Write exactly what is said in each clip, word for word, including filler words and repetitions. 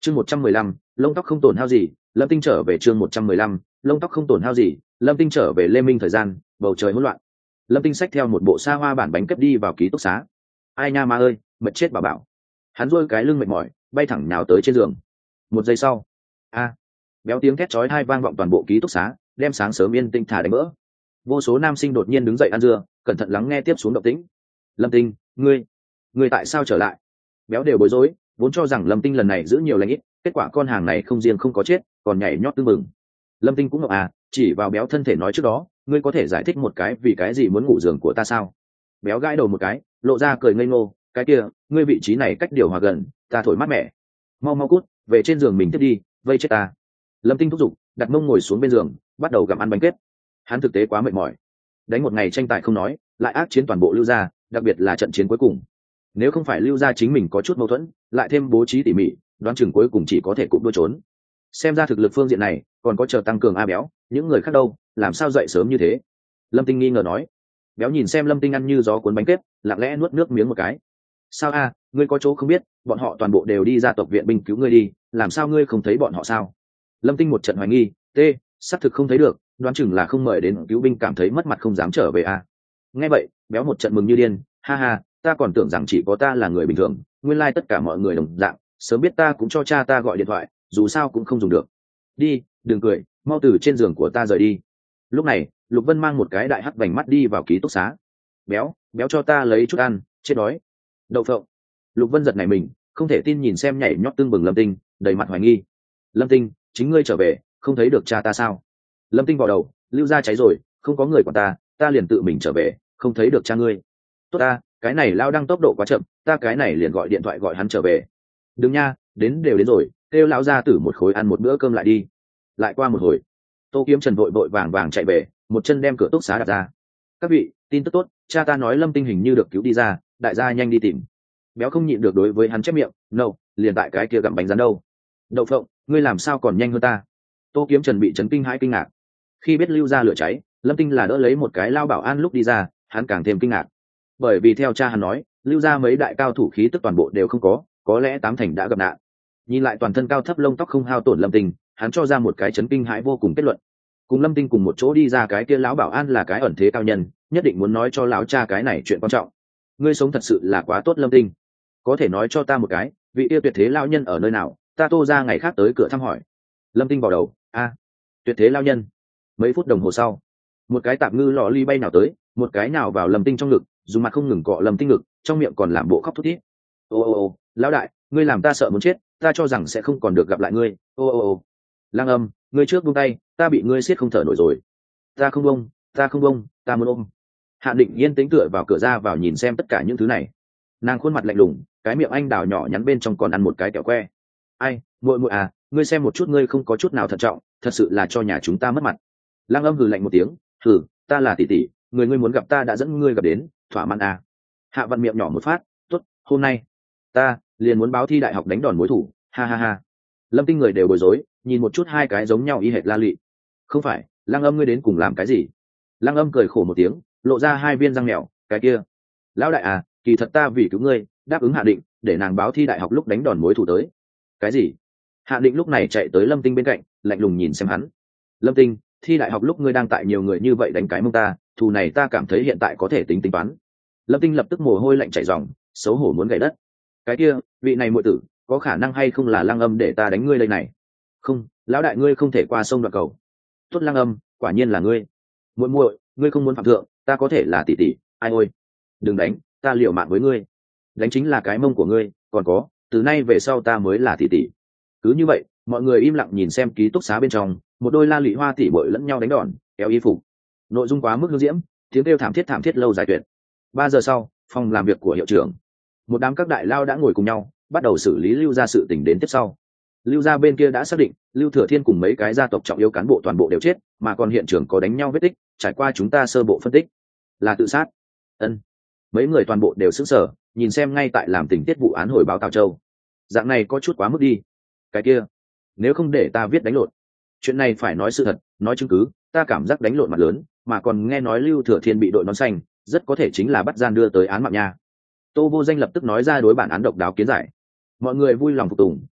chương một trăm mười lăm lông tóc không tổn hao gì. Lâm Tinh trở về. chương một trăm mười lăm lông tóc không tổn hao gì. Lâm Tinh trở về. Lê Minh thời gian, bầu trời hỗn loạn. Lâm Tinh xách theo một bộ xa hoa bản bánh kép đi vào ký túc xá. Ai nha ma ơi, mệt chết bà bảo. Hắn duỗi cái lưng mệt mỏi, bay thẳng nhào tới trên giường. Một giây sau, a béo tiếng thét chói tai vang vọng toàn bộ ký túc xá, đem sáng sớm yên tĩnh thả đánh vỡ. Vô số nam sinh đột nhiên đứng dậy ăn dưa, cẩn thận lắng nghe tiếp xuống động tĩnh. Lâm Tinh, ngươi, ngươi tại sao trở lại? Béo đều bối rối, vốn cho rằng Lâm Tinh lần này giữ nhiều lãnh ít, kết quả con hàng này không riêng không có chết, còn nhảy nhót tưng mừng. Lâm Tinh cũng ngọc à, chỉ vào béo thân thể nói trước đó, ngươi có thể giải thích một cái vì cái gì muốn ngủ giường của ta sao? Béo gãi đầu một cái, lộ ra cười ngây ngô, cái kia, ngươi vị trí này cách điều hòa gần, ta thổi mát mẻ. Mau mau cút, về trên giường mình tiếp đi, vây chết ta. Lâm Tinh thúc giục, đặt mông ngồi xuống bên giường, bắt đầu gặm ăn bánh kết. Hắn thực tế quá mệt mỏi, đánh một ngày tranh tài không nói, lại ác chiến toàn bộ Lưu gia, đặc biệt là trận chiến cuối cùng. Nếu không phải Lưu gia chính mình có chút mâu thuẫn, lại thêm bố trí tỉ mỉ, đoán chừng cuối cùng chỉ có thể cụm đuôi trốn. Xem ra thực lực phương diện này còn có chờ tăng cường a béo, những người khác đâu, làm sao dậy sớm như thế? Lâm Tinh nghi ngờ nói. Béo nhìn xem Lâm Tinh ăn như gió cuốn bánh kết, lặng lẽ nuốt nước miếng một cái. Sao a, ngươi có chỗ không biết, bọn họ toàn bộ đều đi ra tộc viện binh cứu ngươi đi, làm sao ngươi không thấy bọn họ sao? Lâm Tinh một trận hoài nghi, t, xác thực không thấy được, đoán chừng là không mời đến cứu binh cảm thấy mất mặt không dám trở về a. Nghe vậy, Béo một trận mừng như điên, ha ha, ta còn tưởng rằng chỉ có ta là người bình thường, nguyên lai tất cả mọi người đồng dạng, sớm biết ta cũng cho cha ta gọi điện thoại, dù sao cũng không dùng được. Đi, đừng cười, mau từ trên giường của ta rời đi. Lúc này, Lục Vân mang một cái đại hắc vành mắt đi vào ký túc xá. Béo, béo cho ta lấy chút ăn, chết đói. Đậu phộng. Lục Vân giật nảy mình, không thể tin nhìn xem nhảy nhót tương bừng Lâm Tinh, đầy mặt hoài nghi. Lâm Tinh, chính ngươi trở về, không thấy được cha ta sao? Lâm Tinh vào đầu, Lưu gia cháy rồi, không có người quản ta, ta liền tự mình trở về, không thấy được cha ngươi. Tốt ta, cái này lao đăng tốc độ quá chậm, ta cái này liền gọi điện thoại gọi hắn trở về. Đừng nha, đến đều đến rồi, kêu lão gia tử một khối ăn một bữa cơm lại đi. Lại qua một hồi, Tô Kiếm Trần vội vội vàng vàng chạy về, một chân đem cửa túc xá đặt ra. Các vị, tin tức tốt, cha ta nói Lâm Tinh hình như được cứu đi ra, đại gia nhanh đi tìm. Béo không nhịn được đối với hắn chép miệng, no, liền tại cái kia gặm bánh rán đâu. Đậu phộng, ngươi làm sao còn nhanh hơn ta? Tô Kiếm Trần bị chấn kinh hãi kinh ngạc. Khi biết Lưu gia lửa cháy, Lâm Tinh là đỡ lấy một cái lao bảo an lúc đi ra, hắn càng thêm kinh ngạc. Bởi vì theo cha hắn nói, Lưu gia mấy đại cao thủ khí tức toàn bộ đều không có, có lẽ tám thành đã gặp nạn. Nhìn lại toàn thân cao thấp lông tóc không hao tổn Lâm Tinh, hắn cho ra một cái chấn kinh hãi vô cùng kết luận. Cùng Lâm Tinh cùng một chỗ đi ra cái kia lão bảo an là cái ẩn thế cao nhân, nhất định muốn nói cho lão cha cái này chuyện quan trọng. Ngươi sống thật sự là quá tốt Lâm Tinh, có thể nói cho ta một cái, vị yêu tuyệt thế lão nhân ở nơi nào, ta Tô ra ngày khác tới cửa thăm hỏi. Lâm Tinh vào đầu, a, tuyệt thế lão nhân. Mấy phút đồng hồ sau, một cái tạp ngư lọ ly bay nào tới, một cái nào vào Lâm Tinh trong ngực, dùng mặt không ngừng cọ Lâm Tinh ngực, trong miệng còn làm bộ khóc thút thít. Ô ô ô, lão đại, ngươi làm ta sợ muốn chết, ta cho rằng sẽ không còn được gặp lại ngươi. Ô ô ô. Lang Âm, ngươi trước buông tay, ta bị ngươi siết không thở nổi rồi. Ta không buông, ta không buông, ta muốn ôm. Hạ Định yên tĩnh tựa vào cửa ra vào nhìn xem tất cả những thứ này. Nàng khuôn mặt lạnh lùng, cái miệng anh đào nhỏ nhắn bên trong còn ăn một cái kẹo que. Ai, muội muội à, ngươi xem một chút, ngươi không có chút nào thận trọng, thật sự là cho nhà chúng ta mất mặt. Lang Âm hừ lạnh một tiếng, hừ, ta là tỷ tỷ, người ngươi muốn gặp ta đã dẫn ngươi gặp đến, thỏa mãn à. Hạ Văn miệng nhỏ một phát, tốt, hôm nay ta liền muốn báo thi đại học đánh đòn mối thủ, ha ha ha. Lâm Tinh người đều bối rối, nhìn một chút hai cái giống nhau y hệt La Lị. Không phải, Lang Âm ngươi đến cùng làm cái gì? Lang Âm cười khổ một tiếng, lộ ra hai viên răng mèo, cái kia, lão đại à, kỳ thật ta vì cứu ngươi, đáp ứng Hạ Định, để nàng báo thi đại học lúc đánh đòn mối thủ tới. Cái gì? Hạ Định lúc này chạy tới Lâm Tinh bên cạnh, lạnh lùng nhìn xem hắn. Lâm Tinh, thi đại học lúc ngươi đang tại nhiều người như vậy đánh cái mông ta, thù này ta cảm thấy hiện tại có thể tính tính toán. Lâm Tinh lập tức mồ hôi lạnh chảy ròng, xấu hổ muốn gãy đất. Cái kia, vị này muội tử, có khả năng hay không là Lang Âm để ta đánh ngươi đây này? Không, lão đại ngươi không thể qua sông đoạn cầu. Tốt Lang Âm, quả nhiên là ngươi. Muội muội, ngươi không muốn phạm thượng, ta có thể là tỷ tỷ, ai ôi. Đừng đánh, ta liều mạng với ngươi. Đánh chính là cái mông của ngươi, còn có, từ nay về sau ta mới là tỷ tỷ. Cứ như vậy, mọi người im lặng nhìn xem ký túc xá bên trong, một đôi La Lị Hoa tỷ muội lẫn nhau đánh đòn, kéo y phục. Nội dung quá mức hương diễm, tiếng kêu thảm thiết thảm thiết lâu dài tuyệt. Ba giờ sau, phòng làm việc của hiệu trưởng, một đám các đại lao đã ngồi cùng nhau, bắt đầu xử lý Lưu gia sự tình đến tiếp sau. Lưu gia bên kia đã xác định, Lưu Thừa Thiên cùng mấy cái gia tộc trọng yếu cán bộ toàn bộ đều chết, mà còn hiện trường có đánh nhau vết tích, trải qua chúng ta sơ bộ phân tích, là tự sát. Ân. Mấy người toàn bộ đều sững sờ, nhìn xem ngay tại làm tình tiết vụ án hồi báo Tào Châu. Dạng này có chút quá mức đi. Cái kia, nếu không để ta viết đánh lộn. Chuyện này phải nói sự thật, nói chứng cứ, ta cảm giác đánh lộn mặt lớn, mà còn nghe nói Lưu Thừa Thiên bị đội nón xanh, rất có thể chính là bắt gian đưa tới án mạng nha. Tô Vô Danh lập tức nói ra đối bản án độc đáo kiến giải. Mọi người vui lòng phục tùng,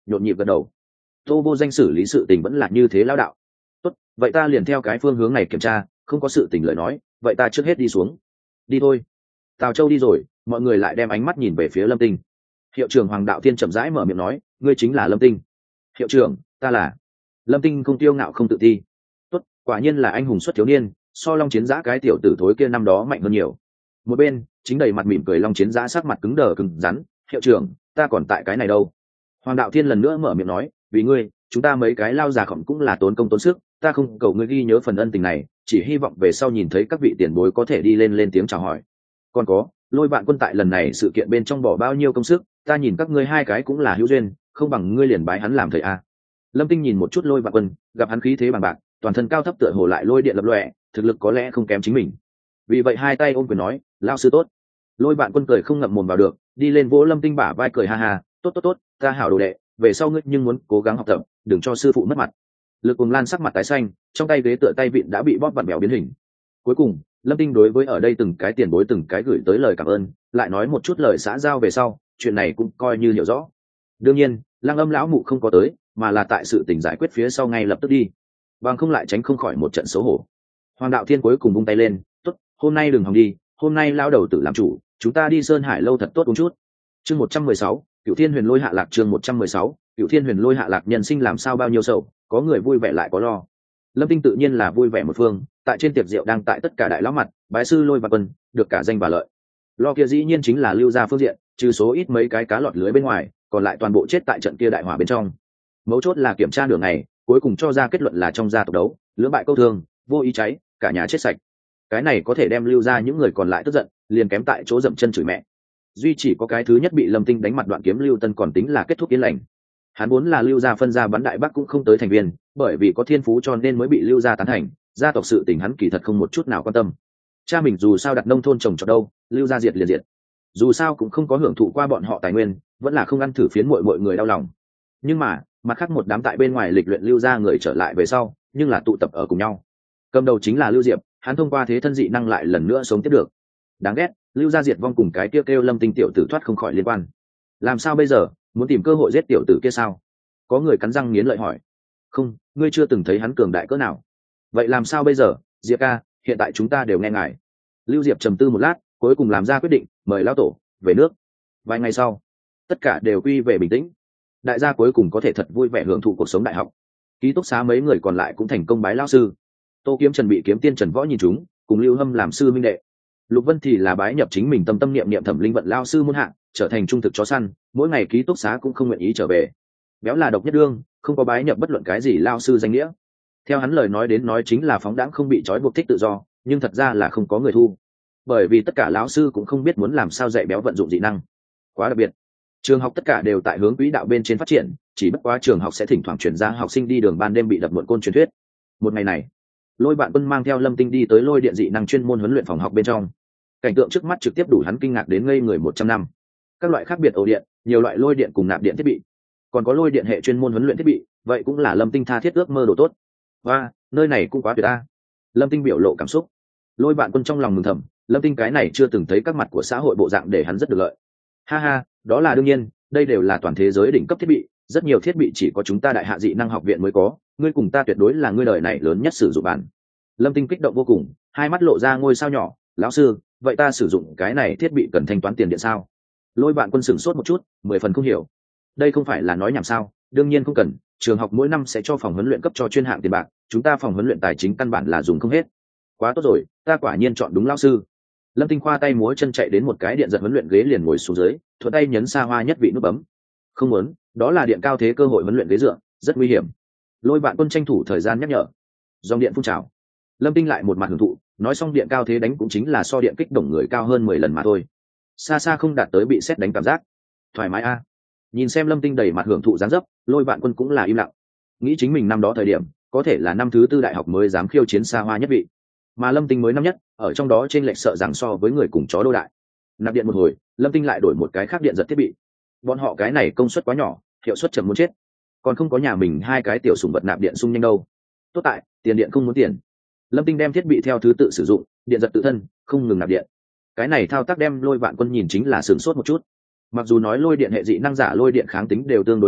nhộn nhịp gật đầu. Tô Vô Danh xử lý sự tình vẫn là như thế lão đạo. Tốt, vậy ta liền theo cái phương hướng này kiểm tra, không có sự tình lời nói, vậy ta trước hết đi xuống. Đi thôi. Tào Châu đi rồi, mọi người lại đem ánh mắt nhìn về phía Lâm Tinh. Hiệu trưởng Hoàng Đạo Thiên chậm rãi mở miệng nói, ngươi chính là Lâm Tinh. Hiệu trưởng, ta là. Lâm Tinh không tiêu ngạo không tự ti. Tốt, quả nhiên là anh hùng xuất thiếu niên, so Long Chiến Giã cái tiểu tử thối kia năm đó mạnh hơn nhiều. Một bên chính đầy mặt mỉm cười Long Chiến Giã sắc mặt cứng đờ cứng rắn. Hiệu trưởng, ta còn tại cái này đâu. Hoàng Đạo Thiên lần nữa mở miệng nói, vì ngươi, chúng ta mấy cái lao già khổng cũng là tốn công tốn sức, ta không cầu ngươi ghi nhớ phần ân tình này, chỉ hy vọng về sau nhìn thấy các vị tiền bối có thể đi lên lên tiếng chào hỏi. Còn có, Lôi Vạn Quân tại lần này sự kiện bên trong bỏ bao nhiêu công sức, ta nhìn các ngươi hai cái cũng là hữu duyên, không bằng ngươi liền bái hắn làm thầy a. Lâm Tinh nhìn một chút Lôi Vạn Quân, gặp hắn khí thế bằng bạc, toàn thân cao thấp tựa hồ lại lôi điện lập lòe, thực lực có lẽ không kém chính mình. Vì vậy hai tay ôm quyền nói, lao sư tốt. Lôi Vạn Quân cười không ngậm mồm vào được, đi lên vỗ Lâm Tinh bả vai cười ha ha, tốt tốt tốt, ta hảo đồ đệ, về sau ngươi nhưng muốn cố gắng học tập, đừng cho sư phụ mất mặt. Lực Cùng Lan sắc mặt tái xanh, trong tay ghế tựa tay vịn đã bị bóp vặn bèo biến hình. Cuối cùng, Lâm Tinh đối với ở đây từng cái tiền bối từng cái gửi tới lời cảm ơn, lại nói một chút lời xã giao về sau, chuyện này cũng coi như hiểu rõ. Đương nhiên, Lăng Âm lão mụ không có tới, mà là tại sự tình giải quyết phía sau ngay lập tức đi, bằng không lại tránh không khỏi một trận xấu hổ. Hoàng Đạo Thiên cuối cùng vung tay lên, tốt, hôm nay đừng hòng đi, hôm nay lao đầu tự làm chủ, chúng ta đi Sơn Hải lâu thật tốt uống chút. Chương một trăm mười sáu, Cửu Thiên Huyền Lôi hạ lạc. Chương một trăm mười sáu, Cửu Thiên Huyền Lôi hạ lạc. Nhân sinh làm sao bao nhiêu sầu, có người vui vẻ lại có lo. Lâm Tinh tự nhiên là vui vẻ một phương, tại trên tiệc rượu đang tại tất cả đại lão mặt, bái sư Lôi Vạn Quân, được cả danh và lợi. Lo kia dĩ nhiên chính là Lưu gia phương diện, trừ số ít mấy cái cá lọt lưới bên ngoài, còn lại toàn bộ chết tại trận kia đại hỏa bên trong. Mấu chốt là kiểm tra đường này, cuối cùng cho ra kết luận là trong gia tộc đấu, lưỡng bại câu thương, vô ý cháy, cả nhà chết sạch. Cái này có thể đem Lưu gia những người còn lại tức giận, liền kém tại chỗ dậm chân chửi mẹ. Duy chỉ có cái thứ nhất bị Lâm Tinh đánh mặt Đoạn Kiếm Lưu Tân còn tính là kết thúc yên lành. Hắn vốn là Lưu gia phân gia bắn đại bắc cũng không tới thành viên, bởi vì có thiên phú cho nên mới bị Lưu gia tán thành, gia tộc sự tình hắn kỳ thật không một chút nào quan tâm. Cha mình dù sao đặt nông thôn trồng trọt đâu, Lưu gia diệt liền diệt. Dù sao cũng không có hưởng thụ qua bọn họ tài nguyên, vẫn là không ăn thử phiến muội muội người đau lòng. Nhưng mà, mặt khác một đám tại bên ngoài lịch luyện Lưu gia người trở lại về sau, nhưng là tụ tập ở cùng nhau. Cầm đầu chính là Lưu Diệp, hắn thông qua thế thân dị năng lại lần nữa sống tiếp được. Đáng ghét, Lưu gia diệt vong cùng cái kia kêu, kêu Lâm Tinh tiểu tử thoát không khỏi liên quan. Làm sao bây giờ, muốn tìm cơ hội giết tiểu tử kia sao? Có người cắn răng nghiến lợi hỏi. Không, ngươi chưa từng thấy hắn cường đại cỡ nào. Vậy làm sao bây giờ, Diệp ca, hiện tại chúng ta đều nghe ngài. Lưu Diệp trầm tư một lát, cuối cùng làm ra quyết định, mời lão tổ về nước. Vài ngày sau, tất cả đều quy về bình tĩnh. Đại gia cuối cùng có thể thật vui vẻ hưởng thụ cuộc sống đại học. Ký túc xá mấy người còn lại cũng thành công bái lão sư. Tô Kiếm Trần bị Kiếm Tiên Trần Võ nhìn chúng, cùng Lưu Hâm làm sư minh đệ. Lục Vân thì là bái nhập chính mình tâm tâm niệm niệm Thẩm Linh Vận lao sư môn hạ, trở thành trung thực chó săn, mỗi ngày ký túc xá cũng không nguyện ý trở về. Béo là độc nhất đương, không có bái nhập bất luận cái gì lao sư danh nghĩa. Theo hắn lời nói đến nói chính là phóng đãng không bị trói buộc thích tự do, nhưng thật ra là không có người thu, bởi vì tất cả lão sư cũng không biết muốn làm sao dạy béo vận dụng dị năng. Quá đặc biệt. Trường học tất cả đều tại hướng quỹ đạo bên trên phát triển, chỉ bất quá trường học sẽ thỉnh thoảng chuyển ra học sinh đi đường ban đêm bị đập muộn côn truyền thuyết. Một ngày này, Lôi Vạn Quân mang theo Lâm Tinh đi tới lôi điện dị năng chuyên môn huấn luyện phòng học bên trong. Cảnh tượng trước mắt trực tiếp đủ hắn kinh ngạc đến ngây người một trăm năm. Các loại khác biệt ổ điện, nhiều loại lôi điện cùng nạp điện thiết bị, còn có lôi điện hệ chuyên môn huấn luyện thiết bị, vậy cũng là Lâm Tinh tha thiết ước mơ đồ tốt. Và nơi này cũng quá tuyệt a. Lâm Tinh biểu lộ cảm xúc. Lôi Vạn Quân trong lòng mừng thầm, Lâm Tinh cái này chưa từng thấy các mặt của xã hội bộ dạng để hắn rất được lợi. Ha ha, đó là đương nhiên, đây đều là toàn thế giới đỉnh cấp thiết bị, rất nhiều thiết bị chỉ có chúng ta Đại Hạ Dị Năng học viện mới có, ngươi cùng ta tuyệt đối là ngươi đời này lớn nhất sử dụng bản. Lâm Tinh kích động vô cùng, hai mắt lộ ra ngôi sao nhỏ, lão sư, vậy ta sử dụng cái này thiết bị cần thanh toán tiền điện sao? Lôi Vạn Quân sửng sốt một chút, mười phần không hiểu. Đây không phải là nói nhảm sao? Đương nhiên không cần, trường học mỗi năm sẽ cho phòng huấn luyện cấp cho chuyên hạng tiền bạc, chúng ta phòng huấn luyện tài chính căn bản là dùng không hết. Quá tốt rồi, ta quả nhiên chọn đúng lão sư. Lâm Tinh khoa tay múa chân chạy đến một cái điện giật huấn luyện ghế liền ngồi xuống dưới, thuận tay nhấn xa hoa nhất vị nút bấm. Không muốn, đó là điện cao thế cơ hội huấn luyện ghế dựa, rất nguy hiểm. Lôi Vạn Quân tranh thủ thời gian nhắc nhở. Dòng điện phun trào. Lâm Tinh lại một mặt hưởng thụ, nói xong điện cao thế đánh cũng chính là so điện kích động người cao hơn mười lần mà thôi, xa xa không đạt tới bị sét đánh cảm giác. Thoải mái a. Nhìn xem Lâm Tinh đầy mặt hưởng thụ dáng dấp, Lôi Vạn Quân cũng là im lặng. Nghĩ chính mình năm đó thời điểm, có thể là năm thứ tư đại học mới dám khiêu chiến xa hoa nhất vị, mà Lâm Tinh mới năm nhất, ở trong đó trên lệch sợ rằng so với người cùng chó đô đại. Nạp điện một hồi, Lâm Tinh lại đổi một cái khác điện giật thiết bị. Bọn họ cái này công suất quá nhỏ, hiệu suất chậm muốn chết, còn không có nhà mình hai cái tiểu sủng vật nạp điện sung nhanh đâu. Tốt tại tiền điện không muốn tiền. Lâm Tinh đem thiết bị theo thứ tự sử dụng, điện giật tự thân, không ngừng nạp điện. Cái này thao tác đem Lôi Vạn Quân nhìn chính là sửng sốt một chút. Mặc dù nói lôi điện hệ dị năng giả lôi điện kháng tính đều tương đối cao,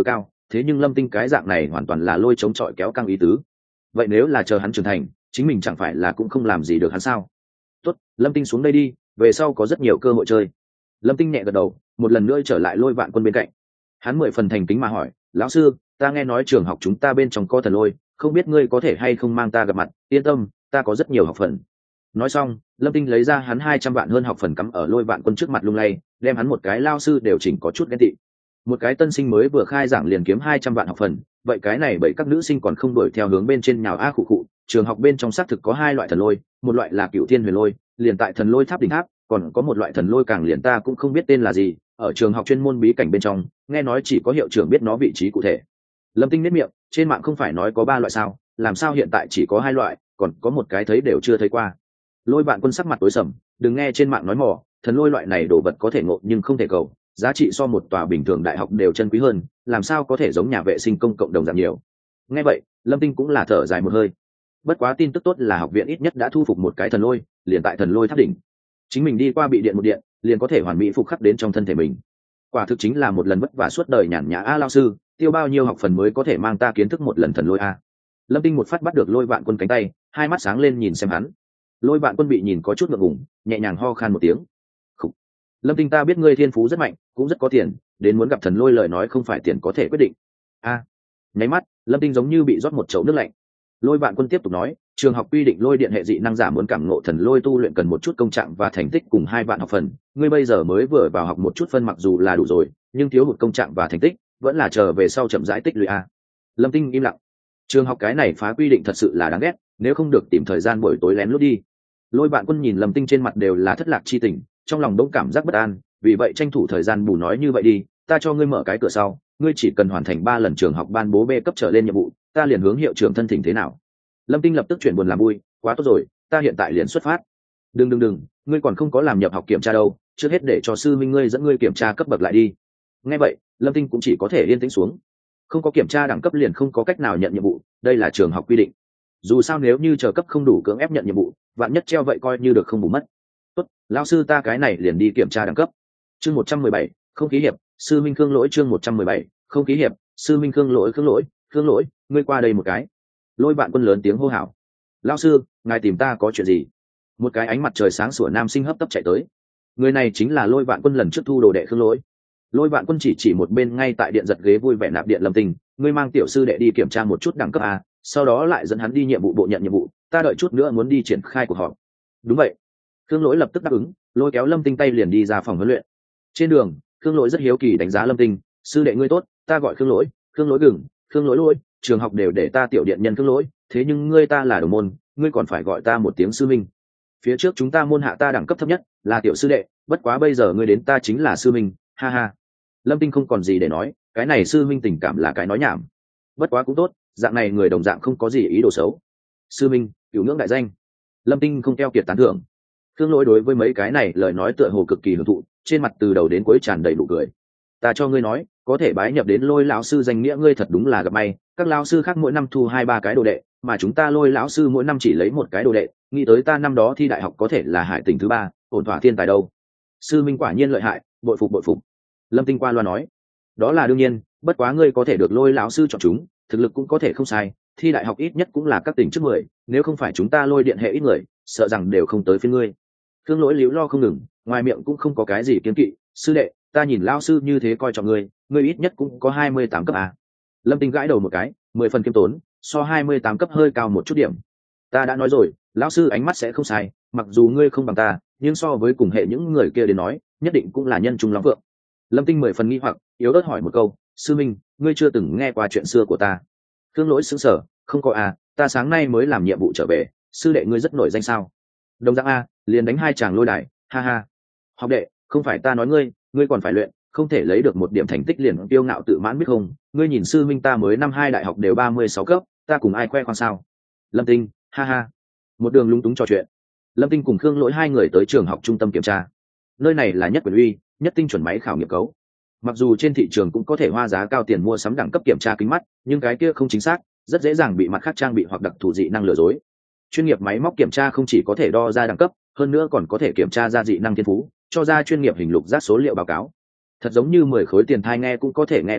thế nhưng Lâm Tinh cái dạng này hoàn toàn là lôi chống chọi kéo căng ý tứ. Vậy nếu là chờ hắn trưởng thành, chính mình chẳng phải là cũng không làm gì được hắn sao? Tốt, Lâm Tinh xuống đây đi, về sau có rất nhiều cơ hội chơi. Lâm Tinh nhẹ gật đầu, một lần nữa trở lại Lôi Vạn Quân bên cạnh. Hắn mười phần thành kính mà hỏi, lão sư, ta nghe nói trường học chúng ta bên trong có thần lôi, không biết ngươi có thể hay không mang ta gặp mặt. Yên tâm, ta có rất nhiều học phần. Nói xong, Lâm Tinh lấy ra hắn hai trăm vạn hơn học phần cắm ở Lôi Vạn Quân trước mặt lung lay, đem hắn một cái lao sư đều chỉnh có chút ghen tị. Một cái tân sinh mới vừa khai giảng liền kiếm hai trăm vạn học phần, vậy cái này bởi các nữ sinh còn không đuổi theo hướng bên trên nhào a khụ khụ. Trường học bên trong xác thực có hai loại thần lôi, một loại là Cửu Thiên Huyền Lôi, liền tại thần lôi tháp đỉnh tháp, còn có một loại thần lôi càng liền ta cũng không biết tên là gì, ở trường học chuyên môn bí cảnh bên trong, nghe nói chỉ có hiệu trưởng biết nó vị trí cụ thể. Lâm Tinh nhếch miệng, trên mạng không phải nói có ba loại sao, làm sao hiện tại chỉ có hai loại, còn có một cái thấy đều chưa thấy qua. Lôi Vạn Quân sắc mặt tối sầm, đừng nghe trên mạng nói mò, thần lôi loại này đồ vật có thể ngộ nhưng không thể cầu, giá trị so một tòa bình thường đại học đều chân quý hơn, làm sao có thể giống nhà vệ sinh công cộng đồng dạng nhiều. Nghe vậy, Lâm Tinh cũng là thở dài một hơi. Bất quá tin tức tốt là học viện ít nhất đã thu phục một cái thần lôi, liền tại thần lôi tháp đỉnh. Chính mình đi qua bị điện một điện, liền có thể hoàn mỹ phục khắc đến trong thân thể mình. Quả thực chính là một lần vất vả suốt đời nhàn nhã a lão sư, tiêu bao nhiêu học phần mới có thể mang ta kiến thức một lần thần lôi a. Lâm Tinh một phát bắt được Lôi Vạn Quân cánh tay, hai mắt sáng lên nhìn xem hắn. Lôi Vạn Quân bị nhìn có chút ngượng ngùng, nhẹ nhàng ho khan một tiếng. Khủ. Lâm Tinh, ta biết ngươi thiên phú rất mạnh, cũng rất có tiền, đến muốn gặp thần lôi lời nói không phải tiền có thể quyết định. A. Nháy mắt, Lâm Tinh giống như bị rót một chậu nước lạnh. Lôi Vạn Quân tiếp tục nói, trường học quy định lôi điện hệ dị năng giả muốn cảm ngộ thần lôi tu luyện cần một chút công trạng và thành tích cùng hai vạn học phần, ngươi bây giờ mới vừa vào học một chút phân mặc dù là đủ rồi, nhưng thiếu hụt công trạng và thành tích, vẫn là chờ về sau chậm rãi tích lũy a. Lâm Tinh im lặng. Trường học cái này phá quy định thật sự là đáng ghét, nếu không được tìm thời gian buổi tối lén lút đi. Lôi Vạn Quân nhìn Lâm Tinh trên mặt đều là thất lạc chi tình, trong lòng đống cảm giác bất an, vì vậy tranh thủ thời gian bù nói như vậy đi, ta cho ngươi mở cái cửa sau, ngươi chỉ cần hoàn thành ba lần trường học ban bố B cấp trở lên nhiệm vụ, ta liền hướng hiệu trưởng thân thỉnh thế nào? Lâm Tinh lập tức chuyển buồn làm vui, quá tốt rồi, ta hiện tại liền xuất phát. Đừng đừng đừng, ngươi còn không có làm nhập học kiểm tra đâu, trước hết để cho sư minh ngươi dẫn ngươi kiểm tra cấp bậc lại đi. Nghe vậy, Lâm Tinh cũng chỉ có thể yên tĩnh xuống. Không có kiểm tra đẳng cấp liền không có cách nào nhận nhiệm vụ, đây là trường học quy định. Dù sao nếu như chờ cấp không đủ cưỡng ép nhận nhiệm vụ, vạn nhất treo vậy coi như được không bù mất. Tốt, lão sư ta cái này liền đi kiểm tra đẳng cấp. Chương một trăm mười bảy, không khí hiệp, sư minh Khương Lỗi chương một trăm mười bảy, không khí hiệp, sư minh Khương Lỗi Khương Lỗi, Khương Lỗi, ngươi qua đây một cái. Lôi Vạn Quân lớn tiếng hô hào. Lão sư, ngài tìm ta có chuyện gì? Một cái ánh mặt trời sáng sủa nam sinh hấp tấp chạy tới. Người này chính là Lôi Vạn Quân lần trước thu đồ đệ Khương Lỗi. Lôi Vạn Quân chỉ chỉ một bên ngay tại điện giật ghế vui vẻ nạp điện Lâm Tinh, ngươi mang tiểu sư đệ đi kiểm tra một chút đẳng cấp a, sau đó lại dẫn hắn đi nhiệm vụ bộ nhận nhiệm vụ, ta đợi chút nữa muốn đi triển khai cuộc họp. Đúng vậy. Khương Lỗi lập tức đáp ứng, lôi kéo Lâm Tinh tay liền đi ra phòng huấn luyện. Trên đường, Khương Lỗi rất hiếu kỳ đánh giá Lâm Tinh, sư đệ ngươi tốt, ta gọi Khương Lỗi, Khương Lỗi gừng, Khương Lỗi Lỗi, trường học đều để ta tiểu điện nhân Khương Lỗi, thế nhưng ngươi ta là đồng môn, ngươi còn phải gọi ta một tiếng sư minh. Phía trước chúng ta môn hạ ta đẳng cấp thấp nhất, là tiểu sư đệ, bất quá bây giờ ngươi đến ta chính là sư minh, ha ha. Lâm Tinh không còn gì để nói, cái này sư minh tình cảm là cái nói nhảm. Bất quá cũng tốt, dạng này người đồng dạng không có gì ý đồ xấu. Sư minh, cửu ngưỡng đại danh. Lâm Tinh không keo kiệt tán thưởng. Khương Lỗi đối với mấy cái này lời nói tựa hồ cực kỳ hưởng thụ, trên mặt từ đầu đến cuối tràn đầy nụ cười. Ta cho ngươi nói, có thể bái nhập đến Lôi lão sư danh nghĩa ngươi thật đúng là gặp may, các lão sư khác mỗi năm thu hai ba cái đồ đệ, mà chúng ta Lôi lão sư mỗi năm chỉ lấy một cái đồ đệ, nghĩ tới ta năm đó thi đại học có thể là hải tỉnh thứ ba, ổn thỏa thiên tài đâu. Sư minh quả nhiên lợi hại, bội phục bội phục. Lâm Tinh qua loa nói, đó là đương nhiên, bất quá ngươi có thể được Lôi lão sư chọn chúng, thực lực cũng có thể không sai, thi đại học ít nhất cũng là các tỉnh trước mười, nếu không phải chúng ta Lôi điện hệ ít người, sợ rằng đều không tới phiên ngươi. Khương Lỗi líu lo không ngừng, ngoài miệng cũng không có cái gì kiêng kỵ, sư đệ, ta nhìn lão sư như thế coi trọng ngươi, ngươi ít nhất cũng có hai mươi tám cấp à? Lâm Tinh gãi đầu một cái, mười phần kiêm tốn, so hai mươi tám cấp hơi cao một chút điểm. Ta đã nói rồi, lão sư ánh mắt sẽ không sai, mặc dù ngươi không bằng ta, nhưng so với cùng hệ những người kia đến nói, nhất định cũng là nhân trung lắm vượng. Lâm Tinh mười phần nghi hoặc, yếu ớt hỏi một câu, sư minh, ngươi chưa từng nghe qua chuyện xưa của ta? Khương Lỗi sững sờ, không có à, ta sáng nay mới làm nhiệm vụ trở về, sư đệ ngươi rất nổi danh sao? Đồng dạng a, liền đánh hai chàng lôi đài, ha ha. Học đệ, không phải ta nói ngươi, ngươi còn phải luyện, không thể lấy được một điểm thành tích liền tiêu ngạo tự mãn biết không? Ngươi nhìn sư minh ta mới năm hai đại học đều ba mươi sáu cấp, ta cùng ai khoe khoang sao? Lâm Tinh, ha ha. Một đường lúng túng trò chuyện. Lâm Tinh cùng Khương Lỗi hai người tới trường học trung tâm kiểm tra. Nơi này là nhất quyền uy, nhất tinh chuẩn máy khảo nghiệm cấu. Mặc dù trên thị trường cũng có thể hoa giá cao tiền mua sắm đẳng cấp kiểm tra kính mắt, nhưng cái kia không chính xác, rất dễ dàng bị mặt khác trang bị hoặc đặc thù dị năng lừa dối. Chuyên nghiệp máy móc kiểm tra không chỉ có thể đo ra đẳng cấp, hơn nữa còn có thể kiểm tra ra dị năng thiên phú, cho ra chuyên nghiệp hình lục giác số liệu báo cáo. Thật giống như mười khối tiền thai nghe cũng có thể nghe ca nhạc,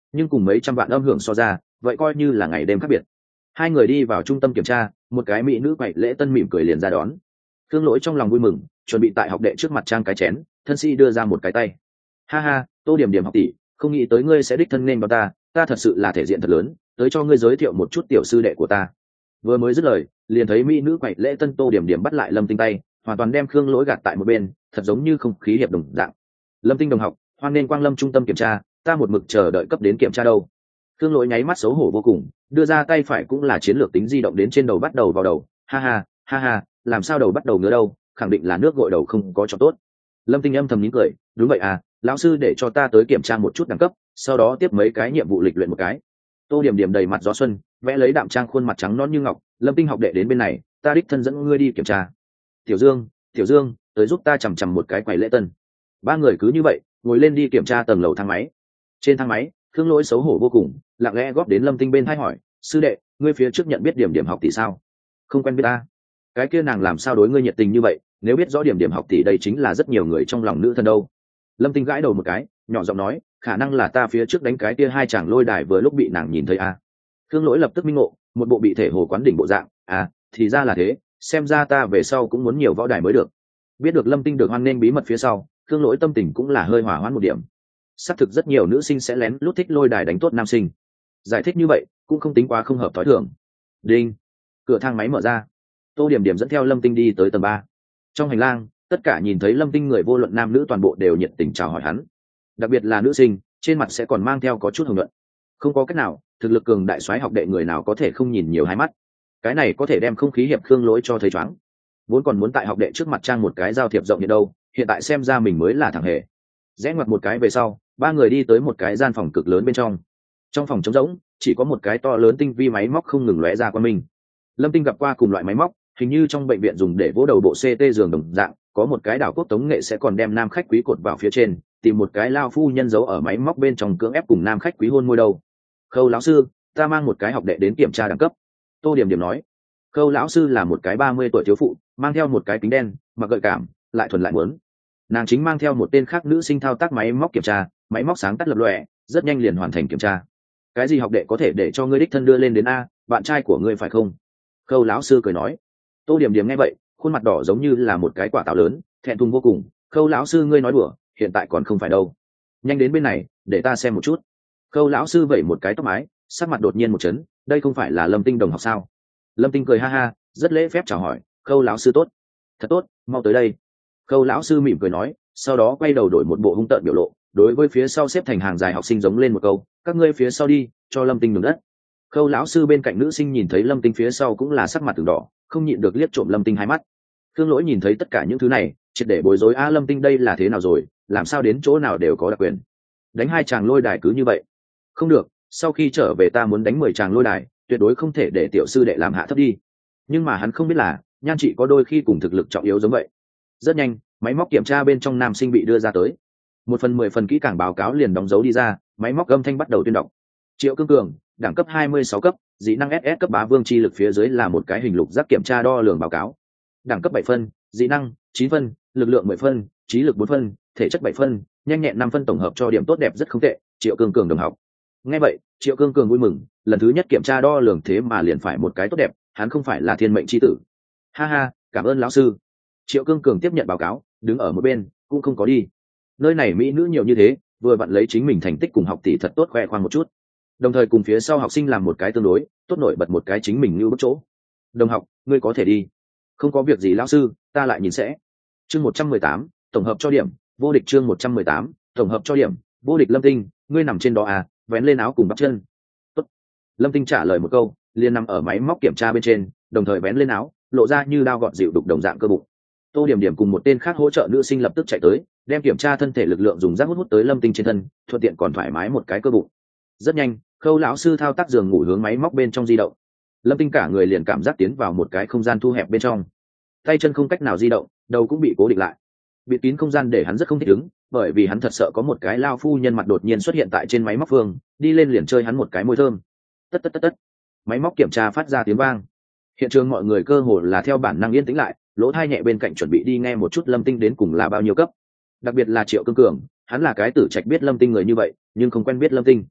nhưng cùng mấy trăm vạn âm hưởng so ra vậy coi như là ngày đêm khác biệt. Hai người đi vào trung tâm kiểm tra, một cái mỹ nữ quậy lễ tân mỉm cười liền ra đón. Thương Lỗi trong lòng vui mừng, chuẩn bị tại học đệ trước mặt trang cái chén, thân sĩ đưa ra một cái tay. Ha ha, Tô Điểm Điểm học tỷ, không nghĩ tới ngươi sẽ đích thân nên vào ta, ta thật sự là thể diện thật lớn, tới cho ngươi giới thiệu một chút tiểu sư đệ của ta. Vừa mới dứt lời, liền thấy mỹ nữ quậy lễ tân Tô Điểm Điểm bắt lại Lâm Tinh tay, hoàn toàn đem Khương Lỗi gạt tại một bên, thật giống như không khí hiệp đồng dạng. Lâm Tinh đồng học, hoan nên quang lâm trung tâm kiểm tra, ta một mực chờ đợi cấp đến kiểm tra đâu. Khương Lỗi nháy mắt xấu hổ vô cùng, đưa ra tay phải cũng là chiến lược tính di động đến trên đầu bắt đầu vào đầu. Ha ha, ha ha, làm sao đầu bắt đầu ngứa đâu, khẳng định là nước gội đầu không có cho tốt. Lâm Tinh âm thầm nín cười, đúng vậy à, lão sư để cho ta tới kiểm tra một chút đẳng cấp, sau đó tiếp mấy cái nhiệm vụ lịch luyện một cái. Tô Điểm Điểm đầy mặt gió xuân, vẽ lấy đạm trang khuôn mặt trắng nõn như ngọc. Lâm Tinh học đệ đến bên này, ta đích thân dẫn ngươi đi kiểm tra. Tiểu Dương, Tiểu Dương, tới giúp ta chằm chằm một cái quầy lễ tân. Ba người cứ như vậy ngồi lên đi kiểm tra tầng lầu thang máy. Trên thang máy, Khương Lỗi xấu hổ vô cùng, lặng lẽ góp đến Lâm Tinh bên thay hỏi, sư đệ, ngươi phía trước nhận biết Điểm Điểm học tỷ sao? Không quen biết ta. Cái kia nàng làm sao đối ngươi nhiệt tình như vậy, nếu biết rõ Điểm Điểm học tỷ đây chính là rất nhiều người trong lòng nữ thân đâu. Lâm Tinh gãi đầu một cái, nhỏ giọng nói, khả năng là ta phía trước đánh cái kia hai chàng lôi đài vừa lúc bị nàng nhìn thấy a. À. Khương Lỗi lập tức minh ngộ, một bộ bị thể hồ quán đỉnh bộ dạng, à, thì ra là thế, xem ra ta về sau cũng muốn nhiều võ đài mới được. Biết được Lâm Tinh được hoan nên bí mật phía sau, Khương Lỗi tâm tình cũng là hơi hỏa hoãn một điểm. Xác thực rất nhiều nữ sinh sẽ lén lút thích lôi đài đánh tốt nam sinh. Giải thích như vậy cũng không tính quá không hợp thói thường. Đinh, cửa thang máy mở ra. Tô Điểm Điểm dẫn theo Lâm Tinh đi tới tầng ba. Trong hành lang, tất cả nhìn thấy Lâm Tinh người vô luận nam nữ toàn bộ đều nhiệt tình chào hỏi hắn. Đặc biệt là nữ sinh, trên mặt sẽ còn mang theo có chút hồng nhuận. Không có cách nào, thực lực cường đại soái học đệ người nào có thể không nhìn nhiều hai mắt. Cái này có thể đem không khí hiệp Khương Lỗi cho thấy choáng. Vốn còn muốn tại học đệ trước mặt trang một cái giao thiệp rộng như đâu, hiện tại xem ra mình mới là thằng hề. Rẽ ngoặt một cái về sau, ba người đi tới một cái gian phòng cực lớn bên trong. Trong phòng trống rỗng, chỉ có một cái to lớn tinh vi máy móc không ngừng lóe ra qua mình. Lâm Tinh gặp qua cùng loại máy móc, hình như trong bệnh viện dùng để vỗ đầu bộ xê tê giường đồng dạng, có một cái đảo quốc tống nghệ sẽ còn đem nam khách quý cột vào phía trên, tìm một cái lao phu nhân giấu ở máy móc bên trong cưỡng ép cùng nam khách quý hôn môi đầu. Khâu lão sư, ta mang một cái học đệ đến kiểm tra đẳng cấp. Tô Điểm Điểm nói. Khâu lão sư là một cái ba mươi tuổi thiếu phụ, mang theo một cái kính đen, mặc gợi cảm, lại thuần lại muốn. Nàng chính mang theo một tên khác nữ sinh thao tác máy móc kiểm tra, máy móc sáng tắt lập lòe, rất nhanh liền hoàn thành kiểm tra. Cái gì học đệ có thể để cho ngươi đích thân đưa lên đến a, bạn trai của ngươi phải không? Khâu lão sư cười nói. Tô Điểm Điểm nghe vậy, khuôn mặt đỏ giống như là một cái quả táo lớn, thẹn thùng vô cùng. Khâu lão sư ngươi nói đùa, hiện tại còn không phải đâu. Nhanh đến bên này, để ta xem một chút. Khâu lão sư vẩy một cái tóc mái, sắc mặt đột nhiên một chấn, đây không phải là Lâm Tinh đồng học sao? Lâm Tinh cười ha ha, rất lễ phép chào hỏi, Khâu lão sư tốt, thật tốt, mau tới đây. Khâu lão sư mỉm cười nói, sau đó quay đầu đổi một bộ hung tợn biểu lộ, đối với phía sau xếp thành hàng dài học sinh giống lên một câu, các ngươi phía sau đi, cho Lâm Tinh nhường đất. Khâu lão sư bên cạnh nữ sinh nhìn thấy Lâm Tinh phía sau cũng là sắc mặt từng đỏ, không nhịn được liếc trộm Lâm Tinh hai mắt. Khương Lỗi nhìn thấy tất cả những thứ này, triệt để bối rối, a Lâm Tinh đây là thế nào rồi, làm sao đến chỗ nào đều có đặc quyền, đánh hai chàng lôi đài cứ như vậy? Không được, sau khi trở về ta muốn đánh mười chàng lôi đài, tuyệt đối không thể để tiểu sư đệ làm hạ thấp đi. Nhưng mà hắn không biết là nhan chị có đôi khi cùng thực lực trọng yếu giống vậy. Rất nhanh, máy móc kiểm tra bên trong nam sinh bị đưa ra tới, một phần mười phần kỹ càng báo cáo liền đóng dấu đi ra. Máy móc âm thanh bắt đầu tuyên đọc. Triệu Cương Cường, đẳng cấp hai mươi sáu cấp, dị năng ét ét cấp, bá vương chi lực. Phía dưới là một cái hình lục giác kiểm tra đo lường báo cáo. Đẳng cấp bảy phân, dị năng chín phân, lực lượng mười phân, trí lực bốn phân, thể chất bảy phân, nhanh nhẹn năm phân, tổng hợp cho điểm tốt đẹp rất không tệ. Triệu Cương Cường đồng học. Nghe vậy, Triệu Cương Cường vui mừng, lần thứ nhất kiểm tra đo lường thế mà liền phải một cái tốt đẹp, hắn không phải là thiên mệnh chi tử. Ha ha, cảm ơn lão sư. Triệu Cương Cường tiếp nhận báo cáo, đứng ở một bên, cũng không có đi. Nơi này mỹ nữ nhiều như thế, vừa vặn lấy chính mình thành tích cùng học tỷ thật tốt khoe khoang một chút, đồng thời cùng phía sau học sinh làm một cái tương đối tốt, nổi bật một cái chính mình như bức chỗ. Đồng học, ngươi có thể đi. Không có việc gì lão sư, ta lại nhìn sẽ. Chương một trăm mười tám, tổng hợp cho điểm, vô địch. Chương một trăm mười tám, tổng hợp cho điểm, vô địch. Lâm Tinh, ngươi nằm trên đó à, vén lên áo cùng bắp chân. Tốt. Lâm Tinh trả lời một câu, liền nằm ở máy móc kiểm tra bên trên, đồng thời vén lên áo, lộ ra như đao gọt dịu đục đồng dạng cơ bụng. Tô Điểm Điểm cùng một tên khác hỗ trợ nữ sinh lập tức chạy tới, đem kiểm tra thân thể lực lượng dùng rác hút hút tới Lâm Tinh trên thân, thuận tiện còn thoải mái một cái cơ bụng. Rất nhanh, Khâu lão sư thao tác giường ngủ hướng máy móc bên trong di động. Lâm Tinh cả người liền cảm giác tiến vào một cái không gian thu hẹp bên trong, tay chân không cách nào di động, đầu cũng bị cố định lại. Bịt kín không gian để hắn rất không thích ứng, bởi vì hắn thật sợ có một cái lao phu nhân mặt đột nhiên xuất hiện tại trên máy móc phương, đi lên liền chơi hắn một cái môi thơm. Tất tất tất tất. Máy móc kiểm tra phát ra tiếng vang. Hiện trường mọi người cơ hồ là theo bản năng yên tĩnh lại, lỗ tai nhẹ bên cạnh chuẩn bị đi nghe một chút Lâm Tinh đến cùng là bao nhiêu cấp. Đặc biệt là Triệu Cương Cường, hắn là cái tử trạch biết Lâm Tinh người như vậy, nhưng không quen biết Lâm Tinh.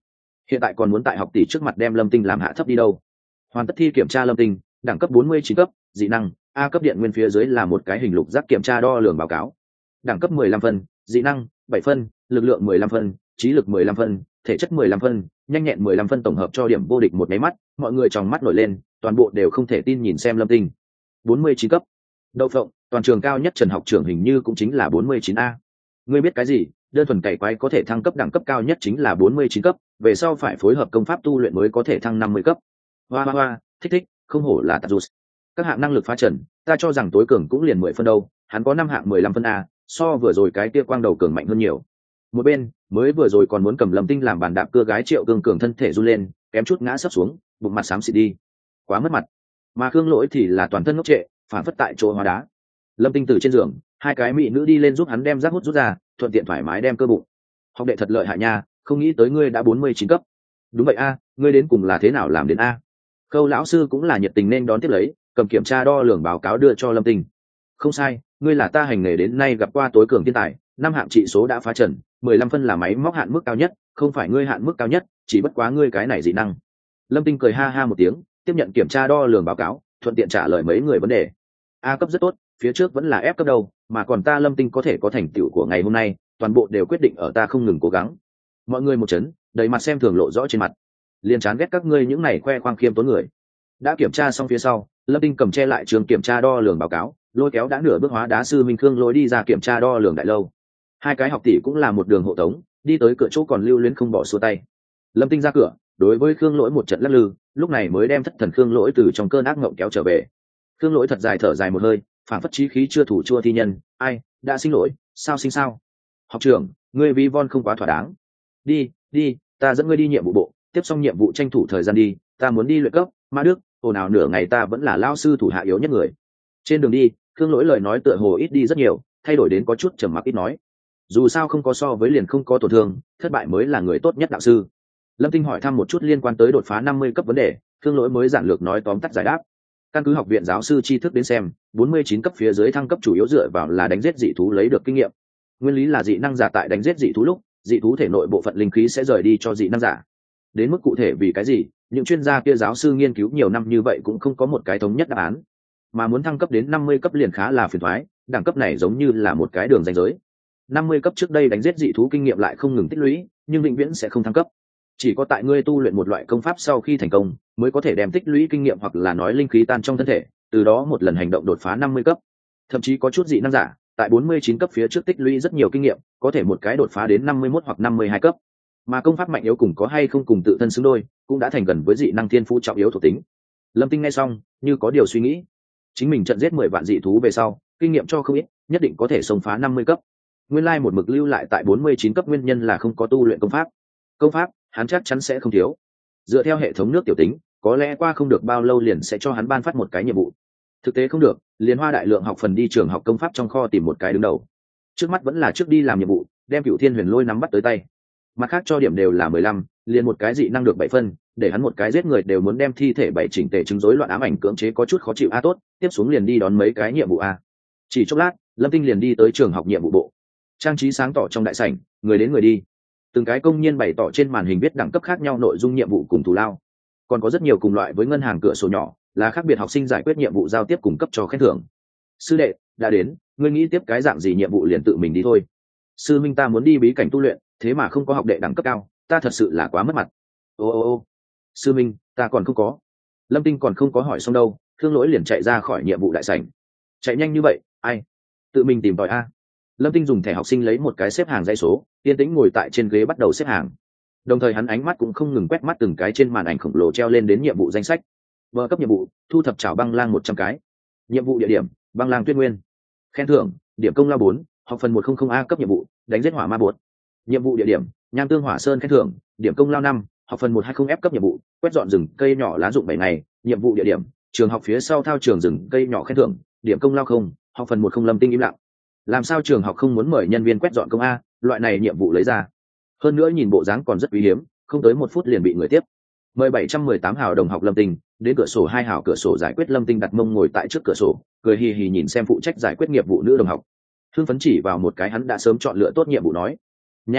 hiện tại còn muốn tại học tỷ trước mặt đem lâm tinh làm hạ thấp đi đâu. Hoàn tất thi kiểm tra lâm tinh, đẳng cấp bốn mươi chín cấp, dị năng A cấp, điện nguyên phía dưới là một cái hình lục giác kiểm tra đo lường báo cáo. Đẳng cấp mười lăm phân, dị năng bảy phân, lực lượng mười lăm phân, trí lực mười lăm phân, thể chất mười lăm phân, nhanh nhẹn mười lăm phân, tổng hợp cho điểm vô địch một máy mắt. Mọi người tròng mắt nổi lên, toàn bộ đều không thể tin nhìn xem lâm tinh. bốn mươi chín cấp. Đậu phộng, toàn trường cao nhất Trần học trưởng hình như cũng chính là bốn mươi chín A. Ngươi biết cái gì? Đơn thuần cày quái có thể thăng cấp, đẳng cấp cao nhất chính là bốn mươi chín cấp, về sau phải phối hợp công pháp tu luyện mới có thể thăng năm mươi cấp. Hoa hoa hoa, thích thích, không hổ là Tazuz. Các hạng năng lực phá trần, ta cho rằng tối cường cũng liền mười phân đâu, hắn có năm hạng mười lăm phân A, so vừa rồi cái kia quang đầu cường mạnh hơn nhiều. Một bên, mới vừa rồi còn muốn cầm lâm tinh làm bàn đạp cưa gái Triệu Cương cường thân thể run lên, kém chút ngã sấp xuống, bụng mặt xám xịt đi. Quá mất mặt. Mà Khương Lỗi thì là toàn thân ngốc trệ, phản phất tại chỗ hóa đá. Lâm tinh từ trên giường, hai cái mỹ nữ đi lên giúp hắn đem rác hút rút ra, thuận tiện thoải mái đem cơ bụng. Học đệ thật lợi hại nha, không nghĩ tới ngươi đã bốn mươi chín cấp. Đúng vậy a, ngươi đến cùng là thế nào làm đến a? Khâu lão sư cũng là nhiệt tình nên đón tiếp lấy, cầm kiểm tra đo lường báo cáo đưa cho lâm tinh. Không sai, ngươi là ta hành nghề đến nay gặp qua tối cường thiên tài, năm hạng trị số đã phá trần, mười lăm phân là máy móc hạn mức cao nhất, không phải ngươi hạn mức cao nhất, chỉ bất quá ngươi cái này dị năng. Lâm tinh cười ha ha một tiếng, tiếp nhận kiểm tra đo lường báo cáo, thuận tiện trả lời mấy người vấn đề. A cấp rất tốt, phía trước vẫn là F cấp đâu, mà còn ta lâm tinh có thể có thành tựu của ngày hôm nay, toàn bộ đều quyết định ở ta không ngừng cố gắng. Mọi người một chấn, đầy mặt xem thường lộ rõ trên mặt. Liên chán ghét các ngươi những này khoe khoang khiêm tốn người. Đã kiểm tra xong phía sau, lâm tinh cầm che lại trường kiểm tra đo lường báo cáo, lôi kéo đã nửa bước hóa đá sư Minh Khương Lỗi đi ra kiểm tra đo lường đại lâu. Hai cái học tỷ cũng là một đường hộ tống, đi tới cửa chỗ còn lưu luyến không bỏ xua tay. Lâm tinh ra cửa, đối với Khương Lỗi một trận lắc lư, lúc này mới đem thất thần Khương Lỗi từ trong cơn ác mộng kéo trở về. Khương Lỗi thật dài thở dài một hơi, phản phất chí khí chưa thủ chua thi nhân, ai đã xin lỗi, sao sinh sao? Học trưởng, ngươi vi von không quá thỏa đáng. Đi đi, ta dẫn ngươi đi nhiệm vụ bộ, tiếp xong nhiệm vụ tranh thủ thời gian đi, ta muốn đi luyện cấp. Ma Đức, ồn ào nửa ngày ta vẫn là lao sư thủ hạ yếu nhất người. Trên đường đi, Khương Lỗi lời nói tựa hồ ít đi rất nhiều, thay đổi đến có chút trầm mặc ít nói. Dù sao không có so với liền không có tổn thương, thất bại mới là người tốt nhất đạo sư. Lâm Tinh hỏi thăm một chút liên quan tới đột phá năm mươi cấp vấn đề, Khương Lỗi mới giản lược nói tóm tắt giải đáp. Căn cứ học viện giáo sư tri thức đến xem, bốn mươi chín cấp phía dưới thăng cấp chủ yếu dựa vào là đánh giết dị thú lấy được kinh nghiệm. Nguyên lý là dị năng giả tại đánh giết dị thú lúc, dị thú thể nội bộ phận linh khí sẽ rời đi cho dị năng giả. Đến mức cụ thể vì cái gì, những chuyên gia kia giáo sư nghiên cứu nhiều năm như vậy cũng không có một cái thống nhất đáp án. Mà muốn thăng cấp đến năm mươi cấp liền khá là phiền toái, đẳng cấp này giống như là một cái đường ranh giới. năm mươi cấp trước đây đánh giết dị thú kinh nghiệm lại không ngừng tích lũy, nhưng vĩnh viễn sẽ không thăng cấp. Chỉ có tại ngươi tu luyện một loại công pháp sau khi thành công, mới có thể đem tích lũy kinh nghiệm hoặc là nói linh khí tan trong thân thể, từ đó một lần hành động đột phá năm mươi cấp. Thậm chí có chút dị năng giả, tại bốn mươi chín cấp phía trước tích lũy rất nhiều kinh nghiệm, có thể một cái đột phá đến năm mươi mốt hoặc năm mươi hai cấp. Mà công pháp mạnh yếu cùng có hay không cùng tự thân xứng đôi, cũng đã thành gần với dị năng thiên phú trọng yếu thuộc tính. Lâm Tinh nghe xong, như có điều suy nghĩ. Chính mình trận giết mười vạn dị thú về sau, kinh nghiệm cho không ít, nhất định có thể xông phá năm mươi cấp. Nguyên lai một mực lưu lại tại bốn mươi chín cấp nguyên nhân là không có tu luyện công pháp. Công pháp, hắn chắc chắn sẽ không thiếu. Dựa theo hệ thống nước tiểu tính, có lẽ qua không được bao lâu liền sẽ cho hắn ban phát một cái nhiệm vụ. Thực tế không được, liền hoa đại lượng học phần đi trường học công pháp trong kho tìm một cái đứng đầu. Trước mắt vẫn là trước đi làm nhiệm vụ, đem Cửu Thiên Huyền Lôi nắm bắt tới tay. Mặt khác cho điểm đều là mười lăm, liền một cái dị năng được bảy phân, để hắn một cái giết người đều muốn đem thi thể bảy chỉnh tề chứng rối loạn ám ảnh cưỡng chế có chút khó chịu a. Tốt, tiếp xuống liền đi đón mấy cái nhiệm vụ a. Chỉ chốc lát, Lâm Tinh liền đi tới trường học nhiệm vụ bộ. Trang trí sáng tỏ trong đại sảnh, người đến người đi. Từng cái công nhân bày tỏ trên màn hình viết đẳng cấp khác nhau nội dung nhiệm vụ cùng thù lao. Còn có rất nhiều cùng loại với ngân hàng cửa sổ nhỏ, là khác biệt học sinh giải quyết nhiệm vụ giao tiếp cung cấp cho khen thưởng. Sư đệ đã đến, ngươi nghĩ tiếp cái dạng gì nhiệm vụ liền tự mình đi thôi. Sư minh ta muốn đi bí cảnh tu luyện, thế mà không có học đệ đẳng cấp cao, ta thật sự là quá mất mặt. Ô ô ô sư minh ta còn không có. Lâm Tinh còn không có hỏi xong đâu, Thương Lỗi liền chạy ra khỏi nhiệm vụ đại sảnh. Chạy nhanh như vậy, ai tự mình tìm tòi a. Lâm Tinh dùng thẻ học sinh lấy một cái xếp hàng dãy số, yên tĩnh ngồi tại trên ghế bắt đầu xếp hàng. Đồng thời hắn ánh mắt cũng không ngừng quét mắt từng cái trên màn ảnh khổng lồ treo lên đến nhiệm vụ danh sách. Vở cấp nhiệm vụ, thu thập chảo băng lang một trăm cái. Nhiệm vụ địa điểm, băng lang tuyết nguyên. Khen thưởng, điểm công lao bốn, học phần một trăm a cấp nhiệm vụ, đánh giết hỏa ma bột. Nhiệm vụ địa điểm, nham tương hỏa sơn. Khen thưởng, điểm công lao năm, học phần một trăm hai mươi f cấp nhiệm vụ, quét dọn rừng cây nhỏ lá rụng bảy ngày. Nhiệm vụ địa điểm, trường học phía sau thao trường rừng cây nhỏ. Khen thưởng, điểm công lao không, học phần một trăm. Lâm Tinh im lặng. Làm sao trường học không muốn mời nhân viên quét dọn công a, loại này nhiệm vụ lấy ra. Hơn nữa nhìn bộ dáng còn rất quý hiếm, không tới một phút liền bị người tiếp. Mời bảy trăm mười tám hào đồng học Lâm Tinh, đến cửa sổ hai hào cửa sổ giải quyết. Lâm Tinh đặt mông ngồi tại trước cửa sổ, cười hì hì nhìn xem phụ trách giải quyết nghiệp vụ nữ đồng học. Hương phấn chỉ vào một cái hắn đã sớm chọn lựa tốt nhiệm vụ nói: "Nhanh,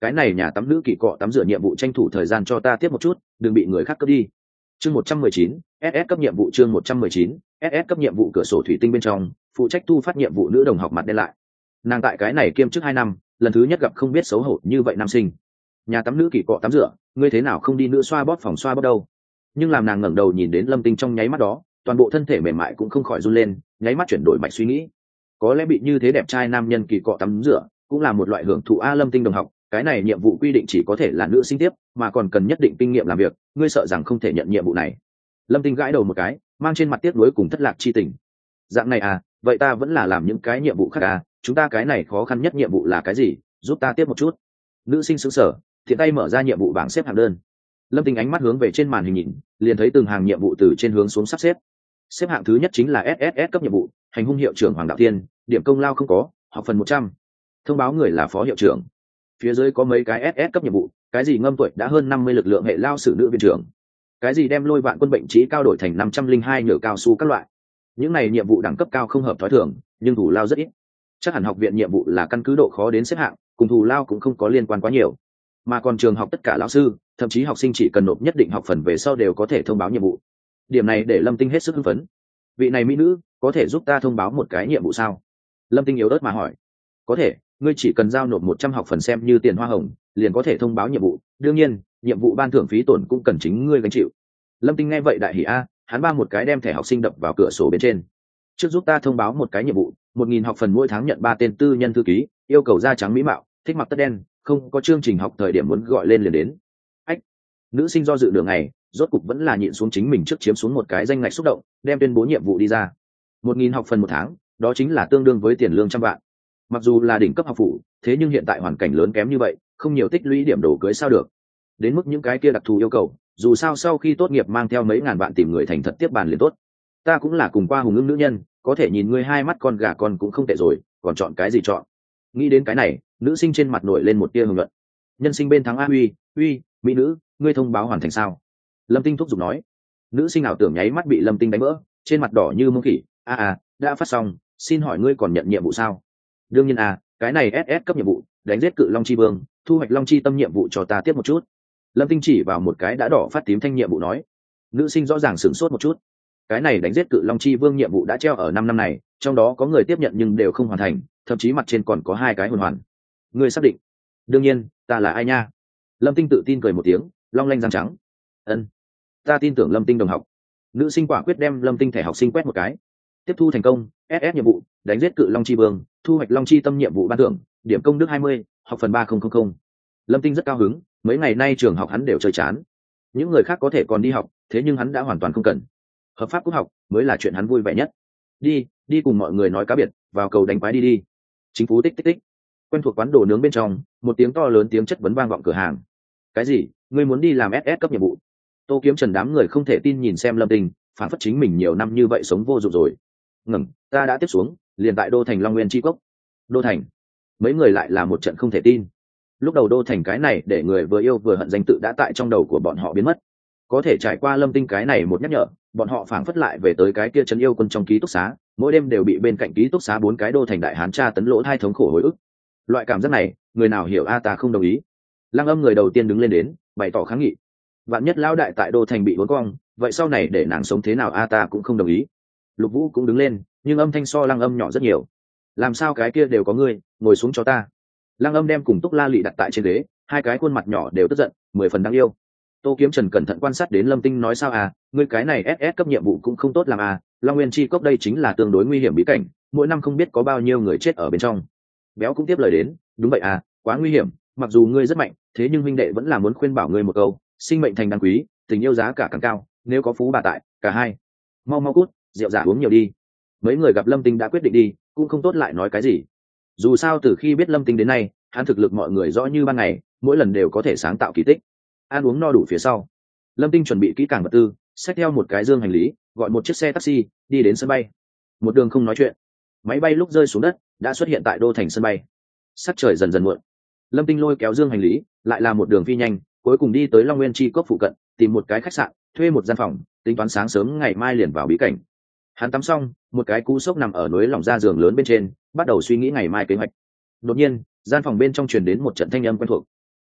cái này nhà tắm nữ kỳ cọ tắm rửa nhiệm vụ tranh thủ thời gian cho ta tiếp một chút, đừng bị người khác cướp đi. Chương một trăm mười chín, ét ét cấp nhiệm vụ. Chương một trăm mười chín, ét ét cấp nhiệm vụ. Cửa sổ thủy tinh bên trong, phụ trách thu phát nhiệm vụ nữ đồng học mặt đen lại. Nàng tại cái này kiêm chức hai năm, lần thứ nhất gặp không biết xấu hổ như vậy nam sinh. Nhà tắm nữ kỳ cọ tắm rửa, ngươi thế nào không đi nữ xoa bóp phòng xoa bóp đâu? Nhưng làm nàng ngẩng đầu nhìn đến Lâm Tinh trong nháy mắt đó, toàn bộ thân thể mềm mại cũng không khỏi run lên, nháy mắt chuyển đổi mạch suy nghĩ. Có lẽ bị như thế đẹp trai nam nhân kỳ cọ tắm rửa, cũng là một loại hưởng thụ a. Lâm Tinh đồng học, cái này nhiệm vụ quy định chỉ có thể là nữ sinh tiếp, mà còn cần nhất định kinh nghiệm làm việc, ngươi sợ rằng không thể nhận nhiệm vụ này. Lâm Tinh gãi đầu một cái, mang trên mặt tiếc nuối cùng thất lạc chi tình. Dạng này à, vậy ta vẫn là làm những cái nhiệm vụ khác à, chúng ta cái này khó khăn nhất nhiệm vụ là cái gì, giúp ta tiếp một chút. Nữ sinh sững sờ, thiện tay mở ra nhiệm vụ bảng xếp hạng đơn. Lâm Tinh ánh mắt hướng về trên màn hình nhìn, liền thấy từng hàng nhiệm vụ từ trên hướng xuống sắp xếp. Xếp hạng thứ nhất chính là ét ét ét cấp nhiệm vụ, hành hung hiệu trưởng Hoàng Đạo Thiên, điểm công lao không có, học phần một trăm. Thông báo người là phó hiệu trưởng. Phía dưới có mấy cái ét ét cấp nhiệm vụ, cái gì ngâm tuổi đã hơn năm mươi lực lượng hệ lao sử nữ viện trưởng, cái gì đem lôi vạn quân bệnh trí cao đổi thành năm trăm linh hai nhựa cao su các loại. Những này nhiệm vụ đẳng cấp cao không hợp thói thường, nhưng thù lao rất ít. Chắc hẳn học viện nhiệm vụ là căn cứ độ khó đến xếp hạng, cùng thù lao cũng không có liên quan quá nhiều. Mà còn trường học tất cả lão sư, thậm chí học sinh chỉ cần nộp nhất định học phần về sau đều có thể thông báo nhiệm vụ. Điểm này để Lâm Tinh hết sức hưng phấn. Vị này mỹ nữ, có thể giúp ta thông báo một cái nhiệm vụ sao? Lâm Tinh yếu ớt mà hỏi. Có thể, ngươi chỉ cần giao nộp một trăm học phần xem như tiền hoa hồng, liền có thể thông báo nhiệm vụ. Đương nhiên, nhiệm vụ ban thưởng phí tổn cũng cần chính ngươi gánh chịu. Lâm Tinh nghe vậy đại hỉ a, hắn ba một cái đem thẻ học sinh đập vào cửa sổ bên trên. Trước giúp ta thông báo một cái nhiệm vụ, một nghìn học phần mỗi tháng nhận ba tên tư nhân thư ký, yêu cầu da trắng mỹ mạo, thích mặc tất đen, không có chương trình học thời điểm muốn gọi lên liền đến. Ách. Nữ sinh do dự đường này, rốt cục vẫn là nhịn xuống chính mình trước chiếm xuống một cái danh ngạch xúc động, đem tuyên bố nhiệm vụ đi ra. Một nghìn học phần một tháng, đó chính là tương đương với tiền lương trăm vạn. Mặc dù là đỉnh cấp học phủ, thế nhưng hiện tại hoàn cảnh lớn kém như vậy, không nhiều tích lũy điểm đổ cưới sao được. Đến mức những cái kia đặc thù yêu cầu, dù sao sau khi tốt nghiệp mang theo mấy ngàn vạn tìm người thành thật tiếp bàn liền tốt. Ta cũng là cùng qua hùng ưng nữ nhân, có thể nhìn ngươi hai mắt con gà con cũng không tệ rồi, còn chọn cái gì chọn? Nghĩ đến cái này, nữ sinh trên mặt nổi lên một tia hưng luận. Nhân sinh bên thắng a. Huy, Huy, mỹ nữ, ngươi thông báo hoàn thành sao? Lâm Tinh thúc giục nói. Nữ sinh ảo tưởng nháy mắt bị Lâm Tinh đánh vỡ, trên mặt đỏ như mông khỉ. A à, đã phát xong, xin hỏi ngươi còn nhận nhiệm vụ sao? Đương nhiên à, cái này ét ét cấp nhiệm vụ, đánh giết cự long chi vương, thu hoạch long chi tâm nhiệm vụ cho ta tiếp một chút. Lâm Tinh chỉ vào một cái đã đỏ phát tím thanh nhiệm vụ nói. Nữ sinh rõ ràng sửng sốt một chút. Cái này đánh giết cự long chi vương nhiệm vụ đã treo ở năm năm này, trong đó có người tiếp nhận nhưng đều không hoàn thành, thậm chí mặt trên còn có hai cái hồn hoàn. Ngươi xác định? Đương nhiên, ta là ai nha? Lâm Tinh tự tin cười một tiếng, long lanh răng trắng. Ân, ta tin tưởng Lâm Tinh đồng học. Nữ sinh quả quyết đem Lâm Tinh thẻ học sinh quét một cái. Tiếp thu thành công, ét ét nhiệm vụ, đánh giết cự long chi vương, thu hoạch long chi tâm nhiệm vụ ban thưởng, điểm công đức hai mươi, học phần ba nghìn. Lâm Tinh rất cao hứng, mấy ngày nay trường học hắn đều chơi chán. Những người khác có thể còn đi học, thế nhưng hắn đã hoàn toàn không cần. Hợp pháp quốc học mới là chuyện hắn vui vẻ nhất. Đi, đi cùng mọi người nói cá biệt, vào cầu đánh quái đi đi. Chính phủ tích tích tích. Quen thuộc quán đồ nướng bên trong, một tiếng to lớn tiếng chất vấn vang vọng cửa hàng. Cái gì? Ngươi muốn đi làm ét ét cấp nhiệm vụ? Tô Kiếm Trần đám người không thể tin nhìn xem Lâm Tinh, phản phất chính mình nhiều năm như vậy sống vô dụng rồi. Ngừng, ta đã tiếp xuống, liền tại đô thành Long Nguyên Chi Cốc. Đô thành. Mấy người lại là một trận không thể tin. Lúc đầu đô thành cái này để người vừa yêu vừa hận danh tự đã tại trong đầu của bọn họ biến mất. Có thể trải qua Lâm Tinh cái này một nhắc nhở, bọn họ phảng phất lại về tới cái kia trấn yêu quân trong ký túc xá, mỗi đêm đều bị bên cạnh ký túc xá bốn cái đô thành đại hán tra tấn lỗ hai thống khổ hồi ức. Loại cảm giác này, người nào hiểu a ta không đồng ý. Lăng Âm người đầu tiên đứng lên đến, bày tỏ kháng nghị. Vạn nhất lão đại tại đô thành bị uốn cong, vậy sau này để nàng sống thế nào a ta cũng không đồng ý. Lục Vũ cũng đứng lên, nhưng âm thanh so Lăng Âm nhỏ rất nhiều. Làm sao cái kia đều có ngươi, ngồi xuống cho ta. Lăng Âm đem cùng Túc La Lị đặt tại trên ghế, hai cái khuôn mặt nhỏ đều tức giận, mười phần đáng yêu. Tô Kiếm Trần cẩn thận quan sát đến Lâm Tinh nói sao à, ngươi cái này ét ét cấp nhiệm vụ cũng không tốt làm à, Long Nguyên Chi Cốc đây chính là tương đối nguy hiểm bí cảnh, mỗi năm không biết có bao nhiêu người chết ở bên trong. Béo cũng tiếp lời đến, đúng vậy à, quá nguy hiểm, mặc dù ngươi rất mạnh, thế nhưng huynh đệ vẫn là muốn khuyên bảo ngươi một câu, sinh mệnh thành đáng quý, tình yêu giá cả càng cao, nếu có phú bà tại, cả hai. Mau mau cút, rượu giả uống nhiều đi. Mấy người gặp Lâm Tinh đã quyết định đi, cũng không tốt lại nói cái gì. Dù sao từ khi biết Lâm Tinh đến nay, hắn thực lực mọi người rõ như ban ngày, mỗi lần đều có thể sáng tạo kỳ tích. Ăn uống no đủ phía sau, Lâm Tinh chuẩn bị kỹ càng vật tư, xách theo một cái dương hành lý, gọi một chiếc xe taxi đi đến sân bay. Một đường không nói chuyện, máy bay lúc rơi xuống đất đã xuất hiện tại đô thành sân bay. Sắc trời dần dần muộn, Lâm Tinh lôi kéo dương hành lý, lại là một đường phi nhanh, cuối cùng đi tới Long Nguyên Chi Cốc phụ cận, tìm một cái khách sạn, thuê một gian phòng, tính toán sáng sớm ngày mai liền vào bí cảnh. Hắn tắm xong, một cái cú sốc nằm ở núi lỏng ra giường lớn bên trên, bắt đầu suy nghĩ ngày mai kế hoạch. Đột nhiên, gian phòng bên trong truyền đến một trận thanh âm quen thuộc.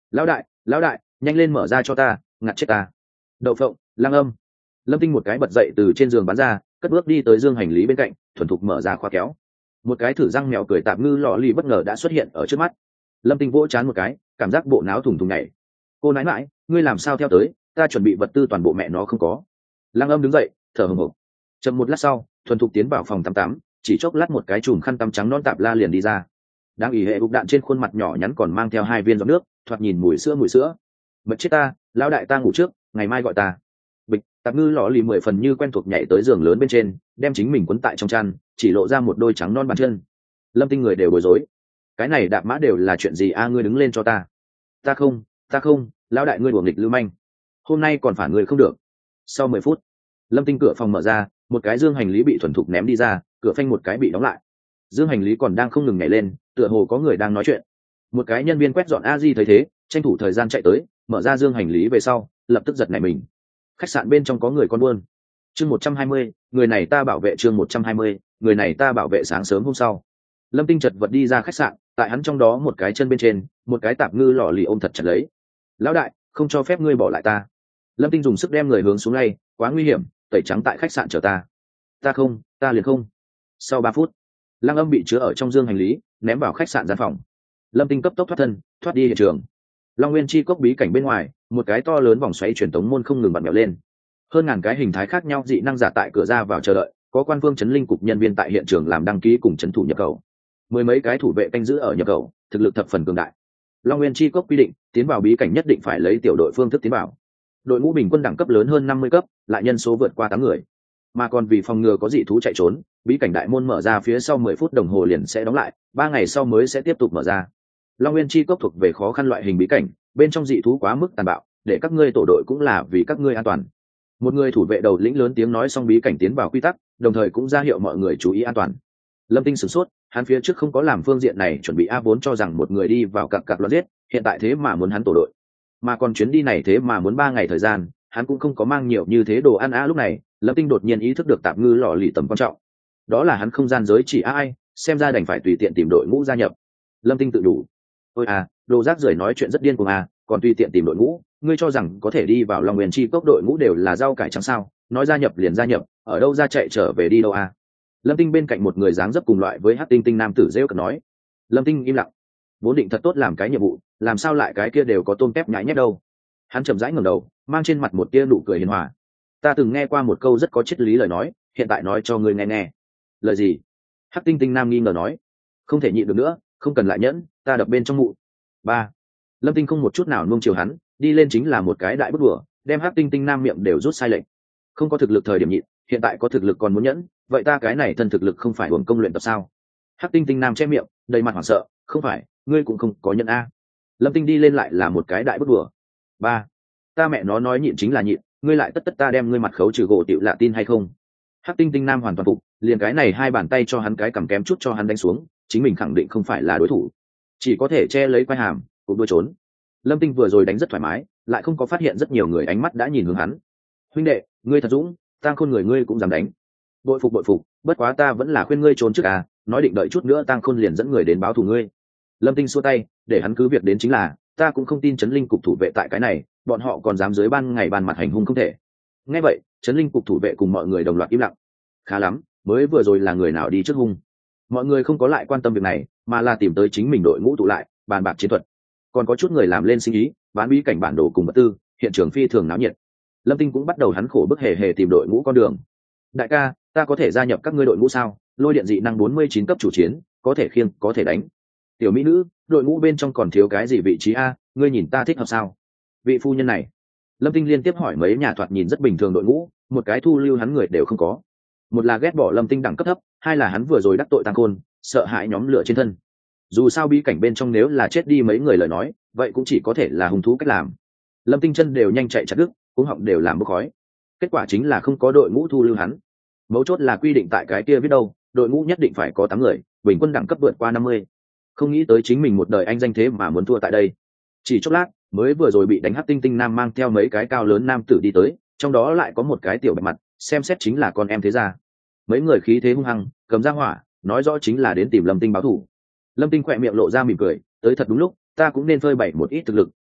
lão đại lão đại, nhanh lên mở ra cho ta, ngạt chết ta. Đậu phộng, Lăng Âm. Lâm Tinh một cái bật dậy từ trên giường bắn ra, cất bước đi tới dương hành lý bên cạnh, thuần thục mở ra khóa kéo. Một cái thử răng mèo cười tạm ngư lọ lì bất ngờ đã xuất hiện ở trước mắt. Lâm Tinh vỗ chán một cái, cảm giác bộ não thủng thủng nhảy. Cô nãi nãi, ngươi làm sao theo tới, ta chuẩn bị vật tư toàn bộ mẹ nó không có. Lăng Âm đứng dậy, thở hổn hộc. Chậm một lát sau, thuần thục tiến vào phòng tắm tắm, chỉ chốc lát một cái chùm khăn tắm trắng non tạp la liền đi ra. Đang ỉ hệ ục đạn trên khuôn mặt nhỏ nhắn còn mang theo hai viên giọt nước, thoạt nhìn mùi sữa mùi sữa. Mệt chết ta, lão đại ta ngủ trước, ngày mai gọi ta. Bịch, tạp ngư lọ lì mười phần như quen thuộc nhảy tới giường lớn bên trên, đem chính mình quấn tại trong chăn, chỉ lộ ra một đôi trắng non bàn chân. Lâm Tinh người đều bối rối. Cái này đạp mã đều là chuyện gì a, ngươi đứng lên cho ta. Ta không, ta không, lão đại ngươi đuổi nghịch lưu manh. Hôm nay còn phản người không được. Sau mười phút, Lâm Tinh cửa phòng mở ra, một cái dương hành lý bị thuần thục ném đi ra, cửa phanh một cái bị đóng lại. Dương hành lý còn đang không ngừng nhảy lên, tựa hồ có người đang nói chuyện. Một cái nhân viên quét dọn a di thấy thế, tranh thủ thời gian chạy tới, mở ra dương hành lý về sau, lập tức giật nảy mình. Khách sạn bên trong có người con buôn. Chương một trăm hai mươi, người này ta bảo vệ. Chương một trăm hai mươi, người này ta bảo vệ. Sáng sớm hôm sau, Lâm Tinh chật vật đi ra khách sạn, tại hắn trong đó một cái chân bên trên, một cái tạp ngư lọ lì ôm thật chặt lấy. Lão đại, không cho phép ngươi bỏ lại ta. Lâm Tinh dùng sức đem người hướng xuống lay, quá nguy hiểm, tẩy trắng tại khách sạn chờ ta. Ta không, ta liền không. Sau ba phút, Lăng Âm bị chứa ở trong dương hành lý, ném vào khách sạn gian phòng. Lâm Tinh cấp tốc thoát thân, thoát đi hiện trường. Long Nguyên chi cốc bí cảnh bên ngoài, một cái to lớn vòng xoáy truyền tống môn không ngừng bật mèo lên. Hơn ngàn cái hình thái khác nhau dị năng giả tại cửa ra vào chờ đợi, có quan phương chấn linh cục nhân viên tại hiện trường làm đăng ký cùng chấn thủ nhập khẩu. Mười mấy cái thủ vệ canh giữ ở nhập khẩu, thực lực thập phần cường đại. Long Nguyên chi cốc quy định, tiến vào bí cảnh nhất định phải lấy tiểu đội phương thức tiến vào. Đội ngũ bình quân đẳng cấp lớn hơn năm mươi cấp, lại nhân số vượt qua tám người. Mà còn vì phòng ngừa có dị thú chạy trốn, bí cảnh đại môn mở ra phía sau mười phút đồng hồ liền sẽ đóng lại, ba ngày sau mới sẽ tiếp tục mở ra. Long Nguyên chi cốc thuộc về khó khăn loại hình bí cảnh, bên trong dị thú quá mức tàn bạo, để các ngươi tổ đội cũng là vì các ngươi an toàn. Một người thủ vệ đầu lĩnh lớn tiếng nói xong bí cảnh tiến vào quy tắc, đồng thời cũng ra hiệu mọi người chú ý an toàn. Lâm Tinh sửng sốt, hắn phía trước không có làm phương diện này chuẩn bị, a vốn cho rằng một người đi vào cặp cặp loạt giết, hiện tại thế mà muốn hắn tổ đội. Mà còn chuyến đi này thế mà muốn ba ngày thời gian, hắn cũng không có mang nhiều như thế đồ ăn. A lúc này, Lâm Tinh đột nhiên ý thức được tạp ngư lọ lì tầm quan trọng. Đó là hắn không gian giới chỉ ai, xem ra đành phải tùy tiện tìm đội ngũ gia nhập. Lâm Tinh tự đủ. Ôi à, đồ rác rưởi nói chuyện rất điên cuồng à, còn tùy tiện tìm đội ngũ, ngươi cho rằng có thể đi vào Long Nguyên chi cốc đội ngũ đều là rau cải trắng sao? Nói gia nhập liền gia nhập, ở đâu ra chạy trở về đi đâu à? Lâm Tinh bên cạnh một người dáng dấp cùng loại với Hắc Tinh Tinh nam tử rêu cợt nói. Lâm Tinh im lặng, vốn định thật tốt làm cái nhiệm vụ, làm sao lại cái kia đều có tôm tép nhãi nhép đâu? Hắn chậm rãi ngẩng đầu, mang trên mặt một tia nụ cười hiền hòa. Ta từng nghe qua một câu rất có triết lý lời nói, hiện tại nói cho ngươi nghe nghe. Lời gì? Hắc Tinh Tinh nam nghi ngờ nói. Không thể nhịn được nữa, không cần lại nhẫn, ta đập bên trong mụ. Ba. Lâm Tinh không một chút nào nuông chiều hắn, đi lên chính là một cái đại bức đùa, đem Hắc Tinh Tinh nam miệng đều rút sai lệnh. Không có thực lực thời điểm nhịn, hiện tại có thực lực còn muốn nhẫn, vậy ta cái này thân thực lực không phải uổng công luyện tập sao? Hắc Tinh Tinh nam che miệng, đầy mặt hoảng sợ, không phải, ngươi cũng không có nhẫn a. Lâm Tinh đi lên lại là một cái đại bức đùa. Ba. Ta mẹ nó nói nhịn chính là nhịn, ngươi lại tất tất ta đem ngươi mặt khấu trừ gỗ tiểu lạ tin hay không? Hắc Tinh Tinh nam hoàn toàn phục, liền cái này hai bàn tay cho hắn cái cầm kém chút cho hắn đánh xuống, chính mình khẳng định không phải là đối thủ, chỉ có thể che lấy quai hàm cụp đuôi trốn. Lâm Tinh vừa rồi đánh rất thoải mái, lại không có phát hiện rất nhiều người ánh mắt đã nhìn hướng hắn. Huynh đệ, ngươi thật dũng, tang khôn người ngươi cũng dám đánh. Bội phục bội phục, bất quá ta vẫn là khuyên ngươi trốn trước à, nói định đợi chút nữa tang khôn liền dẫn người đến báo thù ngươi. Lâm Tinh xua tay, để hắn cứ việc đến chính là, ta cũng không tin chấn linh cục thủ vệ tại cái này, bọn họ còn dám dưới ban ngày ban mặt hành hung không thể. Nghe vậy, chấn linh cục thủ vệ cùng mọi người đồng loạt im lặng. Khá lắm, mới vừa rồi là người nào đi trước hung? Mọi người không có lại quan tâm việc này, mà là tìm tới chính mình đội ngũ tụ lại, bàn bạc chiến thuật. Còn có chút người làm lên sinh ý, bán bí cảnh bản đồ cùng vật tư, hiện trường phi thường náo nhiệt. Lâm Tinh cũng bắt đầu hắn khổ bức hề hề tìm đội ngũ con đường. Đại ca, ta có thể gia nhập các ngươi đội ngũ sao? Lôi điện dị năng bốn mươi chín cấp chủ chiến, có thể khiêng, có thể đánh. Tiểu mỹ nữ, đội ngũ bên trong còn thiếu cái gì vị trí a? Ngươi nhìn ta thích hợp sao? Vị phu nhân này. Lâm Tinh liên tiếp hỏi mấy nhà thoạt nhìn rất bình thường đội ngũ, một cái thu lưu hắn người đều không có. Một là ghét bỏ Lâm Tinh đẳng cấp thấp, hai là hắn vừa rồi đắc tội tăng khôn, sợ hãi nhóm lửa trên thân. Dù sao bí cảnh bên trong nếu là chết đi mấy người lời nói, vậy cũng chỉ có thể là hung thú cách làm. Lâm Tinh chân đều nhanh chạy chặt đứt, cuống họng đều làm bốc khói. Kết quả chính là không có đội ngũ thu lưu hắn. Mấu chốt là quy định tại cái kia viết đâu, đội ngũ nhất định phải có tám người, bình quân đẳng cấp vượt qua năm mươi. Không nghĩ tới chính mình một đời anh danh thế mà muốn thua tại đây. Chỉ chốc lát, mới vừa rồi bị đánh Hắc Tinh Tinh nam mang theo mấy cái cao lớn nam tử đi tới, trong đó lại có một cái tiểu bạch mặt, xem xét chính là con em thế gia. Mấy người khí thế hung hăng, cầm ra hỏa, nói rõ chính là đến tìm Lâm Tinh báo thù. Lâm Tinh khỏe miệng lộ ra mỉm cười, tới thật đúng lúc, ta cũng nên phơi bày một ít thực lực,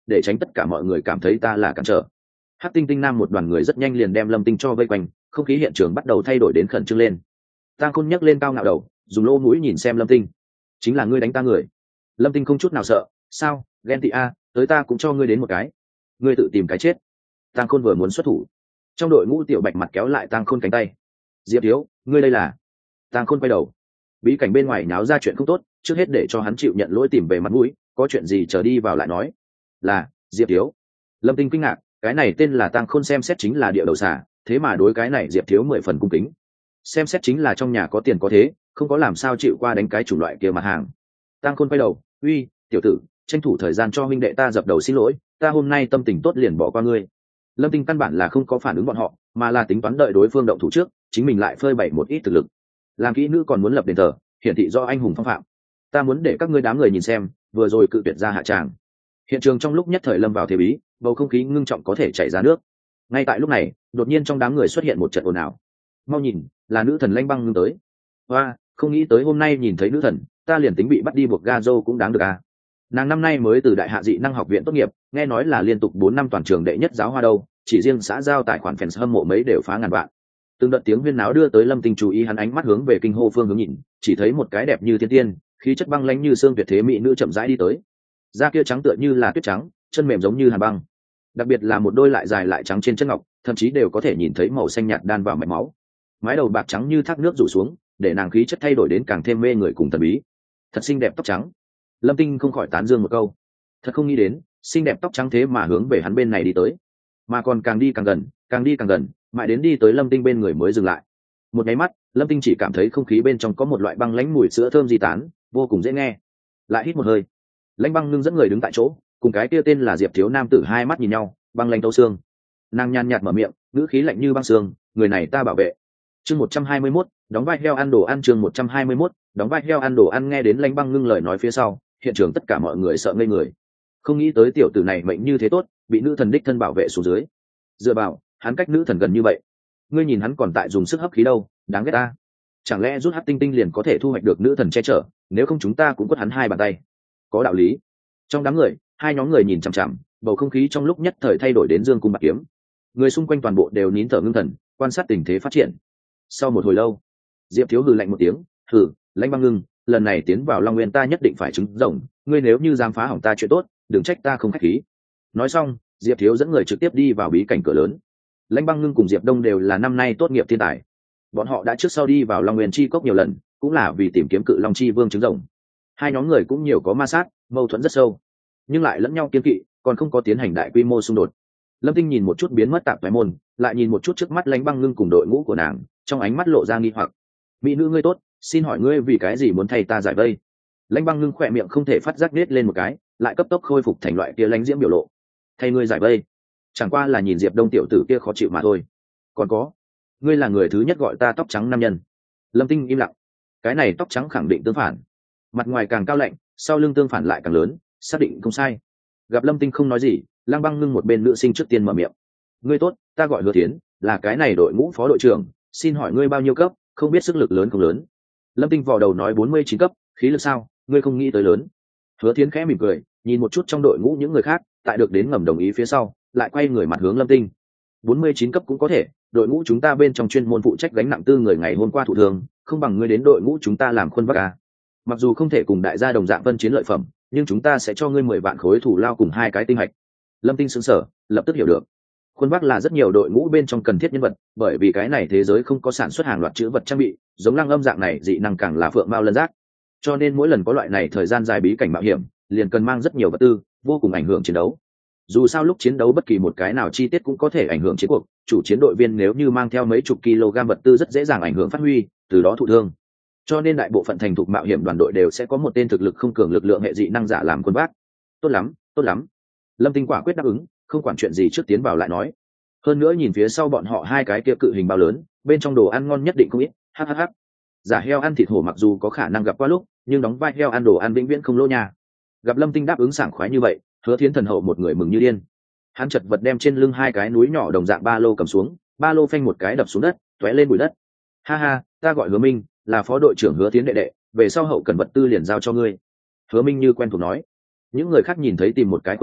để tránh tất cả mọi người cảm thấy ta là cản trở. Hắc tinh tinh nam một đoàn người rất nhanh liền đem Lâm Tinh cho vây quanh, không khí hiện trường bắt đầu thay đổi đến khẩn trương lên. Tang Khôn nhấc lên cao ngạo đầu, dùng lỗ mũi nhìn xem Lâm Tinh. Chính là ngươi đánh ta người. Lâm Tinh không chút nào sợ. Sao, ghen tị a, tới ta cũng cho ngươi đến một cái. Ngươi tự tìm cái chết. Tang Khôn vừa muốn xuất thủ, trong đội ngũ Tiểu Bạch mặt kéo lại Tang Khôn cánh tay. Diệp thiếu, ngươi đây là? Tang Khôn quay đầu. Bí cảnh bên ngoài náo ra chuyện không tốt, trước hết để cho hắn chịu nhận lỗi tìm về mặt mũi, có chuyện gì chờ đi vào lại nói. Là Diệp thiếu. Lâm Tinh kinh ngạc, cái này tên là Tang Khôn xem xét chính là địa đầu xà, thế mà đối cái này Diệp thiếu mười phần cung kính. Xem xét chính là trong nhà có tiền có thế, không có làm sao chịu qua đánh cái chủng loại kia mặt hàng. Tang Khôn quay đầu, uy, tiểu tử, tranh thủ thời gian cho huynh đệ ta dập đầu xin lỗi, ta hôm nay tâm tình tốt liền bỏ qua ngươi. Lâm Tinh căn bản là không có phản ứng bọn họ, mà là tính toán đợi đối phương động thủ trước, chính mình lại phơi bày một ít thực lực. Làm kỹ nữ còn muốn lập đền thờ, hiển thị do anh hùng phong phạm. Ta muốn để các ngươi đám người nhìn xem, vừa rồi cự tuyệt ra hạ tràng. Hiện trường trong lúc nhất thời lâm vào thế bí, bầu không khí ngưng trọng có thể chảy ra nước. Ngay tại lúc này, đột nhiên trong đám người xuất hiện một trận ồn ào. Mau nhìn, là nữ thần Lãnh Băng Ngưng tới. Hoa, không nghĩ tới hôm nay nhìn thấy nữ thần, ta liền tính bị bắt đi buộc ga dô cũng đáng được à. Nàng năm nay mới từ Đại Hạ Dị Năng học viện tốt nghiệp, nghe nói là liên tục bốn năm toàn trường đệ nhất giáo hoa đâu, chỉ riêng xã giao tài khoản fans hâm mộ mấy đều phá ngàn vạn. Từng đợt tiếng huyên náo đưa tới Lâm Tinh chú ý, hắn ánh mắt hướng về kinh hô phương hướng nhìn, chỉ thấy một cái đẹp như thiên tiên, khí chất băng lãnh như xương tuyệt thế mỹ nữ chậm rãi đi tới. Da kia trắng tựa như là tuyết trắng, chân mềm giống như hàn băng. Đặc biệt là một đôi lại dài lại trắng trên chân ngọc, thậm chí đều có thể nhìn thấy màu xanh nhạt đan vào mạch máu. Mái đầu bạc trắng như thác nước rủ xuống, để nàng khí chất thay đổi đến càng thêm mê người cùng thần bí. Thật xinh đẹp tóc trắng. Lâm Tinh không khỏi tán dương một câu. Thật không nghĩ đến, xinh đẹp tóc trắng thế mà hướng về hắn bên này đi tới, mà còn càng đi càng gần, càng đi càng gần, mãi đến đi tới Lâm Tinh bên người mới dừng lại. Một cái mắt, Lâm Tinh chỉ cảm thấy không khí bên trong có một loại băng lãnh mùi sữa thơm di tán, vô cùng dễ nghe. Lại hít một hơi, Lãnh Băng Ngưng dẫn người đứng tại chỗ, cùng cái kia tên là Diệp thiếu nam tử hai mắt nhìn nhau, băng lãnh thấu xương. Nàng nhàn nhạt mở miệng, ngữ khí lạnh như băng xương, người này ta bảo vệ. Chương một trăm hai mươi mốt, đóng vai heo ăn đồ ăn. Chương một trăm hai mươi mốt, đóng vai heo ăn đồ ăn. Nghe đến Lãnh Băng Ngưng lời nói phía sau, hiện trường tất cả mọi người sợ ngây người. Không nghĩ tới tiểu tử này mệnh như thế tốt, bị nữ thần đích thân bảo vệ xuống dưới. Dựa vào, hắn cách nữ thần gần như vậy, ngươi nhìn hắn còn tại dùng sức hấp khí đâu, đáng ghét ta. Chẳng lẽ rút hắc tinh tinh liền có thể thu hoạch được nữ thần che chở, nếu không chúng ta cũng quất hắn hai bàn tay. Có đạo lý. Trong đám người, hai nhóm người nhìn chằm chằm, bầu không khí trong lúc nhất thời thay đổi đến dương cung bạc kiếm. Người xung quanh toàn bộ đều nín thở ngưng thần, quan sát tình thế phát triển. Sau một hồi lâu, Diệp thiếu hừ lạnh một tiếng, hừ, Lãnh Băng Ngưng, lần này tiến vào Long Nguyên ta nhất định phải trứng rồng, ngươi nếu như dám phá hỏng ta chuyện tốt, đừng trách ta không khách khí. Nói xong, Diệp thiếu dẫn người trực tiếp đi vào bí cảnh cửa lớn. Lãnh Băng Ngưng cùng Diệp Đông đều là năm nay tốt nghiệp thiên tài, bọn họ đã trước sau đi vào Long Nguyên chi cốc nhiều lần, cũng là vì tìm kiếm cự long chi vương trứng rồng. Hai nhóm người cũng nhiều có ma sát, mâu thuẫn rất sâu, nhưng lại lẫn nhau kiên kỵ, còn không có tiến hành đại quy mô xung đột. Lâm Tinh nhìn một chút biến mất tạp thoái môn, lại nhìn một chút trước mắt Lãnh Băng Ngưng cùng đội ngũ của nàng, trong ánh mắt lộ ra nghi hoặc. Mỹ nữ ngươi tốt, xin hỏi ngươi vì cái gì muốn thay ta giải vây? Lãnh Băng Ngưng khỏe miệng không thể phát giác nết lên một cái, lại cấp tốc khôi phục thành loại kia lãnh diễm biểu lộ. Thay ngươi giải vây? Chẳng qua là nhìn Diệp Đông tiểu tử kia khó chịu mà thôi. Còn có, ngươi là người thứ nhất gọi ta tóc trắng nam nhân. Lâm Tinh im lặng. Cái này tóc trắng khẳng định tương phản, mặt ngoài càng cao lạnh, sau lưng tương phản lại càng lớn, xác định không sai. Gặp Lâm Tinh không nói gì, Lăng Băng Ngưng một bên nữ sinh trước tiên mở miệng. Ngươi tốt, ta gọi Hứa Thiến, là cái này đội ngũ phó đội trưởng, xin hỏi ngươi bao nhiêu cấp, không biết sức lực lớn không lớn? Lâm Tinh vò đầu nói bốn mươi chín cấp, khí lực sao, ngươi không nghĩ tới lớn. Hứa Thiến khẽ mỉm cười, nhìn một chút trong đội ngũ những người khác, tại được đến ngầm đồng ý phía sau, lại quay người mặt hướng Lâm Tinh. bốn mươi chín cấp cũng có thể, đội ngũ chúng ta bên trong chuyên môn phụ trách gánh nặng tư người ngày hôm qua thụ thường, không bằng ngươi đến đội ngũ chúng ta làm khuôn vác à. Mặc dù không thể cùng đại gia đồng dạng phân chiến lợi phẩm, nhưng chúng ta sẽ cho ngươi mười vạn khối thủ lao cùng hai cái tinh hạch. Lâm Tinh sững sờ, lập tức hiểu được. Khuôn vác là rất nhiều đội ngũ bên trong cần thiết nhân vật, bởi vì cái này thế giới không có sản xuất hàng loạt chữ vật trang bị, giống Lăng Âm dạng này dị năng càng là phượng mao lân giác. Cho nên mỗi lần có loại này thời gian dài bí cảnh mạo hiểm, liền cần mang rất nhiều vật tư, vô cùng ảnh hưởng chiến đấu. Dù sao lúc chiến đấu bất kỳ một cái nào chi tiết cũng có thể ảnh hưởng chiến cuộc, chủ chiến đội viên nếu như mang theo mấy chục kg vật tư rất dễ dàng ảnh hưởng phát huy, từ đó thụ thương. Cho nên đại bộ phận thành thục mạo hiểm đoàn đội đều sẽ có một tên thực lực không cường lực lượng hệ dị năng giả làm quân vác. Tốt lắm, tốt lắm. Lâm Tinh quả quyết đáp ứng, không quản chuyện gì trước tiến vào lại nói. Hơn nữa nhìn phía sau bọn họ hai cái kia cự hình bao lớn, bên trong đồ ăn ngon nhất định không ít. Hhh. Giả heo ăn thịt hổ mặc dù có khả năng gặp qua lúc, nhưng đóng vai heo ăn đồ ăn vĩnh viễn không lỗ nhà. Gặp Lâm Tinh đáp ứng sảng khoái như vậy, Hứa Thiến thần hậu một người mừng như điên. Hắn chật vật đem trên lưng hai cái núi nhỏ đồng dạng ba lô cầm xuống, ba lô phanh một cái đập xuống đất, tóe lên bụi đất. Ha ha, ta gọi Hứa Minh, là phó đội trưởng Hứa Thiến đệ đệ, về sau hậu cần vật tư liền giao cho ngươi. Hứa Minh như quen thuộc nói. Những người khác nhìn thấy tìm một cái quân vác,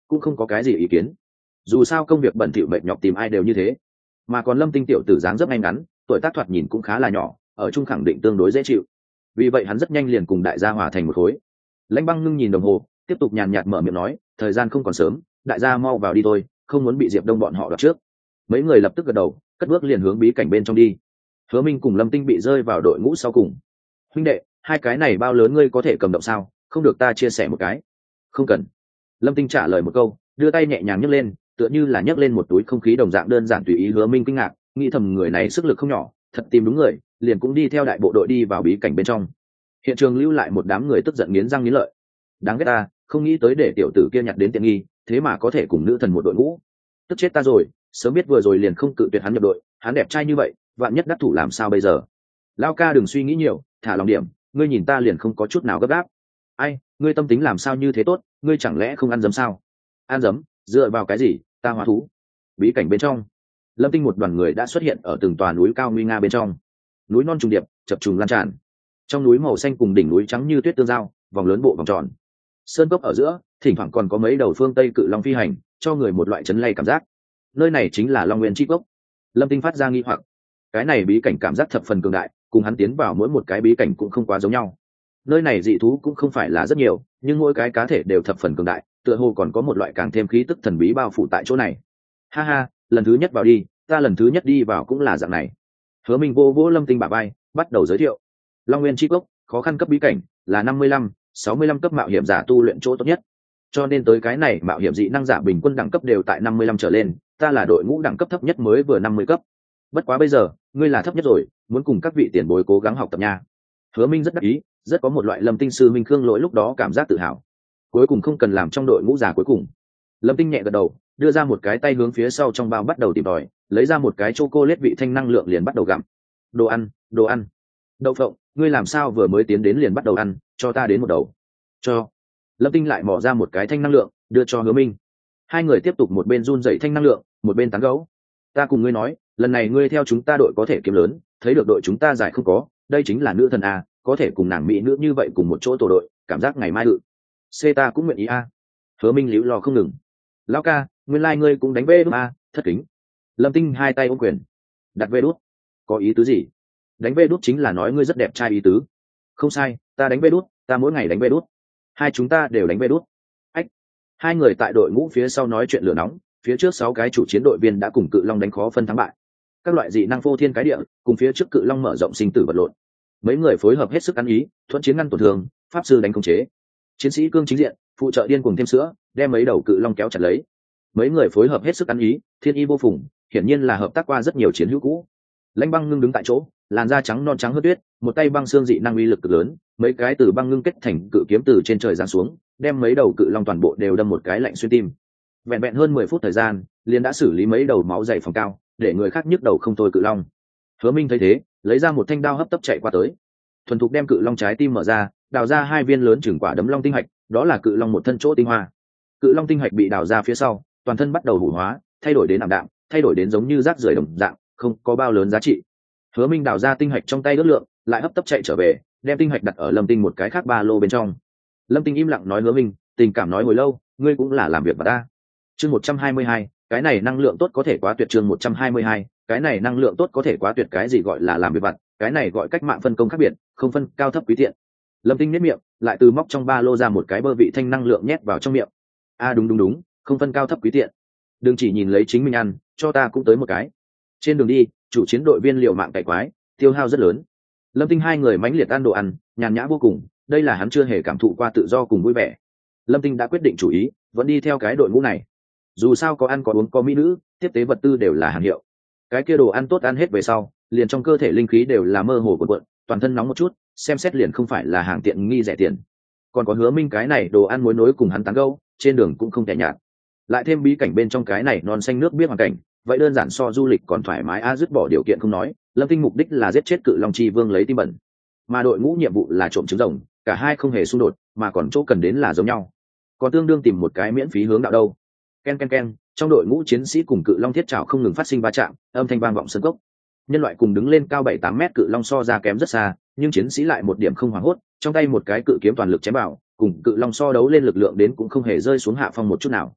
cũng không có cái gì ý kiến. Dù sao công việc bận thỉu mệt nhọc tìm ai đều như thế, mà còn Lâm Tinh tiểu tử dáng dấp ngay ngắn, tuổi tác thoạt nhìn cũng khá là nhỏ, ở chung khẳng định tương đối dễ chịu. Vì vậy hắn rất nhanh liền cùng đại gia hòa thành một khối. Lãnh Băng Ngưng nhìn đồng hồ, tiếp tục nhàn nhạt mở miệng nói, thời gian không còn sớm, đại gia mau vào đi thôi, không muốn bị Diệp Đông bọn họ đoạt trước. Mấy người lập tức gật đầu, cất bước liền hướng bí cảnh bên trong đi. Hứa Minh cùng Lâm Tinh bị rơi vào đội ngũ sau cùng. Huynh đệ, hai cái này bao lớn ngươi có thể cầm động sao? Không được ta chia sẻ một cái. Không cần. Lâm Tinh trả lời một câu, đưa tay nhẹ nhàng nhấc lên, tựa như là nhấc lên một túi không khí đồng dạng đơn giản tùy ý. Hứa Minh kinh ngạc, nghĩ thầm người này sức lực không nhỏ, thật tìm đúng người, liền cũng đi theo đại bộ đội đi vào bí cảnh bên trong. Hiện trường lưu lại một đám người tức giận nghiến răng nghiến lợi. Đáng ghét ta, không nghĩ tới để tiểu tử kia nhặt đến tiện nghi, thế mà có thể cùng nữ thần một đội ngũ. Tức chết ta rồi, sớm biết vừa rồi liền không cự tuyệt hắn nhập đội, hắn đẹp trai như vậy, vạn nhất đắc thủ làm sao bây giờ? Lao ca đừng suy nghĩ nhiều, thả lòng điểm, ngươi nhìn ta liền không có chút nào gấp gáp. Ai, ngươi tâm tính làm sao như thế tốt, ngươi chẳng lẽ không ăn dấm sao? Ăn dấm, dựa vào cái gì, ta hóa thú. Bí cảnh bên trong, Lâm Tinh một đoàn người đã xuất hiện ở từng tòa núi cao nguy nga bên trong. Núi non trùng điệp, chập trùng lan tràn. Trong núi màu xanh cùng đỉnh núi trắng như tuyết tương giao, vòng lớn bộ vòng tròn. Sơn cốc ở giữa, thỉnh thoảng còn có mấy đầu phương Tây cự long phi hành, cho người một loại chấn lay cảm giác. Nơi này chính là Long Nguyên Chi Cốc. Lâm Tinh phát ra nghi hoặc, cái này bí cảnh cảm giác thập phần cường đại, cùng hắn tiến vào mỗi một cái bí cảnh cũng không quá giống nhau. Nơi này dị thú cũng không phải là rất nhiều, nhưng mỗi cái cá thể đều thập phần cường đại, tựa hồ còn có một loại càng thêm khí tức thần bí bao phủ tại chỗ này. Ha ha, lần thứ nhất vào đi, ta lần thứ nhất đi vào cũng là dạng này. Hứa Minh vô vỗ Lâm Tinh bả vai, bắt đầu giới thiệu. Long Nguyên Chi Cốc, khó khăn cấp bí cảnh, là năm mươi lăm, sáu mươi lăm cấp mạo hiểm giả tu luyện chỗ tốt nhất. Cho nên tới cái này mạo hiểm dị năng giả bình quân đẳng cấp đều tại năm mươi lăm trở lên, ta là đội ngũ đẳng cấp thấp nhất mới vừa năm mươi cấp. Bất quá bây giờ, ngươi là thấp nhất rồi, muốn cùng các vị tiền bối cố gắng học tập nha. Hứa Minh rất đắc ý, rất có một loại Lâm Tinh sư minh khương lỗi lúc đó cảm giác tự hào. Cuối cùng không cần làm trong đội ngũ già cuối cùng. Lâm Tinh nhẹ gật đầu, đưa ra một cái tay hướng phía sau trong bao bắt đầu tìm tòi, lấy ra một cái chocolate vị thanh năng lượng liền bắt đầu gặm. Đồ ăn, đồ ăn. Đậu phộng, ngươi làm sao vừa mới tiến đến liền bắt đầu ăn, cho ta đến một đầu. Cho. Lâm Tinh lại mò ra một cái thanh năng lượng, đưa cho Hứa Minh. Hai người tiếp tục một bên run dậy thanh năng lượng, một bên tán gẫu. Ta cùng ngươi nói, lần này ngươi theo chúng ta đội có thể kiếm lớn, thấy được đội chúng ta giải không có, đây chính là nữ thần a, có thể cùng nàng mỹ nữ như vậy cùng một chỗ tổ đội, cảm giác ngày mai ự. C ta cũng nguyện ý a. Hứa Minh liễu lo không ngừng. Lão ca, nguyên lai like ngươi cũng đánh vê đút a, thất kính. Lâm Tinh hai tay ôm quyền. Đặt vê đút, có ý tứ gì? Đánh vê đút chính là nói ngươi rất đẹp trai ý tứ. Không sai, ta đánh vê đút, ta mỗi ngày đánh vê đút. Hai chúng ta đều đánh vê đút. Ách. Hai người tại đội ngũ phía sau nói chuyện lửa nóng, phía trước sáu cái chủ chiến đội viên đã cùng cự long đánh khó phân thắng bại. Các loại dị năng phô thiên cái địa, cùng phía trước cự long mở rộng sinh tử vật lộn. Mấy người phối hợp hết sức ăn ý, thuận chiến ngăn tổn thương, pháp sư đánh khống chế. Chiến sĩ cương chính diện, phụ trợ điên cuồng thêm sữa, đem mấy đầu cự long kéo chặt lấy. Mấy người phối hợp hết sức ăn ý, thiên y vô phùng, hiển nhiên là hợp tác qua rất nhiều chiến hữu cũ. Lãnh Băng Ngưng đứng tại chỗ, làn da trắng non trắng hơn tuyết, một tay băng xương dị năng uy lực cực lớn, mấy cái từ băng ngưng kết thành cự kiếm từ trên trời giáng xuống, đem mấy đầu cự long toàn bộ đều đâm một cái lạnh xuyên tim. Vẹn vẹn hơn mười phút thời gian, liền đã xử lý mấy đầu máu dày phòng cao, để người khác nhức đầu không thôi cự long. Hứa Minh thấy thế, lấy ra một thanh đao hấp tấp chạy qua tới, thuần thục đem cự long trái tim mở ra, đào ra hai viên lớn chừng quả đấm long tinh hạch, đó là cự long một thân chỗ tinh hoa. Cự long tinh hạch bị đào ra phía sau, toàn thân bắt đầu hủ hóa, thay đổi đến ảm đạm, thay đổi đến giống như rác rưởi đồng dạng, không có bao lớn giá trị. Hứa Minh đào ra tinh hạch trong tay ước lượng, lại hấp tấp chạy trở về, đem tinh hạch đặt ở Lâm Tinh một cái khác ba lô bên trong. Lâm Tinh im lặng nói Hứa Minh, tình cảm nói hồi lâu, ngươi cũng là làm việc mà ta. Chương một trăm hai mươi hai, cái này năng lượng tốt có thể quá tuyệt. Chương một trăm hai mươi hai, cái này năng lượng tốt có thể quá tuyệt. Cái gì gọi là làm việc vặt, cái này gọi cách mạng phân công khác biệt, không phân cao thấp quý tiện. Lâm Tinh nhếch miệng, lại từ móc trong ba lô ra một cái bơ vị thanh năng lượng nhét vào trong miệng. A à, đúng đúng đúng, không phân cao thấp quý tiện. Đừng chỉ nhìn lấy chính mình ăn, cho ta cũng tới một cái. Trên đường đi, chủ chiến đội viên liều mạng cày quái, tiêu hao rất lớn. Lâm Tinh hai người mãnh liệt ăn đồ ăn, nhàn nhã vô cùng, đây là hắn chưa hề cảm thụ qua tự do cùng vui vẻ. Lâm Tinh đã quyết định chủ ý, vẫn đi theo cái đội ngũ này. Dù sao có ăn có uống có mỹ nữ, tiếp tế vật tư đều là hàng hiệu. Cái kia đồ ăn tốt ăn hết về sau, liền trong cơ thể linh khí đều là mơ hồ cuộn cuộn, toàn thân nóng một chút, xem xét liền không phải là hàng tiện nghi rẻ tiền. Còn có Hứa Minh cái này đồ ăn mối nối cùng hắn tán gẫu, trên đường cũng không tệ nhạt. Lại thêm bí cảnh bên trong cái này non xanh nước biết hoàn cảnh, vậy đơn giản so du lịch còn thoải mái a. Dứt bỏ điều kiện không nói, Lâm Tinh mục đích là giết chết cự long chi vương lấy tim bẩn, mà đội ngũ nhiệm vụ là trộm trứng rồng, cả hai không hề xung đột, mà còn chỗ cần đến là giống nhau, còn tương đương tìm một cái miễn phí hướng đạo đâu. Ken ken ken, trong đội ngũ chiến sĩ cùng cự long thiết trảo không ngừng phát sinh va chạm, âm thanh vang vọng sân cốc. Nhân loại cùng đứng lên cao bảy tám mét cự long so ra kém rất xa, nhưng chiến sĩ lại một điểm không hoảng hốt, trong tay một cái cự kiếm toàn lực chém vào, cùng cự long so đấu lên lực lượng đến cũng không hề rơi xuống hạ phong một chút nào.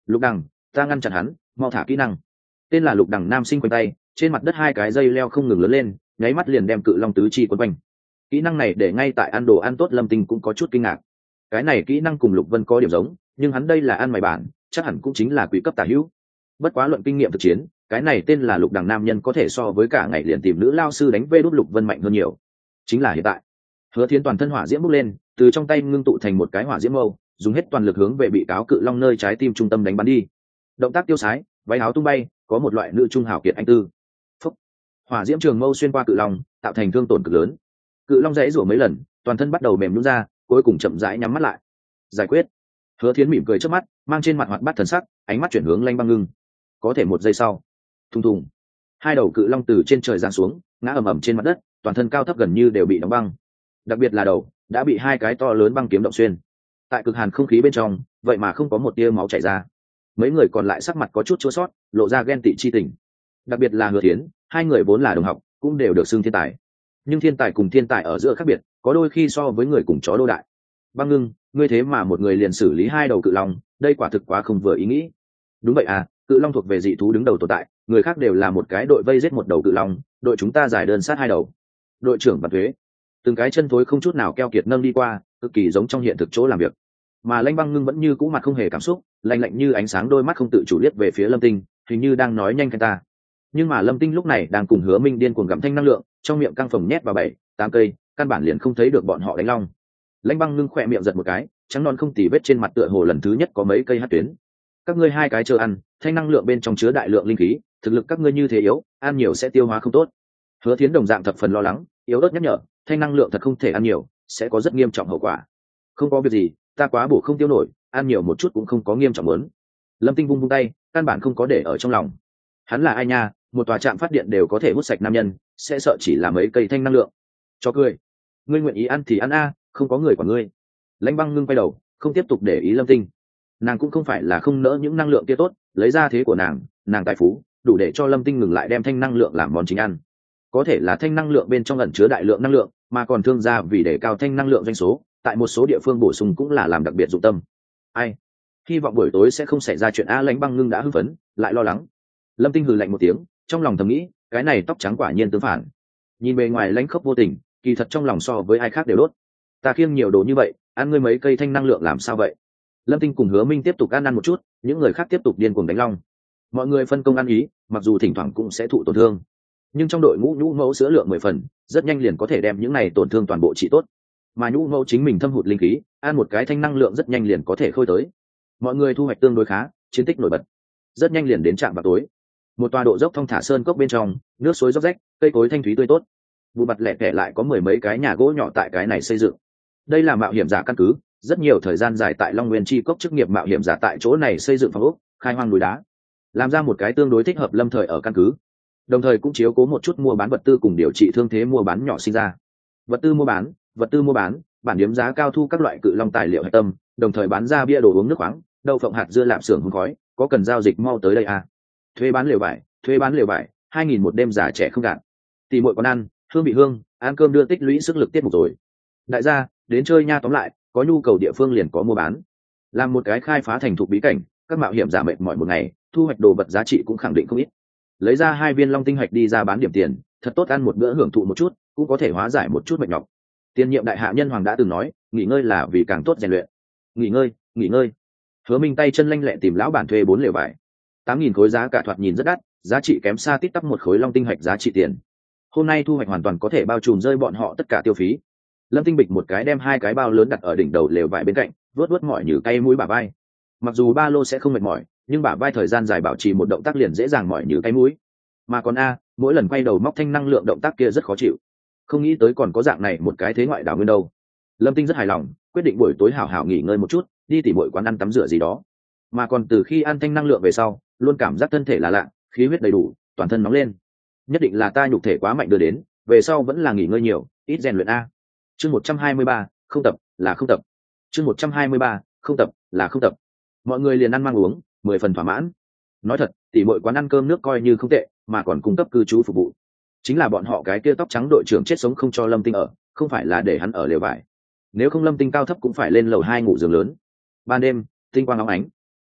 Lục đằng, ta ngăn chặn hắn, mau thả kỹ năng. Tên là Lục đằng nam sinh quanh tay, trên mặt đất hai cái dây leo không ngừng lớn lên, nháy mắt liền đem cự long tứ chi quấn quanh. Kỹ năng này để ngay tại ăn đồ ăn tốt Lâm Tinh cũng có chút kinh ngạc. Cái này kỹ năng cùng Lục Vân có điểm giống, nhưng hắn đây là ăn mày bản, chắc hẳn cũng chính là quý cấp tả hữu. Bất quá luận kinh nghiệm thực chiến, cái này tên là Lục đằng nam nhân có thể so với cả ngày liền tìm nữ lao sư đánh vê đút Lục Vân mạnh hơn nhiều. Chính là hiện tại. Hứa Thiến toàn thân hỏa diễm bốc lên, từ trong tay ngưng tụ thành một cái hỏa diễm mâu, dùng hết toàn lực hướng về bị cáo cự long nơi trái tim trung tâm đánh bắn đi. Động tác tiêu sái, váy áo tung bay, có một loại nữ trung hào kiệt anh tư. Phúc. Hỏa diễm trường mâu xuyên qua cự long, tạo thành thương tổn cực lớn. Cự long dãy rủa mấy lần, toàn thân bắt đầu mềm nhũn ra, cuối cùng chậm rãi nhắm mắt lại. Giải quyết. Hứa Thiến mỉm cười trước mắt, mang trên mặt hoạt bát thần sắc, ánh mắt chuyển hướng Lanh Băng Ngưng. Có thể một giây sau, thùng thùng, hai đầu cự long từ trên trời giáng xuống, ngã ầm ầm trên mặt đất, toàn thân cao thấp gần như đều bị đóng băng. Đặc biệt là đầu, đã bị hai cái to lớn băng kiếm động xuyên. Tại cực hàn không khí bên trong, vậy mà không có một tia máu chảy ra. Mấy người còn lại sắc mặt có chút chua xót, lộ ra ghen tị chi tình. Đặc biệt là Hứa Thiến, hai người vốn là đồng học, cũng đều được xưng thiên tài. Nhưng thiên tài cùng thiên tài ở giữa khác biệt, có đôi khi so với người cùng chó đô đại. Băng Ngưng, ngươi thế mà một người liền xử lý hai đầu cự long, đây quả thực quá không vừa ý nghĩ. Đúng vậy à, cự long thuộc về dị thú đứng đầu tồn tại, người khác đều là một cái đội vây giết một đầu cự long, đội chúng ta giải đơn sát hai đầu. Đội trưởng và thuế, từng cái chân thối không chút nào keo kiệt nâng đi qua, cực kỳ giống trong hiện thực chỗ làm việc. Mà Lãnh Băng Ngưng vẫn như cũ mặt không hề cảm xúc, lạnh lạnh như ánh sáng, đôi mắt không tự chủ liếc về phía Lâm Tinh, hình như đang nói nhanh khen ta. Nhưng mà Lâm Tinh lúc này đang cùng Hứa Minh điên cuồng gặm thanh năng lượng, trong miệng căng phồng nhét vào bảy tám cây, căn bản liền không thấy được bọn họ đánh long. Lãnh Băng Ngưng khỏe miệng giật một cái, trắng non không tì vết trên mặt tựa hồ lần thứ nhất có mấy cây hất tuyến. Các ngươi hai cái chờ ăn, thanh năng lượng bên trong chứa đại lượng linh khí, thực lực các ngươi như thế yếu, ăn nhiều sẽ tiêu hóa không tốt. Hứa Thiến đồng dạng thập phần lo lắng, yếu ớt nhắc nhở, thanh năng lượng thật không thể ăn nhiều, sẽ có rất nghiêm trọng hậu quả. Không có việc gì, ta quá bổ không tiêu nổi, ăn nhiều một chút cũng không có nghiêm trọng lớn. Lâm Tinh vung vung tay, căn bản không có để ở trong lòng. Hắn là ai nha, một tòa trạm phát điện đều có thể hút sạch nam nhân, sẽ sợ chỉ là mấy cây thanh năng lượng. Cho cười. Ngươi nguyện ý ăn thì ăn a, không có người của ngươi. Lãnh Băng Ngưng quay đầu, không tiếp tục để ý Lâm Tinh. Nàng cũng không phải là không nỡ những năng lượng kia tốt, lấy ra thế của nàng, nàng tài phú đủ để cho Lâm Tinh ngừng lại đem thanh năng lượng làm món chính ăn. Có thể là thanh năng lượng bên trong ẩn chứa đại lượng năng lượng, mà còn thương gia vì để cao thanh năng lượng doanh số, tại một số địa phương bổ sung cũng là làm đặc biệt dụng tâm. Ai? Hy vọng buổi tối sẽ không xảy ra chuyện a. Lãnh Băng Ngưng đã hưng phấn, lại lo lắng. Lâm Tinh hừ lạnh một tiếng, trong lòng thầm nghĩ, cái này tóc trắng quả nhiên tương phản. Nhìn bề ngoài lãnh khốc vô tình, kỳ thật trong lòng so với ai khác đều đốt. Ta khiêng nhiều đồ như vậy, ăn ngươi mấy cây thanh năng lượng làm sao vậy? Lâm Tinh cùng Hứa Minh tiếp tục ăn ăn một chút, những người khác tiếp tục điên cuồng đánh long. Mọi người phân công ăn ý, mặc dù thỉnh thoảng cũng sẽ thụ tổn thương, nhưng trong đội ngũ nhũ mẫu sữa lượng mười phần, rất nhanh liền có thể đem những này tổn thương toàn bộ trị tốt. Mà nhũ mẫu chính mình thâm hụt linh khí, ăn một cái thanh năng lượng rất nhanh liền có thể khôi tới. Mọi người thu hoạch tương đối khá, chiến tích nổi bật. Rất nhanh liền đến trạm vào tối. Một tòa độ dốc thông thả sơn cốc bên trong, nước suối róc rách, cây cối thanh thúy tươi tốt. Vụ mặt lẻ tẻ lại có mười mấy cái nhà gỗ nhỏ tại cái này xây dựng. Đây là mạo hiểm giả căn cứ, rất nhiều thời gian dài tại Long Nguyên Chi Cốc chức nghiệp mạo hiểm giả tại chỗ này xây dựng phòng ốc, khai hoang núi đá, làm ra một cái tương đối thích hợp lâm thời ở căn cứ. Đồng thời cũng chiếu cố một chút mua bán vật tư cùng điều trị thương thế mua bán nhỏ sinh ra. Vật tư mua bán, vật tư mua bán, bản điếm giá cao thu các loại cự long tài liệu hạch tâm, đồng thời bán ra bia đồ uống nước khoáng, đậu phộng hạt dưa lạp xưởng hương khói, có cần giao dịch mau tới đây à. Thuê bán lều vải, thuê bán lều vải, hai nghìn một đêm giả trẻ không gạt. Tỷ muội con ăn, hương bị hương, ăn cơm đưa tích lũy sức lực tiết mục rồi. Đại gia, đến chơi nha, tóm lại, có nhu cầu địa phương liền có mua bán. Làm một cái khai phá thành thục bí cảnh, các mạo hiểm giả mệt mỏi một ngày, thu hoạch đồ vật giá trị cũng khẳng định không ít. Lấy ra hai viên long tinh hạch đi ra bán điểm tiền, thật tốt ăn một bữa hưởng thụ một chút, cũng có thể hóa giải một chút mệt nhọc. Tiền nhiệm đại hạ nhân hoàng đã từng nói, nghỉ ngơi là vì càng tốt rèn luyện. Nghỉ ngơi, nghỉ ngơi. Hứa Minh tay chân lanh lẹ tìm lão bản thuê bốn lều vải. tám nghìn khối giá cả thoạt nhìn rất đắt, giá trị kém xa tít tắp một khối long tinh hạch giá trị tiền. Hôm nay thu hoạch hoàn toàn có thể bao trùm rơi bọn họ tất cả tiêu phí. Lâm Tinh bịch một cái đem hai cái bao lớn đặt ở đỉnh đầu lều vải bên cạnh, vớt vớt mỏi nhừ cay mũi bả vai. Mặc dù ba lô sẽ không mệt mỏi, nhưng bả vai thời gian dài bảo trì một động tác liền dễ dàng mỏi nhừ cay mũi. Mà còn a, mỗi lần quay đầu móc thanh năng lượng động tác kia rất khó chịu. Không nghĩ tới còn có dạng này một cái thế ngoại đảo nguyên đâu. Lâm Tinh rất hài lòng, quyết định buổi tối hảo hảo nghỉ ngơi một chút, đi tỉ muội quán ăn tắm rửa gì đó. Mà còn từ khi ăn thanh năng lượng về sau, luôn cảm giác thân thể là lạ, khí huyết đầy đủ, toàn thân nóng lên. Nhất định là ta nhục thể quá mạnh đưa đến, về sau vẫn là nghỉ ngơi nhiều, ít rèn luyện a. Chương một trăm hai mươi ba, không tập là không tập. Chương một trăm hai mươi ba, không tập là không tập. Mọi người liền ăn mang uống, mười phần thỏa mãn. Nói thật, tỉ muội quán ăn cơm nước coi như không tệ, mà còn cung cấp cư trú phục vụ. Chính là bọn họ cái kia tóc trắng đội trưởng chết sống không cho Lâm Tinh ở, không phải là để hắn ở lều vải. Nếu không Lâm Tinh cao thấp cũng phải lên lầu hai ngủ giường lớn. Ban đêm, tinh quang óng ánh.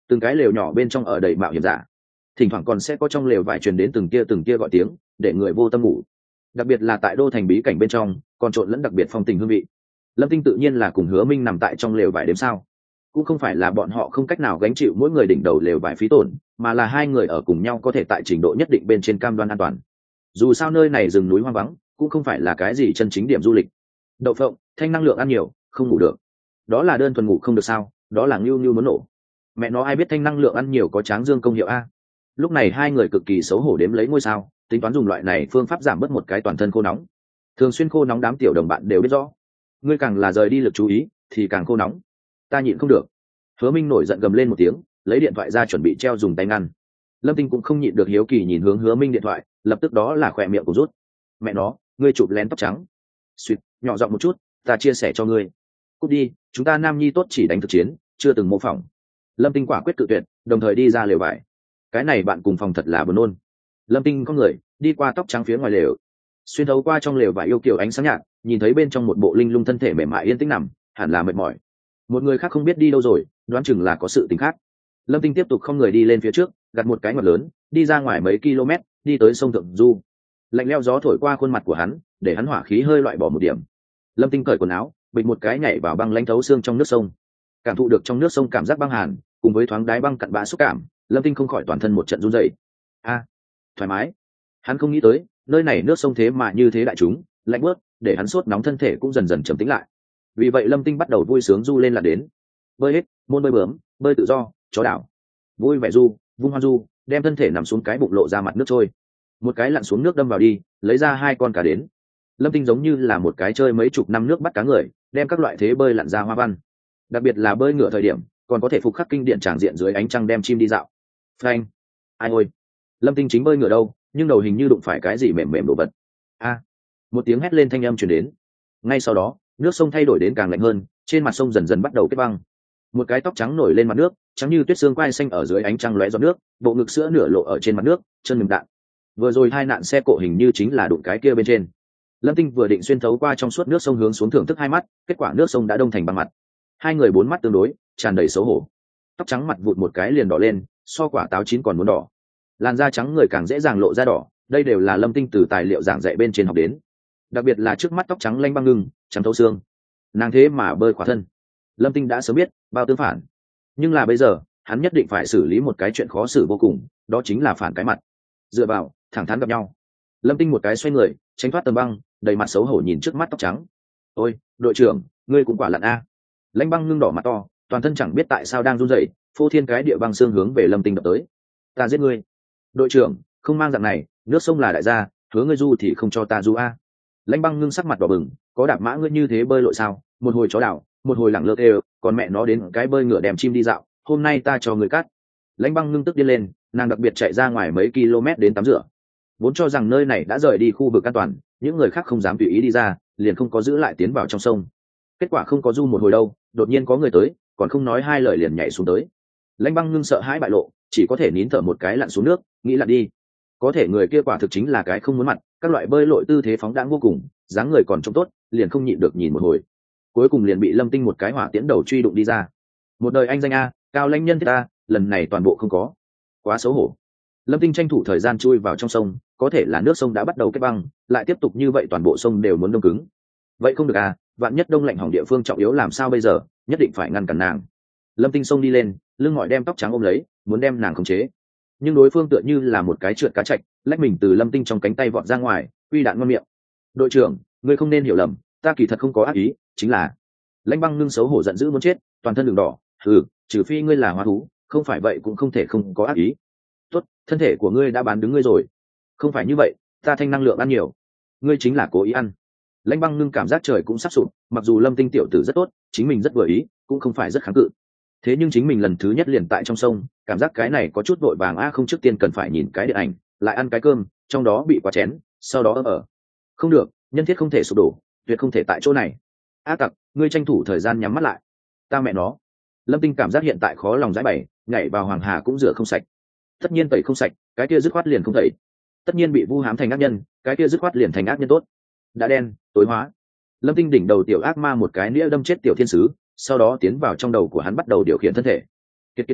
từng cái lều nhỏ bên trong ở đầy mạo hiểm giả, thỉnh thoảng còn sẽ có trong lều vải truyền đến từng tia từng tia gọi tiếng để người vô tâm ngủ. Đặc biệt là tại đô thành bí cảnh bên trong còn trộn lẫn đặc biệt phong tình hương vị. Lâm Tinh tự nhiên là cùng Hứa Minh nằm tại trong lều vải đếm sao. Cũng không phải là bọn họ không cách nào gánh chịu mỗi người đỉnh đầu lều vải phí tổn, mà là hai người ở cùng nhau có thể tại trình độ nhất định bên trên cam đoan an toàn. Dù sao nơi này rừng núi hoang vắng, cũng không phải là cái gì chân chính điểm du lịch. Đậu phộng, thanh năng lượng ăn nhiều, không ngủ được. Đó là đơn thuần ngủ không được sao? Đó là ngưu ngưu muốn nổ. Mẹ nó ai biết thanh năng lượng ăn nhiều có tráng dương công hiệu a? Lúc này hai người cực kỳ xấu hổ đếm lấy ngôi sao, tính toán dùng loại này phương pháp giảm bớt một cái toàn thân khô nóng. Thường xuyên khô nóng đám tiểu đồng bạn đều biết rõ. Ngươi càng là rời đi lực chú ý, thì càng khô nóng. Ta nhịn không được. Hứa Minh nổi giận gầm lên một tiếng, lấy điện thoại ra chuẩn bị treo dùng tay ngăn. Lâm Tinh cũng không nhịn được hiếu kỳ nhìn hướng Hứa Minh điện thoại, lập tức đó là khỏe miệng của rút. Mẹ nó, ngươi chụp lén tóc trắng. Suýt, nhỏ giọng một chút, ta chia sẻ cho ngươi. Cút đi, chúng ta nam nhi tốt chỉ đánh thực chiến, chưa từng mô phỏng. Lâm Tinh quả quyết cự tuyệt, đồng thời đi ra lều vải. Cái này bạn cùng phòng thật là buồn nôn. Lâm Tinh có người đi qua tóc trắng phía ngoài lều, xuyên thấu qua trong lều vải yêu kiều ánh sáng nhạt, nhìn thấy bên trong một bộ linh lung thân thể mềm mại yên tĩnh nằm, hẳn là mệt mỏi. Một người khác không biết đi đâu rồi, đoán chừng là có sự tình khác. Lâm Tinh tiếp tục không người đi lên phía trước, gặt một cái ngoặt lớn, đi ra ngoài mấy km, đi tới sông Thượng Du. Lạnh lẽo gió thổi qua khuôn mặt của hắn, để hắn hỏa khí hơi loại bỏ một điểm. Lâm Tinh cởi quần áo, bịch một cái nhảy vào băng lãnh thấu xương trong nước sông. Cảm thụ được trong nước sông cảm giác băng hàn, cùng với thoáng đáy băng cặn bã xúc cảm, Lâm Tinh không khỏi toàn thân một trận run rẩy. A, thoải mái. Hắn không nghĩ tới, nơi này nước sông thế mà như thế đại chúng, lạnh bớt, để hắn sốt nóng thân thể cũng dần dần trầm tĩnh lại. Vì vậy Lâm Tinh bắt đầu vui sướng du lên là đến. Bơi hết, môn bơi bướm, bơi tự do, chó đảo. Vui vẻ du, vung hoan du, đem thân thể nằm xuống cái bụng lộ ra mặt nước trôi. Một cái lặn xuống nước đâm vào đi, lấy ra hai con cá đến. Lâm Tinh giống như là một cái chơi mấy chục năm nước bắt cá người, đem các loại thế bơi lặn ra hoa văn. Đặc biệt là bơi ngửa thời điểm, còn có thể phục khắc kinh điển tràng diện dưới ánh trăng đem chim đi dạo. Phanh! Ai ôi! Lâm Tinh chính bơi ngửa đâu, nhưng đầu hình như đụng phải cái gì mềm mềm đồ vật. A! Một tiếng hét lên thanh âm truyền đến. Ngay sau đó, nước sông thay đổi đến càng lạnh hơn, trên mặt sông dần dần bắt đầu kết băng. Một cái tóc trắng nổi lên mặt nước, trắng như tuyết xương quai xanh ở dưới ánh trăng lóe giọt nước, bộ ngực sữa nửa lộ ở trên mặt nước, chân mềm đạn. Vừa rồi hai nạn xe cộ hình như chính là đụng cái kia bên trên. Lâm Tinh vừa định xuyên thấu qua trong suốt nước sông hướng xuống thưởng thức hai mắt, kết quả nước sông đã đông thành băng mặt. Hai người bốn mắt tương đối, tràn đầy xấu hổ. Tóc trắng mặt vụt một cái liền đỏ lên, so quả táo chín còn muốn đỏ. Làn da trắng người càng dễ dàng lộ ra đỏ, đây đều là Lâm Tinh từ tài liệu giảng dạy bên trên học đến. Đặc biệt là trước mắt tóc trắng lanh băng ngưng, trắng thấu xương. Nàng thế mà bơi khỏa thân. Lâm Tinh đã sớm biết, bao tương phản. Nhưng là bây giờ, hắn nhất định phải xử lý một cái chuyện khó xử vô cùng, đó chính là phản cái mặt. Dựa vào, thẳng thắn gặp nhau. Lâm Tinh một cái xoay người, tránh thoát tầm băng, đầy mặt xấu hổ nhìn trước mắt tóc trắng. Ôi, đội trưởng, ngươi cũng quả lặn a. Lãnh băng ngưng đỏ mặt to, toàn thân chẳng biết tại sao đang run rẩy, phô thiên cái địa băng xương hướng về Lâm Tinh đập tới. Ta giết ngươi. Đội trưởng, không mang dạng này, nước sông là đại gia, hứa ngươi du thì không cho ta du a. Lãnh băng ngưng sắc mặt đỏ bừng, có đạp mã ngươi như thế bơi lội sao? Một hồi chó đảo, một hồi lẳng lơ đều, còn mẹ nó đến cái bơi ngựa đem chim đi dạo, hôm nay ta cho người cắt. Lãnh băng ngưng tức điên lên, nàng đặc biệt chạy ra ngoài mấy km đến tắm rửa. Vốn cho rằng nơi này đã rời đi khu vực an toàn, những người khác không dám tùy ý đi ra, liền không có giữ lại tiến vào trong sông. Kết quả không có du một hồi đâu, đột nhiên có người tới, còn không nói hai lời liền nhảy xuống tới. Lãnh băng ngưng sợ hãi bại lộ, chỉ có thể nín thở một cái lặn xuống nước, nghĩ lặn đi. Có thể người kia quả thực chính là cái không muốn mặt, các loại bơi lội tư thế phóng đãng vô cùng, dáng người còn trông tốt, liền không nhịn được nhìn một hồi. Cuối cùng liền bị Lâm Tinh một cái hỏa tiễn đầu truy đụng đi ra. Một đời anh danh a, cao lãnh nhân thiết a, lần này toàn bộ không có. Quá xấu hổ. Lâm Tinh tranh thủ thời gian chui vào trong sông, có thể là nước sông đã bắt đầu kết băng, lại tiếp tục như vậy toàn bộ sông đều muốn đông cứng. Vậy không được à, vạn nhất đông lạnh hỏng địa phương trọng yếu làm sao bây giờ, nhất định phải ngăn cản nàng. Lâm Tinh xông đi lên, lưng ngọi đem tóc trắng ôm lấy, muốn đem nàng khống chế. Nhưng đối phương tựa như là một cái trượt cá chạch, lách mình từ Lâm Tinh trong cánh tay vọt ra ngoài, uy đạn ngon miệng. Đội trưởng, ngươi không nên hiểu lầm, ta kỳ thật không có ác ý, chính là. Lãnh băng ngưng xấu hổ giận dữ muốn chết, toàn thân đường đỏ, ừ, trừ phi ngươi là hóa thú, không phải vậy cũng không thể không có ác ý. Tốt, thân thể của ngươi đã bán đứng ngươi rồi. Không phải như vậy, ta thanh năng lượng ăn nhiều. Ngươi chính là cố ý ăn. Lãnh băng ngưng cảm giác trời cũng sắp sụp, mặc dù Lâm Tinh tiểu tử rất tốt, chính mình rất vừa ý, cũng không phải rất kháng cự. Thế nhưng chính mình lần thứ nhất liền tại trong sông, cảm giác cái này có chút vội vàng a, không trước tiên cần phải nhìn cái điện ảnh, lại ăn cái cơm, trong đó bị quá chén, sau đó ở. Không được, nhân thiết không thể sụp đổ, tuyệt không thể tại chỗ này. A tặc, ngươi tranh thủ thời gian nhắm mắt lại. Ta mẹ nó. Lâm Tinh cảm giác hiện tại khó lòng giải bày, nhảy vào hoàng hà cũng rửa không sạch. Tất nhiên tẩy không sạch, cái kia dứt khoát liền không tẩy. Tất nhiên bị vu hãm thành ác nhân, cái kia dứt khoát liền thành ác nhân tốt. Đã đen, tối hóa. Lâm Tinh đỉnh đầu tiểu ác ma một cái nĩa đâm chết tiểu thiên sứ, sau đó tiến vào trong đầu của hắn bắt đầu điều khiển thân thể. Kiệt kiệt kiệt,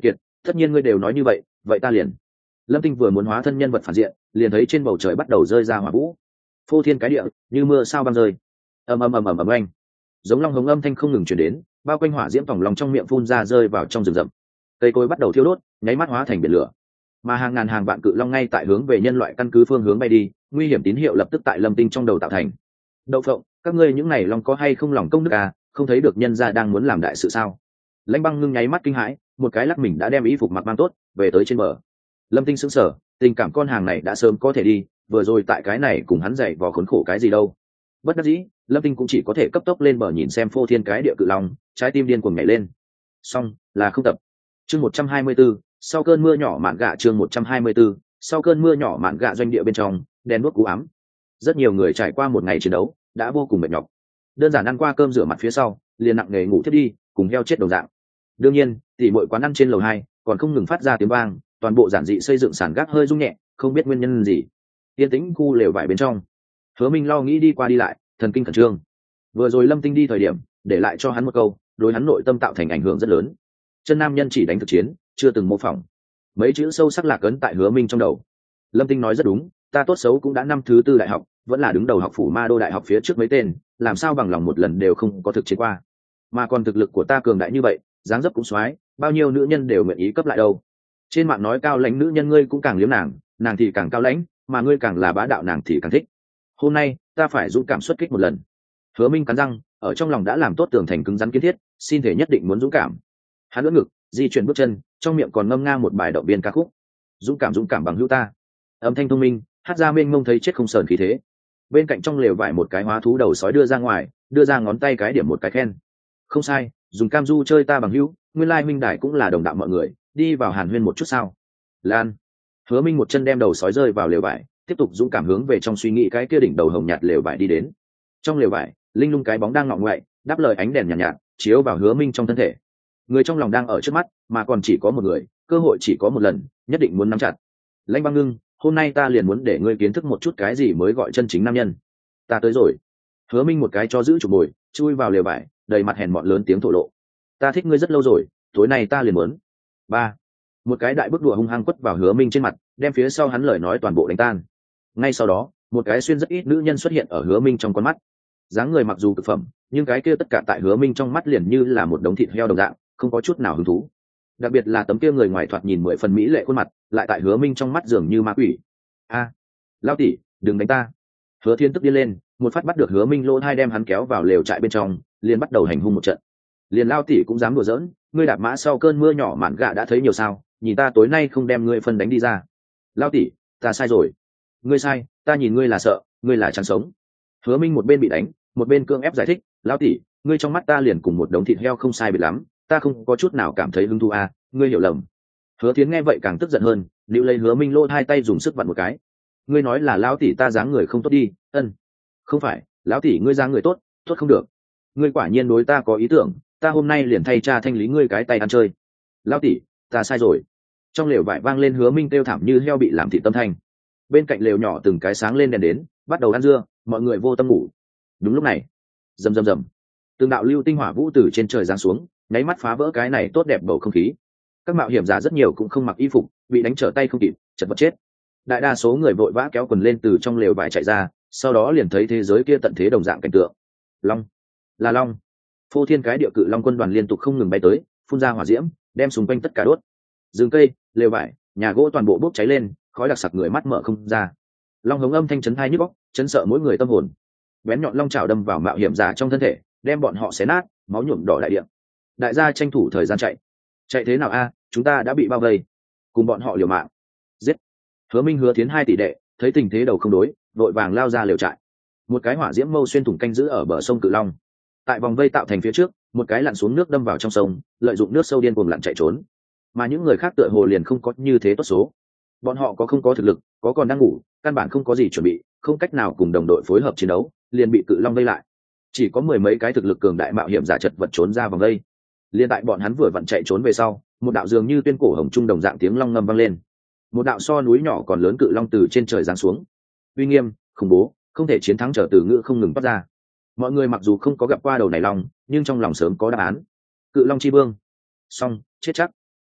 Tất nhiên ngươi đều nói như vậy, vậy ta liền. Lâm Tinh vừa muốn hóa thân nhân vật phản diện, liền thấy trên bầu trời bắt đầu rơi ra hỏa vũ, phô thiên cái địa, như mưa sao băng rơi. Ầm ầm ầm ầm ầm anh, giống long hống âm thanh không ngừng truyền đến, bao quanh hỏa diễm vòng lòng trong miệng phun ra rơi vào trong rừng rậm. Cây cối bắt đầu thiêu đốt, nháy mắt hóa thành biển lửa. Mà hàng ngàn hàng vạn cự long ngay tại hướng về nhân loại căn cứ phương hướng bay đi, nguy hiểm tín hiệu lập tức tại Lâm Tinh trong đầu tạo thành. Đậu phộng, các ngươi những này long có hay không lòng công đức à, không thấy được nhân gia đang muốn làm đại sự sao? Lãnh Băng Ngưng nháy mắt kinh hãi, một cái lắc mình đã đem y phục mặc mang tốt, về tới trên bờ. Lâm Tinh sững sờ, tình cảm con hàng này đã sớm có thể đi, vừa rồi tại cái này cùng hắn dạy vò khốn khổ cái gì đâu. Bất đắc dĩ, Lâm Tinh cũng chỉ có thể cấp tốc lên bờ nhìn xem phô thiên cái địa cự long, trái tim điên cuồng nhảy lên. Xong, là không tập. Chương một trăm hai mươi 124, sau cơn mưa nhỏ mạn gạ chương một trăm hai mươi 124, sau cơn mưa nhỏ mạn gạ doanh địa bên trong, đèn đuốc cú ám. Rất nhiều người trải qua một ngày chiến đấu, đã vô cùng mệt nhọc. Đơn giản ăn qua cơm rửa mặt phía sau, liền nặng nề ngủ thiết đi, cùng heo chết đồng dạng. Đương nhiên, tỉ mọi quán ăn trên lầu hai còn không ngừng phát ra tiếng vang, toàn bộ giản dị xây dựng sàn gác hơi rung nhẹ, không biết nguyên nhân gì. Yên tĩnh khu lều vải bên trong, Hứa Minh lo nghĩ đi qua đi lại, thần kinh khẩn trương. Vừa rồi Lâm Tinh đi thời điểm, để lại cho hắn một câu, đối hắn nội tâm tạo thành ảnh hưởng rất lớn. Chân nam nhân chỉ đánh thực chiến, chưa từng mô phỏng. Mấy chữ sâu sắc lạc ấn tại Hứa Minh trong đầu. Lâm Tinh nói rất đúng, ta tốt xấu cũng đã năm thứ tư đại học, vẫn là đứng đầu học phủ Ma Đô đại học phía trước mấy tên, làm sao bằng lòng một lần đều không có thực chiến qua. Mà còn thực lực của ta cường đại như vậy, dáng dấp cũng xoái, bao nhiêu nữ nhân đều nguyện ý cấp lại đâu. Trên mạng nói cao lãnh nữ nhân ngươi cũng càng liếm nàng, nàng thì càng cao lãnh, mà ngươi càng là bá đạo nàng thì càng thích. Hôm nay ta phải dũng cảm xuất kích một lần. Hứa Minh cắn răng, ở trong lòng đã làm tốt tường thành cứng rắn kiến thiết, xin thể nhất định muốn dũng cảm. Hắn ưỡn ngực, di chuyển bước chân, trong miệng còn ngâm nga một bài động viên ca khúc. Dũng cảm dũng cảm bằng hữu ta. Âm thanh thông minh, hát ra mênh mông thấy chết không sờn khí thế. Bên cạnh trong lều vải một cái hóa thú đầu sói đưa ra ngoài, đưa ra ngón tay cái điểm một cái khen. Không sai, dùng cam du chơi ta bằng hữu, nguyên lai minh đài cũng là đồng đạo mọi người, đi vào hàn huyên một chút sao? Lan. Hứa Minh một chân đem đầu sói rơi vào lều vải, tiếp tục dũng cảm hướng về trong suy nghĩ cái kia đỉnh đầu hồng nhạt lều vải đi đến. Trong lều vải, linh lung cái bóng đang ngọ ngoại, đáp lời ánh đèn nhàn nhạt, nhạt chiếu vào Hứa Minh trong thân thể. Người trong lòng đang ở trước mắt, mà còn chỉ có một người, cơ hội chỉ có một lần, nhất định muốn nắm chặt. Lãnh Băng Ngưng, hôm nay ta liền muốn để ngươi kiến thức một chút cái gì mới gọi chân chính nam nhân. Ta tới rồi. Hứa Minh một cái cho giữ chủ bồi, chui vào lều vải, đầy mặt hèn mọn lớn tiếng thổ lộ. Ta thích ngươi rất lâu rồi, tối nay ta liền muốn. Ba. Một cái đại bức đùa hung hăng quất vào Hứa Minh trên mặt, đem phía sau hắn lời nói toàn bộ đánh tan. Ngay sau đó, một cái xuyên rất ít nữ nhân xuất hiện ở Hứa Minh trong con mắt. Dáng người mặc dù cực phẩm, nhưng cái kia tất cả tại Hứa Minh trong mắt liền như là một đống thịt heo đồng dạng, không có chút nào hứng thú. Đặc biệt là tấm kia người ngoài thoạt nhìn mười phần mỹ lệ khuôn mặt, lại tại Hứa Minh trong mắt dường như ma quỷ. A, à, lão tỷ, đừng đánh ta! Hứa Thiên tức điên lên, một phát bắt được Hứa Minh lỗ hai đem hắn kéo vào lều trại bên trong, liền bắt đầu hành hung một trận. Liền lão tỷ cũng dám đùa giỡn, ngươi đạp mã sau cơn mưa nhỏ mạn gạ đã thấy nhiều sao, nhìn ta tối nay không đem ngươi phân đánh đi ra. Lão tỷ, ta sai rồi. Ngươi sai, ta nhìn ngươi là sợ, ngươi là chẳng sống. Hứa Minh một bên bị đánh, một bên cương ép giải thích, lão tỷ, ngươi trong mắt ta liền cùng một đống thịt heo không sai biệt lắm, ta không có chút nào cảm thấy hứng thú à, ngươi hiểu lầm. Hứa Thiến nghe vậy càng tức giận hơn, liễu lấy Hứa Minh lô hai tay dùng sức vặn một cái. Ngươi nói là lão tỷ ta dáng người không tốt đi, ân. Không phải, lão tỷ ngươi dáng người tốt, tốt không được. Ngươi quả nhiên đối ta có ý tưởng, ta hôm nay liền thay cha thanh lý ngươi cái tay ăn chơi. Lão tỷ, ta sai rồi. Trong lều vải vang lên Hứa Minh kêu thảm như heo bị làm thịt tâm thanh. Bên cạnh lều nhỏ từng cái sáng lên đèn đến, bắt đầu ăn dưa, mọi người vô tâm ngủ. Đúng lúc này, rầm rầm rầm, từng đạo lưu tinh hỏa vũ từ trên trời giáng xuống, nháy mắt phá vỡ cái này tốt đẹp bầu không khí. Các mạo hiểm giả rất nhiều cũng không mặc y phục, bị đánh trở tay không kịp, chật vật chết. Đại đa số người vội vã kéo quần lên từ trong lều vải chạy ra, sau đó liền thấy thế giới kia tận thế đồng dạng cảnh tượng. Long, là long. Phô thiên cái địa cự long quân đoàn liên tục không ngừng bay tới, phun ra hỏa diễm, đem xung quanh tất cả đốt. Rừng cây, lều vải, nhà gỗ toàn bộ bốc cháy lên, khói đặc sặc người mắt mở không ra. Long hống âm thanh chấn hai nhức óc, chấn sợ mỗi người tâm hồn. Bén nhọn long chảo đâm vào mạo hiểm giả trong thân thể, đem bọn họ xé nát, máu nhuộm đỏ đại địa. Đại gia tranh thủ thời gian chạy. Chạy thế nào a, chúng ta đã bị bao vây. Cùng bọn họ liều mạng. Giết. Hứa Minh Hứa Thiến hai tỷ đệ, thấy tình thế đầu không đối, vội vàng lao ra liều trại. Một cái hỏa diễm mâu xuyên thủng canh giữ ở bờ sông Cự Long. Tại vòng vây tạo thành phía trước, một cái lặn xuống nước đâm vào trong sông, lợi dụng nước sâu điên cuồng lặn chạy trốn. Mà những người khác tựa hồ liền không có như thế tốt số. Bọn họ có không có thực lực, có còn đang ngủ, căn bản không có gì chuẩn bị, không cách nào cùng đồng đội phối hợp chiến đấu, liền bị Cự Long vây lại. Chỉ có mười mấy cái thực lực cường đại mạo hiểm giả chật vật trốn ra vòng vây. Liên tại bọn hắn vừa vặn chạy trốn về sau, một đạo dường như tuyên cổ hồng trung đồng dạng tiếng long ngâm vang lên. Một đạo so núi nhỏ còn lớn cự long từ trên trời giáng xuống. Uy nghiêm, khủng bố, không thể chiến thắng trở từ ngữ không ngừng phát ra. Mọi người mặc dù không có gặp qua đầu này long, nhưng trong lòng sớm có đáp án. Cự long chi vương. Xong, chết chắc.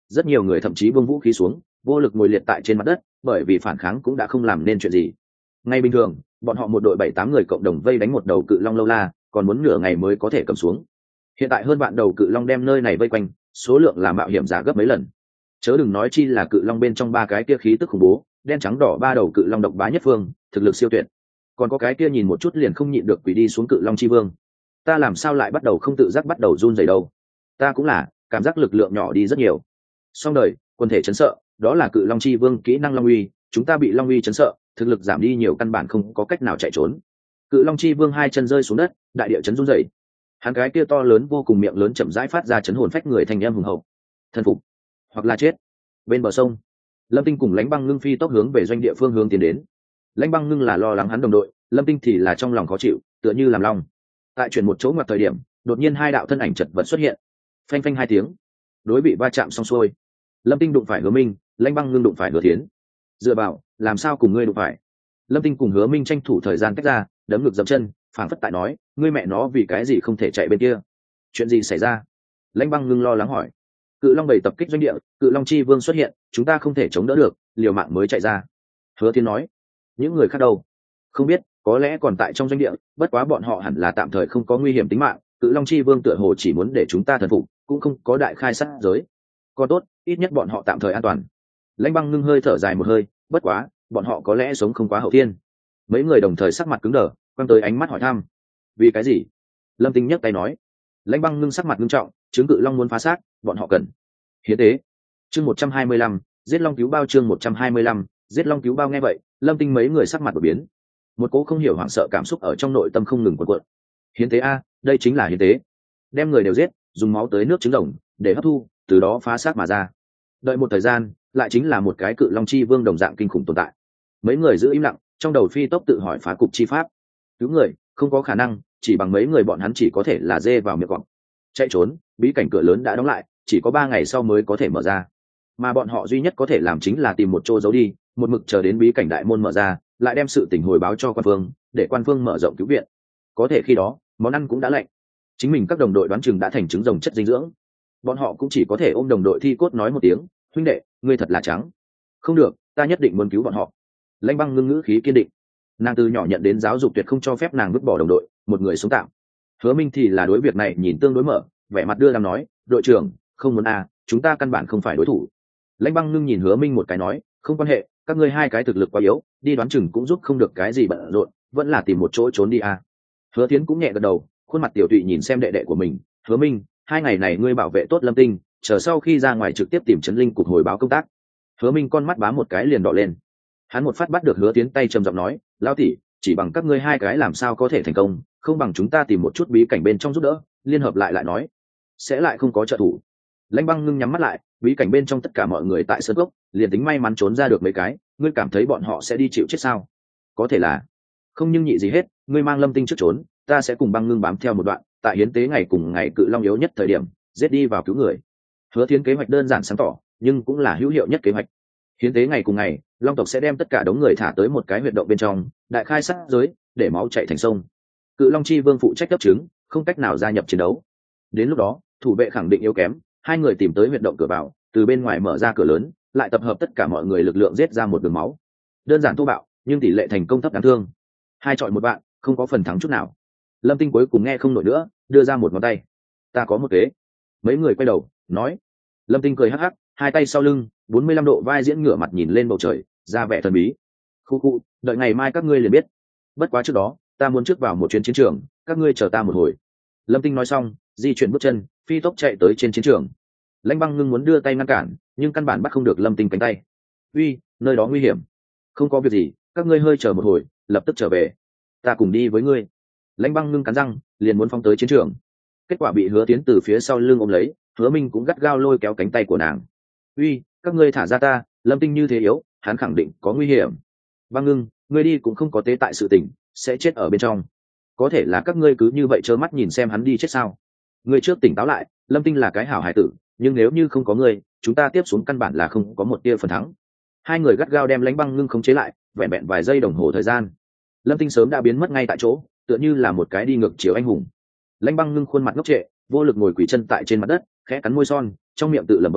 rất nhiều người thậm chí buông vũ khí xuống, vô lực ngồi liệt tại trên mặt đất, bởi vì phản kháng cũng đã không làm nên chuyện gì. Ngay bình thường bọn họ một đội bảy tám người cộng đồng vây đánh một đầu cự long lâu la, còn muốn nửa ngày mới có thể cầm xuống. Hiện tại hơn vạn đầu cự long đem nơi này vây quanh, số lượng là mạo hiểm giả gấp mấy lần, chớ đừng nói chi là cự long bên trong ba cái kia khí tức khủng bố, đen trắng đỏ ba đầu cự long độc bá nhất phương, thực lực siêu tuyệt. Còn có cái kia nhìn một chút liền không nhịn được quỷ đi xuống cự long chi vương, ta làm sao lại bắt đầu không tự giác bắt đầu run rẩy đâu. Ta cũng là cảm giác lực lượng nhỏ đi rất nhiều. Song đời quân thể chấn sợ, đó là cự long chi vương kỹ năng long uy, chúng ta bị long uy chấn sợ, thực lực giảm đi nhiều, căn bản không có cách nào chạy trốn. Cự long chi vương hai chân rơi xuống đất, đại địa chấn run rẩy, hắn cái kia to lớn vô cùng miệng lớn chậm rãi phát ra chấn hồn phách người thành em hùng hậu. Thần phục hoặc là chết. Bên bờ sông, Lâm Tinh cùng Lãnh Băng Ngưng phi tốc hướng về doanh địa phương hướng tiến đến. Lãnh Băng Ngưng là lo lắng hắn đồng đội, Lâm Tinh thì là trong lòng khó chịu, tựa như làm long. Tại chuyển một chỗ ngoặt thời điểm, đột nhiên hai đạo thân ảnh chật vật xuất hiện. Phanh phanh hai tiếng, đối bị va chạm xong xuôi. Lâm Tinh đụng phải Hứa Minh, Lãnh Băng Ngưng đụng phải Hứa Thiến. Dựa vào, làm sao cùng ngươi đụng phải? Lâm Tinh cùng Hứa Minh tranh thủ thời gian cách ra, đấm ngực dậm chân, phảng phất tại nói, ngươi mẹ nó vì cái gì không thể chạy bên kia? Chuyện gì xảy ra? Lãnh Băng Ngưng lo lắng hỏi. Cự long bầy tập kích doanh địa, cự long chi vương xuất hiện, chúng ta không thể chống đỡ được, liều mạng mới chạy ra. Hứa Thiên nói. Những người khác đâu? Không biết, có lẽ còn tại trong doanh địa, bất quá bọn họ hẳn là tạm thời không có nguy hiểm tính mạng, cự long chi vương tựa hồ chỉ muốn để chúng ta thần phục, cũng không có đại khai sát giới. Còn tốt, ít nhất bọn họ tạm thời an toàn. Lãnh Băng Ngưng hơi thở dài một hơi, bất quá, bọn họ có lẽ sống không quá hậu thiên. Mấy người đồng thời sắc mặt cứng đờ, quăng tới ánh mắt hỏi thăm. Vì cái gì? Lâm Tinh nhấc tay nói. Lãnh Băng Ngưng sắc mặt nghiêm trọng, chứng cự long muốn phá xác, bọn họ cần hiến tế. Chương một trăm hai mươi lăm, giết long cứu bao. Chương một trăm hai mươi lăm, giết long cứu bao. Nghe vậy, Lâm Tinh mấy người sắc mặt đổi biến, một cố không hiểu hoảng sợ cảm xúc ở trong nội tâm không ngừng cuộn cuộn. Hiến tế a, đây chính là hiến tế, đem người đều giết, dùng máu tới nước trứng rồng để hấp thu, từ đó phá xác mà ra. Đợi một thời gian, lại chính là một cái cự long chi vương đồng dạng kinh khủng tồn tại. Mấy người giữ im lặng, trong đầu phi tốc tự hỏi phá cục chi pháp. Cứu người không có khả năng, chỉ bằng mấy người bọn hắn chỉ có thể là dê vào miệng cọp. Chạy trốn, bí cảnh cửa lớn đã đóng lại, chỉ có ba ngày sau mới có thể mở ra, mà bọn họ duy nhất có thể làm chính là tìm một chỗ giấu đi, một mực chờ đến bí cảnh đại môn mở ra, lại đem sự tình hồi báo cho quan phương, để quan phương mở rộng cứu viện. Có thể khi đó món ăn cũng đã lạnh, chính mình các đồng đội đoán chừng đã thành trứng rồng chất dinh dưỡng, bọn họ cũng chỉ có thể ôm đồng đội thi cốt nói một tiếng, huynh đệ, ngươi thật là trắng. Không được, ta nhất định muốn cứu bọn họ. Lãnh Băng Ngưng ngữ khí kiên định, nàng từ nhỏ nhận đến giáo dục tuyệt không cho phép nàng vứt bỏ đồng đội, một người sống tạm. Hứa Minh thì là đối việc này nhìn tương đối mở, vẻ mặt đưa đàm nói, đội trưởng, không muốn à, chúng ta căn bản không phải đối thủ. Lãnh Băng Ngưng nhìn Hứa Minh một cái nói, không quan hệ, các ngươi hai cái thực lực quá yếu, đi đoán chừng cũng giúp không được cái gì bận rộn, vẫn là tìm một chỗ trốn đi à. Hứa Thiến cũng nhẹ gật đầu, khuôn mặt tiểu tụy nhìn xem đệ đệ của mình. Hứa Minh, hai ngày này ngươi bảo vệ tốt Lâm Tinh, chờ sau khi ra ngoài trực tiếp tìm Trấn Linh cục hồi báo công tác. Hứa Minh con mắt bám một cái liền đỏ lên, hắn một phát bắt được Hứa Thiến tay, trầm giọng nói, lão tỷ, chỉ bằng các ngươi hai cái làm sao có thể thành công, không bằng chúng ta tìm một chút bí cảnh bên trong giúp đỡ, liên hợp lại lại nói, sẽ lại không có trợ thủ. Lãnh Băng Ngưng nhắm mắt lại, bí cảnh bên trong tất cả mọi người tại sơn cốc, liền tính may mắn trốn ra được mấy cái, ngươi cảm thấy bọn họ sẽ đi chịu chết sao? Có thể là không, nhưng nhị gì hết, ngươi mang Lâm Tinh trước trốn, ta sẽ cùng Băng Ngưng bám theo một đoạn, tại hiến tế ngày cùng ngày cự long yếu nhất thời điểm, giết đi vào cứu người. Hứa Thiến kế hoạch đơn giản sáng tỏ, nhưng cũng là hữu hiệu nhất kế hoạch. Hiến tế ngày cùng ngày, long tộc sẽ đem tất cả đống người thả tới một cái huyệt động bên trong, đại khai sát giới, để máu chảy thành sông. Cự long chi vương phụ trách cấp chứng, không cách nào gia nhập chiến đấu. Đến lúc đó, thủ vệ khẳng định yếu kém, hai người tìm tới huyệt động cửa vào, từ bên ngoài mở ra cửa lớn, lại tập hợp tất cả mọi người lực lượng giết ra một đường máu. Đơn giản thô bạo, nhưng tỷ lệ thành công thấp đáng thương. Hai chọi một bạn, không có phần thắng chút nào. Lâm Tinh cuối cùng nghe không nổi nữa, đưa ra một ngón tay. Ta có một kế. Mấy người quay đầu, nói. Lâm Tinh cười hắc hắc, hai tay sau lưng, bốn mươi lăm độ vai diễn ngửa mặt nhìn lên bầu trời, ra vẻ thần bí. Khu khu, đợi ngày mai các ngươi liền biết. Bất quá trước đó, ta muốn trước vào một chuyến chiến trường, các ngươi chờ ta một hồi. Lâm Tinh nói xong, di chuyển bước chân, phi tốc chạy tới trên chiến trường. Lãnh Băng Ngưng muốn đưa tay ngăn cản, nhưng căn bản bắt không được Lâm Tinh cánh tay. Uy, nơi đó nguy hiểm. Không có việc gì, các ngươi hơi chờ một hồi, lập tức trở về. Ta cùng đi với ngươi. Lãnh Băng Ngưng cắn răng, liền muốn phóng tới chiến trường. Kết quả bị Hứa Tiến từ phía sau lưng ôm lấy, Hứa Minh cũng gắt gao lôi kéo cánh tay của nàng. Uy, các ngươi thả ra ta, Lâm Tinh như thế yếu, hắn khẳng định có nguy hiểm. Băng Ngưng, ngươi đi cũng không có tế tại sự tình, sẽ chết ở bên trong. Có thể là các ngươi cứ như vậy trơ mắt nhìn xem hắn đi chết sao? Ngươi trước tỉnh táo lại, Lâm Tinh là cái hảo hải tử, nhưng nếu như không có ngươi, chúng ta tiếp xuống căn bản là không có một tia phần thắng. Hai người gắt gao đem Lãnh Băng Ngưng khống chế lại, vẹn vẹn vài giây đồng hồ thời gian, Lâm Tinh sớm đã biến mất ngay tại chỗ, tựa như là một cái đi ngược chiều anh hùng. Lãnh Băng Ngưng khuôn mặt ngốc trệ, vô lực ngồi quỳ chân tại trên mặt đất, khẽ cắn môi son, trong miệng tự lẩm bẩm,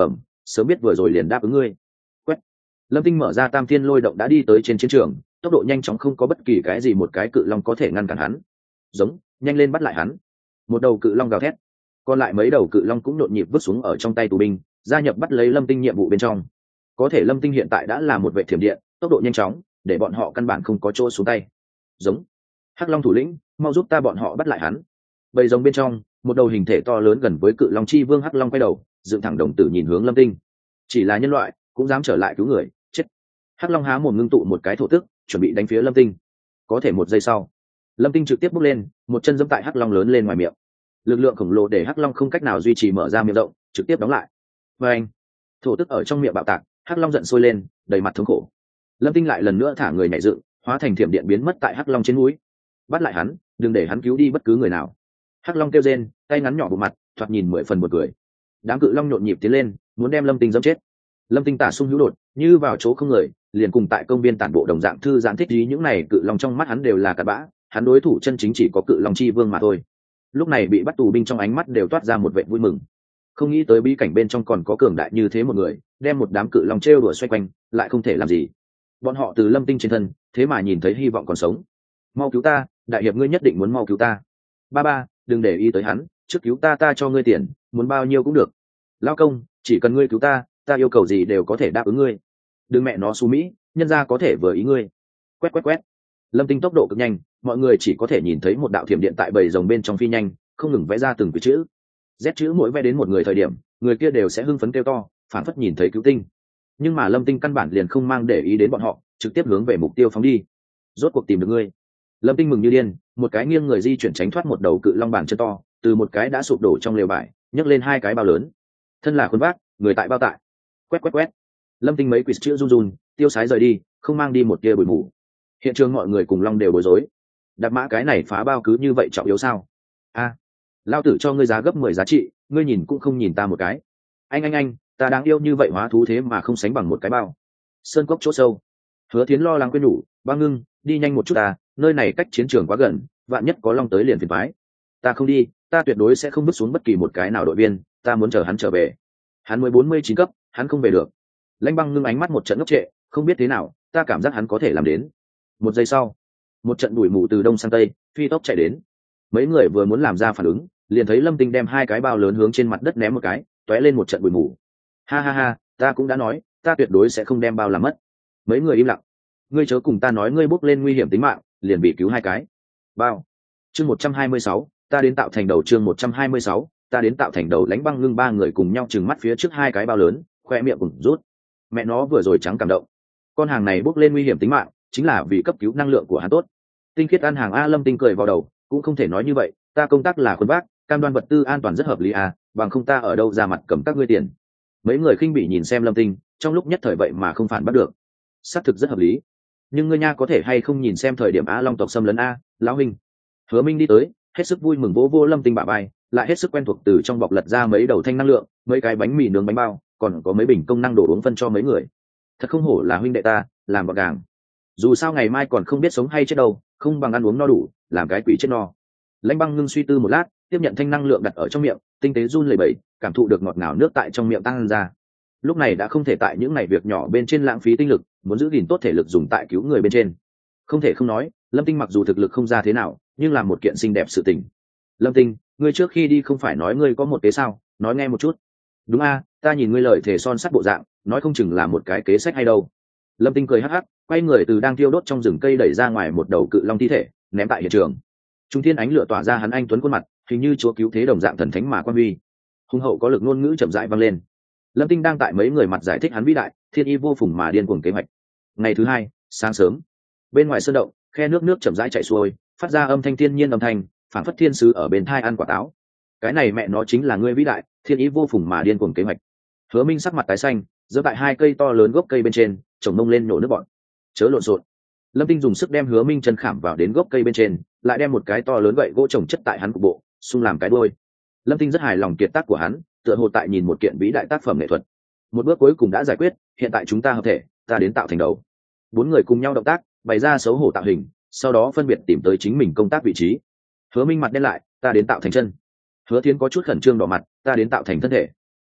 sớm biết vừa rồi liền đáp ứng ngươi. Quét. Lâm Tinh mở ra tam thiên lôi động đã đi tới trên chiến trường, tốc độ nhanh chóng không có bất kỳ cái gì một cái cự long có thể ngăn cản hắn. Giống, nhanh lên bắt lại hắn. Một đầu cự long gào thét, còn lại mấy đầu cự long cũng nhộn nhịp vứt xuống ở trong tay tù binh, gia nhập bắt lấy Lâm Tinh nhiệm vụ bên trong. Có thể Lâm Tinh hiện tại đã là một vệ thiểm điện, tốc độ nhanh chóng để bọn họ căn bản không có chỗ xuống tay. Giống, hắc long thủ lĩnh, mau giúp ta bọn họ bắt lại hắn. Bầy rồng bên trong, một đầu hình thể to lớn gần với cự long chi vương hắc long quay đầu, dựng thẳng đồng tử nhìn hướng Lâm Tinh. Chỉ là nhân loại cũng dám trở lại cứu người, chết. Hắc long há mồm ngưng tụ một cái thổ tức, chuẩn bị đánh phía Lâm Tinh. Có thể một giây sau, Lâm Tinh trực tiếp bước lên, một chân giẫm tại hắc long lớn lên ngoài miệng. Lực lượng khổng lồ để hắc long không cách nào duy trì mở ra miệng rộng, trực tiếp đóng lại. Và anh, thổ tức ở trong miệng bạo tạc, hắc long giận sôi lên, đầy mặt thống khổ. Lâm Tinh lại lần nữa thả người nhảy dựng, hóa thành thiểm điện biến mất tại hắc long trên núi. Bắt lại hắn, đừng để hắn cứu đi bất cứ người nào. Hắc long kêu rên, tay ngắn nhỏ bộ mặt, thoạt nhìn mười phần một cười. Đám cự long nhộn nhịp tiến lên, muốn đem Lâm Tinh giẫm chết. Lâm Tinh tả sung hữu đột, như vào chỗ không người, liền cùng tại công viên tản bộ đồng dạng thư giãn thích ý, những này cự long trong mắt hắn đều là cặn bã, hắn đối thủ chân chính chỉ có cự long chi vương mà thôi. Lúc này bị bắt tù binh trong ánh mắt đều toát ra một vẻ vui mừng. Không nghĩ tới bí cảnh bên trong còn có cường đại như thế một người, đem một đám cự long trêu đùa xoay quanh, lại không thể làm gì. Bọn họ từ Lâm Tinh trên thân, thế mà nhìn thấy hy vọng còn sống. Mau cứu ta, đại hiệp ngươi nhất định muốn mau cứu ta. Ba ba, đừng để ý tới hắn, trước cứu ta ta cho ngươi tiền, muốn bao nhiêu cũng được. Lao công, chỉ cần ngươi cứu ta, ta yêu cầu gì đều có thể đáp ứng ngươi. Đừng mẹ nó xú mỹ, nhân ra có thể vừa ý ngươi. Quét quét quét. Lâm Tinh tốc độ cực nhanh, mọi người chỉ có thể nhìn thấy một đạo thiểm điện tại bầy rồng bên trong phi nhanh, không ngừng vẽ ra từng cái chữ. Z chữ mỗi vẽ đến một người thời điểm, người kia đều sẽ hưng phấn kêu to, phản phất nhìn thấy cứu tinh. Nhưng mà Lâm Tinh căn bản liền không mang để ý đến bọn họ, trực tiếp hướng về mục tiêu phóng đi. Rốt cuộc tìm được ngươi. Lâm Tinh mừng như điên, một cái nghiêng người di chuyển tránh thoát một đầu cự long bản chân to, từ một cái đã sụp đổ trong lều vải, nhấc lên hai cái bao lớn. Thân là khuôn vác, người tại bao tại. Quét quét quét. Lâm Tinh mấy quỷ chữ run run, tiêu sái rời đi, không mang đi một tia bụi mù. Hiện trường mọi người cùng long đều bối rối. Đạp mã cái này phá bao cứ như vậy trọng yếu sao? A, à, lao tử cho ngươi giá gấp mười giá trị, ngươi nhìn cũng không nhìn ta một cái. Anh anh anh, ta đáng yêu như vậy hóa thú thế mà không sánh bằng một cái bao. Sơn cốc chỗ sâu. Hứa Thiến lo lắng quên nhủ, Băng Ngưng, đi nhanh một chút ta, nơi này cách chiến trường quá gần, vạn nhất có long tới liền phiền toái. Ta không đi, ta tuyệt đối sẽ không bước xuống bất kỳ một cái nào đội viên, ta muốn chờ hắn trở về. Hắn mới bốn mươi chín cấp, hắn không về được. Lãnh Băng Ngưng ánh mắt một trận ngốc trệ, không biết thế nào, ta cảm giác hắn có thể làm đến. Một giây sau, một trận bụi mù từ đông sang tây phi tốc chạy đến. Mấy người vừa muốn làm ra phản ứng, liền thấy Lâm Tinh đem hai cái bao lớn hướng trên mặt đất ném một cái, tóe lên một trận bụi mù. Ha ha ha, ta cũng đã nói, ta tuyệt đối sẽ không đem bao làm mất. Mấy người im lặng. Ngươi chớ cùng ta nói ngươi bốc lên nguy hiểm tính mạng, liền bị cứu hai cái bao. Chương một trăm hai mươi sáu, ta đến tạo thành đầu. Chương một trăm hai mươi sáu, ta đến tạo thành đầu. Lãnh Băng Ngưng ba người cùng nhau trừng mắt phía trước hai cái bao lớn, khoe miệng cùng rút. Mẹ nó vừa rồi trắng cảm động. Con hàng này bốc lên nguy hiểm tính mạng, chính là vì cấp cứu năng lượng của hắn tốt. Tinh khiết ăn hàng a. Lâm Tinh cười vào đầu, cũng không thể nói như vậy, ta công tác là khuôn vác, cam đoan vật tư an toàn rất hợp lý à, bằng không ta ở đâu ra mặt cầm các ngươi tiền. Mấy người khinh bỉ nhìn xem Lâm Tinh, trong lúc nhất thời vậy mà không phản bắt được. Xác thực rất hợp lý, nhưng ngươi nha có thể hay không nhìn xem thời điểm á long tộc xâm lấn a. Lão huynh. Hứa Minh đi tới, hết sức vui mừng vỗ vỗ Lâm Tinh bả vai, lại hết sức quen thuộc từ trong bọc lật ra mấy đầu thanh năng lượng, mấy cái bánh mì nướng bánh bao, còn có mấy bình công năng đồ uống phân cho mấy người. Thật không hổ là huynh đệ ta, làm gọn gàng. Dù sao ngày mai còn không biết sống hay chết đâu, không bằng ăn uống no đủ, làm cái quỷ chết no. Lãnh Băng Ngưng suy tư một lát, tiếp nhận thanh năng lượng đặt ở trong miệng, tinh tế run lẩy bẩy, cảm thụ được ngọt ngào nước tại trong miệng tăng ra. Lúc này đã không thể tại những ngày việc nhỏ bên trên lãng phí tinh lực, muốn giữ gìn tốt thể lực dùng tại cứu người bên trên. Không thể không nói, Lâm Tinh mặc dù thực lực không ra thế nào, nhưng làm một kiện xinh đẹp sự tình. Lâm Tinh, ngươi trước khi đi không phải nói ngươi có một kế sao, nói nghe một chút. Đúng a, ta nhìn ngươi lời thề son sắt bộ dạng, nói không chừng là một cái kế sách hay đâu. Lâm Tinh cười hắc hắc, quay người từ đang thiêu đốt trong rừng cây đẩy ra ngoài một đầu cự long thi thể, ném tại hiện trường. Trung thiên ánh lửa tỏa ra hắn anh tuấn khuôn mặt, hình như chúa cứu thế đồng dạng thần thánh mà quan huy. Hùng hậu có lực ngôn ngữ chậm rãi vang lên. Lâm Tinh đang tại mấy người mặt giải thích hắn vĩ đại, thiên y vô phùng mà điên cuồng kế hoạch. Ngày thứ hai, sáng sớm, bên ngoài sơn động, khe nước nước chậm rãi chảy xuôi, phát ra âm thanh thiên nhiên âm thanh, phản phất thiên sứ ở bên thai ăn quả táo. Cái này mẹ nó chính là ngươi vĩ đại, thiên ý vô phùng mà điên cuồng kế hoạch. Hứa Minh sắc mặt tái xanh, giơ tại hai cây to lớn gốc cây bên trên, chồng mông lên nổ nước bọn. Chớ lộn xộn. Lâm Tinh dùng sức đem Hứa Minh chân khảm vào đến gốc cây bên trên, lại đem một cái to lớn gậy gỗ trồng chất tại hắn cục bộ, xung làm cái đuôi. Lâm Tinh rất hài lòng kiệt tác của hắn, tựa hồ tại nhìn một kiện vĩ đại tác phẩm nghệ thuật. Một bước cuối cùng đã giải quyết, hiện tại chúng ta hợp thể, ta đến tạo thành đầu. Bốn người cùng nhau động tác, bày ra xấu hổ tạo hình, sau đó phân biệt tìm tới chính mình công tác vị trí. Hứa Minh mặt đen lại, ta đến tạo thành chân. Hứa Thiên có chút khẩn trương đỏ mặt, ta đến tạo thành thân thể.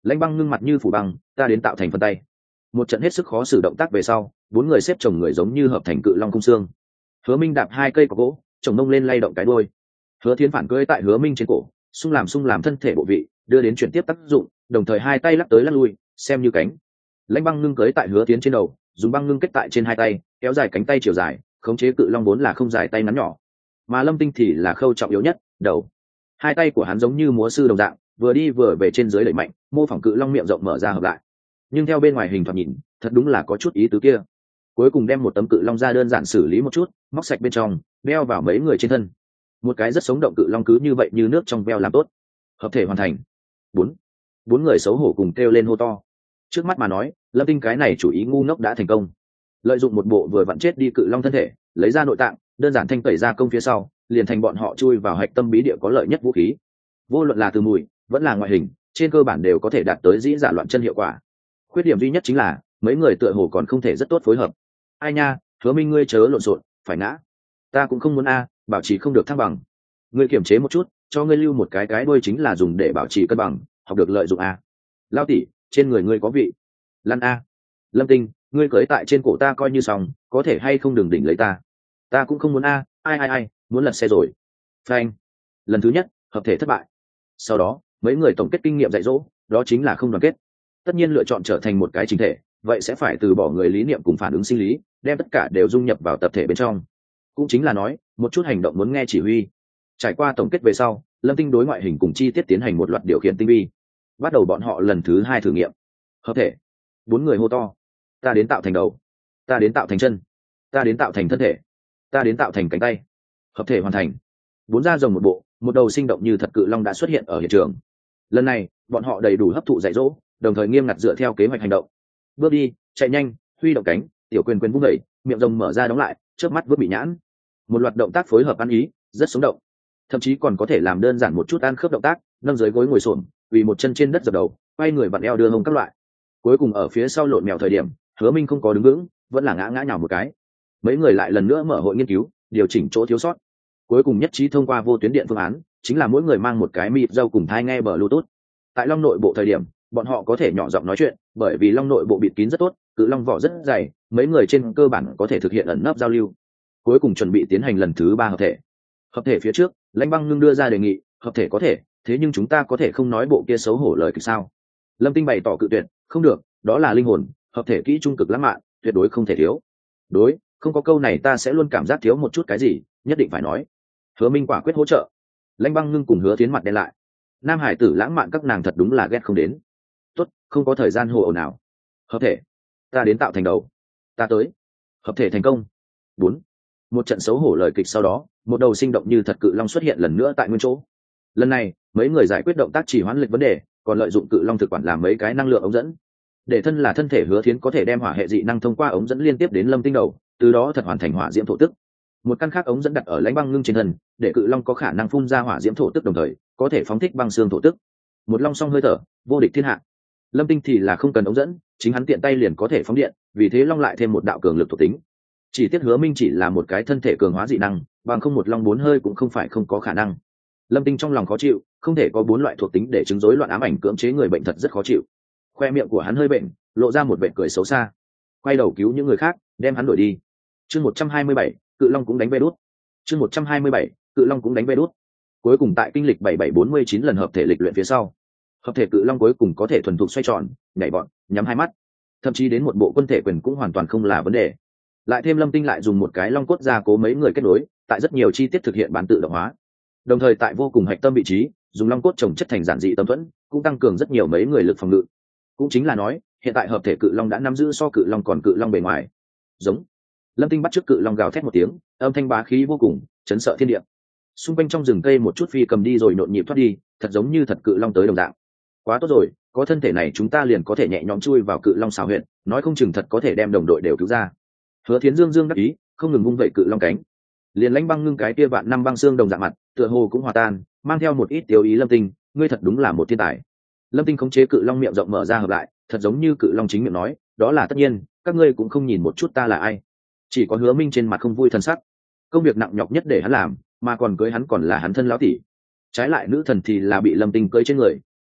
Lãnh Băng Ngưng mặt như phủ băng, ta đến tạo thành phân tay. Một trận hết sức khó xử động tác về sau, bốn người xếp chồng người giống như hợp thành cự long cung xương. Hứa Minh đạp hai cây cọc gỗ, chồng nông lên lay động cái đuôi. Hứa Thiến phản cưỡi tại Hứa Minh trên cổ, xung làm xung làm thân thể bộ vị, đưa đến chuyển tiếp tác dụng, đồng thời hai tay lắc tới lắc lui, xem như cánh. Lãnh Băng Ngưng cưỡi tại Hứa Thiến trên đầu, dùng băng ngưng kết tại trên hai tay, kéo dài cánh tay chiều dài, khống chế cự long vốn là không dài tay ngắn nhỏ, mà Lâm Tinh thì là khâu trọng yếu nhất, đầu. Hai tay của hắn giống như múa sư đồng dạng, vừa đi vừa về trên dưới đẩy mạnh, mô phỏng cự long miệng rộng mở ra hợp lại. Nhưng theo bên ngoài hình thoạt nhìn, thật đúng là có chút ý tứ kia. Cuối cùng đem một tấm cự long ra đơn giản xử lý một chút, móc sạch bên trong, đeo vào mấy người trên thân. Một cái rất sống động cự long cứ như vậy như nước trong veo làm tốt. Hợp thể hoàn thành. Bốn, bốn người xấu hổ cùng kêu lên hô to. Trước mắt mà nói, Lâm Tinh cái này chủ ý ngu ngốc đã thành công. Lợi dụng một bộ vừa vặn chết đi cự long thân thể, lấy ra nội tạng, đơn giản thanh tẩy ra công phía sau, liền thành bọn họ chui vào hạch tâm bí địa có lợi nhất vũ khí. Vô luận là từ mùi, vẫn là ngoại hình, trên cơ bản đều có thể đạt tới dĩ giả loạn chân hiệu quả. Khuyết điểm duy nhất chính là mấy người tựa hồ còn không thể rất tốt phối hợp. Ai nha, Hứa Minh ngươi chớ lộn xộn, phải ngã. Ta cũng không muốn a, bảo trì không được thăng bằng. Ngươi kiềm chế một chút, cho ngươi lưu một cái cái đuôi chính là dùng để bảo trì cân bằng, học được lợi dụng a. Lao tỷ, trên người ngươi có vị. Lăn a. Lâm Tinh, ngươi cưới tại trên cổ ta coi như xong, có thể hay không đừng đỉnh lấy ta. Ta cũng không muốn a, ai ai ai, muốn lật xe rồi. Phanh. Lần thứ nhất, hợp thể thất bại. Sau đó, mấy người tổng kết kinh nghiệm dạy dỗ, đó chính là không đoàn kết. Tất nhiên lựa chọn trở thành một cái chính thể, vậy sẽ phải từ bỏ người lý niệm cùng phản ứng sinh lý, đem tất cả đều dung nhập vào tập thể bên trong. Cũng chính là nói, một chút hành động muốn nghe chỉ huy. Trải qua tổng kết về sau, Lâm Tinh đối ngoại hình cùng chi tiết tiến hành một loạt điều khiển tinh vi. Bắt đầu bọn họ lần thứ hai thử nghiệm. Hợp thể. Bốn người hô to. Ta đến tạo thành đầu. Ta đến tạo thành chân. Ta đến tạo thành thân thể. Ta đến tạo thành cánh tay. Hợp thể hoàn thành. Bốn da rồng một bộ, một đầu sinh động như thật cự long đã xuất hiện ở hiện trường. Lần này, bọn họ đầy đủ hấp thụ dạy dỗ, đồng thời nghiêm ngặt dựa theo kế hoạch hành động. Bước đi, chạy nhanh, huy động cánh, tiểu quyền quyền vung đẩy, miệng rồng mở ra đóng lại, chớp mắt vớt bị nhãn. Một loạt động tác phối hợp ăn ý, rất sống động. Thậm chí còn có thể làm đơn giản một chút ăn khớp động tác, nâng dưới gối ngồi xổm, vì một chân trên đất dập đầu, quay người vặn eo đưa hông các loại. Cuối cùng ở phía sau lộn mèo thời điểm, Hứa Minh không có đứng vững, vẫn là ngã ngã nhào một cái. Mấy người lại lần nữa mở hội nghiên cứu, điều chỉnh chỗ thiếu sót. Cuối cùng nhất trí thông qua vô tuyến điện phương án, chính là mỗi người mang một cái mịt dâu cùng thai nghe bluetooth. Tại long nội bộ thời điểm, bọn họ có thể nhỏ giọng nói chuyện, bởi vì long nội bộ bịt kín rất tốt, cự long vỏ rất dày, mấy người trên cơ bản có thể thực hiện ẩn nấp giao lưu. Cuối cùng chuẩn bị tiến hành lần thứ ba hợp thể. Hợp thể phía trước, Lãnh Băng Ngưng đưa ra đề nghị, hợp thể có thể, thế nhưng chúng ta có thể không nói bộ kia xấu hổ lời kịch sao? Lâm Tinh bày tỏ cự tuyệt, không được, đó là linh hồn, hợp thể kỹ trung cực lãng mạn, tuyệt đối không thể thiếu. Đối, không có câu này ta sẽ luôn cảm giác thiếu một chút cái gì, nhất định phải nói. Hứa Minh quả quyết hỗ trợ. Lãnh Băng Ngưng cùng Hứa Thiến mặt đen lại. Nam hải tử lãng mạn các nàng thật đúng là ghét không đến. Tốt, không có thời gian hồ ồn nào. Hợp thể, ta đến tạo thành đầu. Ta tới. Hợp thể thành công. Bốn. Một trận xấu hổ lời kịch sau đó, một đầu sinh động như thật cự long xuất hiện lần nữa tại nguyên chỗ. Lần này, mấy người giải quyết động tác chỉ hoãn lịch vấn đề, còn lợi dụng cự long thực quản làm mấy cái năng lượng ống dẫn. Để thân là thân thể Hứa Thiến có thể đem hỏa hệ dị năng thông qua ống dẫn liên tiếp đến Lâm Tinh đầu, từ đó thật hoàn thành hỏa diễm thổ tức. Một căn khác ống dẫn đặt ở Lãnh Băng Ngưng trên thân, để cự long có khả năng phun ra hỏa diễm thổ tức đồng thời có thể phóng thích băng xương thổ tức. Một long song hơi thở, vô địch thiên hạ. Lâm Tinh thì là không cần ống dẫn, chính hắn tiện tay liền có thể phóng điện, vì thế long lại thêm một đạo cường lực thuộc tính. Chỉ tiếc Hứa Minh chỉ là một cái thân thể cường hóa dị năng, bằng không một long bốn hơi cũng không phải không có khả năng. Lâm Tinh trong lòng khó chịu, không thể có bốn loại thuộc tính để chứng rối loạn ám ảnh cưỡng chế người bệnh thật rất khó chịu. Khoe miệng của hắn hơi bệnh, lộ ra một vẻ cười xấu xa. Quay đầu cứu những người khác, đem hắn đuổi đi. Chương một trăm hai mươi bảy, cự long cũng đánh ve đút. Chương một trăm hai mươi bảy, cự long cũng đánh ve đút. Cuối cùng tại kinh lịch bảy bảy bốn mươi chín lần hợp thể lịch luyện phía sau, hợp thể cự long cuối cùng có thể thuần thục xoay tròn, nhảy bọn, nhắm hai mắt, thậm chí đến một bộ quân thể quyền cũng hoàn toàn không là vấn đề. Lại thêm Lâm Tinh lại dùng một cái long cốt gia cố mấy người kết nối, tại rất nhiều chi tiết thực hiện bán tự động hóa. Đồng thời tại vô cùng hạch tâm vị trí, dùng long cốt trồng chất thành giản dị tâm thuẫn, cũng tăng cường rất nhiều mấy người lực phòng ngự. Cũng chính là nói, hiện tại hợp thể cự long đã nắm giữ so cự long còn cự long bề ngoài. Giống. Lâm Tinh bắt trước cự long gào thét một tiếng, âm thanh bá khí vô cùng, chấn sợ thiên địa. Xung quanh trong rừng cây một chút phi cầm đi rồi nhộn nhịp thoát đi, thật giống như thật cự long tới đồng dạng. Quá tốt rồi, có thân thể này chúng ta liền có thể nhẹ nhõm chui vào cự long xào huyện, nói không chừng thật có thể đem đồng đội đều cứu ra. Hứa Thiến dương dương đắc ý, không ngừng vung vẩy cự long cánh. Liền Lãnh Băng Ngưng cái kia vạn năm băng xương đồng dạng mặt, tựa hồ cũng hòa tan, mang theo một ít tiêu ý. Lâm Tinh, ngươi thật đúng là một thiên tài. Lâm Tinh khống chế cự long miệng rộng mở ra hợp lại, thật giống như cự long chính miệng nói, đó là tất nhiên, các ngươi cũng không nhìn một chút ta là ai. Chỉ có Hứa Minh trên mặt không vui thân sắc. Công việc nặng nhọc nhất để hắn làm, mà còn cưới hắn còn là hắn thân lão tỷ. Trái lại nữ thần thì là bị Lâm Tinh cưới trên người,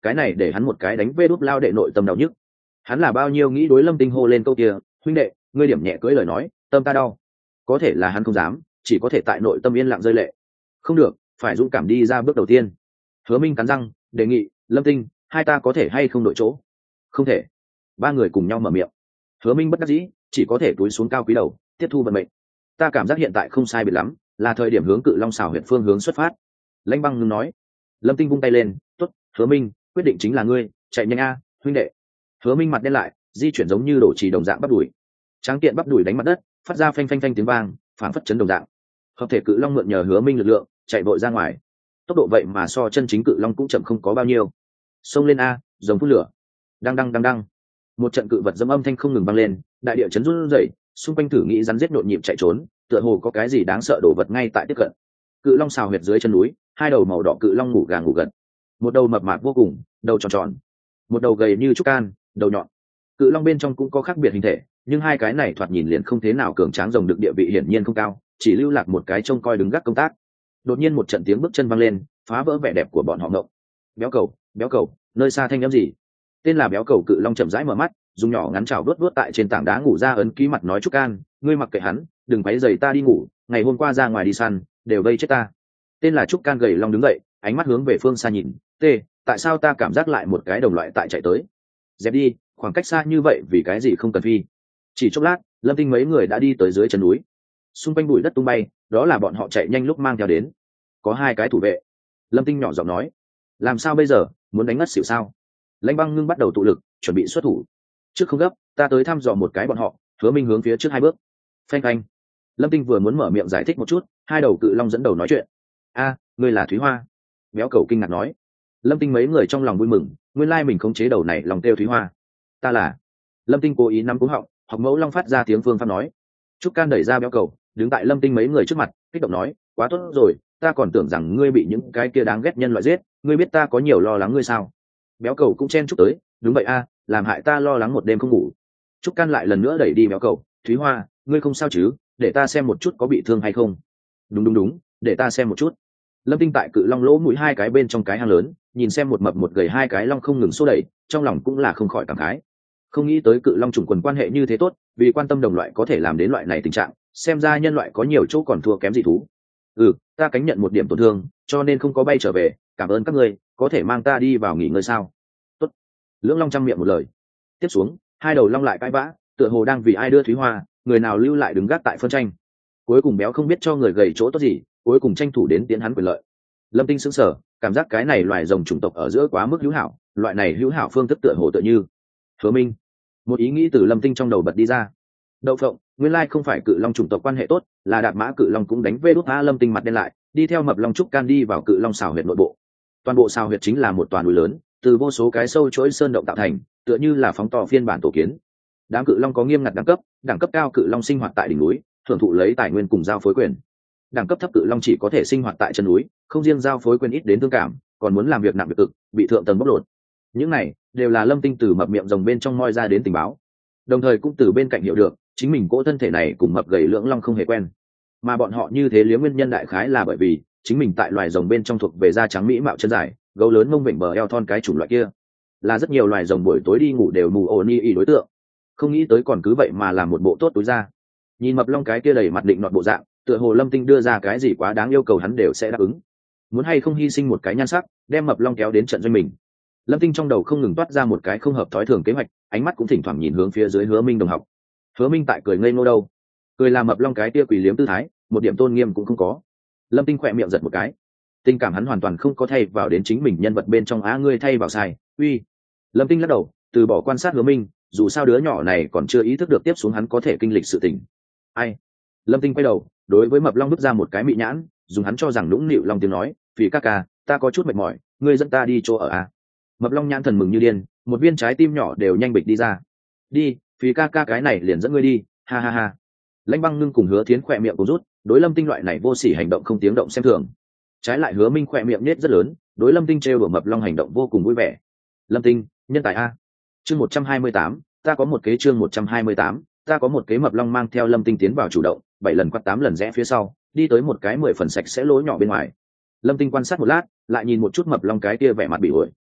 cái này để hắn một cái đánh vê đút lao đệ nội tâm đau nhức. Hắn là bao nhiêu nghĩ đối Lâm Tinh hô lên câu kia, huynh đệ, ngươi điểm nhẹ cưỡi lời nói, tâm ta đau. Có thể là hắn không dám, chỉ có thể tại nội tâm yên lặng rơi lệ. Không được, phải dũng cảm đi ra bước đầu tiên. Hứa Minh cắn răng, đề nghị, Lâm Tinh, hai ta có thể hay không đổi chỗ? Không thể. Ba người cùng nhau mở miệng. Hứa Minh bất đắc dĩ, chỉ có thể túi xuống cao quý đầu, tiếp thu vận mệnh. Ta cảm giác hiện tại không sai biệt lắm, là thời điểm hướng Cự Long xào huyện phương hướng xuất phát. Lãnh Băng ngưng nói. Lâm Tinh vung tay lên, tốt, Hứa Minh, quyết định chính là ngươi, chạy nhanh a, huynh đệ. Hứa Minh mặt đen lại, di chuyển giống như đổ trì đồng dạng bắp đùi. Tráng kiện bắp đùi đánh mặt đất, phát ra phanh phanh phanh tiếng vang, phản phất chấn đồng dạng. Hợp thể Cự Long mượn nhờ Hứa Minh lực lượng, chạy vội ra ngoài. Tốc độ vậy mà so chân chính Cự Long cũng chậm không có bao nhiêu. Xông lên a, giống phun lửa. Đăng đăng đăng đăng. Một trận cự vật dẫm âm thanh không ngừng vang lên, đại địa chấn run rẩy, xung quanh thử nghĩ rắn giết nhộn nhịp chạy trốn, tựa hồ có cái gì đáng sợ đổ vật ngay tại tiếp cận. Cự Long xào huyệt dưới chân núi, hai đầu màu đỏ cự long ngủ gà ngủ gật. Một đầu mập mạp vô cùng, đầu tròn tròn, một đầu gầy như trúc can, đầu nhọn. Cự Long bên trong cũng có khác biệt hình thể, nhưng hai cái này thoạt nhìn liền không thế nào cường tráng, rồng được địa vị hiển nhiên không cao, chỉ lưu lạc một cái trông coi đứng gác công tác. Đột nhiên một trận tiếng bước chân vang lên, phá vỡ vẻ đẹp của bọn họ ngộng. Béo cầu, béo cầu, nơi xa thanh âm gì? Tên là Béo cầu Cự Long chậm rãi mở mắt, dùng nhỏ ngắn chảo đuốt đuốt tại trên tảng đá ngủ ra ấn ký mặt nói Trúc Can, ngươi mặc kệ hắn, đừng quấy rầy ta đi ngủ, ngày hôm qua ra ngoài đi săn, đều vây chết ta. Tên là Trúc Can gầy long đứng dậy, ánh mắt hướng về phương xa nhìn, tê, tại sao ta cảm giác lại một cái đồng loại tại chạy tới? Dẹp đi, khoảng cách xa như vậy vì cái gì không cần phi. Chỉ chốc lát, Lâm Tinh mấy người đã đi tới dưới chân núi. Xung quanh bụi đất tung bay, đó là bọn họ chạy nhanh lúc mang theo đến. Có hai cái thủ vệ. Lâm Tinh nhỏ giọng nói, làm sao bây giờ, muốn đánh ngất xỉu sao? Lãnh Băng ngưng bắt đầu tụ lực, chuẩn bị xuất thủ. Trước không gấp, ta tới thăm dò một cái bọn họ. Hứa Minh hướng phía trước hai bước. Phanh phanh. Lâm Tinh vừa muốn mở miệng giải thích một chút, hai đầu cự long dẫn đầu nói chuyện. A, ngươi là Thúy Hoa. Béo cầu kinh ngạc nói. Lâm Tinh mấy người trong lòng vui mừng, nguyên lai mình khống chế đầu này lòng tiêu Thúy Hoa. Ta là. Lâm Tinh cố ý nắm cú họng, học mẫu long phát ra tiếng phương pháp nói. Trúc Can đẩy ra Béo cầu, đứng tại Lâm Tinh mấy người trước mặt, kích động nói, quá tốt rồi, ta còn tưởng rằng ngươi bị những cái kia đáng ghét nhân loại giết, ngươi biết ta có nhiều lo lắng ngươi sao? Béo cầu cũng chen chúc tới, đúng vậy a, làm hại ta lo lắng một đêm không ngủ. Trúc Can lại lần nữa đẩy đi Béo cầu, Thúy Hoa, ngươi không sao chứ, để ta xem một chút có bị thương hay không. Đúng đúng đúng, để ta xem một chút. Lâm Tinh tại Cự Long lỗ mũi hai cái bên trong cái hang lớn, nhìn xem một mập một gầy hai cái long không ngừng xô đẩy, trong lòng cũng là không khỏi cảm khái. Không nghĩ tới Cự Long chủng quần quan hệ như thế tốt, vì quan tâm đồng loại có thể làm đến loại này tình trạng, xem ra nhân loại có nhiều chỗ còn thua kém dị thú. Ừ, ta cánh nhận một điểm tổn thương, cho nên không có bay trở về, cảm ơn các ngươi, có thể mang ta đi vào nghỉ ngơi sao? Tốt. Lưỡng long trăm miệng một lời. Tiếp xuống, hai đầu long lại cãi vã, tựa hồ đang vì ai đưa Thúy Hoa, người nào lưu lại đứng gác tại phân tranh. Cuối cùng Béo không biết cho người gầy chỗ tốt gì, cuối cùng tranh thủ đến tiến hắn quyền lợi. Lâm Tinh sững sờ, cảm giác cái này loài rồng chủng tộc ở giữa quá mức hữu hảo, loại này hữu hảo phương thức tựa hồ tựa như. Hứa Minh, một ý nghĩ từ Lâm Tinh trong đầu bật đi ra. Đậu phộng, nguyên lai không phải Cự Long chủng tộc quan hệ tốt, là Đạp Mã Cự Long cũng đánh vê đút a. Lâm Tinh mặt đen lại, đi theo mập long Trúc Can đi vào Cự Long xào huyệt nội bộ. Toàn bộ xào huyệt chính là một toàn núi lớn, từ vô số cái sâu chuỗi sơn động tạo thành, tựa như là phóng to phiên bản tổ kiến. Đám cự long có nghiêm ngặt đẳng cấp, đẳng cấp cao cự long sinh hoạt tại đỉnh núi, hưởng thụ lấy tài nguyên cùng giao phối quyền. Đẳng cấp thấp cự long chỉ có thể sinh hoạt tại chân núi, không riêng giao phối quyền ít đến thương cảm, còn muốn làm việc nặng việc cực, bị thượng tầng bóc lột. Những này đều là Lâm Tinh từ mập miệng rồng bên trong moi ra đến tình báo, đồng thời cũng từ bên cạnh hiểu được chính mình cỗ thân thể này cùng mập gầy lưỡng long không hề quen, mà bọn họ như thế liếm nguyên nhân đại khái là bởi vì chính mình tại loài rồng bên trong thuộc về da trắng mỹ mạo chân dài, gấu lớn mông vịnh bờ eo thon cái chủng loại kia, là rất nhiều loài rồng buổi tối đi ngủ đều mù ồ ni ỉ đối tượng. Không nghĩ tới còn cứ vậy mà làm một bộ tốt túi ra. Nhìn mập long cái kia đầy mặt định nọt bộ dạng, tựa hồ Lâm Tinh đưa ra cái gì quá đáng yêu cầu hắn đều sẽ đáp ứng. Muốn hay không hy sinh một cái nhan sắc, đem mập long kéo đến trận doanh mình. Lâm Tinh trong đầu không ngừng toát ra một cái không hợp thói thường kế hoạch, ánh mắt cũng thỉnh thoảng nhìn hướng phía dưới Hứa Minh đồng học. Hứa Minh tại cười ngây ngô đâu, cười làm mập long cái kia quỷ liếm tư thái, một điểm tôn nghiêm cũng không có. Lâm Tinh khỏe miệng giật một cái, tình cảm hắn hoàn toàn không có thay vào đến chính mình nhân vật bên trong, á ngươi thay vào sai. Uy. Lâm Tinh lắc đầu, từ bỏ quan sát Hứa Minh, dù sao đứa nhỏ này còn chưa ý thức được tiếp xuống hắn có thể kinh lịch sự tình. Ai? Lâm Tinh quay đầu, đối với mập long bước ra một cái mị nhãn, dùng hắn cho rằng nũng nịu long tiếng nói, "Phỉ ca ca, ta có chút mệt mỏi, ngươi dẫn ta đi chỗ ở à?" Mập long nhãn thần mừng như điên, một viên trái tim nhỏ đều nhanh bịch đi ra. "Đi, Phỉ ca ca cái này liền dẫn ngươi đi." Ha ha ha. Lãnh Băng Ngưng cùng Hứa Thiến khỏe miệng cũng rút, đối Lâm Tinh loại này vô sỉ hành động không tiếng động xem thường. Trái lại Hứa Minh khỏe miệng nết rất lớn, đối Lâm Tinh trêu đùa mập long hành động vô cùng vui vẻ. Lâm Tinh, nhân tài a. Chương một trăm hai mươi tám, ta có một kế chương một trăm hai mươi tám, ta có một kế. Mập long mang theo Lâm Tinh tiến vào chủ động, bảy lần quát tám lần rẽ phía sau, đi tới một cái mười phần sạch sẽ lối nhỏ bên ngoài. Lâm Tinh quan sát một lát, lại nhìn một chút mập long cái kia vẻ mặt bị ổi,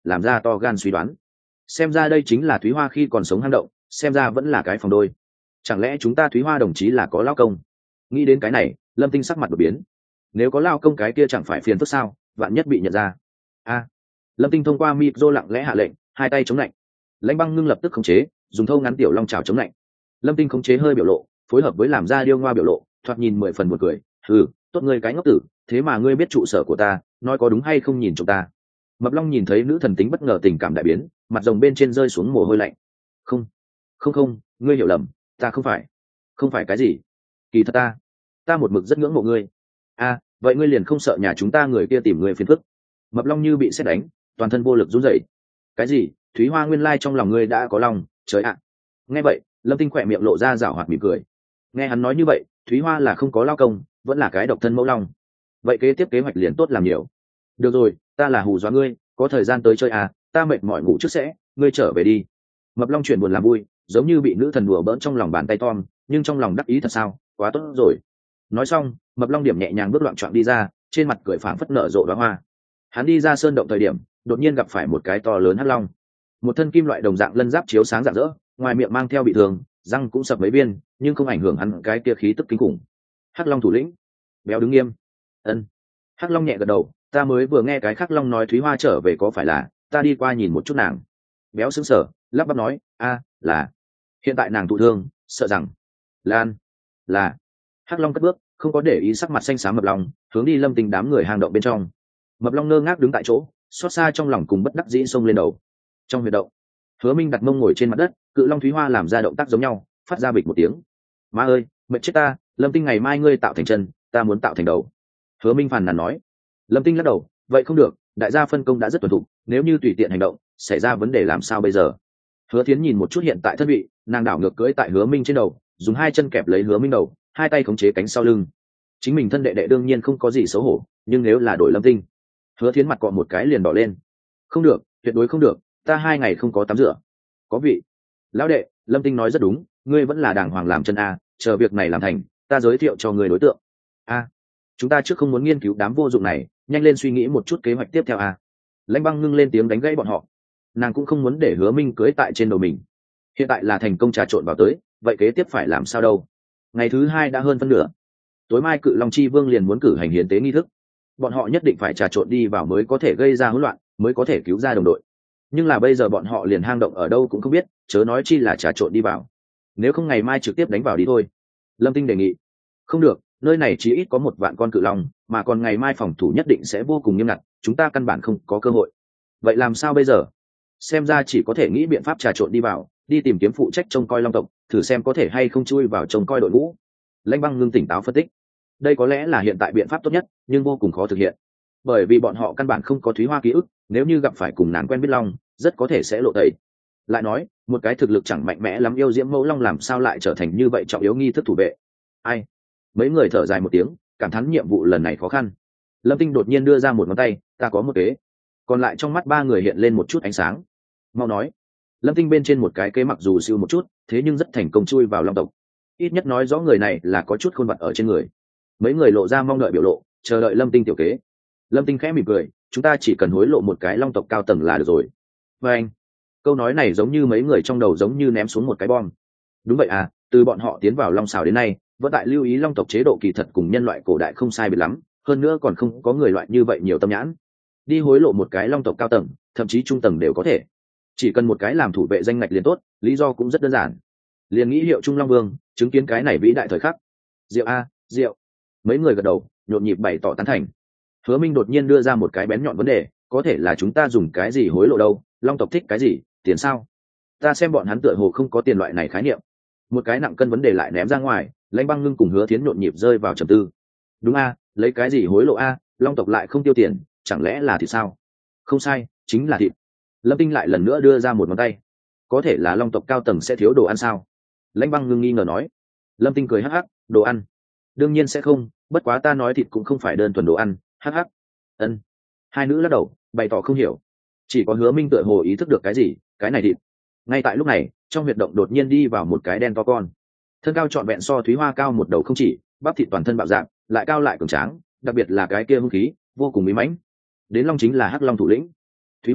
làm ra to gan suy đoán. Xem ra đây chính là Thúy Hoa khi còn sống hang động, xem ra vẫn là cái phòng đôi. Chẳng lẽ chúng ta Thúy Hoa đồng chí là có lao công? Nghĩ đến cái này, Lâm Tinh sắc mặt đột biến. Nếu có lao công cái kia chẳng phải phiền phức sao, vạn nhất bị nhận ra. A. Lâm Tinh thông qua micro lặng lẽ hạ lệnh, hai tay chống lạnh. Lãnh Băng Ngưng lập tức khống chế, dùng thâu ngắn tiểu long chảo chống lạnh. Lâm Tinh khống chế hơi biểu lộ, phối hợp với làm ra điêu ngoa biểu lộ, thoạt nhìn mười phần một cười. Hừ, tốt ngươi cái ngốc tử, thế mà ngươi biết trụ sở của ta, nói có đúng hay không nhìn chúng ta. Mập Long nhìn thấy nữ thần tính bất ngờ tình cảm đại biến, mặt rồng bên trên rơi xuống mồ hôi lạnh. Không, không không, ngươi hiểu lầm, ta không phải. Không phải cái gì? Kỳ thật ta, ta một mực rất ngưỡng mộ ngươi. A, vậy ngươi liền không sợ nhà chúng ta người kia tìm ngươi phiền phức? Mập Long như bị sét đánh, toàn thân vô lực run rẩy. Cái gì? Thúy Hoa nguyên lai trong lòng ngươi đã có lòng, trời ạ. Nghe vậy, Lâm Tinh khỏe miệng lộ ra rảo hoạt mỉm cười. Nghe hắn nói như vậy, Thúy Hoa là không có lao công, vẫn là cái độc thân mẫu long. Vậy kế tiếp kế hoạch liền tốt làm nhiều. Được rồi, ta là hù dọa ngươi, có thời gian tới chơi à, ta mệt mỏi ngủ trước sẽ, ngươi trở về đi. Mập Long chuyển buồn làm vui, giống như bị nữ thần đùa bỡn trong lòng bàn tay Tom, nhưng trong lòng đắc ý thật sao, quá tốt rồi. Nói xong, Mập Long điểm nhẹ nhàng bước loạn choạng đi ra, trên mặt cười phảng phất nở rộ đóa hoa. Hắn đi ra sơn động thời điểm, đột nhiên gặp phải một cái to lớn hắc long. Một thân kim loại đồng dạng lân giáp chiếu sáng rạng rỡ, ngoài miệng mang theo bị thương, răng cũng sập mấy viên, nhưng không ảnh hưởng hắn cái kia khí tức kinh khủng. Hắc Long thủ lĩnh. Béo đứng nghiêm. Ân. Hắc Long nhẹ gật đầu, ta mới vừa nghe cái Hắc Long nói Thúy Hoa trở về có phải là, ta đi qua nhìn một chút nàng. Béo sững sờ, lắp bắp nói, a, là. Hiện tại nàng thụ thương, sợ rằng. Lan. Là. Hắc Long cất bước, không có để ý sắc mặt xanh xám Mập Long, hướng đi Lâm Tinh đám người hang động bên trong. Mập Long ngơ ngác đứng tại chỗ, xót xa trong lòng cùng bất đắc dĩ xông lên đầu. Trong huyệt động, Hứa Minh đặt mông ngồi trên mặt đất, Cự Long Thúy Hoa làm ra động tác giống nhau, phát ra bịch một tiếng. Má ơi, mệt chết ta, Lâm Tinh ngày mai ngươi tạo thành chân, ta muốn tạo thành đầu. Hứa Minh phàn nàn nói. Lâm Tinh lắc đầu, vậy không được, đại gia phân công đã rất tuần thục, nếu như tùy tiện hành động, xảy ra vấn đề làm sao bây giờ? Hứa Thiến nhìn một chút hiện tại thân vị, nàng đảo ngược cưỡi tại Hứa Minh trên đầu, dùng hai chân kẹp lấy Hứa Minh đầu, hai tay khống chế cánh sau lưng. Chính mình thân đệ đệ đương nhiên không có gì xấu hổ, nhưng nếu là đổi Lâm Tinh, Hứa Thiến mặt cọ một cái liền đỏ lên. Không được, tuyệt đối không được, ta hai ngày không có tắm rửa. Có vị. Lão đệ, Lâm Tinh nói rất đúng, ngươi vẫn là đàng hoàng làm chân a, chờ việc này làm thành, ta giới thiệu cho ngươi đối tượng. A, chúng ta trước không muốn nghiên cứu đám vô dụng này, nhanh lên suy nghĩ một chút kế hoạch tiếp theo a. Lãnh Băng Ngưng lên tiếng đánh gãy bọn họ. Nàng cũng không muốn để Hứa Minh cưới tại trên đầu mình. Hiện tại là thành công trà trộn vào tới, vậy kế tiếp phải làm sao đâu? Ngày thứ hai đã hơn phân nửa. Tối mai Cự Long Chi Vương liền muốn cử hành hiến tế nghi thức. Bọn họ nhất định phải trà trộn đi vào mới có thể gây ra hỗn loạn, mới có thể cứu ra đồng đội. Nhưng là bây giờ bọn họ liền hang động ở đâu cũng không biết, chớ nói chi là trà trộn đi vào. Nếu không ngày mai trực tiếp đánh vào đi thôi. Lâm Tinh đề nghị. Không được, nơi này chỉ ít có một vạn con cự long, mà còn ngày mai phòng thủ nhất định sẽ vô cùng nghiêm ngặt, chúng ta căn bản không có cơ hội. Vậy làm sao bây giờ? Xem ra chỉ có thể nghĩ biện pháp trà trộn đi vào, đi tìm kiếm phụ trách trông coi long tộc, thử xem có thể hay không chui vào trông coi đội ngũ. Lãnh Băng Ngưng tỉnh táo phân tích. Đây có lẽ là hiện tại biện pháp tốt nhất, nhưng vô cùng khó thực hiện. Bởi vì bọn họ căn bản không có Thúy Hoa ký ức, nếu như gặp phải cùng nàng quen biết long, rất có thể sẽ lộ tẩy. Lại nói, một cái thực lực chẳng mạnh mẽ lắm yêu diễm mẫu long làm sao lại trở thành như vậy trọng yếu nghi thức thủ vệ? Ai? Mấy người thở dài một tiếng, cảm thán nhiệm vụ lần này khó khăn. Lâm Tinh đột nhiên đưa ra một ngón tay, ta có một kế. Còn lại trong mắt ba người hiện lên một chút ánh sáng. Mau nói. Lâm Tinh bên trên một cái kế mặc dù siêu một chút, thế nhưng rất thành công chui vào long tộc. Ít nhất nói rõ người này là có chút khôn vật ở trên người. Mấy người lộ ra mong đợi biểu lộ, chờ đợi Lâm Tinh tiểu kế. Lâm Tinh khẽ mỉm cười, chúng ta chỉ cần hối lộ một cái long tộc cao tầng là được rồi. Và anh, câu nói này giống như mấy người trong đầu giống như ném xuống một cái bom. Đúng vậy à, từ bọn họ tiến vào long xào đến nay, vẫn tại lưu ý long tộc chế độ kỳ thật cùng nhân loại cổ đại không sai biệt lắm, hơn nữa còn không có người loại như vậy nhiều tâm nhãn. Đi hối lộ một cái long tộc cao tầng, thậm chí trung tầng đều có thể. Chỉ cần một cái làm thủ vệ danh ngạch liền tốt, lý do cũng rất đơn giản. Liền nghĩ hiệu Trung Long Vương, chứng kiến cái này vĩ đại thời khắc. Diệu a, diệu. Mấy người gật đầu, nhộn nhịp bày tỏ tán thành. Hứa Minh đột nhiên đưa ra một cái bén nhọn vấn đề, có thể là chúng ta dùng cái gì hối lộ đâu? Long tộc thích cái gì? Tiền sao? Ta xem bọn hắn tựa hồ không có tiền loại này khái niệm. Một cái nặng cân vấn đề lại ném ra ngoài, Lãnh Băng Ngưng cùng Hứa Thiến nhộn nhịp rơi vào trầm tư. Đúng a, lấy cái gì hối lộ a? Long tộc lại không tiêu tiền, chẳng lẽ là thịt sao? Không sai, chính là thịt. Lâm Tinh lại lần nữa đưa ra một ngón tay. Có thể là long tộc cao tầng sẽ thiếu đồ ăn sao? Lãnh Băng Ngưng nghi ngờ nói. Lâm Tinh cười hắc hắc, đồ ăn? Đương nhiên sẽ không, bất quá ta nói thịt cũng không phải đơn thuần đồ ăn, hắc hắc. Ân. Hai nữ lắc đầu, bày tỏ không hiểu. Chỉ có Hứa Minh tựa hồ ý thức được cái gì, cái này thịt. Ngay tại lúc này, trong huyệt động đột nhiên đi vào một cái đen to con. Thân cao trọn vẹn so Thúy Hoa cao một đầu không chỉ, bắp thịt toàn thân bạo dạng, lại cao lại cường tráng, đặc biệt là cái kia hung khí, vô cùng bí mãnh. Đến long chính là Hắc Long thủ lĩnh. Thúy Hoa,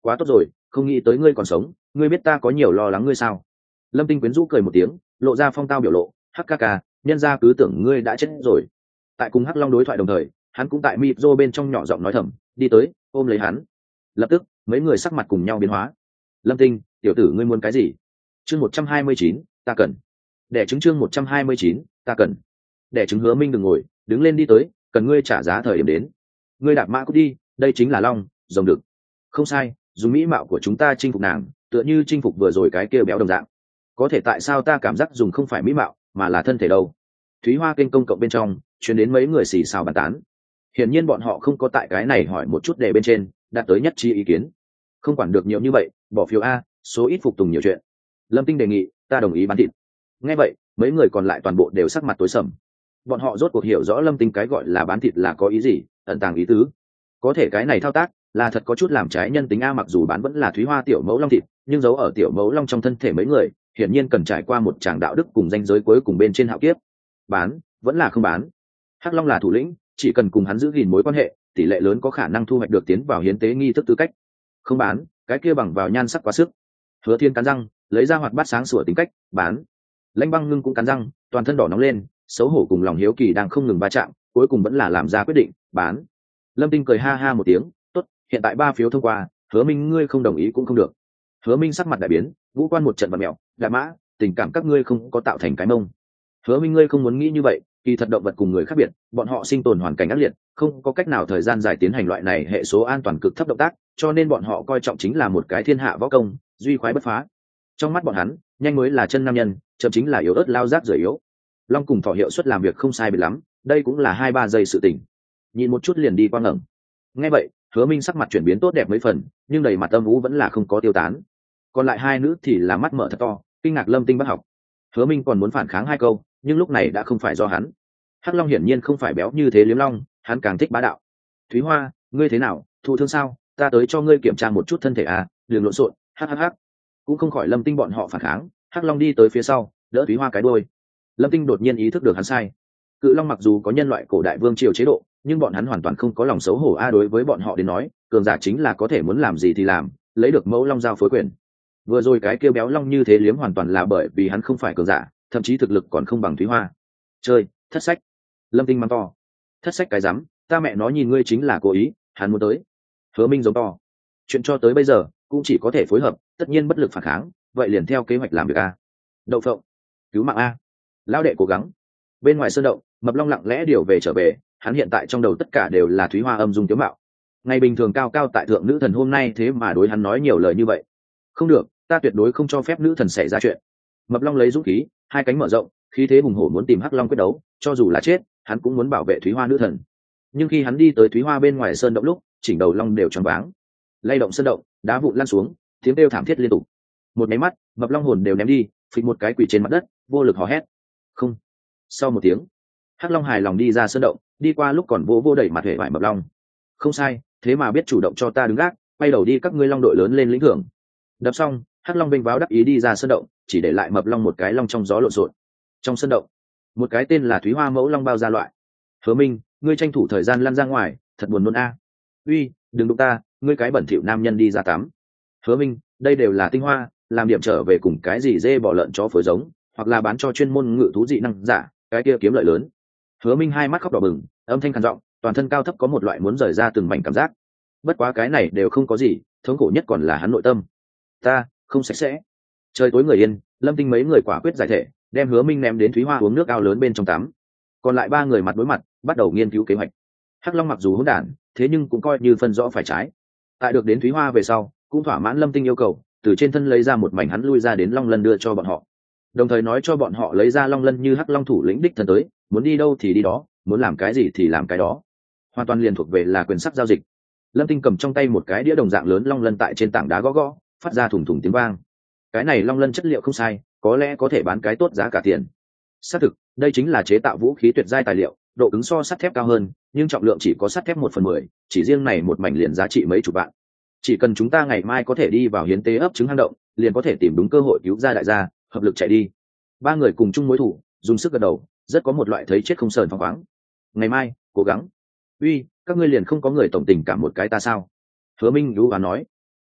quá tốt rồi, không nghĩ tới ngươi còn sống, ngươi biết ta có nhiều lo lắng ngươi sao? Lâm Tinh quyến rũ cười một tiếng, lộ ra phong tao biểu lộ, hắc ca ca, nhân gia cứ tưởng ngươi đã chết rồi. Tại cùng hắc long đối thoại đồng thời, hắn cũng tại mịp rô bên trong nhỏ giọng nói thầm, đi tới ôm lấy hắn. Lập tức mấy người sắc mặt cùng nhau biến hóa. Lâm Tinh, tiểu tử ngươi muốn cái gì? Chương một trăm hai mươi chín, ta cần. Đẻ trứng chương một trăm hai mươi chín, ta cần. Đẻ trứng. Hứa Minh đừng ngồi, đứng lên đi tới, cần ngươi trả giá thời điểm đến. Ngươi đạp mã cút đi, đây chính là long, rồng đực. Không sai, dùng mỹ mạo của chúng ta chinh phục nàng, tựa như chinh phục vừa rồi cái kia béo đồng dạng. Có thể tại sao ta cảm giác dùng không phải mỹ mạo, mà là thân thể đâu? Thúy Hoa kênh công cộng bên trong, truyền đến mấy người xì xào bàn tán. Hiển nhiên bọn họ không có tại cái này hỏi một chút đề bên trên, đạt tới nhất trí ý kiến. Không quản được nhiều như vậy, bỏ phiếu a, số ít phục tùng nhiều chuyện. Lâm Tinh đề nghị, ta đồng ý bán thịt. Nghe vậy, mấy người còn lại toàn bộ đều sắc mặt tối sầm. Bọn họ rốt cuộc hiểu rõ Lâm Tinh cái gọi là bán thịt là có ý gì, ẩn tàng ý tứ. Có thể cái này thao tác là thật có chút làm trái nhân tính a, mặc dù bán vẫn là Thúy Hoa tiểu mẫu long thịt, nhưng giấu ở tiểu mẫu long trong thân thể mấy người, hiển nhiên cần trải qua một tràng đạo đức cùng danh giới cuối cùng bên trên hạo kiếp. Bán, vẫn là không bán. Hắc Long là thủ lĩnh, chỉ cần cùng hắn giữ gìn mối quan hệ, tỷ lệ lớn có khả năng thu hoạch được tiến vào hiến tế nghi thức tư cách. Không bán, cái kia bằng vào nhan sắc quá sức. Hứa Thiên cắn răng, lấy ra hoạt bát sáng sủa tính cách, bán. Lãnh Băng Ngưng cũng cắn răng, toàn thân đỏ nóng lên, xấu hổ cùng lòng hiếu kỳ đang không ngừng va chạm, cuối cùng vẫn là làm ra quyết định, bán. Lâm Tinh cười ha ha một tiếng, tốt, hiện tại ba phiếu thông qua, Hứa Minh ngươi không đồng ý cũng không được. Hứa Minh sắc mặt đại biến, vũ quan một trận vặn mèo, đạp mã, tình cảm các ngươi không có tạo thành cái mông. Hứa Minh ngươi không muốn nghĩ như vậy, kỳ thật động vật cùng người khác biệt, bọn họ sinh tồn hoàn cảnh ác liệt, không có cách nào thời gian dài tiến hành loại này hệ số an toàn cực thấp động tác, cho nên bọn họ coi trọng chính là một cái thiên hạ võ công, duy khoái bất phá. Trong mắt bọn hắn, nhanh mới là chân nam nhân, chậm chính là yếu ớt lao rác rưởi yếu. Long cùng thỏ hiệu suất làm việc không sai biệt lắm, đây cũng là hai ba giây sự tình. Nhìn một chút liền đi qua ngẩng. Nghe vậy, Hứa Minh sắc mặt chuyển biến tốt đẹp mấy phần, nhưng đầy mặt âm u vẫn là không có tiêu tán. Còn lại hai nữ thì là mắt mở thật to, kinh ngạc Lâm Tinh bác học. Hứa Minh còn muốn phản kháng hai câu, nhưng lúc này đã không phải do hắn. Hắc Long hiển nhiên không phải béo như thế liếm long, hắn càng thích bá đạo. Thúy Hoa, ngươi thế nào, thụ thương sao? Ta tới cho ngươi kiểm tra một chút thân thể à, đừng lộn xộn. Hắc hắc hắc. Cũng không khỏi Lâm Tinh bọn họ phản kháng, Hắc Long đi tới phía sau, đỡ Thúy Hoa cái đuôi. Lâm Tinh đột nhiên ý thức được hắn sai. Cự Long mặc dù có nhân loại cổ đại vương triều chế độ, nhưng bọn hắn hoàn toàn không có lòng xấu hổ a, đối với bọn họ đến nói, cường giả chính là có thể muốn làm gì thì làm, lấy được mẫu long giao phối quyền. Vừa rồi cái kêu béo long như thế liếm hoàn toàn là bởi vì hắn không phải cường giả, thậm chí thực lực còn không bằng Thúy Hoa. Chơi, thất sách. Lâm Tinh mắng to. Thất sách cái rắm, ta mẹ nó nhìn ngươi chính là cố ý, hắn muốn tới. Hứa Minh giống to. Chuyện cho tới bây giờ cũng chỉ có thể phối hợp, tất nhiên bất lực phản kháng, vậy liền theo kế hoạch làm việc a. Đậu phộng, cứu mạng a. Lão đệ cố gắng. Bên ngoài sơn động, Mập Long lặng lẽ điều về trở về, hắn hiện tại trong đầu tất cả đều là Thúy Hoa âm dung tiếu mạo. Ngày bình thường cao cao tại thượng nữ thần hôm nay thế mà đối hắn nói nhiều lời như vậy. Không được, ta tuyệt đối không cho phép nữ thần xảy ra chuyện. Mập Long lấy dũng khí, hai cánh mở rộng, khí thế hùng hổ muốn tìm Hắc Long quyết đấu, cho dù là chết, hắn cũng muốn bảo vệ Thúy Hoa nữ thần. Nhưng khi hắn đi tới Thúy Hoa bên ngoài sơn động lúc, chỉnh đầu long đều choáng váng. Lay động sơn động, đá vụn lăn xuống, tiếng kêu thảm thiết liên tục. Một máy mắt, Mập Long hồn đều ném đi, phịch một cái quỷ trên mặt đất, vô lực hò hét. Không. Sau một tiếng, Hắc Long hài lòng đi ra sơn động, đi qua lúc còn vỗ vỗ đẩy mặt hề vải Mập Long. Không sai, thế mà biết chủ động cho ta đứng gác, quay đầu đi các ngươi long đội lớn lên lĩnh thưởng. Đập xong, Hắc Long vênh váo đắc ý đi ra sơn động, chỉ để lại Mập Long một cái long trong gió lộn xộn. Trong sơn động, một cái tên là Thúy Hoa mẫu long bao ra loại. Hứa Minh, ngươi tranh thủ thời gian lăn ra ngoài, thật buồn nôn a. Uy, đừng đụng ta, ngươi cái bẩn thỉu nam nhân đi ra tắm. Hứa Minh, đây đều là tinh hoa, làm điểm trở về cùng cái gì dê bỏ lợn chó phối giống, hoặc là bán cho chuyên môn ngự thú dị năng giả, cái kia kiếm lợi lớn. Hứa Minh hai mắt khóc đỏ bừng, âm thanh khàn giọng, toàn thân cao thấp có một loại muốn rời ra từng mảnh cảm giác. Bất quá cái này đều không có gì, thống khổ nhất còn là hắn nội tâm. Ta không sạch sẽ. Trời tối người yên, Lâm Tinh mấy người quả quyết giải thể, đem Hứa Minh ném đến Thúy Hoa uống nước ao lớn bên trong tắm. Còn lại ba người mặt đối mặt, bắt đầu nghiên cứu kế hoạch. Hắc Long mặc dù hỗn đản, thế nhưng cũng coi như phân rõ phải trái. Tại được đến Thúy Hoa về sau, cũng thỏa mãn Lâm Tinh yêu cầu, từ trên thân lấy ra một mảnh hắn lui ra đến Long Lân đưa cho bọn họ. Đồng thời nói cho bọn họ lấy ra Long Lân như Hắc Long thủ lĩnh đích thân tới, muốn đi đâu thì đi đó, muốn làm cái gì thì làm cái đó. Hoàn toàn liền thuộc về là quyền sắc giao dịch. Lâm Tinh cầm trong tay một cái đĩa đồng dạng lớn Long Lân tại trên tảng đá gõ gõ, phát ra thủng thủng tiếng vang. Cái này Long Lân chất liệu không sai, có lẽ có thể bán cái tốt giá cả tiền. Xác thực, đây chính là chế tạo vũ khí tuyệt giai tài liệu, độ cứng so sắt thép cao hơn, nhưng trọng lượng chỉ có sắt thép một phần mười, chỉ riêng này một mảnh liền giá trị mấy chục vạn. Chỉ cần chúng ta ngày mai có thể đi vào hiến tế ấp trứng hang động, liền có thể tìm đúng cơ hội cứu ra đại gia, hợp lực chạy đi. Ba người cùng chung mối thủ, dùng sức gật đầu, rất có một loại thấy chết không sờn phăng khoáng. Ngày mai, cố gắng. Uy, các ngươi liền không có người tổng tình cảm một cái ta sao? Hứa Minh lú và nói.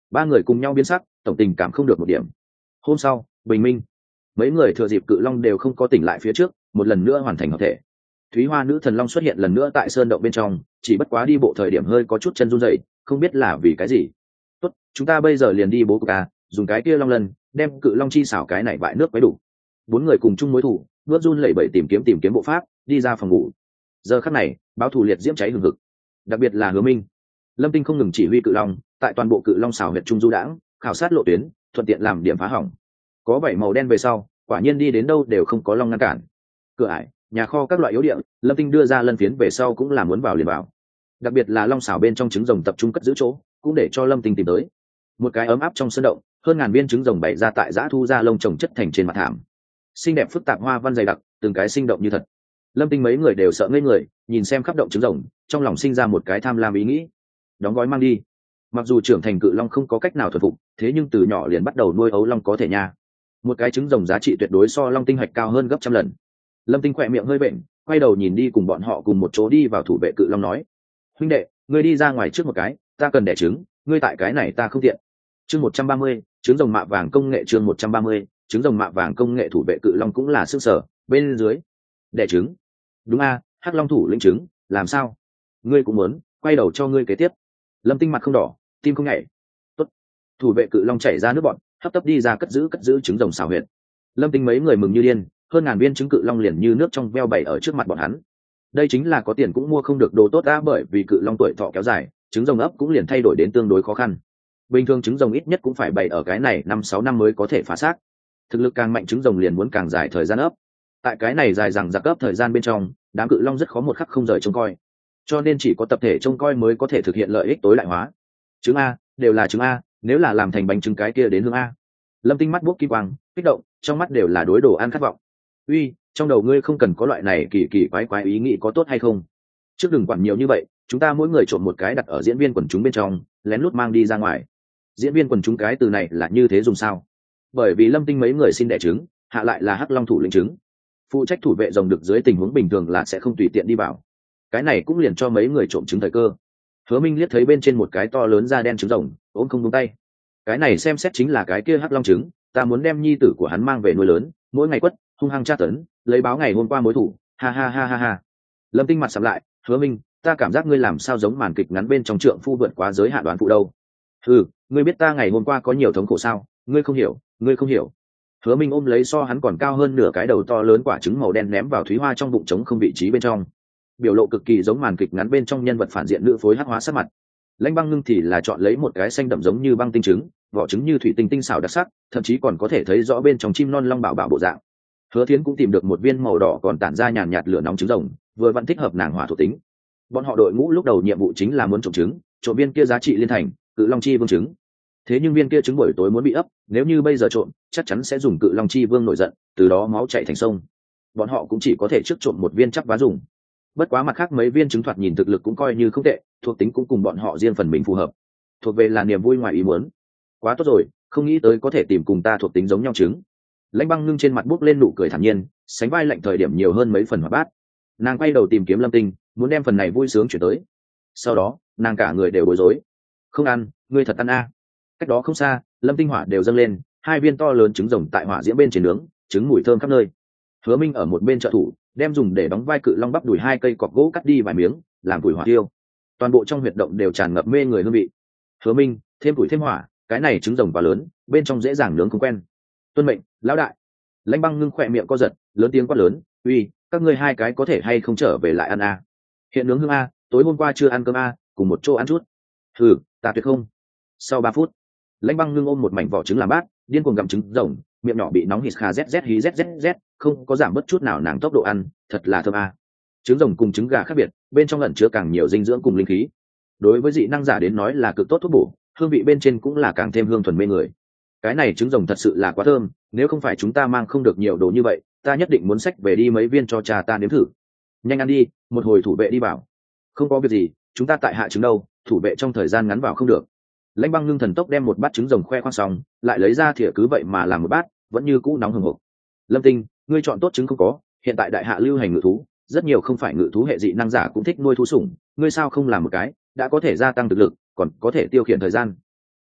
Ba người cùng nhau biến sắc, tổng tình cảm không được một điểm. Hôm sau, bình minh, mấy người thừa dịp cự long đều không có tỉnh lại phía trước, một lần nữa hoàn thành hợp thể. Thúy Hoa nữ thần long xuất hiện lần nữa tại sơn động bên trong, chỉ bất quá đi bộ thời điểm hơi có chút chân run rẩy, không biết là vì cái gì. Tốt, chúng ta bây giờ liền đi bố cục à, dùng cái kia long lần đem cự long chi xảo cái này bại nước mới đủ. Bốn người cùng chung mối thủ, bước run lẩy bẩy tìm kiếm tìm kiếm bộ pháp, đi ra phòng ngủ. Giờ khắc này, báo thù liệt diễm cháy hừng hực, đặc biệt là Hứa Minh. Lâm Tinh không ngừng chỉ huy cự long, tại toàn bộ cự long xảo huyệt trung du đãng, khảo sát lộ tuyến, thuận tiện làm điểm phá hỏng. Có bảy màu đen về sau, quả nhiên đi đến đâu đều không có long ngăn cản. Cửa ải, nhà kho các loại yếu địa, Lâm Tinh đưa ra lân phiến về sau cũng là muốn vào liền vào. Đặc biệt là long xảo bên trong trứng rồng tập trung cất giữ chỗ, cũng để cho Lâm Tinh tìm tới. Một cái ấm áp trong sân động, hơn ngàn viên trứng rồng bày ra tại giã thu ra lông trồng chất thành trên mặt thảm. Xinh đẹp phức tạp hoa văn dày đặc, từng cái sinh động như thật. Lâm Tinh mấy người đều sợ ngây người, nhìn xem khắp động trứng rồng, trong lòng sinh ra một cái tham lam ý nghĩ. Đóng gói mang đi. Mặc dù trưởng thành cự long không có cách nào thuần phục, thế nhưng từ nhỏ liền bắt đầu nuôi ấu long có thể nha. Một cái trứng rồng giá trị tuyệt đối so long tinh hạch cao hơn gấp trăm lần. Lâm Tinh khỏe miệng hơi bệnh, quay đầu nhìn đi cùng bọn họ cùng một chỗ đi vào thủ vệ cự long nói: huynh đệ, ngươi đi ra ngoài trước một cái, ta cần đẻ trứng, ngươi tại cái này ta không tiện. Chương một trăm ba mươi, trứng rồng mạ vàng công nghệ. Chương một trăm ba mươi, trứng rồng mạ vàng công nghệ. Thủ vệ cự long cũng là sức sở, bên dưới đẻ trứng. Đúng a, hắc long thủ lĩnh trứng, làm sao? Ngươi cũng muốn, quay đầu cho ngươi kế tiếp. Lâm Tinh mặt không đỏ, tim không nhảy. Tốt. Thủ vệ cự long chảy ra nước bọn, hấp tấp đi ra cất giữ cất giữ trứng rồng xào huyệt. Lâm Tinh mấy người mừng như điên, hơn ngàn viên trứng cự long liền như nước trong veo bày ở trước mặt bọn hắn. Đây chính là có tiền cũng mua không được đồ tốt đã, bởi vì cự long tuổi thọ kéo dài, trứng rồng ấp cũng liền thay đổi đến tương đối khó khăn. Bình thường trứng rồng ít nhất cũng phải bày ở cái này năm sáu năm mới có thể phá xác. Thực lực càng mạnh trứng rồng liền muốn càng dài thời gian ấp. Tại cái này dài dằng dặc ấp thời gian bên trong, đám cự long rất khó một khắc không rời trông coi, cho nên chỉ có tập thể trông coi mới có thể thực hiện lợi ích tối đại hóa. Trứng a, đều là trứng a, nếu là làm thành bánh trứng cái kia đến hương a. Lâm Tinh mắt buốc kim quang, kích động, trong mắt đều là đối đồ ăn khát vọng. Uy, trong đầu ngươi không cần có loại này kỳ kỳ quái quái ý nghĩ có tốt hay không? Trước đừng quản nhiều như vậy, chúng ta mỗi người trộn một cái đặt ở diễn viên quần chúng bên trong, lén lút mang đi ra ngoài. Diễn viên quần chúng cái từ này là như thế dùng sao? Bởi vì Lâm Tinh mấy người xin đẻ trứng, hạ lại là hắc long thủ lĩnh trứng, phụ trách thủ vệ rồng được dưới tình huống bình thường là sẽ không tùy tiện đi vào. Cái này cũng liền cho mấy người trộm trứng thời cơ. Hứa Minh liếc thấy bên trên một cái to lớn da đen trứng rồng, ôm không buông tay. Cái này xem xét chính là cái kia hắc long trứng, ta muốn đem nhi tử của hắn mang về nuôi lớn, mỗi ngày quất, hung hăng tra tấn, lấy báo ngày hôm qua mối thủ, ha ha ha ha ha. Lâm Tinh mặt sầm lại, Hứa Minh, ta cảm giác ngươi làm sao giống màn kịch ngắn bên trong trượng phu vượt quá giới hạn đoán phụ đâu. Ừ, ngươi biết ta ngày hôm qua có nhiều thống khổ sao, ngươi không hiểu, ngươi không hiểu. Hứa Minh ôm lấy so hắn còn cao hơn nửa cái đầu to lớn quả trứng màu đen ném vào Thúy Hoa trong bụng trống không vị trí bên trong. Biểu lộ cực kỳ giống màn kịch ngắn bên trong nhân vật phản diện nữ phối hắc hóa sắc mặt. Lãnh Băng Ngưng thì là chọn lấy một cái xanh đậm giống như băng tinh trứng, vỏ trứng như thủy tinh tinh xảo đặc sắc, thậm chí còn có thể thấy rõ bên trong chim non long bảo bảo bộ dạng. Hứa Thiến cũng tìm được một viên màu đỏ còn tản ra nhàn nhạt lửa nóng trứng rồng, vừa vặn thích hợp nàng hỏa thuộc tính. Bọn họ đội ngũ lúc đầu nhiệm vụ chính là muốn trộm trứng, trộm viên kia giá trị liên thành, cự long chi vương trứng. Thế nhưng viên kia trứng buổi tối muốn bị ấp, nếu như bây giờ trộm, chắc chắn sẽ dùng cự long chi vương nổi giận, từ đó máu chảy thành sông. Bọn họ cũng chỉ có thể trước trộm một viên chắc vá dùng. Bất quá mặt khác mấy viên trứng thoạt nhìn thực lực cũng coi như không tệ, thuộc tính cũng cùng bọn họ riêng phần mình phù hợp, thuộc về là niềm vui ngoài ý muốn. Quá tốt rồi, không nghĩ tới có thể tìm cùng ta thuộc tính giống nhau trứng. Lãnh Băng Ngưng trên mặt buốc lên nụ cười thản nhiên, sánh vai lạnh thời điểm nhiều hơn mấy phần hoạt bát. Nàng quay đầu tìm kiếm Lâm Tinh, muốn đem phần này vui sướng chuyển tới. Sau đó, nàng cả người đều bối rối. Không ăn, ngươi thật ăn a. À. Cách đó không xa, Lâm Tinh hỏa đều dâng lên, hai viên to lớn trứng rồng tại hỏa diễm bên trên nướng, trứng mùi thơm khắp nơi. Hứa Minh ở một bên trợ thủ, đem dùng để đóng vai cự long bắp đùi hai cây cọc gỗ cắt đi vài miếng, làm củi hỏa tiêu. Toàn bộ trong huyệt động đều tràn ngập mê người hương vị. Hứa Minh, thêm củi thêm hỏa, cái này trứng rồng quá lớn, bên trong dễ dàng nướng không quen. Tuân mệnh, lão đại. Lãnh Băng Ngưng khỏe miệng co giật, lớn tiếng quát lớn, uy, các ngươi hai cái có thể hay không trở về lại ăn a? Hiện nướng hương a, tối hôm qua chưa ăn cơm a, cùng một chỗ ăn chút. Thử, ta tuyệt không. Sau ba phút, Lãnh Băng Ngưng ôm một mảnh vỏ trứng làm bát, điên cuồng gặm trứng rồng, miệng nhỏ bị nóng hít kha zz hí zzz, không có giảm bất chút nào nàng tốc độ ăn, thật là thơm a. Trứng rồng cùng trứng gà khác biệt, bên trong ẩn chứa càng nhiều dinh dưỡng cùng linh khí. Đối với dị năng giả đến nói là cực tốt thuốc bổ, hương vị bên trên cũng là càng thêm hương thuần mê người. Cái này trứng rồng thật sự là quá thơm, nếu không phải chúng ta mang không được nhiều đồ như vậy, ta nhất định muốn xách về đi mấy viên cho cha ta nếm thử. Nhanh ăn đi, một hồi thủ vệ đi bảo. Không có việc gì, chúng ta tại hạ trứng đâu, thủ vệ trong thời gian ngắn vào không được. Lãnh Băng Ngưng thần tốc đem một bát trứng rồng khoe khoang xong, lại lấy ra thìa cứ vậy mà làm một bát, vẫn như cũ nóng hừng hực. Lâm Tinh, ngươi chọn tốt trứng không có, hiện tại đại hạ lưu hành ngự thú, rất nhiều không phải ngự thú hệ dị năng giả cũng thích nuôi thú sủng, ngươi sao không làm một cái, đã có thể gia tăng thực lực, còn có thể tiêu khiển thời gian.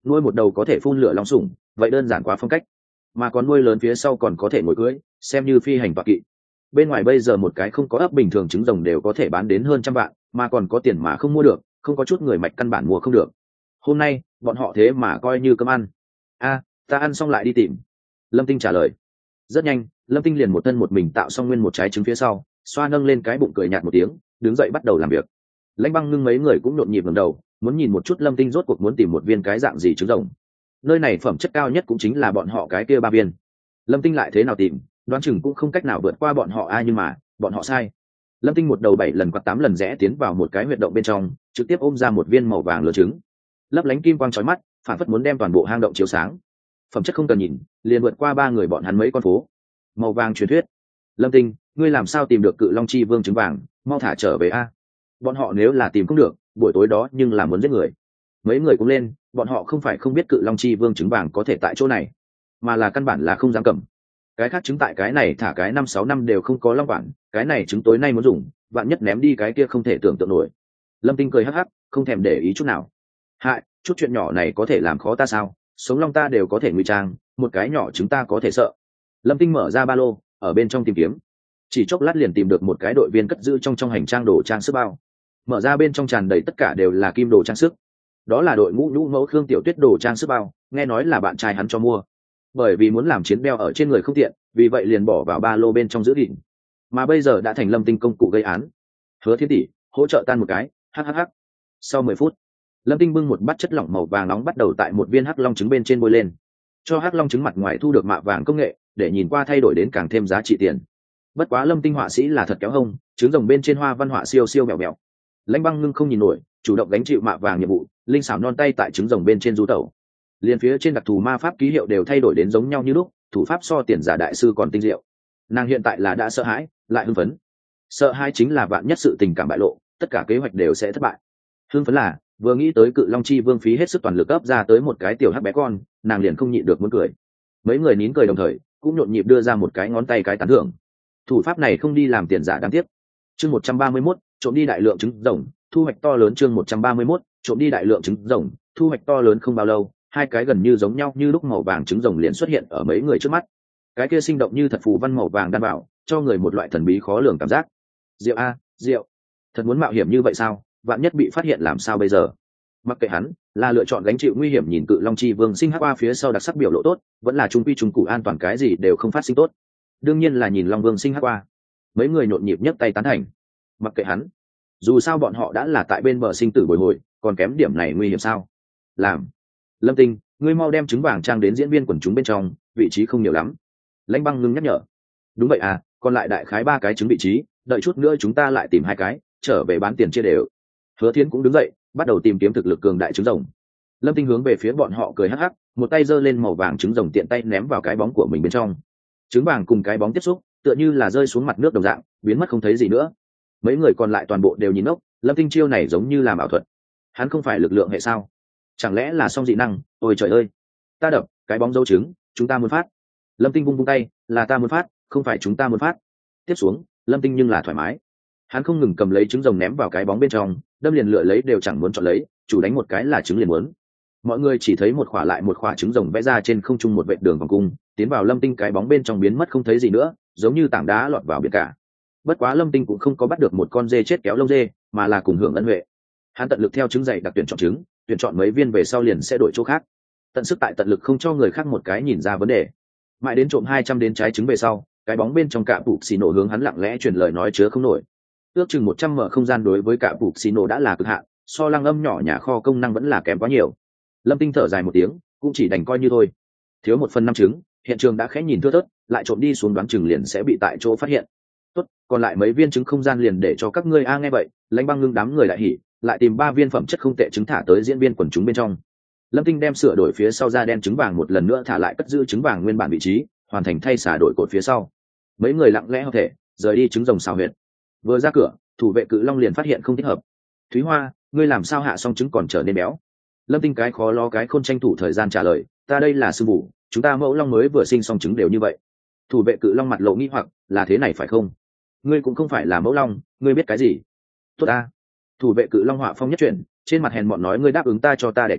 nuôi một đầu có thể phun lửa long sủng vậy đơn giản quá phong cách, mà còn nuôi lớn phía sau còn có thể ngồi cưới xem như phi hành tọa kỵ. Bên ngoài bây giờ một cái không có ấp bình thường trứng rồng đều có thể bán đến hơn trăm vạn, mà còn có tiền mà không mua được, không có chút người mạch căn bản mua không được. Hôm nay bọn họ thế mà coi như cơm ăn. A, ta ăn xong lại đi tìm. Lâm Tinh trả lời. Rất nhanh, Lâm Tinh liền một thân một mình tạo xong nguyên một trái trứng phía sau, xoa nâng lên cái bụng cười nhạt một tiếng, đứng dậy bắt đầu làm việc. Lãnh Băng Ngưng mấy người cũng nhộn nhịp ngẩng đầu, muốn nhìn một chút Lâm Tinh rốt cuộc muốn tìm một viên cái dạng gì trứng rồng. Nơi này phẩm chất cao nhất cũng chính là bọn họ cái kia ba viên. Lâm Tinh lại thế nào tìm, đoán chừng cũng không cách nào vượt qua bọn họ ai, nhưng mà bọn họ sai. Lâm Tinh một đầu bảy lần quạt tám lần rẽ tiến vào một cái huyệt động bên trong, trực tiếp ôm ra một viên màu vàng lớn trứng, lấp lánh kim quang chói mắt, phản phất muốn đem toàn bộ hang động chiếu sáng. Phẩm chất không cần nhìn, liền vượt qua ba người bọn hắn mấy con phố. Màu vàng truyền thuyết. Lâm Tinh, ngươi làm sao tìm được Cự Long Chi Vương trứng vàng, mau thả trở về a. Bọn họ nếu là tìm không được, buổi tối đó nhưng là muốn giết người. Mấy người cũng lên, bọn họ không phải không biết Cự Long Chi Vương trứng vàng có thể tại chỗ này, mà là căn bản là không dám cầm. Cái khác trứng tại cái này thả cái năm sáu năm đều không có long quản, cái này trứng tối nay muốn dùng, vạn nhất ném đi cái kia không thể tưởng tượng nổi. Lâm Tinh cười hắc hắc, không thèm để ý chút nào. Hại, chút chuyện nhỏ này có thể làm khó ta sao? Sống long ta đều có thể ngụy trang, một cái nhỏ trứng ta có thể sợ. Lâm Tinh mở ra ba lô, ở bên trong tìm kiếm, chỉ chốc lát liền tìm được một cái đội viên cất giữ trong trong hành trang đồ trang sức bao. Mở ra bên trong tràn đầy tất cả đều là kim đồ trang sức. Đó là đội ngũ nhũ mẫu Khương Tiểu Tuyết đồ trang sức bao, nghe nói là bạn trai hắn cho mua. Bởi vì muốn làm chiến đeo ở trên người không tiện, vì vậy liền bỏ vào ba lô bên trong giữ gìn. Mà bây giờ đã thành Lâm Tinh công cụ gây án. Hứa Thiên tỷ, hỗ trợ tan một cái, hhh. Sau mười phút, Lâm Tinh bưng một bát chất lỏng màu vàng nóng bắt đầu tại một viên hắc long trứng bên trên bôi lên, cho hắc long trứng mặt ngoài thu được mạ vàng công nghệ, để nhìn qua thay đổi đến càng thêm giá trị tiền. Bất quá Lâm Tinh họa sĩ là thật kéo hông, trứng rồng bên trên hoa văn họa siêu siêu mèo mèo. Lãnh Băng Ngưng không nhìn nổi, chủ động gánh chịu mạ vàng nhiệm vụ, linh xảo non tay tại trứng rồng bên trên du tẩu. Liên phía trên đặc thù ma pháp ký hiệu đều thay đổi đến giống nhau như lúc, thủ pháp so tiền giả đại sư còn tinh diệu. Nàng hiện tại là đã sợ hãi, lại hưng phấn. Sợ hãi chính là vạn nhất sự tình cảm bại lộ, tất cả kế hoạch đều sẽ thất bại. Hưng phấn là vừa nghĩ tới Cự Long Chi Vương phí hết sức toàn lực ấp ra tới một cái tiểu hắc bé con, nàng liền không nhịn được muốn cười. Mấy người nín cười đồng thời, cũng nhộn nhịp đưa ra một cái ngón tay cái tán thưởng. Thủ pháp này không đi làm tiền giả đáng tiếc. Chương một trăm ba mươi mốt, trộm đi đại lượng trứng rồng, thu hoạch to lớn. Chương một trăm ba mươi mốt, trộm đi đại lượng trứng rồng, thu hoạch to lớn. Không bao lâu, hai cái gần như giống nhau như lúc màu vàng trứng rồng liền xuất hiện ở mấy người trước mắt. Cái kia sinh động như thật phù văn màu vàng đan bảo, cho người một loại thần bí khó lường cảm giác. Diệu a, diệu. Thật muốn mạo hiểm như vậy sao? Vạn nhất bị phát hiện làm sao bây giờ? Mặc kệ hắn, là lựa chọn gánh chịu nguy hiểm. Nhìn Cự Long Chi Vương sinh hắc qua phía sau đặc sắc biểu lộ tốt, vẫn là trung quy trung cụ an toàn, cái gì đều không phát sinh tốt. Đương nhiên là nhìn Long Vương sinh hắc qua. Mấy người nhộn nhịp nhấc tay tán thành. Mặc kệ hắn, dù sao bọn họ đã là tại bên bờ sinh tử bồi hồi, còn kém điểm này nguy hiểm sao? Làm. Lâm Tinh, ngươi mau đem trứng vàng trang đến diễn viên quần chúng bên trong, vị trí không nhiều lắm. Lãnh Băng Ngưng nhắc nhở. Đúng vậy à, còn lại đại khái ba cái trứng vị trí, đợi chút nữa chúng ta lại tìm hai cái, trở về bán tiền chia đều. Hứa Thiến cũng đứng dậy, bắt đầu tìm kiếm thực lực cường đại trứng rồng. Lâm Tinh hướng về phía bọn họ cười hắc hắc, một tay giơ lên màu vàng trứng rồng tiện tay ném vào cái bóng của mình bên trong. Trứng vàng cùng cái bóng tiếp xúc, tựa như là rơi xuống mặt nước đồng dạng, biến mất không thấy gì nữa. Mấy người còn lại toàn bộ đều nhìn ngốc, Lâm Tinh chiêu này giống như làm ảo thuật. Hắn không phải lực lượng hệ sao? Chẳng lẽ là song dị năng? Ôi trời ơi! Ta đập, cái bóng dấu trứng, chúng ta muốn phát. Lâm Tinh vung vung tay, là ta muốn phát, không phải chúng ta muốn phát. Tiếp xuống, Lâm Tinh nhưng là thoải mái. Hắn không ngừng cầm lấy trứng rồng ném vào cái bóng bên trong, đâm liền lựa lấy đều chẳng muốn chọn lấy, chủ đánh một cái là trứng liền muốn. Mọi người chỉ thấy một khỏa lại một khỏa trứng rồng vẽ ra trên không trung một vệt đường vòng cung, tiến vào Lâm Tinh cái bóng bên trong biến mất không thấy gì nữa, giống như tảng đá lọt vào biển cả. Bất quá Lâm Tinh cũng không có bắt được một con dê chết kéo lông dê, mà là cùng hưởng ân huệ. Hắn tận lực theo trứng dày đặc tuyển chọn trứng, tuyển chọn mấy viên về sau liền sẽ đổi chỗ khác. Tận sức tại tận lực không cho người khác một cái nhìn ra vấn đề. Mãi đến trộm hai trăm đến trái trứng về sau, cái bóng bên trong cả bụp xì nổ hướng hắn lặng lẽ truyền lời nói chứa không nổi. Ước chừng một trăm mở không gian đối với cả bụp xì nổ đã là cực hạn, so lăng âm nhỏ nhà kho công năng vẫn là kém quá nhiều. Lâm Tinh thở dài một tiếng, cũng chỉ đành coi như thôi. Thiếu một phần năm trứng, hiện trường đã khẽ nhìn thưa thớt, lại trộm đi xuống đoán chừng liền sẽ bị tại chỗ phát hiện. Tốt, còn lại mấy viên trứng không gian liền để cho các ngươi a. Nghe vậy, Lãnh Băng Ngưng đám người lại hỉ, lại tìm ba viên phẩm chất không tệ trứng thả tới diễn viên quần chúng bên trong. Lâm Tinh đem sửa đổi phía sau da đen trứng vàng một lần nữa thả lại cất giữ trứng vàng nguyên bản vị trí, hoàn thành thay xả đổi cột phía sau. Mấy người lặng lẽ hợp thể, rời đi trứng rồng xào huyệt. Vừa ra cửa, thủ vệ Cự Long liền phát hiện không thích hợp. Thúy Hoa, ngươi làm sao hạ xong trứng còn trở nên béo? Lâm Tinh cái khó lo cái khôn tranh thủ thời gian trả lời, ta đây là sư phụ, chúng ta mẫu long mới vừa sinh xong trứng đều như vậy. Thủ vệ Cự Long mặt lộ nghi hoặc, là thế này phải không? Ngươi cũng không phải là mẫu long, ngươi biết cái gì? Tốt ta. Thủ vệ Cự Long họa phong nhất chuyển, trên mặt hèn mọn nói, ngươi đáp ứng ta cho ta đẻ trứng,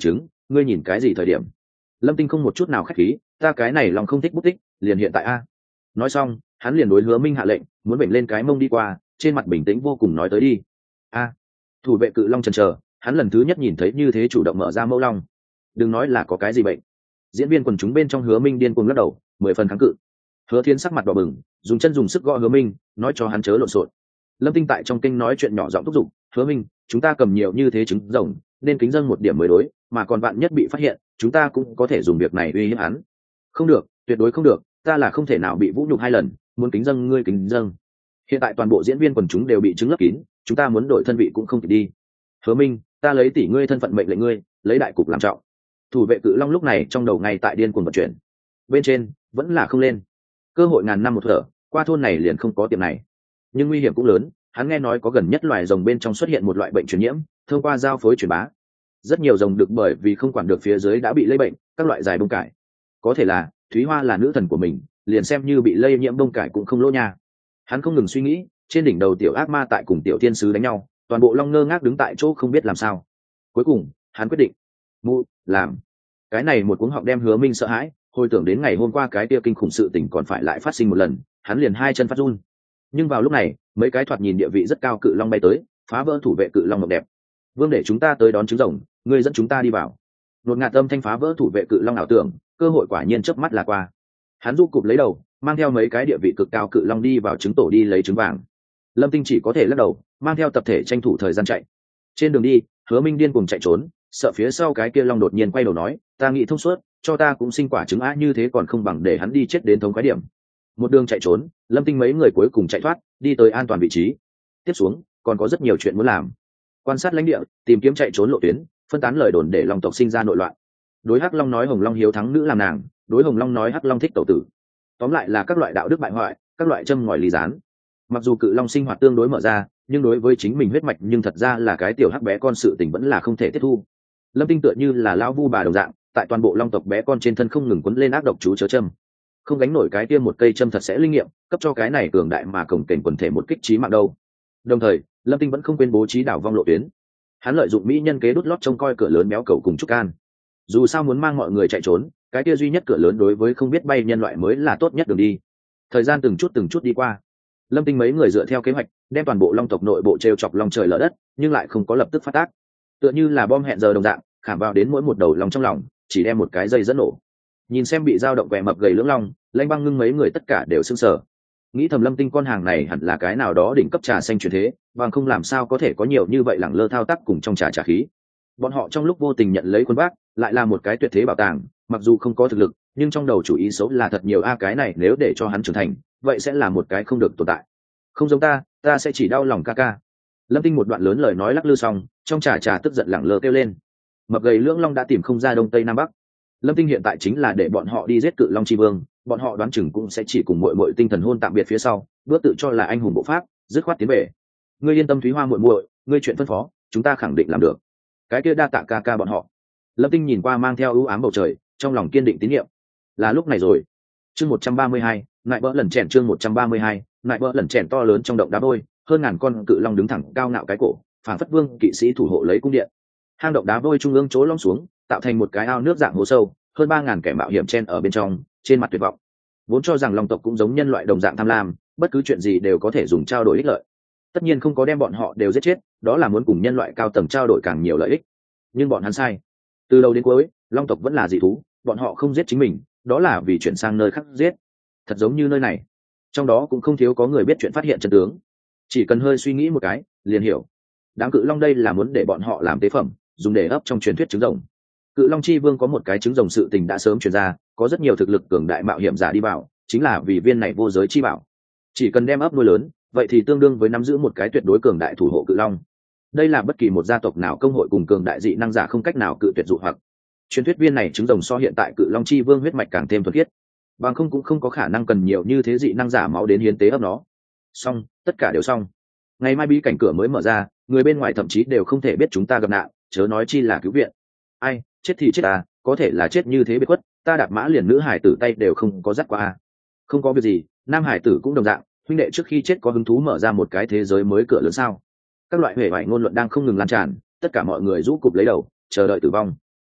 ngươi nhìn cái gì thời điểm? Lâm Tinh không một chút nào khách khí, ta cái này lòng không thích bút tích, liền hiện tại a. Nói xong, hắn liền đối Hứa Minh hạ lệnh, muốn bệnh lên cái mông đi qua, trên mặt bình tĩnh vô cùng nói tới đi. A. Thủ vệ Cự Long chần chờ, hắn lần thứ nhất nhìn thấy như thế chủ động mở ra mẫu long. Đừng nói là có cái gì bệnh. Diễn viên quần chúng bên trong Hứa Minh điên cuồng lắc đầu, mười phần kháng cự. Hứa Thiên sắc mặt đỏ bừng, dùng chân dùng sức gõ Hứa Minh, nói cho hắn chớ lộn xộn. Lâm Tinh tại trong kinh nói chuyện nhỏ giọng thúc giục, Hứa Minh, chúng ta cầm nhiều như thế trứng rồng, nên kính dân một điểm mới đối, mà còn bạn nhất bị phát hiện, chúng ta cũng có thể dùng việc này uy hiếp hắn. Không được, tuyệt đối không được, ta là không thể nào bị vũ nhục hai lần, muốn kính dân ngươi kính dân. Hiện tại toàn bộ diễn viên quần chúng đều bị trứng lấp kín, chúng ta muốn đổi thân vị cũng không kịp đi. Hứa Minh, ta lấy tỷ ngươi thân phận mệnh lệnh ngươi, lấy đại cục làm trọng. Thủ vệ Cự Long lúc này trong đầu ngay tại điên cuồng vận chuyển. Bên trên vẫn là không lên. Cơ hội ngàn năm một thở, qua thôn này liền không có tiệm này. Nhưng nguy hiểm cũng lớn, hắn nghe nói có gần nhất loài rồng bên trong xuất hiện một loại bệnh truyền nhiễm, thông qua giao phối truyền bá. Rất nhiều rồng được bởi vì không quản được phía dưới đã bị lây bệnh, các loại dài bông cải. Có thể là Thúy Hoa là nữ thần của mình, liền xem như bị lây nhiễm bông cải cũng không lỗ nha. Hắn không ngừng suy nghĩ, trên đỉnh đầu tiểu ác ma tại cùng tiểu thiên sứ đánh nhau, toàn bộ long ngơ ngác đứng tại chỗ không biết làm sao. Cuối cùng hắn quyết định, mu làm. Cái này một cuống họng đem Hứa Minh sợ hãi, hồi tưởng đến ngày hôm qua cái kia kinh khủng sự tình còn phải lại phát sinh một lần, hắn liền hai chân phát run. Nhưng vào lúc này, mấy cái thoạt nhìn địa vị rất cao cự long bay tới, phá vỡ thủ vệ Cự Long mộng đẹp. Vương để chúng ta tới đón trứng rồng, ngươi dẫn chúng ta đi vào. Nột ngạt âm thanh phá vỡ thủ vệ Cự Long ảo tưởng, cơ hội quả nhiên chớp mắt là qua. Hắn du cụp lấy đầu, mang theo mấy cái địa vị cực cao cự long đi vào trứng tổ đi lấy trứng vàng. Lâm Tinh chỉ có thể lắc đầu, mang theo tập thể tranh thủ thời gian chạy. Trên đường đi, Hứa Minh điên cuồng chạy trốn, sợ phía sau cái kia long đột nhiên quay đầu nói, ta nghĩ thông suốt, cho ta cũng sinh quả trứng á, như thế còn không bằng để hắn đi chết đến thống khoái điểm. Một đường chạy trốn, Lâm Tinh mấy người cuối cùng chạy thoát, đi tới an toàn vị trí. Tiếp xuống, còn có rất nhiều chuyện muốn làm. Quan sát lãnh địa, tìm kiếm chạy trốn lộ tuyến, phân tán lời đồn để long tộc sinh ra nội loạn. Đối Hắc Long nói Hồng Long hiếu thắng nữ làm nàng, đối Hồng Long nói Hắc Long thích tẩu tử. Tóm lại là các loại đạo đức bại hoại, các loại châm ngòi ly gián. Mặc dù Cự Long sinh hoạt tương đối mở ra, nhưng đối với chính mình huyết mạch nhưng thật ra là cái tiểu hắc bé con sự tình vẫn là không thể tiếp thu. Lâm Tinh tựa như là lão vu bà đồng dạng, tại toàn bộ long tộc bé con trên thân không ngừng quấn lên ác độc chú chớ châm. Không gánh nổi cái tiêm một cây châm thật sẽ linh nghiệm, cấp cho cái này cường đại mà cổng kềnh quần thể một kích trí mạng đâu. Đồng thời, Lâm Tinh vẫn không quên bố trí đảo vong lộ tuyến. Hắn lợi dụng mỹ nhân kế đút lót trông coi cửa lớn béo cầu cùng Trúc Can. Dù sao muốn mang mọi người chạy trốn, cái kia duy nhất cửa lớn đối với không biết bay nhân loại mới là tốt nhất đường đi. Thời gian từng chút từng chút đi qua, Lâm Tinh mấy người dựa theo kế hoạch đem toàn bộ long tộc nội bộ trêu chọc long trời lở đất, nhưng lại không có lập tức phát tác, tựa như là bom hẹn giờ đồng dạng, khảm vào đến mỗi một đầu long trong lòng, chỉ đem một cái dây dẫn nổ. Nhìn xem bị dao động vẻ mập gầy lưỡng long, Lãnh Băng Ngưng mấy người tất cả đều sững sờ, nghĩ thầm Lâm Tinh con hàng này hẳn là cái nào đó đỉnh cấp trà xanh truyền thế, bằng không làm sao có thể có nhiều như vậy lẳng lơ thao tác cùng trong trà trà khí. Bọn họ trong lúc vô tình nhận lấy quân bác, lại là một cái tuyệt thế bảo tàng, mặc dù không có thực lực, nhưng trong đầu chủ ý xấu là thật nhiều a, cái này nếu để cho hắn trưởng thành, vậy sẽ là một cái không được tồn tại. Không giống ta, ta sẽ chỉ đau lòng ca ca. Lâm Tinh một đoạn lớn lời nói lắc lư xong, trong trà trà tức giận lẳng lơ kêu lên. Mập gầy lưỡng long đã tìm không ra đông tây nam bắc. Lâm Tinh hiện tại chính là để bọn họ đi giết Cự Long Chi Vương, bọn họ đoán chừng cũng sẽ chỉ cùng muội muội tinh thần hôn tạm biệt phía sau, bước tự cho là anh hùng bộ pháp, dứt khoát tiến về. Ngươi yên tâm Thúy Hoa muội muội, ngươi chuyện phân phó, chúng ta khẳng định làm được. Cái kia đa tạ ca ca bọn họ. Lâm Tinh nhìn qua mang theo ưu ám bầu trời, trong lòng kiên định tín nhiệm. Là lúc này rồi. Chương một trăm ba mươi hai, lại bỡ lần chèn chương một trăm ba mươi hai, lại bỡ lần chèn to lớn trong động đá vôi, hơn ngàn con cự long đứng thẳng cao ngạo cái cổ, phảng phất vương kỵ sĩ thủ hộ lấy cung điện. Hang động đá vôi trung ương chỗ long xuống, tạo thành một cái ao nước dạng hố sâu, hơn ba ngàn kẻ mạo hiểm chen ở bên trong, trên mặt tuyệt vọng. Vốn cho rằng long tộc cũng giống nhân loại đồng dạng tham lam, bất cứ chuyện gì đều có thể dùng trao đổi ích lợi. Tất nhiên không có đem bọn họ đều giết chết, đó là muốn cùng nhân loại cao tầng trao đổi càng nhiều lợi ích. Nhưng bọn hắn sai. Từ đầu đến cuối, long tộc vẫn là dị thú, bọn họ không giết chính mình, đó là vì chuyển sang nơi khác giết. Thật giống như nơi này, trong đó cũng không thiếu có người biết chuyện phát hiện chân tướng. Chỉ cần hơi suy nghĩ một cái, liền hiểu. Đám cự long đây là muốn để bọn họ làm tế phẩm, dùng để ấp trong truyền thuyết trứng rồng. Cự Long Chi Vương có một cái trứng rồng sự tình đã sớm truyền ra, có rất nhiều thực lực cường đại mạo hiểm giả đi vào, chính là vì viên này vô giới chi bảo. Chỉ cần đem ấp nuôi lớn, vậy thì tương đương với nắm giữ một cái tuyệt đối cường đại thủ hộ cự long. Đây là bất kỳ một gia tộc nào công hội cùng cường đại dị năng giả không cách nào cự tuyệt dụ hoặc. Truyền thuyết viên này trứng rồng so hiện tại Cự Long Chi Vương huyết mạch càng thêm thuần khiết, bằng không cũng không có khả năng cần nhiều như thế dị năng giả máu đến hiến tế ấp nó. Xong, tất cả đều xong. Ngày mai bí cảnh cửa mới mở ra, người bên ngoài thậm chí đều không thể biết chúng ta gặp nạn, chớ nói chi là cứu viện. Ai, chết thì chết à, có thể là chết như thế biệt khuất, ta đạp mã liền nữ hải tử tay đều không có dắt qua à. Không có việc gì, nam hải tử cũng đồng dạng, huynh đệ trước khi chết có hứng thú mở ra một cái thế giới mới cửa lớn sao. Các loại huệ vải ngôn luận đang không ngừng lan tràn, tất cả mọi người rũ cụp lấy đầu, chờ đợi tử vong.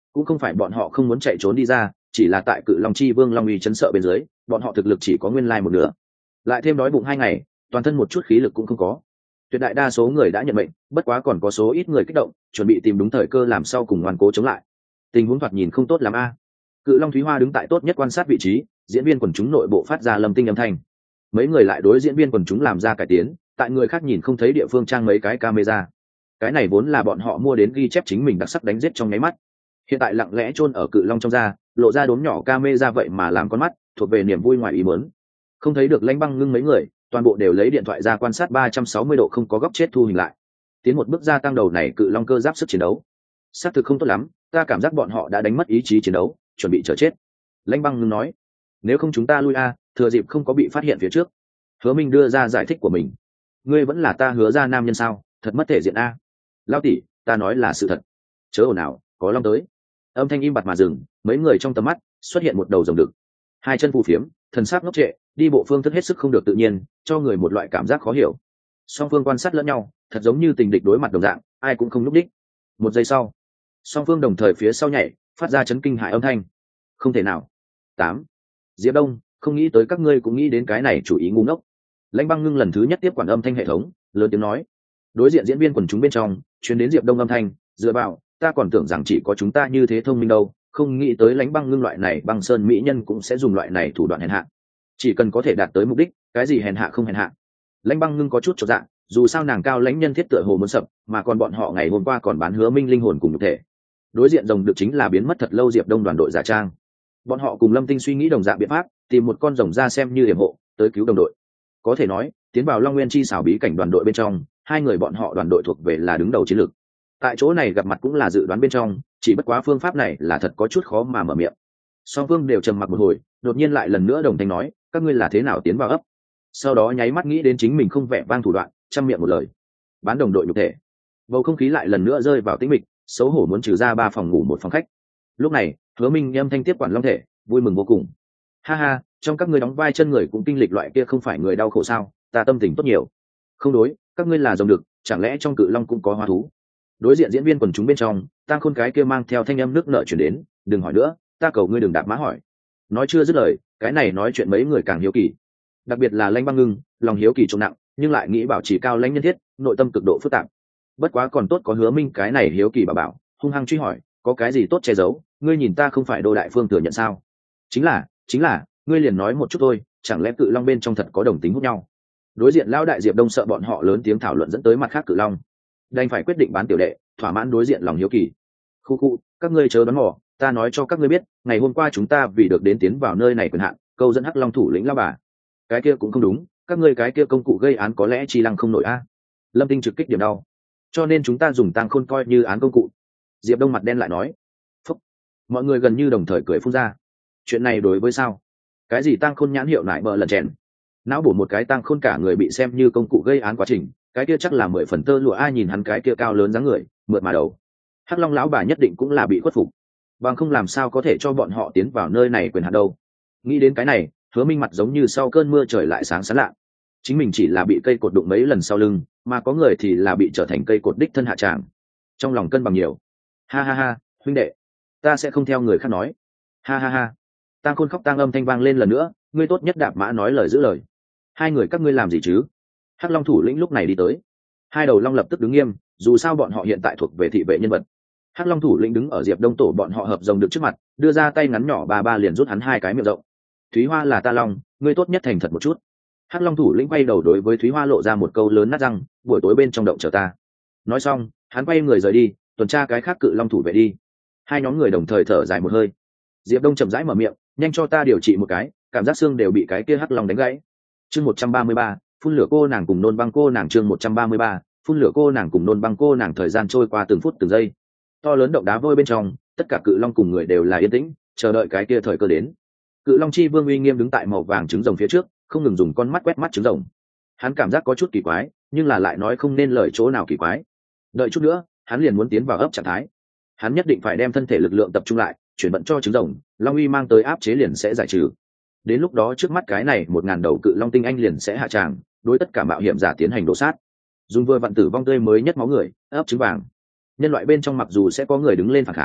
cũng không phải bọn họ không muốn chạy trốn đi ra, chỉ là tại cự long chi vương long uy chấn sợ bên dưới, bọn họ thực lực chỉ có nguyên lai một nửa, lại thêm đói bụng hai ngày, toàn thân một chút khí lực cũng không có. Tuyệt đại đa số người đã nhận mệnh, bất quá còn có số ít người kích động, chuẩn bị tìm đúng thời cơ làm sau cùng ngoan cố chống lại. Tình huống thoạt nhìn không tốt lắm a. Cự long Thúy Hoa đứng tại tốt nhất quan sát vị trí, diễn viên quần chúng nội bộ phát ra lâm tinh âm thanh. Mấy người lại đối diễn viên quần chúng làm ra cải tiến, tại người khác nhìn không thấy địa phương trang mấy cái camera. Cái này vốn là bọn họ mua đến ghi chép chính mình đặc sắc đánh giết trong nháy mắt. Hiện tại lặng lẽ chôn ở cự long trong da, lộ ra đốm nhỏ camera vậy mà làm con mắt, thuộc về niềm vui ngoài ý muốn. Không thấy được Lãnh Băng Ngưng mấy người, toàn bộ đều lấy điện thoại ra quan sát ba trăm sáu mươi độ không có góc chết thu hình lại. Tiến một bước gia tăng đầu này cự long cơ giáp sức chiến đấu. Xác thực không tốt lắm, ta cảm giác bọn họ đã đánh mất ý chí chiến đấu, chuẩn bị chờ chết. Lãnh Băng Ngưng nói, nếu không chúng ta lui a, thừa dịp không có bị phát hiện phía trước. Hứa Minh đưa ra giải thích của mình. Ngươi vẫn là ta Hứa ra nam nhân sao, thật mất thể diện a. Lão tỷ, ta nói là sự thật. Chớ ồn ào, có long tới. Âm thanh im bặt mà dừng, mấy người trong tầm mắt xuất hiện một đầu rồng đực, hai chân phù phiếm, thần sắc ngốc trệ, đi bộ phương thức hết sức không được tự nhiên, cho người một loại cảm giác khó hiểu. Song phương quan sát lẫn nhau, thật giống như tình địch đối mặt đồng dạng, ai cũng không lúc đích. Một giây sau, song phương đồng thời phía sau nhảy, phát ra chấn kinh hại âm thanh. Không thể nào. Tám. Diệp Đông, không nghĩ tới các ngươi cũng nghĩ đến cái này chủ ý ngu ngốc. Lãnh Băng Ngưng lần thứ nhất tiếp quản âm thanh hệ thống, lớn tiếng nói. Đối diện diễn viên quần chúng bên trong, truyền đến Diệp Đông âm thanh, dựa vào, ta còn tưởng rằng chỉ có chúng ta như thế thông minh đâu, không nghĩ tới Lãnh Băng Ngưng loại này băng sơn mỹ nhân cũng sẽ dùng loại này thủ đoạn hèn hạ. Chỉ cần có thể đạt tới mục đích, cái gì hèn hạ không hèn hạ. Lãnh Băng Ngưng có chút chột dạ, dù sao nàng cao lãnh nhân thiết tựa hồ muốn sập, mà còn bọn họ ngày hôm qua còn bán Hứa Minh linh hồn cùng nhục thể. Đối diện rồng được chính là biến mất thật lâu Diệp Đông đoàn đội giả trang. Bọn họ cùng Lâm Tinh suy nghĩ đồng dạng biện pháp, tìm một con rồng ra xem như yểm hộ, tới cứu đồng đội. Có thể nói, tiến vào Long Nguyên chi xảo bí cảnh đoàn đội bên trong, hai người bọn họ đoàn đội thuộc về là đứng đầu chiến lược. Tại chỗ này gặp mặt cũng là dự đoán bên trong, chỉ bất quá phương pháp này là thật có chút khó mà mở miệng. Song phương đều trầm mặc một hồi, đột nhiên lại lần nữa đồng thanh nói, các ngươi là thế nào tiến vào ấp? Sau đó nháy mắt nghĩ đến chính mình không vẻ vang thủ đoạn, chăm miệng một lời. Bán đồng đội nhục thể. Bầu không khí lại lần nữa rơi vào tĩnh mịch, xấu hổ muốn trừ ra ba phòng ngủ một phòng khách. Lúc này, Hứa Minh âm thanh tiếp quản long thể, vui mừng vô cùng. Ha ha, trong các ngươi đóng vai chân người cũng kinh lịch loại kia không phải người đau khổ sao? Ta tâm tình tốt nhiều. Không đối, các ngươi là rồng đực, chẳng lẽ trong cự long cũng có hóa thú? Đối diện diễn viên quần chúng bên trong, Tang Khôn cái kia mang theo thanh âm nước nợ chuyển đến, đừng hỏi nữa, ta cầu ngươi đừng đạp mã hỏi. Nói chưa dứt lời, cái này nói chuyện mấy người càng hiếu kỳ, đặc biệt là Lãnh Băng Ngưng, lòng hiếu kỳ trọng nặng, nhưng lại nghĩ bảo trì cao lãnh nhân thiết, nội tâm cực độ phức tạp. Bất quá còn tốt có Hứa Minh cái này hiếu kỳ bảo bảo, hung hăng truy hỏi, có cái gì tốt che giấu, ngươi nhìn ta không phải Đô đại phương thừa nhận sao? Chính là, chính là, ngươi liền nói một chút thôi, chẳng lẽ cự long bên trong thật có đồng tính hút nhau? Đối diện lão đại Diệp Đông sợ bọn họ lớn tiếng thảo luận dẫn tới mặt khác cự long, đành phải quyết định bán tiểu đệ, thỏa mãn đối diện lòng hiếu kỳ. Khu khu, các ngươi chớ đoán mò, ta nói cho các ngươi biết, ngày hôm qua chúng ta vì được đến tiến vào nơi này quyền hạn, câu dẫn hắc long thủ lĩnh lao bà. Cái kia cũng không đúng, các ngươi cái kia công cụ gây án có lẽ chi lăng không nổi a. Lâm Tinh trực kích điểm đau, cho nên chúng ta dùng Tang Khôn coi như án công cụ. Diệp Đông mặt đen lại nói. Phúc. Mọi người gần như đồng thời cười phun ra. Chuyện này đối với sao? Cái gì Tang Khôn nhãn hiệu nại bờ lần chèn? Não bổ một cái Tang Khôn cả người bị xem như công cụ gây án quá trình, cái kia chắc là mười phần tơ lụa. Ai nhìn hắn cái kia cao lớn dáng người, mượt mà đầu. Hắc Long lão bà nhất định cũng là bị khuất phục, bằng không làm sao có thể cho bọn họ tiến vào nơi này quyền hạn đâu. Nghĩ đến cái này, Hứa Minh mặt giống như sau cơn mưa trời lại sáng sáng lạ. Chính mình chỉ là bị cây cột đụng mấy lần sau lưng, mà có người thì là bị trở thành cây cột đích thân hạ tràng. Trong lòng cân bằng nhiều. Ha ha ha, huynh đệ, ta sẽ không theo người khác nói. Ha ha ha. Tang Khôn khóc tang âm thanh vang lên lần nữa, ngươi tốt nhất đạp mã nói lời giữ lời. Hai người các ngươi làm gì chứ? Hắc Long thủ lĩnh lúc này đi tới. Hai đầu long lập tức đứng nghiêm, dù sao bọn họ hiện tại thuộc về thị vệ nhân vật. Hắc Long thủ lĩnh đứng ở Diệp Đông tổ bọn họ hợp rồng được trước mặt, đưa ra tay ngắn nhỏ ba ba liền rút hắn hai cái miệng rộng. Thúy Hoa là ta long, ngươi tốt nhất thành thật một chút. Hắc Long thủ lĩnh quay đầu đối với Thúy Hoa lộ ra một câu lớn nát răng, buổi tối bên trong động chờ ta. Nói xong, hắn quay người rời đi, tuần tra cái khác cự long thủ vệ đi. Hai nhóm người đồng thời thở dài một hơi. Diệp Đông chậm rãi mở miệng, nhanh cho ta điều trị một cái, cảm giác xương đều bị cái kia hắc long đánh gãy. Chương một trăm ba mươi ba, phun lửa cô nàng cùng nôn băng cô nàng. Chương một trăm ba mươi ba, phun lửa cô nàng cùng nôn băng cô nàng. Thời gian trôi qua từng phút từng giây. To lớn động đá vôi bên trong, tất cả cự long cùng người đều là yên tĩnh, chờ đợi cái kia thời cơ đến. Cự long chi vương uy nghiêm đứng tại màu vàng trứng rồng phía trước, không ngừng dùng con mắt quét mắt trứng rồng. Hắn cảm giác có chút kỳ quái, nhưng là lại nói không nên lời chỗ nào kỳ quái. Đợi chút nữa, hắn liền muốn tiến vào ấp trạng thái. Hắn nhất định phải đem thân thể lực lượng tập trung lại, chuyển vận cho trứng rồng, long uy mang tới áp chế liền sẽ giải trừ. Đến lúc đó trước mắt cái này một ngàn đầu cự long tinh anh liền sẽ hạ tràng, đối tất cả mạo hiểm giả tiến hành đổ sát. Dùng vừa vặn tử vong tươi mới nhất máu người, ấp trứng vàng. Nhân loại bên trong mặc dù sẽ có người đứng lên phản kháng,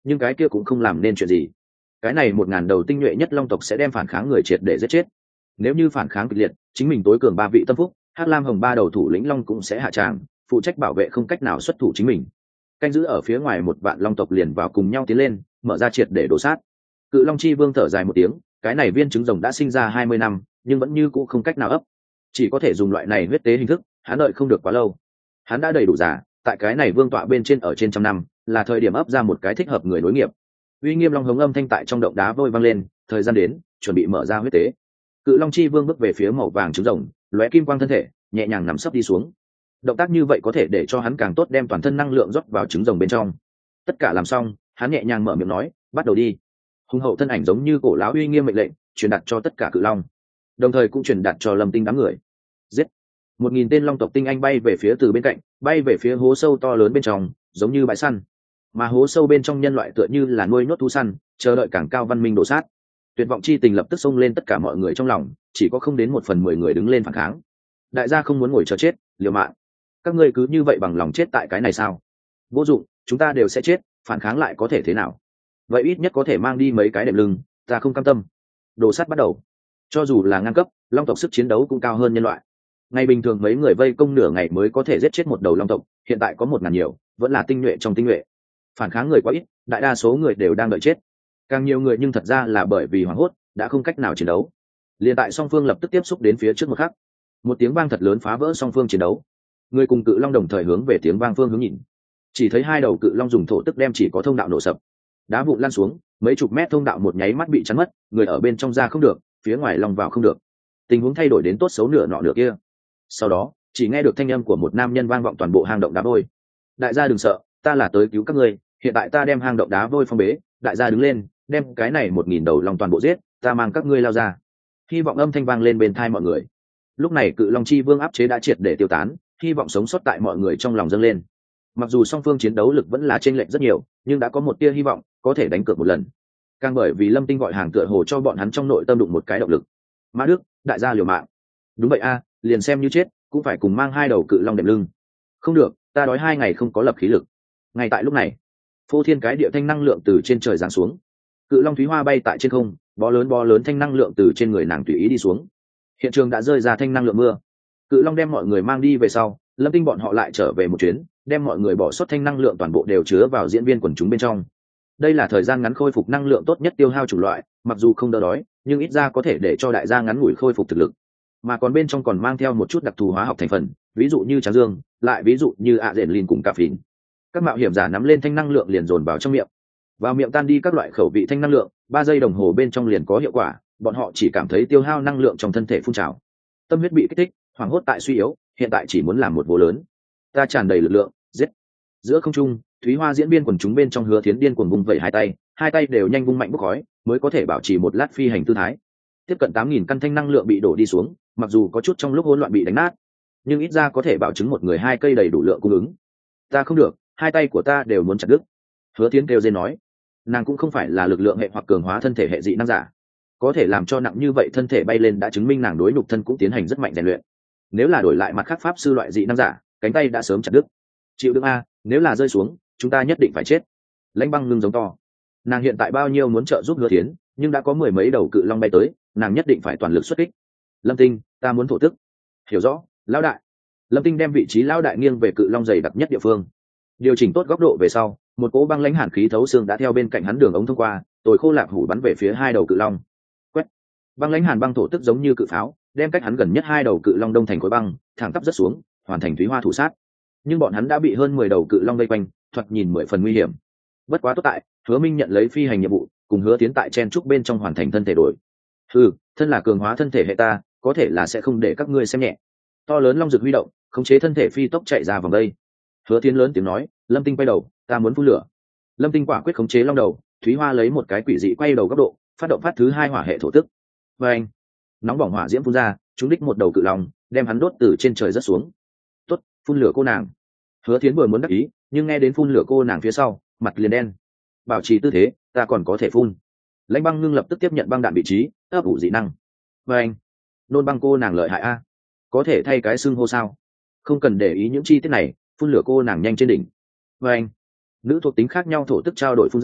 nhưng cái kia cũng không làm nên chuyện gì. Cái này một ngàn đầu tinh nhuệ nhất long tộc sẽ đem phản kháng người triệt để giết chết. Nếu như phản kháng kịch liệt, chính mình tối cường ba vị tâm phúc hắc lam hồng ba đầu thủ lĩnh long cũng sẽ hạ tràng, phụ trách bảo vệ không cách nào xuất thủ chính mình. Canh giữ ở phía ngoài một vạn long tộc liền vào cùng nhau tiến lên, mở ra triệt để đổ sát. Cự long chi vương thở dài một tiếng, cái này viên trứng rồng đã sinh ra hai mươi năm nhưng vẫn như cũ không cách nào ấp, chỉ có thể dùng loại này huyết tế hình thức. Hắn đợi không được quá lâu, hắn đã đầy đủ già, tại cái này vương tọa bên trên ở trên trăm năm, là thời điểm ấp ra một cái thích hợp người nối nghiệp. Uy nghiêm long hống âm thanh tại trong động đá vôi vang lên, thời gian đến, chuẩn bị mở ra huyết tế. Cự long chi vương bước về phía màu vàng trứng rồng, lóe kim quang thân thể nhẹ nhàng nằm sấp đi xuống. Động tác như vậy có thể để cho hắn càng tốt đem toàn thân năng lượng rót vào trứng rồng bên trong. Tất cả làm xong, hắn nhẹ nhàng mở miệng nói, bắt đầu đi. Hùng hậu thân ảnh giống như cổ lão uy nghiêm mệnh lệnh truyền đạt cho tất cả cự long, đồng thời cũng truyền đạt cho Lâm Tinh đám người. Giết! Một nghìn tên long tộc tinh anh bay về phía từ bên cạnh, bay về phía hố sâu to lớn bên trong, giống như bãi săn. Mà hố sâu bên trong nhân loại tựa như là nuôi nhốt thú săn, chờ đợi càng cao văn minh đổ sát. Tuyệt vọng chi tình lập tức xông lên tất cả mọi người trong lòng, chỉ có không đến một phần mười người đứng lên phản kháng. Đại gia không muốn ngồi chờ chết, liều mạng. Các ngươi cứ như vậy bằng lòng chết tại cái này sao? Vô dụng, chúng ta đều sẽ chết, phản kháng lại có thể thế nào? Vậy ít nhất có thể mang đi mấy cái đệm lưng, ta không cam tâm. Đồ sát bắt đầu. Cho dù là ngang cấp, long tộc sức chiến đấu cũng cao hơn nhân loại. Ngày bình thường mấy người vây công nửa ngày mới có thể giết chết một đầu long tộc, hiện tại có một ngàn nhiều, vẫn là tinh nhuệ trong tinh nhuệ. Phản kháng người quá ít, đại đa số người đều đang đợi chết. Càng nhiều người nhưng thật ra là bởi vì hoảng hốt, đã không cách nào chiến đấu. Liên tại song phương lập tức tiếp xúc đến phía trước một khắc, một tiếng vang thật lớn phá vỡ song phương chiến đấu. Người cùng cự long đồng thời hướng về tiếng vang phương hướng nhìn, chỉ thấy hai đầu cự long dùng thổ tức đem chỉ có thông đạo nổ sập, đá vụn lan xuống, mấy chục mét thông đạo một nháy mắt bị chắn mất, người ở bên trong ra không được, phía ngoài long vào không được. Tình huống thay đổi đến tốt xấu nửa nọ nửa kia. Sau đó chỉ nghe được thanh âm của một nam nhân vang vọng toàn bộ hang động đá vôi. Đại gia đừng sợ, ta là tới cứu các ngươi, hiện tại ta đem hang động đá vôi phong bế, đại gia đứng lên, đem cái này một nghìn đầu long toàn bộ giết, ta mang các ngươi lao ra. Hy vọng âm thanh vang lên bên tai mọi người. Lúc này cự long chi vương áp chế đã triệt để tiêu tán, hy vọng sống sót tại mọi người trong lòng dâng lên. Mặc dù song phương chiến đấu lực vẫn là chênh lệch rất nhiều, nhưng đã có một tia hy vọng có thể đánh cược một lần. Càng bởi vì Lâm Tinh gọi hàng tựa hồ cho bọn hắn trong nội tâm đụng một cái động lực. Mã Đức, đại gia liều mạng. Đúng vậy a, liền xem như chết cũng phải cùng mang hai đầu cự long đệm lưng. Không được, ta đói hai ngày không có lập khí lực. Ngay tại lúc này, phô thiên cái địa thanh năng lượng từ trên trời giáng xuống. Cự long thúy hoa bay tại trên không, bó lớn bó lớn thanh năng lượng từ trên người nàng tùy ý đi xuống. Hiện trường đã rơi ra thanh năng lượng mưa. Cự long đem mọi người mang đi về sau, Lâm Tinh bọn họ lại trở về một chuyến, đem mọi người bỏ sót thanh năng lượng toàn bộ đều chứa vào diễn viên quần chúng bên trong. Đây là thời gian ngắn khôi phục năng lượng tốt nhất tiêu hao chủng loại, mặc dù không đỡ đói, nhưng ít ra có thể để cho đại gia ngắn ngủi khôi phục thực lực. Mà còn bên trong còn mang theo một chút đặc thù hóa học thành phần, ví dụ như tráng dương, lại ví dụ như ạ đền lìn cùng cà phín. Các mạo hiểm giả nắm lên thanh năng lượng liền dồn vào trong miệng. Vào miệng tan đi các loại khẩu vị thanh năng lượng, ba giây đồng hồ bên trong liền có hiệu quả, bọn họ chỉ cảm thấy tiêu hao năng lượng trong thân thể phun trào. Tâm huyết bị kích thích, hoảng hốt tại suy yếu, hiện tại chỉ muốn làm một vô lớn. Ta tràn đầy lực lượng, giết. Giữa không trung, Thúy Hoa diễn viên quần chúng bên trong Hứa Thiến điên cuồng vung vẩy hai tay, hai tay đều nhanh vung mạnh bốc khói, mới có thể bảo trì một lát phi hành tư thái. Tiếp cận tám nghìn căn thanh năng lượng bị đổ đi xuống, mặc dù có chút trong lúc hỗn loạn bị đánh nát, nhưng ít ra có thể bảo chứng một người hai cây đầy đủ lượng cung ứng. Ta không được, hai tay của ta đều muốn chặt đứt. Hứa Thiến kêu rên nói, nàng cũng không phải là lực lượng hệ hoặc cường hóa thân thể hệ dị năng giả, có thể làm cho nặng như vậy thân thể bay lên đã chứng minh nàng đối nhục thân cũng tiến hành rất mạnh rèn luyện. Nếu là đổi lại mặt khác pháp sư loại dị năng giả, cánh tay đã sớm chặt đứt. Chịu đựng a, nếu là rơi xuống, chúng ta nhất định phải chết. Lãnh Băng ngưng giống to. Nàng hiện tại bao nhiêu muốn trợ giúp Hứa Thiến, nhưng đã có mười mấy đầu cự long bay tới, nàng nhất định phải toàn lực xuất kích. Lâm Tinh, ta muốn thổ tức. Hiểu rõ, lão đại. Lâm Tinh đem vị trí lão đại nghiêng về cự long dày đặc nhất địa phương. Điều chỉnh tốt góc độ về sau, một cỗ băng lãnh hàn khí thấu xương đã theo bên cạnh hắn đường ống thông qua, tồi khô lạc hủ bắn về phía hai đầu cự long. Quét. Băng lãnh hàn băng thổ tức giống như cự pháo, đem cách hắn gần nhất hai đầu cự long đông thành khối băng, thẳng tắp rất xuống, hoàn thành Thúy Hoa thủ sát. Nhưng bọn hắn đã bị hơn mười đầu cự long vây quanh, thoạt nhìn mười phần nguy hiểm. Bất quá tốt tại, Hứa Minh nhận lấy phi hành nhiệm vụ, cùng Hứa Tiến tại chen trúc bên trong hoàn thành thân thể đổi. Ừ, thân là cường hóa thân thể hệ ta, có thể là sẽ không để các ngươi xem nhẹ. To lớn long rực huy động, khống chế thân thể phi tốc chạy ra vòng đây. Hứa Tiến lớn tiếng nói, Lâm Tinh quay đầu, ta muốn phun lửa. Lâm Tinh quả quyết khống chế long đầu, Thúy Hoa lấy một cái quỷ dị quay đầu góc độ, phát động phát thứ hai hỏa hệ thổ tức. Và anh, nóng bỏng hỏa diễm phun ra, trúng đích một đầu cự long, đem hắn đốt từ trên trời rất xuống. Tốt, phun lửa cô nàng. Hứa Thiến vừa muốn đắc ý, nhưng nghe đến phun lửa cô nàng phía sau, mặt liền đen. Bảo trì tư thế, ta còn có thể phun. Lãnh Băng ngưng lập tức tiếp nhận băng đạn vị trí, ấp ủ dị năng. Và anh, nôn băng cô nàng lợi hại a, có thể thay cái xưng hô sao? Không cần để ý những chi tiết này, phun lửa cô nàng nhanh trên đỉnh. Và anh, nữ thuộc tính khác nhau thổ tức trao đổi phun ra,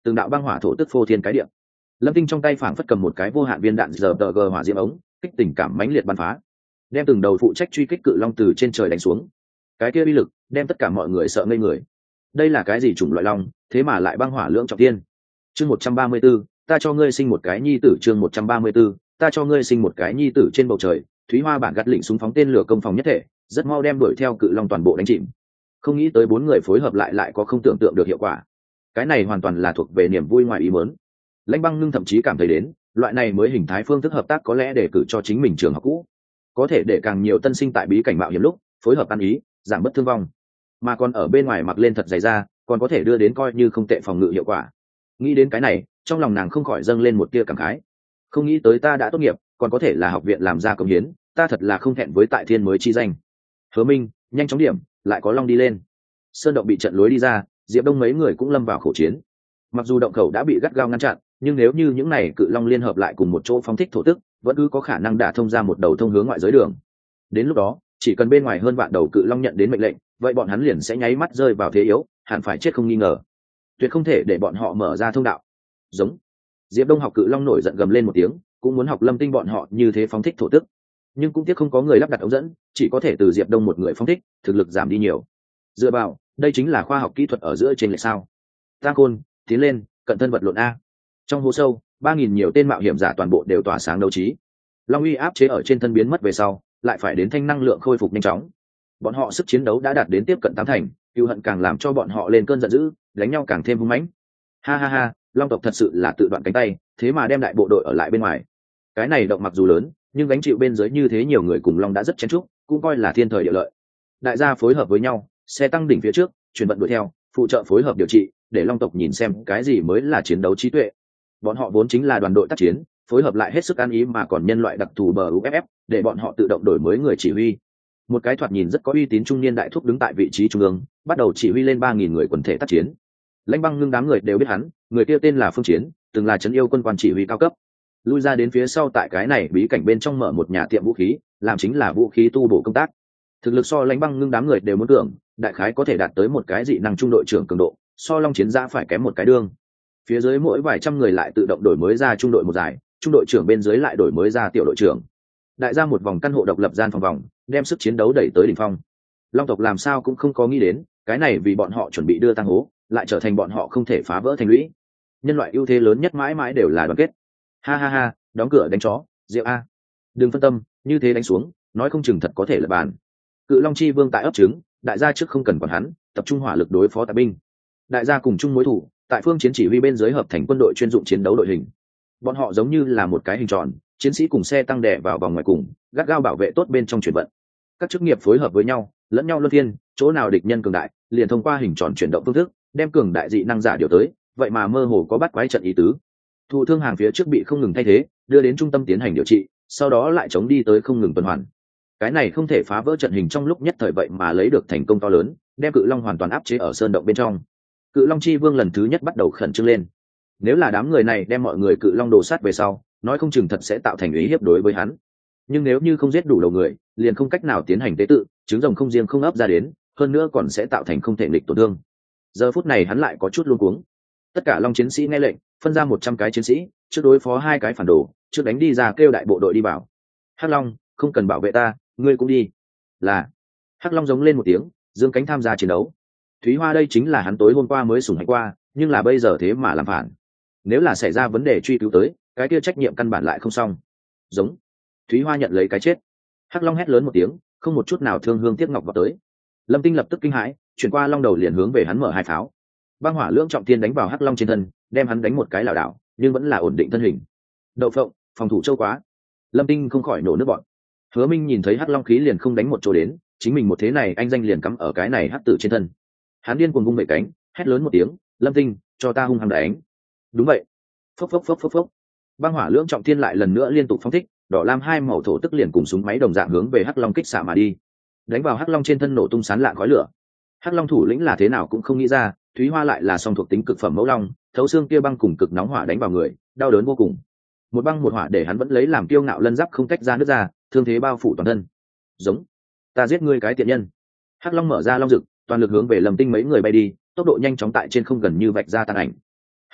từng đạo băng hỏa thổ tức phô thiên cái địa. Lâm Tinh trong tay phảng phất cầm một cái vô hạn viên đạn giờ tờ g hỏa diễm ống, kích tình cảm mãnh liệt bắn phá, đem từng đầu phụ trách truy kích cự long từ trên trời đánh xuống. Cái kia uy lực đem tất cả mọi người sợ ngây người. Đây là cái gì chủng loại long, thế mà lại băng hỏa lưỡng trọng thiên. Chương một trăm ba mươi 134, ta cho ngươi sinh một cái nhi tử. Chương một trăm ba mươi 134, ta cho ngươi sinh một cái nhi tử. Trên bầu trời, Thúy Hoa bản gắt lỉnh súng phóng tên lửa công phòng nhất thể, rất mau đem đuổi theo cự long toàn bộ đánh chìm. Không nghĩ tới bốn người phối hợp lại lại có không tưởng tượng được hiệu quả. Cái này hoàn toàn là thuộc về niềm vui ngoài ý muốn. Lãnh Băng Ngưng thậm chí cảm thấy đến, loại này mới hình thái phương thức hợp tác có lẽ để cử cho chính mình trường học cũ, có thể để càng nhiều tân sinh tại bí cảnh mạo hiểm lúc phối hợp ăn ý, giảm bớt thương vong, mà còn ở bên ngoài mặc lên thật dày ra, còn có thể đưa đến coi như không tệ phòng ngự hiệu quả. Nghĩ đến cái này, trong lòng nàng không khỏi dâng lên một tia cảm khái. Không nghĩ tới ta đã tốt nghiệp, còn có thể là học viện làm ra công hiến, ta thật là không thẹn với tại thiên mới chi danh. Hứa Minh, nhanh chóng điểm, lại có long đi lên. Sơn động bị trận lối đi ra, Diệp Đông mấy người cũng lâm vào khổ chiến. Mặc dù động khẩu đã bị gắt gao ngăn chặn, nhưng nếu như những này cự long liên hợp lại cùng một chỗ phóng thích thổ tức, vẫn cứ có khả năng đả thông ra một đầu thông hướng ngoại giới đường. Đến lúc đó, chỉ cần bên ngoài hơn vạn đầu cự long nhận đến mệnh lệnh, vậy bọn hắn liền sẽ nháy mắt rơi vào thế yếu, hẳn phải chết không nghi ngờ. Tuyệt không thể để bọn họ mở ra thông đạo. Giống. Diệp Đông học cự long nổi giận gầm lên một tiếng, cũng muốn học Lâm Tinh bọn họ như thế phóng thích thổ tức, nhưng cũng tiếc không có người lắp đặt ống dẫn, chỉ có thể từ Diệp Đông một người phóng thích, thực lực giảm đi nhiều. Dựa vào, đây chính là khoa học kỹ thuật ở giữa trên lệch sao? Tang Khôn, tiến lên, cận thân vật lộn a. Trong hố sâu, ba nghìn nhiều tên mạo hiểm giả toàn bộ đều tỏa sáng đấu trí. Long uy áp chế ở trên thân biến mất về sau, lại phải đến thanh năng lượng khôi phục nhanh chóng. Bọn họ sức chiến đấu đã đạt đến tiếp cận tám thành, cừu hận càng làm cho bọn họ lên cơn giận dữ, đánh nhau càng thêm hung mãnh. Ha ha ha, Long tộc thật sự là tự đoạn cánh tay, thế mà đem đại bộ đội ở lại bên ngoài. Cái này động mặc dù lớn, nhưng gánh chịu bên dưới như thế nhiều người cùng Long đã rất chen chúc, cũng coi là thiên thời địa lợi. Đại gia phối hợp với nhau, xe tăng đỉnh phía trước, chuyển vận đuổi theo, phụ trợ phối hợp điều trị, để Long tộc nhìn xem cái gì mới là chiến đấu trí tuệ. Bọn họ vốn chính là đoàn đội tác chiến, phối hợp lại hết sức ăn ý, mà còn nhân loại đặc thù bờ u ép ép, để bọn họ tự động đổi mới người chỉ huy. Một cái thoạt nhìn rất có uy tín trung niên đại thúc đứng tại vị trí trung ương, bắt đầu chỉ huy lên ba nghìn người quần thể tác chiến. Lãnh Băng Ngưng đám người đều biết hắn, người kia tên là Phương Chiến, từng là trấn yêu quân quan chỉ huy cao cấp. Lui ra đến phía sau tại cái này bí cảnh bên trong mở một nhà tiệm vũ khí, làm chính là vũ khí tu bổ công tác. Thực lực so Lãnh Băng Ngưng đám người đều muốn tưởng, đại khái có thể đạt tới một cái dị năng trung đội trưởng cường độ, so Long Chiến Giã phải kém một cái đương. Phía dưới mỗi vài trăm người lại tự động đổi mới ra trung đội một giải, trung đội trưởng bên dưới lại đổi mới ra tiểu đội trưởng. Đại ra một vòng căn hộ độc lập gian phòng vòng, đem sức chiến đấu đẩy tới đỉnh phong. Long tộc làm sao cũng không có nghĩ đến, cái này vì bọn họ chuẩn bị đưa tăng hố, lại trở thành bọn họ không thể phá vỡ thành lũy. Nhân loại ưu thế lớn nhất mãi mãi đều là đoàn kết. Ha ha ha, đóng cửa đánh chó, rượu a. Đừng phân tâm, như thế đánh xuống, nói không chừng thật có thể là bàn. Cự Long Chi Vương tại ấp trứng, đại gia trước không cần quản hắn, tập trung hỏa lực đối phó tà binh. Đại gia cùng chung mối thủ, tại Phương Chiến chỉ huy bên dưới hợp thành quân đội chuyên dụng chiến đấu đội hình. Bọn họ giống như là một cái hình tròn, chiến sĩ cùng xe tăng đè vào vòng ngoài cùng, gắt gao bảo vệ tốt bên trong chuyển vận. Các chức nghiệp phối hợp với nhau, lẫn nhau luân phiên, chỗ nào địch nhân cường đại, liền thông qua hình tròn chuyển động phương thức, đem cường đại dị năng giả điều tới, vậy mà mơ hồ có bắt quái trận ý tứ. Thụ thương hàng phía trước bị không ngừng thay thế, đưa đến trung tâm tiến hành điều trị, sau đó lại chống đi tới không ngừng tuần hoàn. Cái này không thể phá vỡ trận hình trong lúc nhất thời, vậy mà lấy được thành công to lớn, đem Cự Long hoàn toàn áp chế ở sơn động bên trong. Cự Long Chi Vương lần thứ nhất bắt đầu khẩn trương lên. Nếu là đám người này đem mọi người Cự Long đồ sát về sau, nói không chừng thật sẽ tạo thành uy hiếp đối với hắn. Nhưng nếu như không giết đủ đầu người, liền không cách nào tiến hành tế tự, trứng rồng không riêng không ấp ra đến, hơn nữa còn sẽ tạo thành không thể nghịch tổn thương. Giờ phút này hắn lại có chút luống cuống. Tất cả Long chiến sĩ nghe lệnh, phân ra một trăm cái chiến sĩ, trước đối phó hai cái phản đồ, trước đánh đi ra kêu đại bộ đội đi vào. Hắc Long, không cần bảo vệ ta, ngươi cũng đi. Là. Hắc Long giống lên một tiếng, dương cánh tham gia chiến đấu. Thúy Hoa đây chính là hắn tối hôm qua mới sủng hạnh qua, nhưng là bây giờ thế mà làm phản. Nếu là xảy ra vấn đề truy cứu tới, cái kia trách nhiệm căn bản lại không xong. Giống. Thúy Hoa nhận lấy cái chết. Hắc Long hét lớn một tiếng, không một chút nào thương hương tiếc ngọc vào tới. Lâm Tinh lập tức kinh hãi, chuyển qua Long đầu liền hướng về hắn mở hai pháo. Băng hỏa lưỡng trọng thiên đánh vào Hắc Long trên thân, đem hắn đánh một cái lảo đảo, nhưng vẫn là ổn định thân hình. Đậu phộng, phòng thủ châu quá. Lâm Tinh không khỏi nổ nước bọn. Hứa Minh nhìn thấy Hắc Long khí liền không đánh một chỗ đến, chính mình một thế này anh danh liền cắm ở cái này hắc tử trên thân. Hắn điên cuồng vung bệ cánh, hét lớn một tiếng, Lâm Tinh, cho ta hung hăng đánh. Đúng vậy. Phốc phốc phốc phốc phốc. Băng hỏa lưỡng trọng thiên lại lần nữa liên tục phóng thích, đỏ lam hai màu thổ tức liền cùng súng máy đồng dạng hướng về Hắc Long kích xạ mà đi. Đánh vào Hắc Long trên thân nổ tung sán lạng khói lửa. Hắc Long thủ lĩnh là thế nào cũng không nghĩ ra, Thúy Hoa lại là song thuộc tính cực phẩm mẫu long, thấu xương kia băng cùng cực nóng hỏa đánh vào người, đau đớn vô cùng. Một băng một hỏa để hắn vẫn lấy làm kiêu ngạo lân giáp không tách ra nước ra, thương thế bao phủ toàn thân. Giống, ta giết ngươi cái tiện nhân. Hắc Long mở ra long rực, toàn lực hướng về Lâm Tinh mấy người bay đi, tốc độ nhanh chóng tại trên không gần như vạch ra tàn ảnh.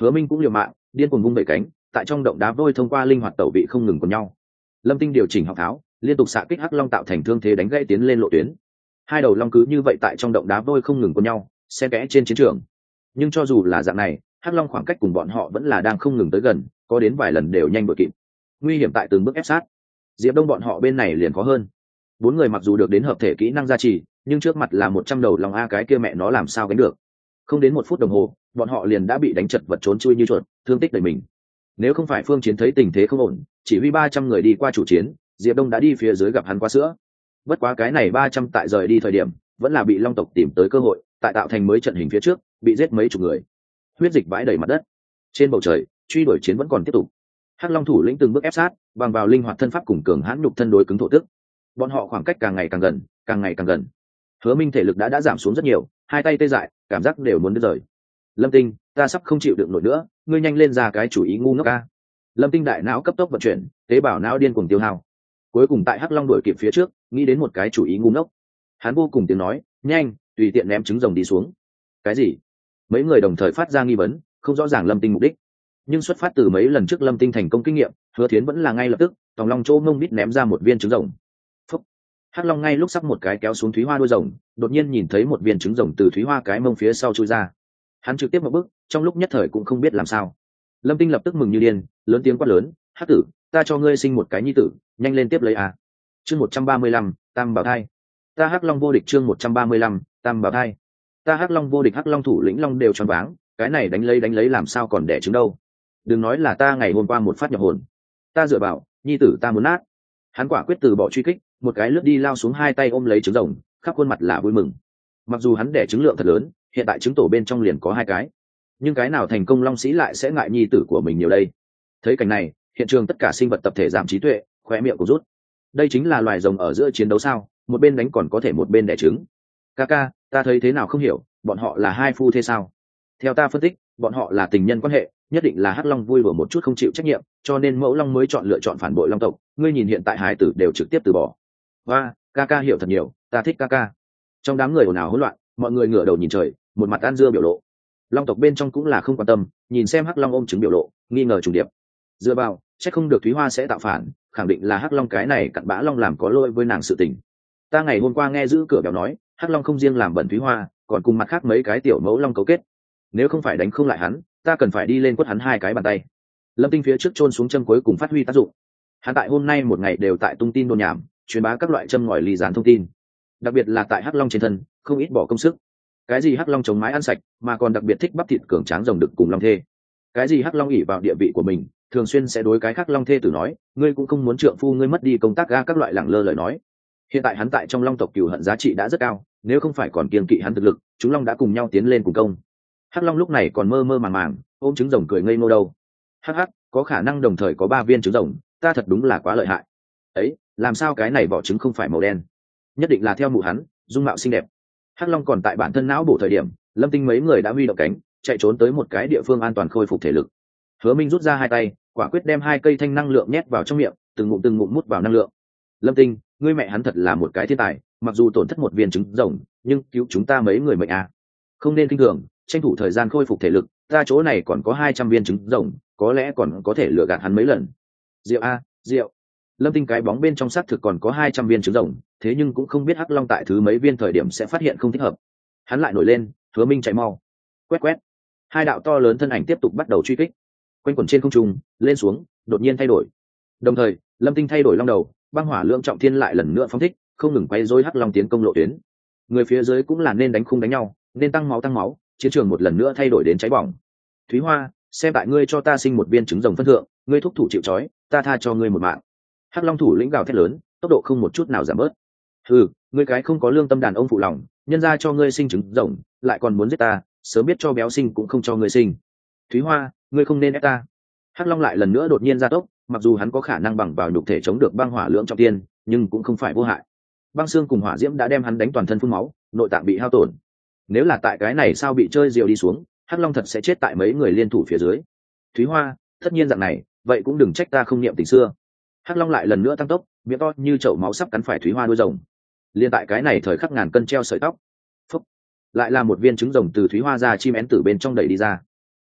Hứa Minh cũng liều mạng điên cuồng vung bảy cánh, tại trong động đá vôi thông qua linh hoạt tẩu vị không ngừng cùng nhau. Lâm Tinh điều chỉnh học tháo, liên tục xạ kích hắc long tạo thành thương thế đánh gãy tiến lên lộ tuyến. Hai đầu long cứ như vậy tại trong động đá vôi không ngừng cùng nhau xen kẽ trên chiến trường. Nhưng cho dù là dạng này, hắc long khoảng cách cùng bọn họ vẫn là đang không ngừng tới gần, có đến vài lần đều nhanh đuổi kịp. Nguy hiểm tại từng bước ép sát. Diệp Đông bọn họ bên này liền có hơn. Bốn người mặc dù được đến hợp thể kỹ năng gia trì, nhưng trước mặt là một trăm đầu long a, cái kia mẹ nó làm sao gánh được. Không đến một phút đồng hồ, bọn họ liền đã bị đánh chật vật trốn chui như chuột, thương tích đầy mình. Nếu không phải Phương Chiến thấy tình thế không ổn, chỉ huy ba trăm người đi qua chủ chiến, Diệp Đông đã đi phía dưới gặp hắn qua sữa. Bất quá cái này ba trăm tại rời đi thời điểm, vẫn là bị long tộc tìm tới cơ hội, tại tạo thành mới trận hình phía trước, bị giết mấy chục người. Huyết dịch vãi đầy mặt đất. Trên bầu trời, truy đuổi chiến vẫn còn tiếp tục. Hắc Long thủ lĩnh từng bước ép sát, bằng vào linh hoạt thân pháp cùng cường hãn nhục thân đối cứng thổ tức. Bọn họ khoảng cách càng ngày càng gần, càng ngày càng gần. Hứa Minh thể lực đã đã giảm xuống rất nhiều, hai tay tê dại, cảm giác đều muốn đứt rời. Lâm Tinh, ta sắp không chịu đựng nổi nữa, ngươi nhanh lên ra cái chủ ý ngu ngốc a. Lâm Tinh đại não cấp tốc vận chuyển, tế bào não điên cuồng tiêu hao. Cuối cùng tại Hắc Long đuổi kịp phía trước, nghĩ đến một cái chủ ý ngu ngốc. Hắn vô cùng tiếng nói, nhanh, tùy tiện ném trứng rồng đi xuống. Cái gì? Mấy người đồng thời phát ra nghi vấn, không rõ ràng Lâm Tinh mục đích. Nhưng xuất phát từ mấy lần trước Lâm Tinh thành công kinh nghiệm, Hứa Thiến vẫn là ngay lập tức, tòng long chỗ ngông đít ném ra một viên trứng rồng. Phúc. Hắc Long ngay lúc sắp một cái kéo xuống Thúy Hoa đuôi rồng, đột nhiên nhìn thấy một viên trứng rồng từ Thúy Hoa cái mông phía sau chui ra. Hắn trực tiếp một bước, trong lúc nhất thời cũng không biết làm sao. Lâm Tinh lập tức mừng như điên, lớn tiếng quát lớn, "Hắc tử, ta cho ngươi sinh một cái nhi tử, nhanh lên tiếp lấy a." Chương một trăm ba mươi lăm, Tam Bảo Thai. Ta Hắc Long vô địch, chương một trăm ba mươi lăm, Tam Bảo Thai. Ta Hắc Long vô địch, Hắc Long thủ lĩnh long đều choáng váng, cái này đánh lấy đánh lấy làm sao còn đẻ trứng đâu. Đừng nói là ta ngày hôm qua một phát nhập hồn. Ta dựa vào, nhi tử ta muốn nát. Hắn quả quyết từ bỏ truy kích, một cái lướt đi lao xuống, hai tay ôm lấy trứng rồng, khắp khuôn mặt là vui mừng. Mặc dù hắn đẻ trứng lượng thật lớn, hiện tại trứng tổ bên trong liền có hai cái, nhưng cái nào thành công long sĩ lại sẽ ngại nhi tử của mình nhiều đây. Thấy cảnh này, hiện trường tất cả sinh vật tập thể giảm trí tuệ, khóe miệng của rút. Đây chính là loài rồng ở giữa chiến đấu sao? Một bên đánh còn có thể một bên đẻ trứng. Kaka, ta thấy thế nào không hiểu, bọn họ là hai phu thế sao? Theo ta phân tích, bọn họ là tình nhân quan hệ, nhất định là Hắc Long vui đùa một chút không chịu trách nhiệm, cho nên mẫu long mới chọn lựa chọn phản bội long tộc. Ngươi nhìn hiện tại hài tử đều trực tiếp từ bỏ. Và Kaka hiểu thật nhiều, ta thích Kaka. Trong đám người ồn ào hỗn loạn, mọi người ngửa đầu nhìn trời, một mặt ăn dưa biểu lộ. Long tộc bên trong cũng là không quan tâm, nhìn xem Hắc Long ôm trứng biểu lộ, nghi ngờ trùng điệp. Dựa vào, chắc không được Thúy Hoa sẽ tạo phản, khẳng định là Hắc Long cái này cặn bã long làm có lỗi với nàng sự tình. Ta ngày hôm qua nghe giữ cửa béo nói, Hắc Long không riêng làm bẩn Thúy Hoa, còn cùng mặt khác mấy cái tiểu mẫu long cấu kết. Nếu không phải đánh không lại hắn, ta cần phải đi lên quất hắn hai cái bàn tay. Lâm Tinh phía trước chôn xuống châm cuối cùng phát huy tác dụng. Hắn tại hôm nay một ngày đều tại tung tin đồn nhảm, truyền bá các loại châm ngòi ly gián thông tin. Đặc biệt là tại Hắc Long trên thân, không ít bỏ công sức. Cái gì Hắc Long chống mái ăn sạch, mà còn đặc biệt thích bắp thịt cường tráng rồng đực cùng long thê. Cái gì Hắc Long ỷ vào địa vị của mình, thường xuyên sẽ đối cái khác long thê tử nói, ngươi cũng không muốn trượng phu ngươi mất đi công tác, ga các loại lẳng lơ lời nói. Hiện tại hắn tại trong long tộc cừu hận giá trị đã rất cao, nếu không phải còn kiêng kỵ hắn thực lực, chúng long đã cùng nhau tiến lên cùng công. Hắc Long lúc này còn mơ mơ màng màng, ôm trứng rồng cười ngây ngô đâu. Hắc hắc, có khả năng đồng thời có ba viên trứng rồng, ta thật đúng là quá lợi hại. Ấy, làm sao cái này vỏ trứng không phải màu đen? Nhất định là theo mụ hắn, dung mạo xinh đẹp. Hắc Long còn tại bản thân não bổ thời điểm, Lâm Tinh mấy người đã huy động cánh, chạy trốn tới một cái địa phương an toàn khôi phục thể lực. Hứa Minh rút ra hai tay, quả quyết đem hai cây thanh năng lượng nhét vào trong miệng, từng ngụm từng ngụm mút vào năng lượng. Lâm Tinh, ngươi mẹ hắn thật là một cái thiên tài, mặc dù tổn thất một viên trứng rồng, nhưng cứu chúng ta mấy người mệnh à. Không nên kinh thường, tranh thủ thời gian khôi phục thể lực, ta chỗ này còn có hai trăm viên trứng rồng, có lẽ còn có thể lừa gạt hắn mấy lần. Diệu a, Diệu. Lâm Tinh cái bóng bên trong xác thực còn có hai trăm viên trứng rồng, thế nhưng cũng không biết Hắc Long tại thứ mấy viên thời điểm sẽ phát hiện không thích hợp. Hắn lại nổi lên, Hứa Minh chạy mau. Quét quét. Hai đạo to lớn thân ảnh tiếp tục bắt đầu truy kích. Quanh quẩn trên không trung, lên xuống, đột nhiên thay đổi. Đồng thời, Lâm Tinh thay đổi long đầu, băng hỏa lượng trọng thiên lại lần nữa phóng thích, không ngừng quay rối Hắc Long tiến công lộ tuyến. Người phía dưới cũng là nên đánh khung đánh nhau, nên tăng máu tăng máu, chiến trường một lần nữa thay đổi đến cháy bỏng. Thúy Hoa, xem tại ngươi cho ta sinh một viên trứng rồng phân thượng, ngươi thúc thủ chịu trói, ta tha cho ngươi một mạng. Hắc Long thủ lĩnh gào thét lớn, tốc độ không một chút nào giảm bớt. Ừ, ngươi cái không có lương tâm đàn ông phụ lòng, nhân ra cho ngươi sinh trứng rồng, lại còn muốn giết ta, sớm biết cho béo sinh cũng không cho ngươi sinh. Thúy Hoa, ngươi không nên ép ta. Hắc Long lại lần nữa đột nhiên ra tốc, mặc dù hắn có khả năng bằng vào nhục thể chống được băng hỏa lưỡng trọng tiên, nhưng cũng không phải vô hại. Băng xương cùng hỏa diễm đã đem hắn đánh toàn thân phun máu, nội tạng bị hao tổn. Nếu là tại cái này sao bị chơi rượu đi xuống, Hắc Long thật sẽ chết tại mấy người liên thủ phía dưới. Thúy Hoa, tất nhiên dạng này, vậy cũng đừng trách ta không niệm tình xưa. Hắc Long lại lần nữa tăng tốc, miệng to như chậu máu sắp cắn phải Thúy Hoa đuôi rồng. Liên tại cái này thời khắc ngàn cân treo sợi tóc. Phúc. Lại là một viên trứng rồng từ Thúy Hoa ra chim én tử bên trong đẩy đi ra. A,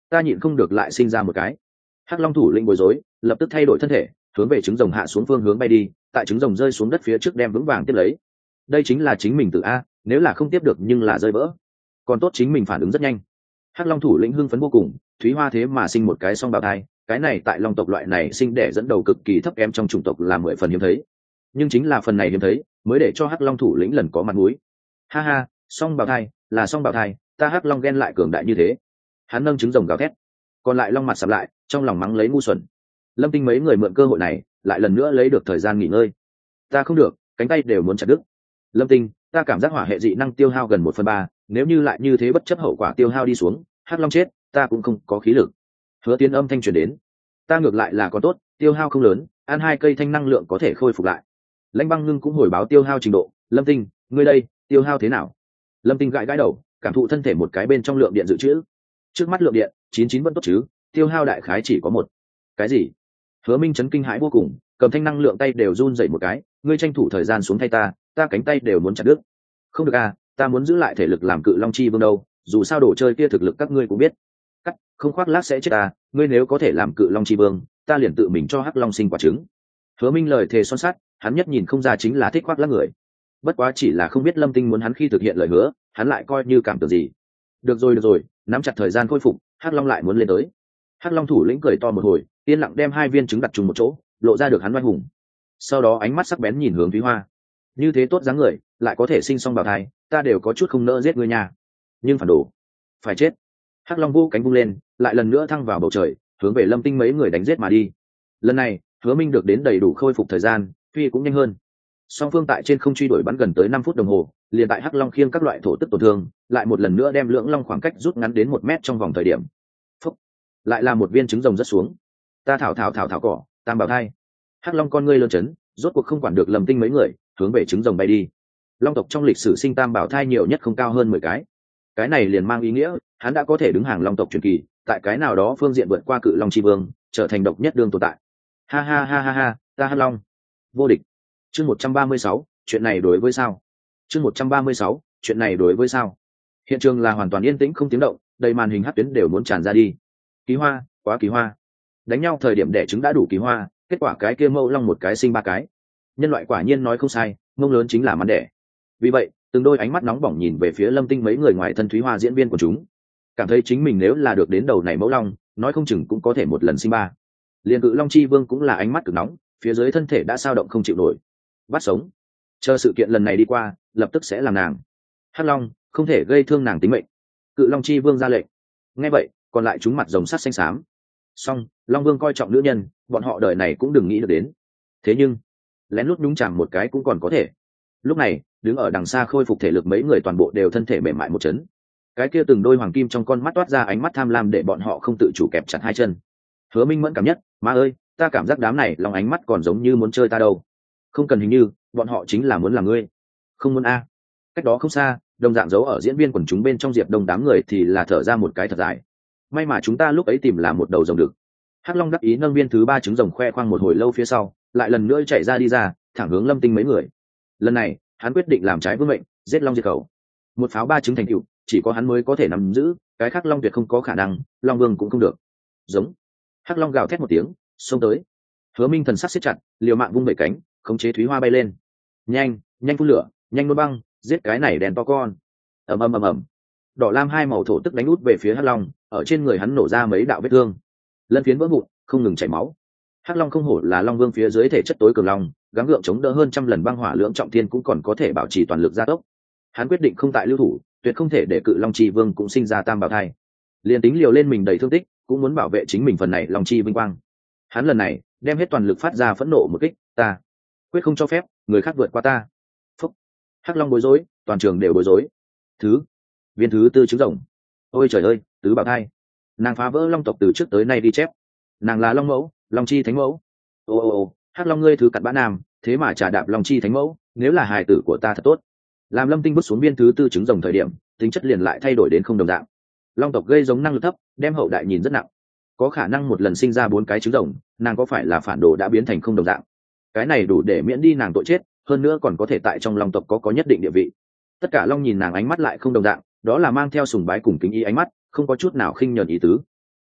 ta nhịn không được lại sinh ra một cái. Hắc long thủ lĩnh bối rối, lập tức thay đổi thân thể, hướng về trứng rồng hạ xuống phương hướng bay đi, tại trứng rồng rơi xuống đất phía trước đem vững vàng tiếp lấy. Đây chính là chính mình tự a, nếu là không tiếp được nhưng là rơi vỡ. Còn tốt chính mình phản ứng rất nhanh. Hắc long thủ lĩnh hưng phấn vô cùng, Thúy Hoa thế mà sinh một cái song bào thai, cái này tại long tộc loại này sinh đẻ dẫn đầu cực kỳ thấp kém trong chủng tộc là mười phần hiếm thấy. Nhưng chính là phần này hiếm thấy, mới để cho Hắc long thủ lĩnh lần có mặt mũi. Ha ha, song bào thai, là song bào thai, ta Hắc long ghen lại cường đại như thế. Hắn nâng trứng rồng gào thét, còn lại long mặt sầm lại, trong lòng mắng lấy ngu xuẩn. Lâm Tinh mấy người mượn cơ hội này, lại lần nữa lấy được thời gian nghỉ ngơi. Ta không được, cánh tay đều muốn chặt đứt. Lâm Tinh, ta cảm giác hỏa hệ dị năng tiêu hao gần một phần ba, nếu như lại như thế bất chấp hậu quả tiêu hao đi xuống, Hắc long chết, ta cũng không có khí lực. Hứa Tiến âm thanh truyền đến, ta ngược lại là có tốt, tiêu hao không lớn, ăn hai cây thanh năng lượng có thể khôi phục lại. Lãnh Băng Ngưng cũng hồi báo tiêu hao trình độ, Lâm Tinh, ngươi đây, tiêu hao thế nào? Lâm Tinh gãi gãi đầu, cảm thụ thân thể một cái bên trong lượng điện dự trữ. Trước mắt lượng điện, chín chín vẫn tốt chứ, tiêu hao đại khái chỉ có một. Cái gì? Hứa Minh chấn kinh hãi vô cùng, cầm thanh năng lượng tay đều run rẩy một cái, ngươi tranh thủ thời gian xuống thay ta, ta cánh tay đều muốn chặt đứt. Không được à, ta muốn giữ lại thể lực làm Cự Long Chi Vương đâu, dù sao đồ chơi kia thực lực các ngươi cũng biết. Cắt, không khoác lác sẽ chết ta, ngươi nếu có thể làm Cự Long Chi Vương, ta liền tự mình cho Hắc Long sinh quả trứng. Hứa Minh lời thề son sắt, hắn nhất nhìn không ra chính là thích khoác lác người. Bất quá chỉ là không biết Lâm Tinh muốn hắn khi thực hiện lời hứa, hắn lại coi như cảm tưởng gì. Được rồi được rồi, nắm chặt thời gian khôi phục, Hắc Long lại muốn lên tới. Hắc Long thủ lĩnh cười to một hồi, yên lặng đem hai viên trứng đặt chung một chỗ, lộ ra được hắn oai hùng. Sau đó ánh mắt sắc bén nhìn hướng Thúy Hoa, như thế tốt dáng người, lại có thể sinh song bào thai, ta đều có chút không nỡ giết ngươi nha. Nhưng phản đồ, phải chết. Hắc Long vô cánh vung lên, lại lần nữa thăng vào bầu trời, hướng về Lâm Tinh mấy người đánh giết mà đi. Lần này, Hứa Minh được đến đầy đủ khôi phục thời gian, phi cũng nhanh hơn. Song phương tại trên không truy đuổi bắn gần tới năm phút đồng hồ, liền tại Hắc Long khiêng các loại thổ tức tổn thương, lại một lần nữa đem lưỡng long khoảng cách rút ngắn đến một mét trong vòng thời điểm. Phúc. Lại là một viên trứng rồng rất xuống. Ta thảo thảo thảo thảo cỏ, tam bảo thai. Hắc Long con ngươi lơ chấn, rốt cuộc không quản được Lâm Tinh mấy người, hướng về trứng rồng bay đi. Long tộc trong lịch sử sinh tam bảo thai nhiều nhất không cao hơn mười cái. Cái này liền mang ý nghĩa, hắn đã có thể đứng hàng long tộc truyền kỳ, tại cái nào đó phương diện vượt qua Cự Long Chi Vương, trở thành độc nhất đương tồn tại. Ha ha ha ha ha, ta Hắc Long vô địch. Chương một trăm ba mươi sáu, chuyện này đối với sao? Chương một trăm ba mươi sáu, chuyện này đối với sao? Hiện trường là hoàn toàn yên tĩnh không tiếng động, đầy màn hình hắc tuyến đều muốn tràn ra đi. Kỳ hoa, quá kỳ hoa. Đánh nhau thời điểm đẻ trứng đã đủ kỳ hoa, kết quả cái kia mẫu long một cái sinh ba cái. Nhân loại quả nhiên nói không sai, mông lớn chính là mắn đẻ. Vì vậy, từng đôi ánh mắt nóng bỏng nhìn về phía Lâm Tinh mấy người ngoài thân Thúy Hoa diễn viên của chúng, cảm thấy chính mình nếu là được đến đầu này mẫu long, nói không chừng cũng có thể một lần sinh ba. Liên Cự Long Chi Vương cũng là ánh mắt cực nóng, phía dưới thân thể đã sao động không chịu nổi. Bắt sống, chờ sự kiện lần này đi qua, lập tức sẽ làm nàng. Hắc Long không thể gây thương nàng tính mệnh. Cự Long Chi Vương ra lệnh. Nghe vậy, còn lại chúng mặt rồng sắt xanh xám. Song Long Vương coi trọng nữ nhân, bọn họ đời này cũng đừng nghĩ được đến. Thế nhưng lén lút nhúng chàm một cái cũng còn có thể. Lúc này, đứng ở đằng xa khôi phục thể lực mấy người toàn bộ đều thân thể mềm mại một chấn. Cái kia từng đôi hoàng kim trong con mắt toát ra ánh mắt tham lam để bọn họ không tự chủ kẹp chặt hai chân. Hứa Minh mẫn cảm nhất, má ơi, ta cảm giác đám này lòng ánh mắt còn giống như muốn chơi ta đâu. Không cần hình như, bọn họ chính là muốn làm ngươi. Không muốn a. Cách đó không xa, đồng dạng giấu ở diễn viên quần chúng bên trong Diệp Đông đám người thì là thở ra một cái thật dài. May mà chúng ta lúc ấy tìm là một đầu rồng được. Hắc Long đắc ý nâng viên thứ ba trứng rồng khoe khoang một hồi lâu phía sau, lại lần nữa chạy ra đi ra, thẳng hướng Lâm Tinh mấy người. Lần này, hắn quyết định làm trái vương mệnh, giết long diệt khẩu. Một pháo ba trứng thành tựu, chỉ có hắn mới có thể nắm giữ, cái khác long tuyệt không có khả năng, long vương cũng không được. Giống. Hắc Long gào thét một tiếng, xông tới. Hứa Minh thần sắc siết chặt, liều mạng vung bảy cánh, khống chế Thúy Hoa bay lên. Nhanh, nhanh phun lửa, nhanh nôn băng, giết cái này đèn to con. Ầm ầm ầm ầm. Đỏ lam hai màu thổ tức đánh út về phía Hắc Long, ở trên người hắn nổ ra mấy đạo vết thương. Lân phiến vỡ vụn, không ngừng chảy máu. Hắc Long không hổ là Long Vương phía dưới thể chất tối cường long, gắng gượng chống đỡ hơn trăm lần băng hỏa lưỡng trọng thiên cũng còn có thể bảo trì toàn lực gia tốc. Hắn quyết định không tại lưu thủ, tuyệt không thể để Cự Long Chi Vương cũng sinh ra tam bảo thai. Liên tính liều lên mình đầy thương tích, cũng muốn bảo vệ chính mình phần này Long Chi vinh quang. Hắn lần này đem hết toàn lực phát ra phẫn nộ một kích, ta quyết không cho phép người khác vượt qua ta. Phúc. Hắc Long bối rối, toàn trường đều bối rối. Thứ viên thứ tư trứng rồng. Ôi trời ơi, tứ bảo thai. Nàng phá vỡ long tộc từ trước tới nay đi chép. Nàng là long mẫu, long chi thánh mẫu. Ô ô ô, Hắc Long ngươi thứ cặn bã nam, thế mà trả đạp long chi thánh mẫu, nếu là hài tử của ta thật tốt. Làm Lâm Tinh bước xuống viên thứ tư trứng rồng thời điểm, tính chất liền lại thay đổi đến không đồng dạng. Long tộc gây giống năng lực thấp, đem hậu đại nhìn rất nặng. Có khả năng một lần sinh ra bốn cái trứng rồng, nàng có phải là phản đồ đã biến thành không đồng dạng. Cái này đủ để miễn đi nàng tội chết, hơn nữa còn có thể tại trong long tộc có có nhất định địa vị. Tất cả long nhìn nàng ánh mắt lại không đồng dạng, đó là mang theo sùng bái cùng kính ý ánh mắt, không có chút nào khinh nhờn ý tứ.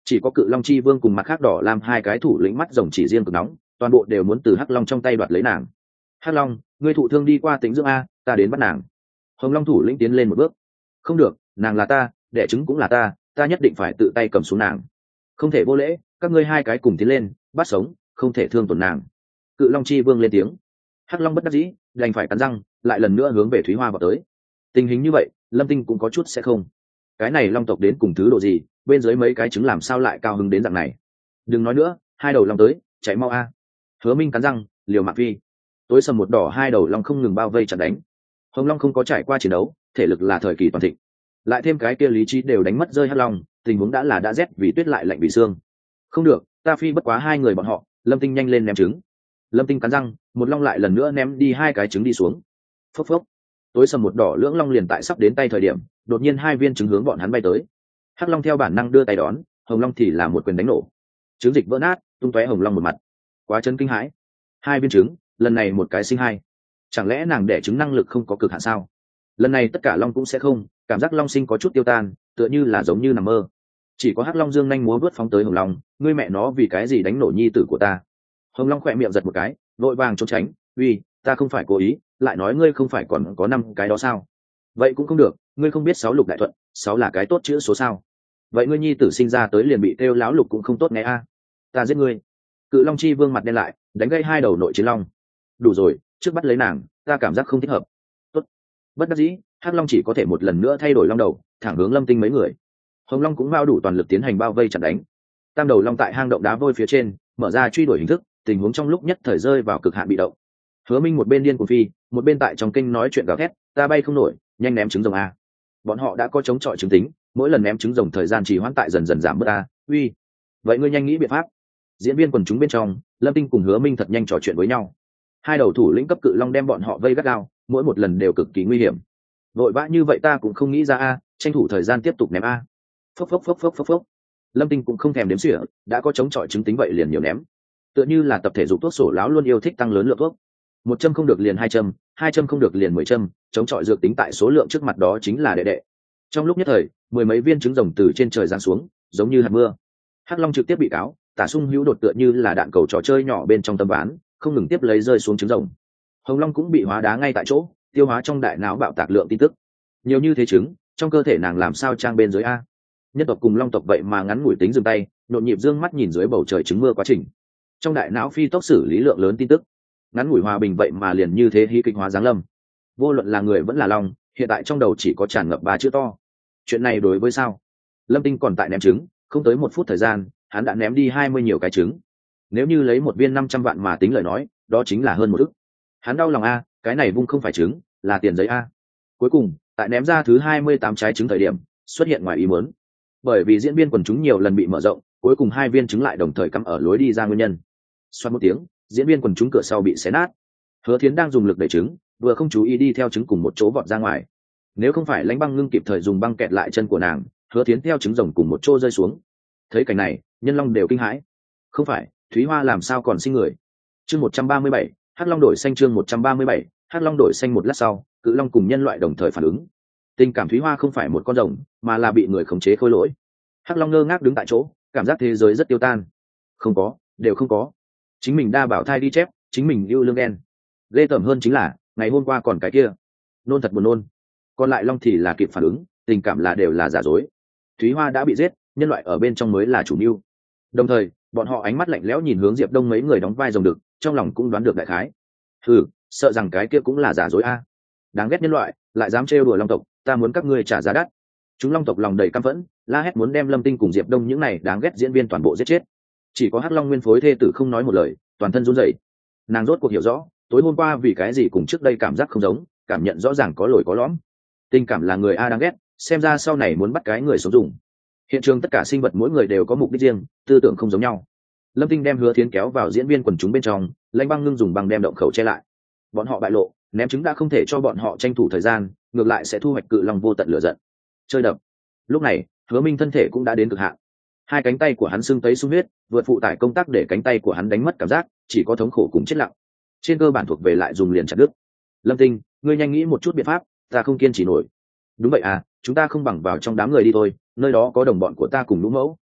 chỉ có cự long chi vương cùng mặt khác đỏ làm hai cái thủ lĩnh mắt rồng chỉ riêng cực nóng, toàn bộ đều muốn từ hắc long trong tay đoạt lấy nàng. Hắc long, ngươi thụ thương đi qua tính dưỡng a, ta đến bắt nàng. Hồng long thủ lĩnh tiến lên một bước. Không được, nàng là ta, đẻ trứng cũng là ta, ta nhất định phải tự tay cầm xuống nàng. Không thể vô lễ, các ngươi hai cái cùng tiến lên, bắt sống, không thể thương tổn nàng. Cự long chi vương lên tiếng. Hắc long bất đắc dĩ, đành phải cắn răng, lại lần nữa hướng về Thúy Hoa vào tới. Tình hình như vậy, Lâm Tinh cũng có chút sẽ không. Cái này long tộc đến cùng thứ độ gì, bên dưới mấy cái trứng làm sao lại cao hứng đến dạng này. Đừng nói nữa, hai đầu long tới, chạy mau a. Hứa Minh cắn răng, liều mạng phi. Tối sầm một đỏ hai đầu long không ngừng bao vây chặn đánh. Hồng long không có trải qua chiến đấu, thể lực là thời kỳ toàn thịnh, lại thêm cái kia lý trí đều đánh mất rơi hắc long, tình huống đã là đã rét vì tuyết lại lạnh vì xương. Không được, ta phi bất quá hai người bọn họ. Lâm Tinh nhanh lên ném trứng. Lâm Tinh cắn răng, một long lại lần nữa ném đi hai cái trứng đi xuống. Phốc phốc. Tối sầm một đỏ lưỡng long liền tại sắp đến tay thời điểm, đột nhiên hai viên trứng hướng bọn hắn bay tới. Hắc long theo bản năng đưa tay đón, hồng long thì là một quyền đánh nổ. Trứng dịch vỡ nát, tung tóe hồng long một mặt. Quá chấn kinh hãi. Hai viên trứng, lần này một cái sinh hai. Chẳng lẽ nàng đẻ trứng năng lực không có cực hạn sao? Lần này tất cả long cũng sẽ không, cảm giác long sinh có chút tiêu tan, tựa như là giống như nằm mơ. Chỉ có hắc long dương nhanh múa vớt phóng tới hồng long, ngươi mẹ nó vì cái gì đánh nổ nhi tử của ta? Hồng long khỏe miệng giật một cái, vội vàng trốn tránh. Uy, ta không phải cố ý, lại nói ngươi không phải còn có năm cái đó sao? Vậy cũng không được, ngươi không biết sáu lục đại thuận, sáu là cái tốt chữ số sao? Vậy ngươi nhi tử sinh ra tới liền bị kêu láo lục cũng không tốt nghe a. Ta giết ngươi. Cự long chi vương mặt đen lại, đánh gây hai đầu nội chiến long. Đủ rồi, trước bắt lấy nàng, ta cảm giác không thích hợp. Tốt. Bất đắc dĩ, hắc long chỉ có thể một lần nữa thay đổi long đầu, thẳng hướng Lâm Tinh mấy người. Hồng long cũng bao đủ toàn lực tiến hành bao vây chặn đánh. Tam đầu long tại hang động đá vôi phía trên mở ra truy đuổi hình thức, tình huống trong lúc nhất thời rơi vào cực hạn bị động. Hứa Minh một bên điên cuồng phi, một bên tại trong kinh nói chuyện gào thét, ta bay không nổi, nhanh ném trứng rồng a. Bọn họ đã có chống chọi chứng tính, mỗi lần ném trứng rồng thời gian trì hoãn tại dần dần giảm bớt a. Uy, vậy ngươi nhanh nghĩ biện pháp. Diễn viên quần chúng bên trong, Lâm Tinh cùng Hứa Minh thật nhanh trò chuyện với nhau. Hai đầu thủ lĩnh cấp cự long đem bọn họ vây gắt gao, mỗi một lần đều cực kỳ nguy hiểm. Vội vã như vậy ta cũng không nghĩ ra a, tranh thủ thời gian tiếp tục ném a. Phốc phốc phốc phốc phốc phốc. Lâm Tinh cũng không thèm đếm xỉa, đã có chống chọi chứng tính vậy liền nhiều ném. Tựa như là tập thể dục thuốc sổ lão luôn yêu thích tăng lớn lượng thuốc. Một châm không được liền hai châm, hai châm không được liền mười châm, chống chọi dược tính tại số lượng trước mặt đó chính là đệ đệ. Trong lúc nhất thời, mười mấy viên trứng rồng từ trên trời giáng xuống, giống như hạt mưa. Hắc long trực tiếp bị cáo, Tả Sung Hữu đột tựa như là đạn cầu trò chơi nhỏ bên trong tấm ván, không ngừng tiếp lấy rơi xuống trứng rồng. Hồng long cũng bị hóa đá ngay tại chỗ, tiêu hóa trong đại não bạo tạc lượng tin tức. Nhiều như thế trứng, trong cơ thể nàng làm sao trang bên dưới a? Nhất tộc cùng long tộc vậy mà ngắn ngủi tính dừng tay, nhộn nhịp dương mắt nhìn dưới bầu trời trứng mưa quá trình. Trong đại não phi tốc xử lý lượng lớn tin tức. Ngắn ngủi hòa bình vậy mà liền như thế hí kịch hóa giáng lâm. Vô luận là người vẫn là long, hiện tại trong đầu chỉ có tràn ngập ba chữ to. Chuyện này đối với sao? Lâm Tinh còn tại ném trứng, không tới một phút thời gian, hắn đã ném đi hai mươi nhiều cái trứng. Nếu như lấy một viên năm trăm vạn mà tính lời nói, đó chính là hơn một ức. Hắn đau lòng a, cái này vung không phải trứng, là tiền giấy a. Cuối cùng, tại ném ra thứ hai mươi tám trái trứng thời điểm, xuất hiện ngoài ý muốn. Bởi vì diễn viên quần chúng nhiều lần bị mở rộng, cuối cùng hai viên trứng lại đồng thời cắm ở lối đi ra nguyên nhân. Xoát một tiếng, diễn viên quần chúng cửa sau bị xé nát. Hứa Thiến đang dùng lực đẩy trứng, vừa không chú ý đi theo trứng cùng một chỗ vọt ra ngoài. Nếu không phải Lãnh Băng Ngưng kịp thời dùng băng kẹt lại chân của nàng, Hứa Thiến theo trứng rồng cùng một chỗ rơi xuống. Thấy cảnh này, nhân long đều kinh hãi. Không phải, Thúy Hoa làm sao còn sinh người? Chương một trăm ba mươi bảy, Hắc Long đổi xanh chương một trăm ba mươi bảy, Hắc Long đổi xanh một lát sau, Cự Long cùng nhân loại đồng thời phản ứng. Tình cảm Thúy Hoa không phải một con rồng, mà là bị người khống chế khôi lỗi. Hắc Long ngơ ngác đứng tại chỗ, cảm giác thế giới rất tiêu tan. Không có, đều không có. Chính mình đa bảo thai đi chép, chính mình yêu lương đen. Ghê tởm hơn chính là, ngày hôm qua còn cái kia. Nôn thật buồn nôn. Còn lại Long thì là kịp phản ứng, tình cảm là đều là giả dối. Thúy Hoa đã bị giết, nhân loại ở bên trong mới là chủ mưu. Đồng thời, bọn họ ánh mắt lạnh lẽo nhìn hướng Diệp Đông mấy người đóng vai rồng đực, trong lòng cũng đoán được đại khái. Ừ, sợ rằng cái kia cũng là giả dối a. Đáng ghét nhân loại, lại dám trêu đùa Long tộc, ta muốn các ngươi trả giá đắt. Chúng Long tộc lòng đầy căm phẫn, la hét muốn đem Lâm Tinh cùng Diệp Đông những này đáng ghét diễn viên toàn bộ giết chết. Chỉ có Hắc Long nguyên phối thê tử không nói một lời, toàn thân run rẩy. Nàng rốt cuộc hiểu rõ, tối hôm qua vì cái gì cùng trước đây cảm giác không giống, cảm nhận rõ ràng có lồi có lõm. Tình cảm là người a đáng ghét, xem ra sau này muốn bắt cái người sống dùng. Hiện trường tất cả sinh vật mỗi người đều có mục đích riêng, tư tưởng không giống nhau. Lâm Tinh đem Hứa Thiến kéo vào diễn viên quần chúng bên trong, Lãnh Băng Ngưng dùng băng đem động khẩu che lại. Bọn họ bại lộ, ném trứng đã không thể cho bọn họ tranh thủ thời gian, ngược lại sẽ thu hoạch Cự Long vô tận lửa giận. Chơi đập. Lúc này, Hứa Minh thân thể cũng đã đến cực hạn. Hai cánh tay của hắn sưng tấy sung huyết, vượt phụ tải công tác để cánh tay của hắn đánh mất cảm giác, chỉ có thống khổ cùng chết lặng. Trên cơ bản thuộc về lại dùng liền chặt đứt. Lâm Tinh, ngươi nhanh nghĩ một chút biện pháp, ta không kiên trì nổi. Đúng vậy à, chúng ta không bằng vào trong đám người đi thôi, nơi đó có đồng bọn của ta cùng lũ mẫu.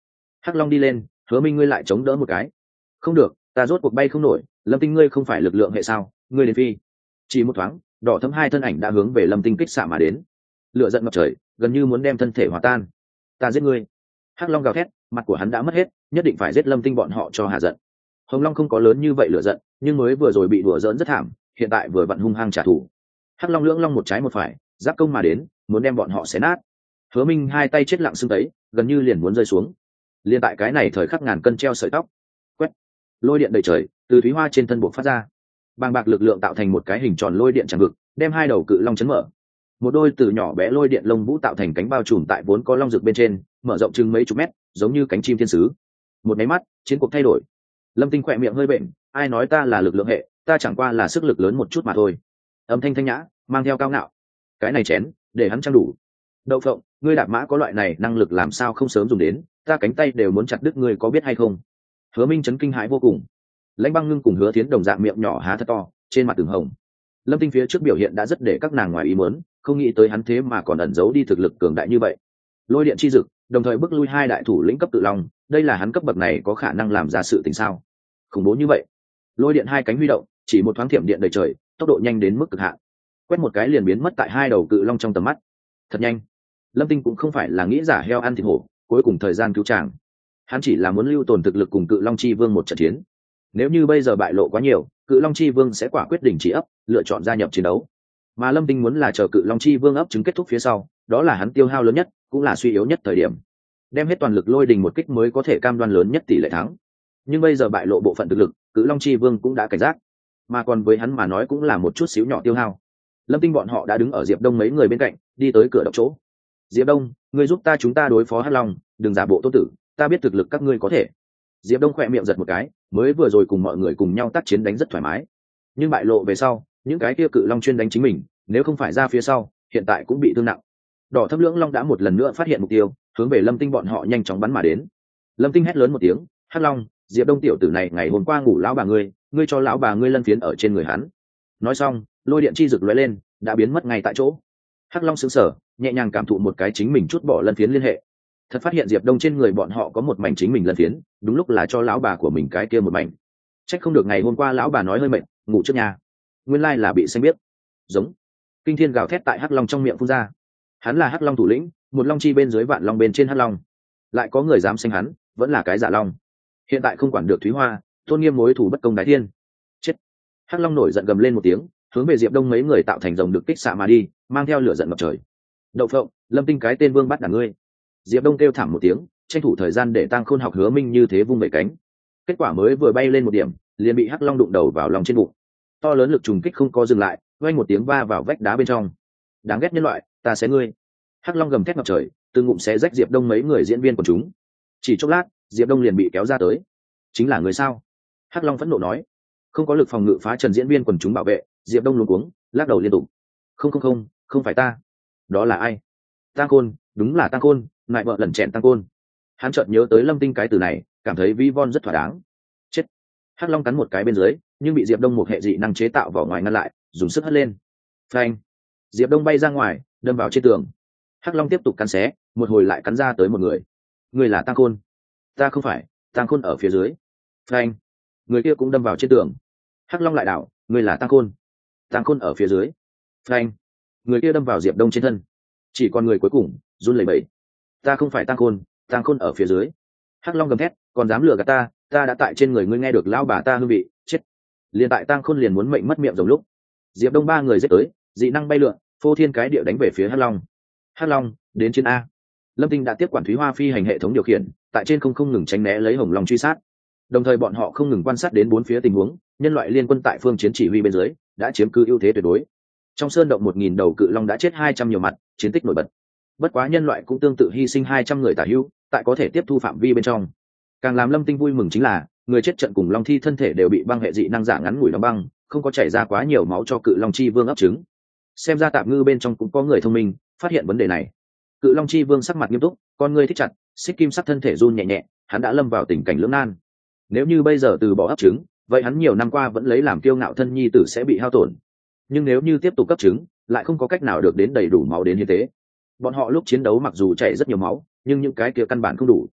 Hắc Long đi lên, Hứa Minh ngươi lại chống đỡ một cái. Không được, ta rốt cuộc bay không nổi, Lâm Tinh ngươi không phải lực lượng hệ sao, ngươi đến phi. Chỉ một thoáng, đỏ thấm hai thân ảnh đã hướng về Lâm Tinh kích xạ mà đến. Lửa giận ngập trời, gần như muốn đem thân thể hòa tan. Ta giết ngươi. Hắc Long gào thét, mặt của hắn đã mất hết, nhất định phải giết Lâm Tinh bọn họ cho hạ giận. Hồng Long không có lớn như vậy lửa giận, nhưng mới vừa rồi bị đùa giỡn rất thảm, hiện tại vừa vặn hung hăng trả thù. Hắc Long lưỡng long một trái một phải, giáp công mà đến, muốn đem bọn họ xé nát. Hứa Minh hai tay chết lặng sưng tấy, gần như liền muốn rơi xuống. Liên tại cái này thời khắc ngàn cân treo sợi tóc, quét, lôi điện đầy trời, từ thúy hoa trên thân bộ phát ra. Bàng bạc lực lượng tạo thành một cái hình tròn lôi điện tràn vực, đem hai đầu cự long chấn mở. Một đôi từ nhỏ bé lôi điện lông vũ tạo thành cánh bao trùm tại vốn có long rực bên trên, mở rộng chừng mấy chục mét, giống như cánh chim thiên sứ. Một máy mắt, chiến cuộc thay đổi. Lâm Tinh khỏe miệng hơi bệnh, ai nói ta là lực lượng hệ, ta chẳng qua là sức lực lớn một chút mà thôi. Âm thanh thanh nhã, mang theo cao ngạo. Cái này chén, để hắn trang đủ. Đậu phộng, ngươi đạp mã có loại này năng lực làm sao không sớm dùng đến, ta cánh tay đều muốn chặt đứt ngươi có biết hay không? Hứa Minh chấn kinh hãi vô cùng. Lãnh Băng Ngưng cùng Hứa Thiến đồng dạng miệng nhỏ há thật to, trên mặt từng hồng. Lâm Tinh phía trước biểu hiện đã rất để các nàng ngoài ý muốn, không nghĩ tới hắn thế mà còn ẩn giấu đi thực lực cường đại như vậy. Lôi điện chi dực, đồng thời bức lui hai đại thủ lĩnh cấp tự long, đây là hắn cấp bậc này có khả năng làm ra sự tình sao? Khủng bố như vậy. Lôi điện hai cánh huy động, chỉ một thoáng thiểm điện đầy trời, tốc độ nhanh đến mức cực hạn. Quét một cái liền biến mất tại hai đầu cự long trong tầm mắt. Thật nhanh. Lâm Tinh cũng không phải là nghĩ giả heo ăn thịt hổ, cuối cùng thời gian cứu chàng. Hắn chỉ là muốn lưu tồn thực lực cùng cự long chi vương một trận chiến. Nếu như bây giờ bại lộ quá nhiều, cự long chi vương sẽ quả quyết đình chỉ ấp, lựa chọn gia nhập chiến đấu. Mà Lâm Tinh muốn là chờ cự long chi vương ấp trứng kết thúc phía sau, đó là hắn tiêu hao lớn nhất, cũng là suy yếu nhất thời điểm. Đem hết toàn lực lôi đình một kích mới có thể cam đoan lớn nhất tỷ lệ thắng. Nhưng bây giờ bại lộ bộ phận thực lực, cự long chi vương cũng đã cảnh giác, mà còn với hắn mà nói cũng là một chút xíu nhỏ tiêu hao. Lâm Tinh bọn họ đã đứng ở Diệp Đông mấy người bên cạnh, đi tới cửa độc chỗ. Diệp Đông, ngươi giúp ta chúng ta đối phó Hắc Long, đừng giả bộ tôn tử, ta biết thực lực các ngươi có thể. Diệp Đông khỏe miệng giật một cái, mới vừa rồi cùng mọi người cùng nhau tác chiến đánh rất thoải mái, nhưng bại lộ về sau, những cái kia cự long chuyên đánh chính mình, nếu không phải ra phía sau, hiện tại cũng bị thương nặng. Đỏ thâm lưỡng long đã một lần nữa phát hiện mục tiêu, hướng về Lâm Tinh bọn họ nhanh chóng bắn mà đến. Lâm Tinh hét lớn một tiếng, Hắc Long, Diệp Đông tiểu tử này ngày hôm qua ngủ lão bà ngươi, ngươi cho lão bà ngươi lân phiến ở trên người hắn. Nói xong, lôi điện chi rực lóe lên, đã biến mất ngay tại chỗ. Hắc Long sững sờ, nhẹ nhàng cảm thụ một cái chính mình chút bỏ lân phiến liên hệ. Thật phát hiện Diệp Đông trên người bọn họ có một mảnh chính mình lân phiến, đúng lúc là cho lão bà của mình cái kia một mảnh. Trách không được ngày hôm qua lão bà nói hơi mệt, ngủ trước nhà. Nguyên lai là bị xanh biết. Giống. Kinh thiên gào thét tại Hắc Long trong miệng phun ra. Hắn là Hắc Long thủ lĩnh, một long chi bên dưới vạn long bên trên Hắc Long. Lại có người dám xanh hắn, vẫn là cái giả long. Hiện tại không quản được Thúy Hoa, tôn nghiêm mối thủ bất công đại thiên. Chết. Hắc Long nổi giận gầm lên một tiếng, hướng về Diệp Đông mấy người tạo thành rồng được kích xạ mà đi, mang theo lửa giận ngập trời. Đậu phộng, Lâm Tinh cái tên vương bắt đả ngươi. Diệp Đông kêu thảm một tiếng, tranh thủ thời gian để Tăng Khôn học Hứa Minh như thế vung vẩy cánh. Kết quả mới vừa bay lên một điểm, liền bị Hắc Long đụng đầu vào lòng trên bụng. To lớn lực trùng kích không có dừng lại, vang một tiếng va vào vách đá bên trong. Đáng ghét nhân loại, ta xé ngươi. Hắc Long gầm thét ngập trời, từ ngụm xé rách Diệp Đông mấy người diễn viên của chúng. Chỉ chốc lát, Diệp Đông liền bị kéo ra tới. Chính là người sao? Hắc Long phẫn nộ nói. Không có lực phòng ngự phá trần diễn viên quần chúng bảo vệ, Diệp Đông luống cuống, lắc đầu liên tục. Không không không, không phải ta. Đó là ai? Tăng Khôn, đúng là Tăng Khôn, ngại vợ lẩn chẹn Tăng Khôn. Hắn chợt nhớ tới Lâm Tinh cái từ này, cảm thấy vi von rất thỏa đáng. Chết. Hắc Long cắn một cái bên dưới, nhưng bị Diệp Đông một hệ dị năng chế tạo vỏ ngoài ngăn lại, dùng sức hất lên. Phanh. Diệp Đông bay ra ngoài, đâm vào trên tường. Hắc Long tiếp tục cắn xé, một hồi lại cắn ra tới một người. Người là Tăng Khôn. Ta không phải, Tăng Khôn ở phía dưới. Phanh. Người kia cũng đâm vào trên tường. Hắc Long lại đảo, người là Tăng Khôn. Tăng Khôn ở phía dưới. Phanh. Người kia đâm vào Diệp Đông trên thân. Chỉ còn người cuối cùng, run lẩy bẩy. Ta không phải Tăng Khôn, Tăng Khôn ở phía dưới. Hắc Long gầm thét, còn dám lừa gạt ta, ta đã tại trên người ngươi nghe được lão bà ta hương vị, chết. Liền tại Tăng Khôn liền muốn mệnh mất miệng giống lúc. Diệp Đông ba người giết tới, dị năng bay lượn, phô thiên cái địa đánh về phía Hắc Long. Hắc Long, đến trên a. Lâm Tinh đã tiếp quản Thúy Hoa phi hành hệ thống điều khiển, tại trên không không ngừng tránh né lấy Hồng Long truy sát. Đồng thời bọn họ không ngừng quan sát đến bốn phía tình huống, nhân loại liên quân tại phương chiến chỉ huy bên dưới đã chiếm cứ ưu thế tuyệt đối. Trong sơn động một nghìn đầu cự long đã chết hai trăm nhiều mặt, chiến tích nổi bật. Bất quá nhân loại cũng tương tự hy sinh hai trăm người tả hữu, tại có thể tiếp thu phạm vi bên trong. Càng làm Lâm Tinh vui mừng chính là, người chết trận cùng long thi thân thể đều bị băng hệ dị năng giả ngắn ngủi đóng băng, không có chảy ra quá nhiều máu cho cự long chi vương ấp trứng. Xem ra tạm ngư bên trong cũng có người thông minh, phát hiện vấn đề này. Cự long chi vương sắc mặt nghiêm túc, con ngươi thích chặt, xích kim sắc thân thể run nhẹ nhẹ, hắn đã lâm vào tình cảnh lưỡng nan. Nếu như bây giờ từ bỏ ấp trứng, vậy hắn nhiều năm qua vẫn lấy làm kiêu ngạo thân nhi tử sẽ bị hao tổn. Nhưng nếu như tiếp tục cấp trứng, lại không có cách nào được đến đầy đủ máu đến như thế. Bọn họ lúc chiến đấu mặc dù chảy rất nhiều máu, nhưng những cái kia căn bản không đủ.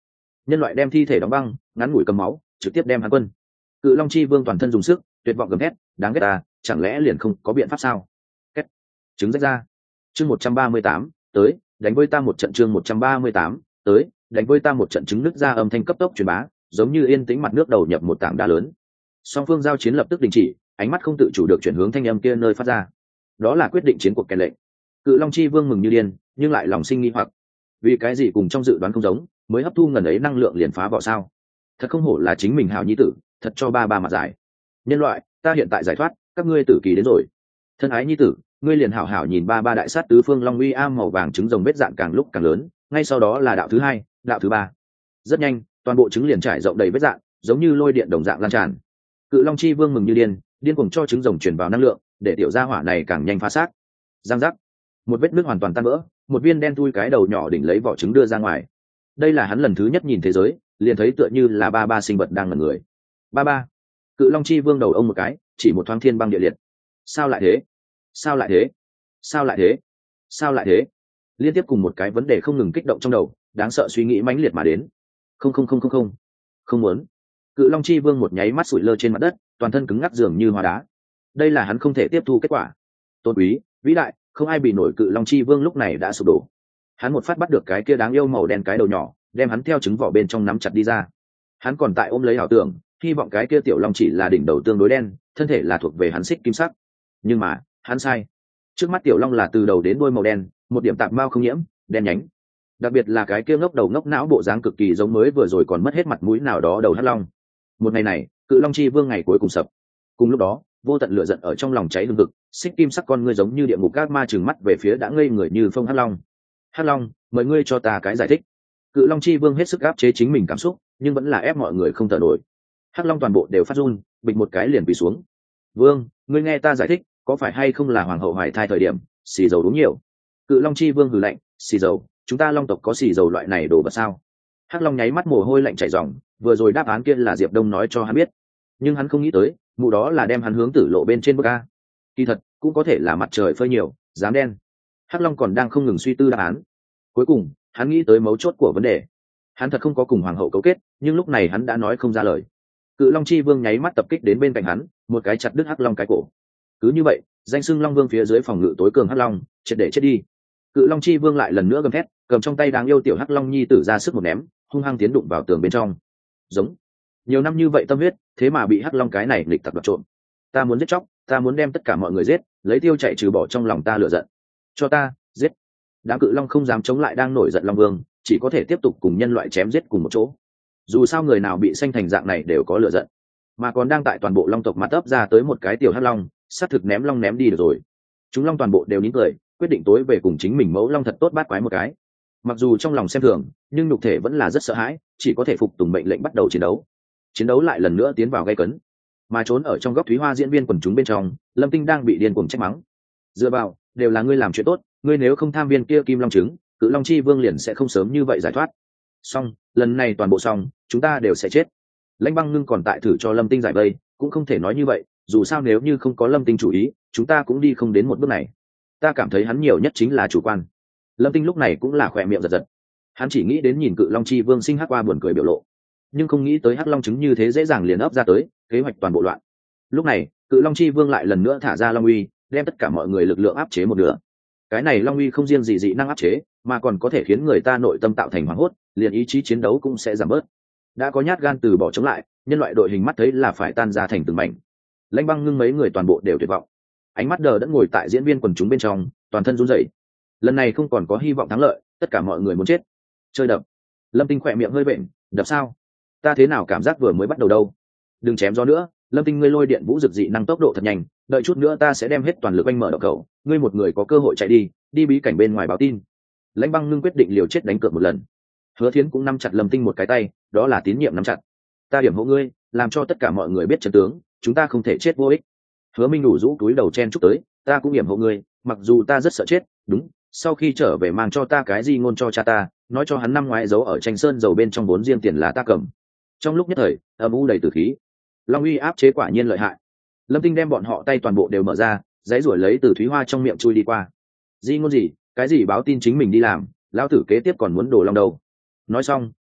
nhân loại đem thi thể đóng băng, ngắn ngủi cầm máu trực tiếp đem hắn quân. Cự long chi vương toàn thân dùng sức, tuyệt vọng gầm thét, đáng ghét ta, chẳng lẽ liền không có biện pháp sao? Kết. Trứng rách ra. Chương một trăm ba mươi tám, tới, đánh với ta một trận. Chương một trăm ba mươi tám, tới, đánh với ta một trận. Trứng nứt ra âm thanh cấp tốc truyền bá, giống như yên tĩnh mặt nước đầu nhập một tảng đá lớn. Song phương giao chiến lập tức đình chỉ, ánh mắt không tự chủ được chuyển hướng thanh âm kia nơi phát ra. Đó là quyết định chiến cuộc kèn lệnh. Cự long chi vương mừng như điên, nhưng lại lòng sinh nghi hoặc. Vì cái gì cùng trong dự đoán không giống, mới hấp thu ngần ấy năng lượng liền phá vỏ sao? Thật không hổ là chính mình hảo nhi tử, thật cho ba ba mặt giải. Nhân loại, ta hiện tại giải thoát, các ngươi tử kỳ đến rồi. Thân ái nhi tử, ngươi liền hảo hảo nhìn ba ba đại sát tứ phương long uy am màu vàng trứng rồng vết dạn càng lúc càng lớn, ngay sau đó là đạo thứ hai, đạo thứ ba. Rất nhanh, toàn bộ trứng liền trải rộng đầy vết dạn, giống như lôi điện đồng dạng lan tràn. Cự long chi vương mừng như điên, điên cuồng cho trứng rồng truyền vào năng lượng, để tiểu gia hỏa này càng nhanh phá xác. Giang giác, một vết nứt hoàn toàn tan vỡ, một viên đen thui cái đầu nhỏ đỉnh lấy vỏ trứng đưa ra ngoài. Đây là hắn lần thứ nhất nhìn thế giới, liền thấy tựa như là ba ba sinh vật đang ngẩn người. Ba ba. Cự long chi vương đầu ông một cái, chỉ một thoáng thiên băng địa liệt. Sao lại thế? Sao lại thế? Sao lại thế? Sao lại thế? Liên tiếp cùng một cái vấn đề không ngừng kích động trong đầu, đáng sợ suy nghĩ mãnh liệt mà đến. Không không không không không, không muốn. Cự long chi vương một nháy mắt sủi lơ trên mặt đất, toàn thân cứng ngắc dường như hóa đá. Đây là hắn không thể tiếp thu kết quả. Tôn quý, vĩ đại, không ai bị nổi. Cự long chi vương lúc này đã sụp đổ. Hắn một phát bắt được cái kia đáng yêu màu đen cái đầu nhỏ, đem hắn theo trứng vỏ bên trong nắm chặt đi ra. Hắn còn tại ôm lấy ảo tưởng, hy vọng cái kia tiểu long chỉ là đỉnh đầu tương đối đen, thân thể là thuộc về hắn xích kim sắc. Nhưng mà hắn sai. Trước mắt tiểu long là từ đầu đến đuôi màu đen, một điểm tạp mao không nhiễm, đen nhánh. Đặc biệt là cái kia ngốc đầu ngốc não bộ dáng cực kỳ giống mới vừa rồi còn mất hết mặt mũi nào đó đầu hắc long. Một ngày này, cự long chi vương ngày cuối cùng sập. Cùng lúc đó, vô tận lửa giận ở trong lòng cháy hừng hực, xích kim sắc con ngươi giống như địa ngục gác ma trừng mắt về phía đã ngây người như phong hắc long. Hắc long, mời ngươi cho ta cái giải thích. Cự long chi vương hết sức áp chế chính mình cảm xúc, nhưng vẫn là ép mọi người không thở nổi. Hắc long toàn bộ đều phát run, bịch một cái liền quỳ xuống. Vương, ngươi nghe ta giải thích, có phải hay không là hoàng hậu hoài thai thời điểm xì dầu đúng nhiều? Cự long chi vương hừ lạnh, xì dầu, chúng ta long tộc có xì dầu loại này đồ vật sao? Hắc long nháy mắt mồ hôi lạnh chảy ròng, vừa rồi đáp án kia là Diệp Đông nói cho hắn biết, nhưng hắn không nghĩ tới mụ đó là đem hắn hướng tử lộ bên trên bức a. Kỳ thật cũng có thể là mặt trời phơi nhiều, dám đen. Hắc long còn đang không ngừng suy tư đáp án. Cuối cùng hắn nghĩ tới mấu chốt của vấn đề. Hắn thật không có cùng hoàng hậu cấu kết, nhưng lúc này hắn đã nói không ra lời. Cự long chi vương nháy mắt tập kích đến bên cạnh hắn, một cái chặt đứt hắc long cái cổ. Cứ như vậy, danh xưng long vương phía dưới phòng ngự tối cường hắc long triệt để chết đi. Cự long chi vương lại lần nữa gầm thét, cầm trong tay đáng yêu tiểu hắc long nhi tử ra sức một ném, hung hăng tiến đụng vào tường bên trong. Giống, nhiều năm như vậy tâm huyết, thế mà bị hắc long cái này nghịch tập đoạt trộm. Ta muốn giết chóc, ta muốn đem tất cả mọi người giết, lấy tiêu chạy trừ bỏ trong lòng ta lửa giận. Cho ta giết. Đám cự long không dám chống lại đang nổi giận long vương, chỉ có thể tiếp tục cùng nhân loại chém giết cùng một chỗ. Dù sao người nào bị sanh thành dạng này đều có lửa giận, mà còn đang tại toàn bộ long tộc mặt ấp ra tới một cái tiểu hắc long, sát thực ném long ném đi được rồi. Chúng long toàn bộ đều nín cười, quyết định tối về cùng chính mình mẫu long thật tốt bát quái một cái. Mặc dù trong lòng xem thường, nhưng nhục thể vẫn là rất sợ hãi, chỉ có thể phục tùng mệnh lệnh bắt đầu chiến đấu. Chiến đấu lại lần nữa tiến vào gay cấn, mà trốn ở trong góc thúy hoa diễn viên quần chúng bên trong, Lâm Tinh đang bị điên cuồng trách mắng. Dựa vào, đều là ngươi làm chuyện tốt, ngươi nếu không tham viên kia kim long trứng, cự long chi vương liền sẽ không sớm như vậy giải thoát. Xong, lần này toàn bộ xong, chúng ta đều sẽ chết. Lãnh Băng Ngưng còn tại thử cho Lâm Tinh giải vây, cũng không thể nói như vậy, dù sao nếu như không có Lâm Tinh chủ ý, chúng ta cũng đi không đến một bước này. Ta cảm thấy hắn nhiều nhất chính là chủ quan. Lâm Tinh lúc này cũng là khỏe miệng giật giật. Hắn chỉ nghĩ đến nhìn cự long chi vương sinh hắc qua buồn cười biểu lộ, nhưng không nghĩ tới hắc long trứng như thế dễ dàng liền ấp ra tới, kế hoạch toàn bộ loạn. Lúc này, cự long chi vương lại lần nữa thả ra long uy, đem tất cả mọi người lực lượng áp chế một nửa. Cái này long uy không riêng gì dị năng áp chế, mà còn có thể khiến người ta nội tâm tạo thành hoảng hốt, liền ý chí chiến đấu cũng sẽ giảm bớt. Đã có nhát gan từ bỏ chống lại, nhân loại đội hình mắt thấy là phải tan ra thành từng mảnh. Lãnh Băng Ngưng mấy người toàn bộ đều tuyệt vọng, ánh mắt đờ đẫn ngồi tại diễn viên quần chúng bên trong, toàn thân run rẩy. Lần này không còn có hy vọng thắng lợi, tất cả mọi người muốn chết. Chơi đập. Lâm Tinh khỏe miệng hơi bệnh, đập sao? Ta thế nào cảm giác vừa mới bắt đầu đâu? Đừng chém gió nữa, Lâm Tinh, ngươi lôi điện vũ dực dị năng tốc độ thật nhanh, đợi chút nữa ta sẽ đem hết toàn lực anh mở đậu cầu, ngươi một người có cơ hội chạy đi, đi bí cảnh bên ngoài báo tin. Lãnh Băng Ngưng quyết định liều chết đánh cược một lần. Hứa Thiến cũng nắm chặt Lâm Tinh một cái tay, đó là tín nhiệm nắm chặt. Ta điểm hộ ngươi, làm cho tất cả mọi người biết trận tướng, chúng ta không thể chết vô ích. Hứa Minh đủ rũ túi đầu chen chúc tới, ta cũng điểm hộ ngươi, mặc dù ta rất sợ chết, đúng, sau khi trở về mang cho ta cái gì ngôn cho cha ta, nói cho hắn năm ngoái giấu ở tranh sơn dầu bên trong vốn riêng tiền là ta cầm. Trong lúc nhất thời, âm u đầy tử khí. Long uy áp chế quả nhiên lợi hại. Lâm Tinh đem bọn họ tay toàn bộ đều mở ra, giấy ruổi lấy từ thúy hoa trong miệng chui đi qua. Di ngôn gì, cái gì báo tin chính mình đi làm, lão tử kế tiếp còn muốn đổ long đầu. Nói xong,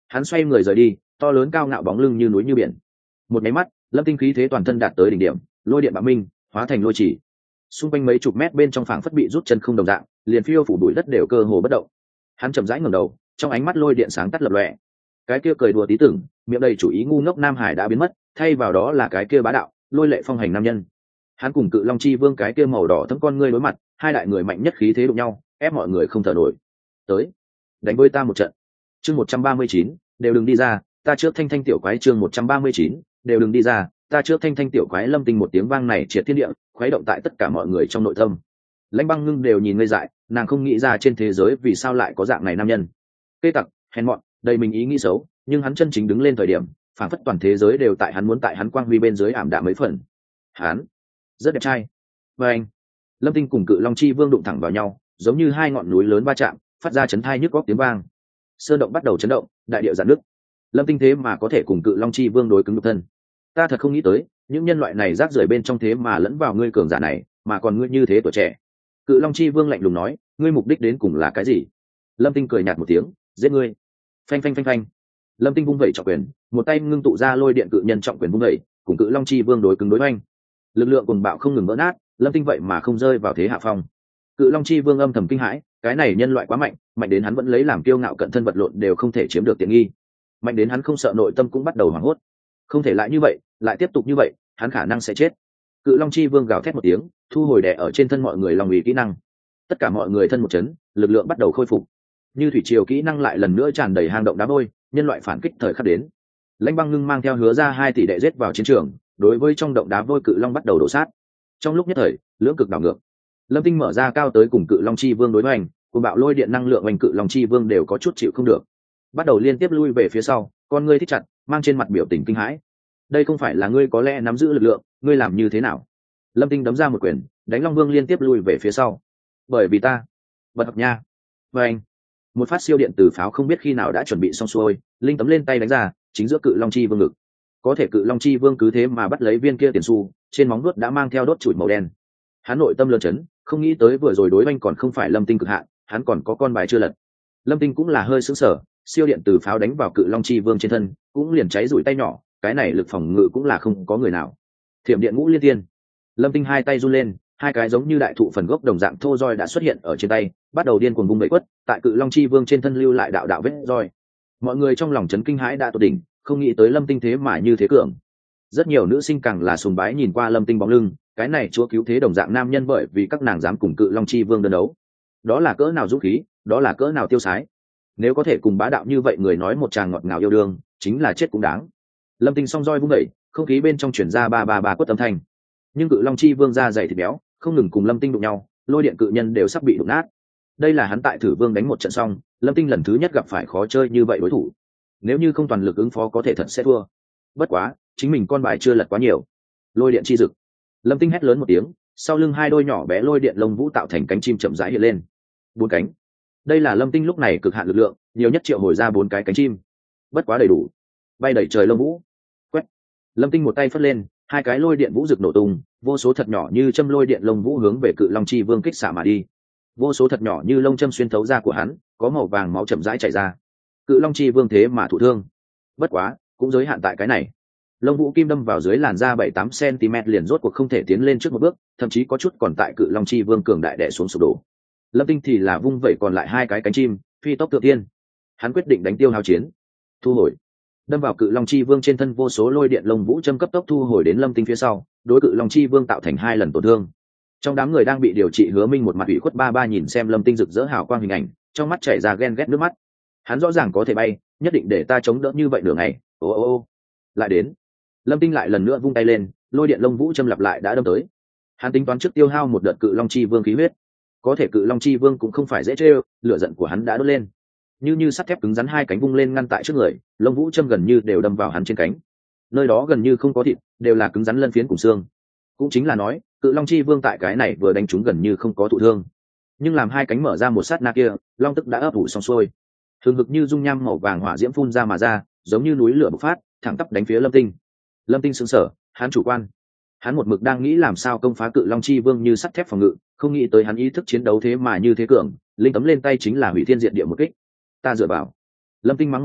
hắn xoay người rời đi, to lớn cao ngạo bóng lưng như núi như biển. Một máy mắt, lâm tinh khí thế toàn thân đạt tới đỉnh điểm, lôi điện bạo minh hóa thành lôi chỉ, xung quanh mấy chục mét bên trong phảng phất bị rút chân không đồng dạng, liền phiêu phủ bụi đất đều cơ hồ bất động. Hắn chậm rãi ngẩng đầu, trong ánh mắt lôi điện sáng tắt lập lòe. Cái kia cười đùa tí tưởng, miệng đầy chủ ý ngu ngốc nam hải đã biến mất, thay vào đó là cái kia bá đạo lôi lệ phong hành nam nhân. Hắn cùng Cự Long Chi Vương cái kia màu đỏ thẫm con ngươi đối mặt, hai đại người mạnh nhất khí thế đụng nhau, ép mọi người không thở nổi. Tới, đánh với ta một trận. Chương một trăm ba mươi chín, đều đừng đi ra, ta trước thanh thanh tiểu quái. Chương một trăm ba mươi chín, đều đừng đi ra, ta trước thanh thanh tiểu quái. Lâm Tinh một tiếng vang này triệt thiên địa, khuấy động tại tất cả mọi người trong nội tâm. Lãnh Băng Ngưng đều nhìn ngây dại, nàng không nghĩ ra trên thế giới vì sao lại có dạng này nam nhân. Cây tặc, hèn mọn, đầy mình ý nghĩ xấu, nhưng hắn chân chính đứng lên thời điểm, phản phất toàn thế giới đều tại hắn muốn tại hắn quang huy bên dưới ảm đạm mấy phần. Hắn rất đẹp trai. Và anh, Lâm Tinh cùng Cự Long Chi Vương đụng thẳng vào nhau, giống như hai ngọn núi lớn va chạm, phát ra chấn thai nhức góc tiếng vang. Sơn động bắt đầu chấn động, đại địa giãn nứt. Lâm Tinh thế mà có thể cùng Cự Long Chi Vương đối cứng độc thân. Ta thật không nghĩ tới, những nhân loại này rác rưởi bên trong thế mà lẫn vào ngươi cường giả này, mà còn ngươi như thế tuổi trẻ. Cự Long Chi Vương lạnh lùng nói, ngươi mục đích đến cùng là cái gì? Lâm Tinh cười nhạt một tiếng, giết ngươi. Phanh phanh phanh phanh. Lâm Tinh vung vẩy trọng quyền, một tay ngưng tụ ra lôi điện cự nhân trọng quyền vung vẩy, cùng Cự Long Chi Vương đối cứng đối hoành. Lực lượng cuồng bạo không ngừng vỡ nát, Lâm Tinh vậy mà không rơi vào thế hạ phong. Cự Long Chi Vương âm thầm kinh hãi, cái này nhân loại quá mạnh, mạnh đến hắn vẫn lấy làm kiêu ngạo cận thân vật lộn đều không thể chiếm được tiện nghi. Mạnh đến hắn không sợ nội tâm cũng bắt đầu hoảng hốt. Không thể lại như vậy, lại tiếp tục như vậy, hắn khả năng sẽ chết. Cự Long Chi Vương gào thét một tiếng, thu hồi đè ở trên thân mọi người long uy kỹ năng. Tất cả mọi người thân một chấn, lực lượng bắt đầu khôi phục. Như thủy triều kỹ năng lại lần nữa tràn đầy hang động đá vôi, nhân loại phản kích thời khắc đến. Lãnh Băng Ngưng mang theo Hứa Ra hai tỷ đệ giết vào chiến trường, đối với trong động đá vôi Cự Long bắt đầu đổ sát. Trong lúc nhất thời, lưỡng cực đảo ngược. Lâm Tinh mở ra cao tới cùng Cự Long Chi Vương đối hoành, cùng bạo lôi điện năng lượng oanh Cự Long Chi Vương đều có chút chịu không được, bắt đầu liên tiếp lui về phía sau, con ngươi thích chặt, mang trên mặt biểu tình kinh hãi. Đây không phải là ngươi có lẽ nắm giữ lực lượng, ngươi làm như thế nào? Lâm Tinh đấm ra một quyền, đánh Long Vương liên tiếp lui về phía sau. Bởi vì ta, bật học nha. Và anh, một phát siêu điện từ pháo không biết khi nào đã chuẩn bị xong xuôi, linh tấm lên tay đánh ra, chính giữa Cự Long Chi Vương ngực. Có thể Cự Long Chi Vương cứ thế mà bắt lấy viên kia tiền xu, trên móng vuốt đã mang theo đốt chùi màu đen. Hắn nội tâm lơ chấn, không nghĩ tới vừa rồi đối oanh còn không phải Lâm Tinh cực hạn, hắn còn có con bài chưa lật. Lâm Tinh cũng là hơi sững sờ, siêu điện từ pháo đánh vào Cự Long Chi Vương trên thân, cũng liền cháy rụi tay nhỏ, cái này lực phòng ngự cũng là không có người nào. Thiểm điện ngũ liên tiên. Lâm Tinh hai tay run lên, hai cái giống như đại thụ phần gốc đồng dạng thô roi đã xuất hiện ở trên tay, bắt đầu điên cuồng vung bẫy quất, tại Cự Long Chi Vương trên thân lưu lại đạo đạo vết roi. Mọi người trong lòng chấn kinh hãi đã tột đỉnh, không nghĩ tới Lâm Tinh thế mà như thế cường. Rất nhiều nữ sinh càng là sùng bái nhìn qua Lâm Tinh bóng lưng, cái này chúa cứu thế đồng dạng nam nhân, bởi vì các nàng dám cùng Cự Long Chi Vương đơn đấu. Đó là cỡ nào dũng khí, đó là cỡ nào tiêu sái. Nếu có thể cùng bá đạo như vậy người nói một tràng ngọt ngào yêu đương, chính là chết cũng đáng. Lâm Tinh song roi vung đẩy, không khí bên trong chuyển ra ba ba ba quất âm thanh. Nhưng Cự Long Chi Vương da dày thịt béo, không ngừng cùng Lâm Tinh đụng nhau, lôi điện cự nhân đều sắp bị đụng nát. Đây là hắn tại Thử Vương đánh một trận xong, Lâm Tinh lần thứ nhất gặp phải khó chơi như vậy đối thủ. Nếu như không toàn lực ứng phó có thể thật sẽ thua. Bất quá, chính mình con bài chưa lật quá nhiều. Lôi điện chi dực. Lâm Tinh hét lớn một tiếng, sau lưng hai đôi nhỏ bé lôi điện lông vũ tạo thành cánh chim chậm rãi hiện lên. Bốn cánh. Đây là Lâm Tinh lúc này cực hạn lực lượng, nhiều nhất triệu hồi ra bốn cái cánh chim. Bất quá đầy đủ. Bay đầy trời lông vũ. Quét. Lâm Tinh một tay phất lên, hai cái lôi điện vũ rực nổ tung, vô số thật nhỏ như châm lôi điện lông vũ hướng về Cự Long Chi Vương kích xạ mà đi. Vô số thật nhỏ như lông châm xuyên thấu da của hắn, có màu vàng máu chậm rãi chảy ra. Cự Long Chi Vương thế mà thụ thương. Bất quá, cũng giới hạn tại cái này. Lông vũ kim đâm vào dưới làn da bảy tám centimet liền rốt cuộc không thể tiến lên trước một bước, thậm chí có chút còn tại Cự Long Chi Vương cường đại đè xuống sụp đổ. Lâm Tinh thì là vung vẩy còn lại hai cái cánh chim, phi tốc tự tiên. Hắn quyết định đánh tiêu hao chiến. Thu hồi. Đâm vào Cự Long Chi Vương trên thân vô số lôi điện lông vũ châm cấp tốc thu hồi đến Lâm Tinh phía sau, đối Cự Long Chi Vương tạo thành hai lần tổn thương. Trong đám người đang bị điều trị Hứa Minh một mặt ủy khuất ba ba nhìn xem Lâm Tinh rực rỡ hào quang hình ảnh, trong mắt chảy ra ghen ghét nước mắt. Hắn rõ ràng có thể bay, nhất định để ta chống đỡ như vậy nửa ngày. Ô ô ô. Lại đến. Lâm Tinh lại lần nữa vung tay lên, lôi điện lông vũ châm lặp lại đã đâm tới. Hắn tính toán trước tiêu hao một đợt Cự Long Chi Vương khí huyết. Có thể Cự Long Chi Vương cũng không phải dễ trêu, lửa giận của hắn đã đốt lên. Như như sắt thép cứng rắn hai cánh vung lên ngăn tại trước người, lông vũ châm gần như đều đâm vào hắn trên cánh. Nơi đó gần như không có thịt, đều là cứng rắn lân phiến cùng xương. Cũng chính là nói, Cự Long Chi Vương tại cái này vừa đánh trúng gần như không có thụ thương. Nhưng làm hai cánh mở ra một sát na kia, long tức đã ấp ủ xong xuôi. Thường hực như dung nham màu vàng hỏa diễm phun ra mà ra, giống như núi lửa bộc phát, thẳng tắp đánh phía Lâm Tinh. Lâm Tinh sững sờ, hắn chủ quan. Hắn một mực đang nghĩ làm sao công phá Cự Long Chi Vương như sắt thép phòng ngự, không nghĩ tới hắn ý thức chiến đấu thế mà như thế cường, linh tấm lên tay chính là hủy thiên diệt địa một kích. Ta dựa vào. Lâm Tinh mắng một câu,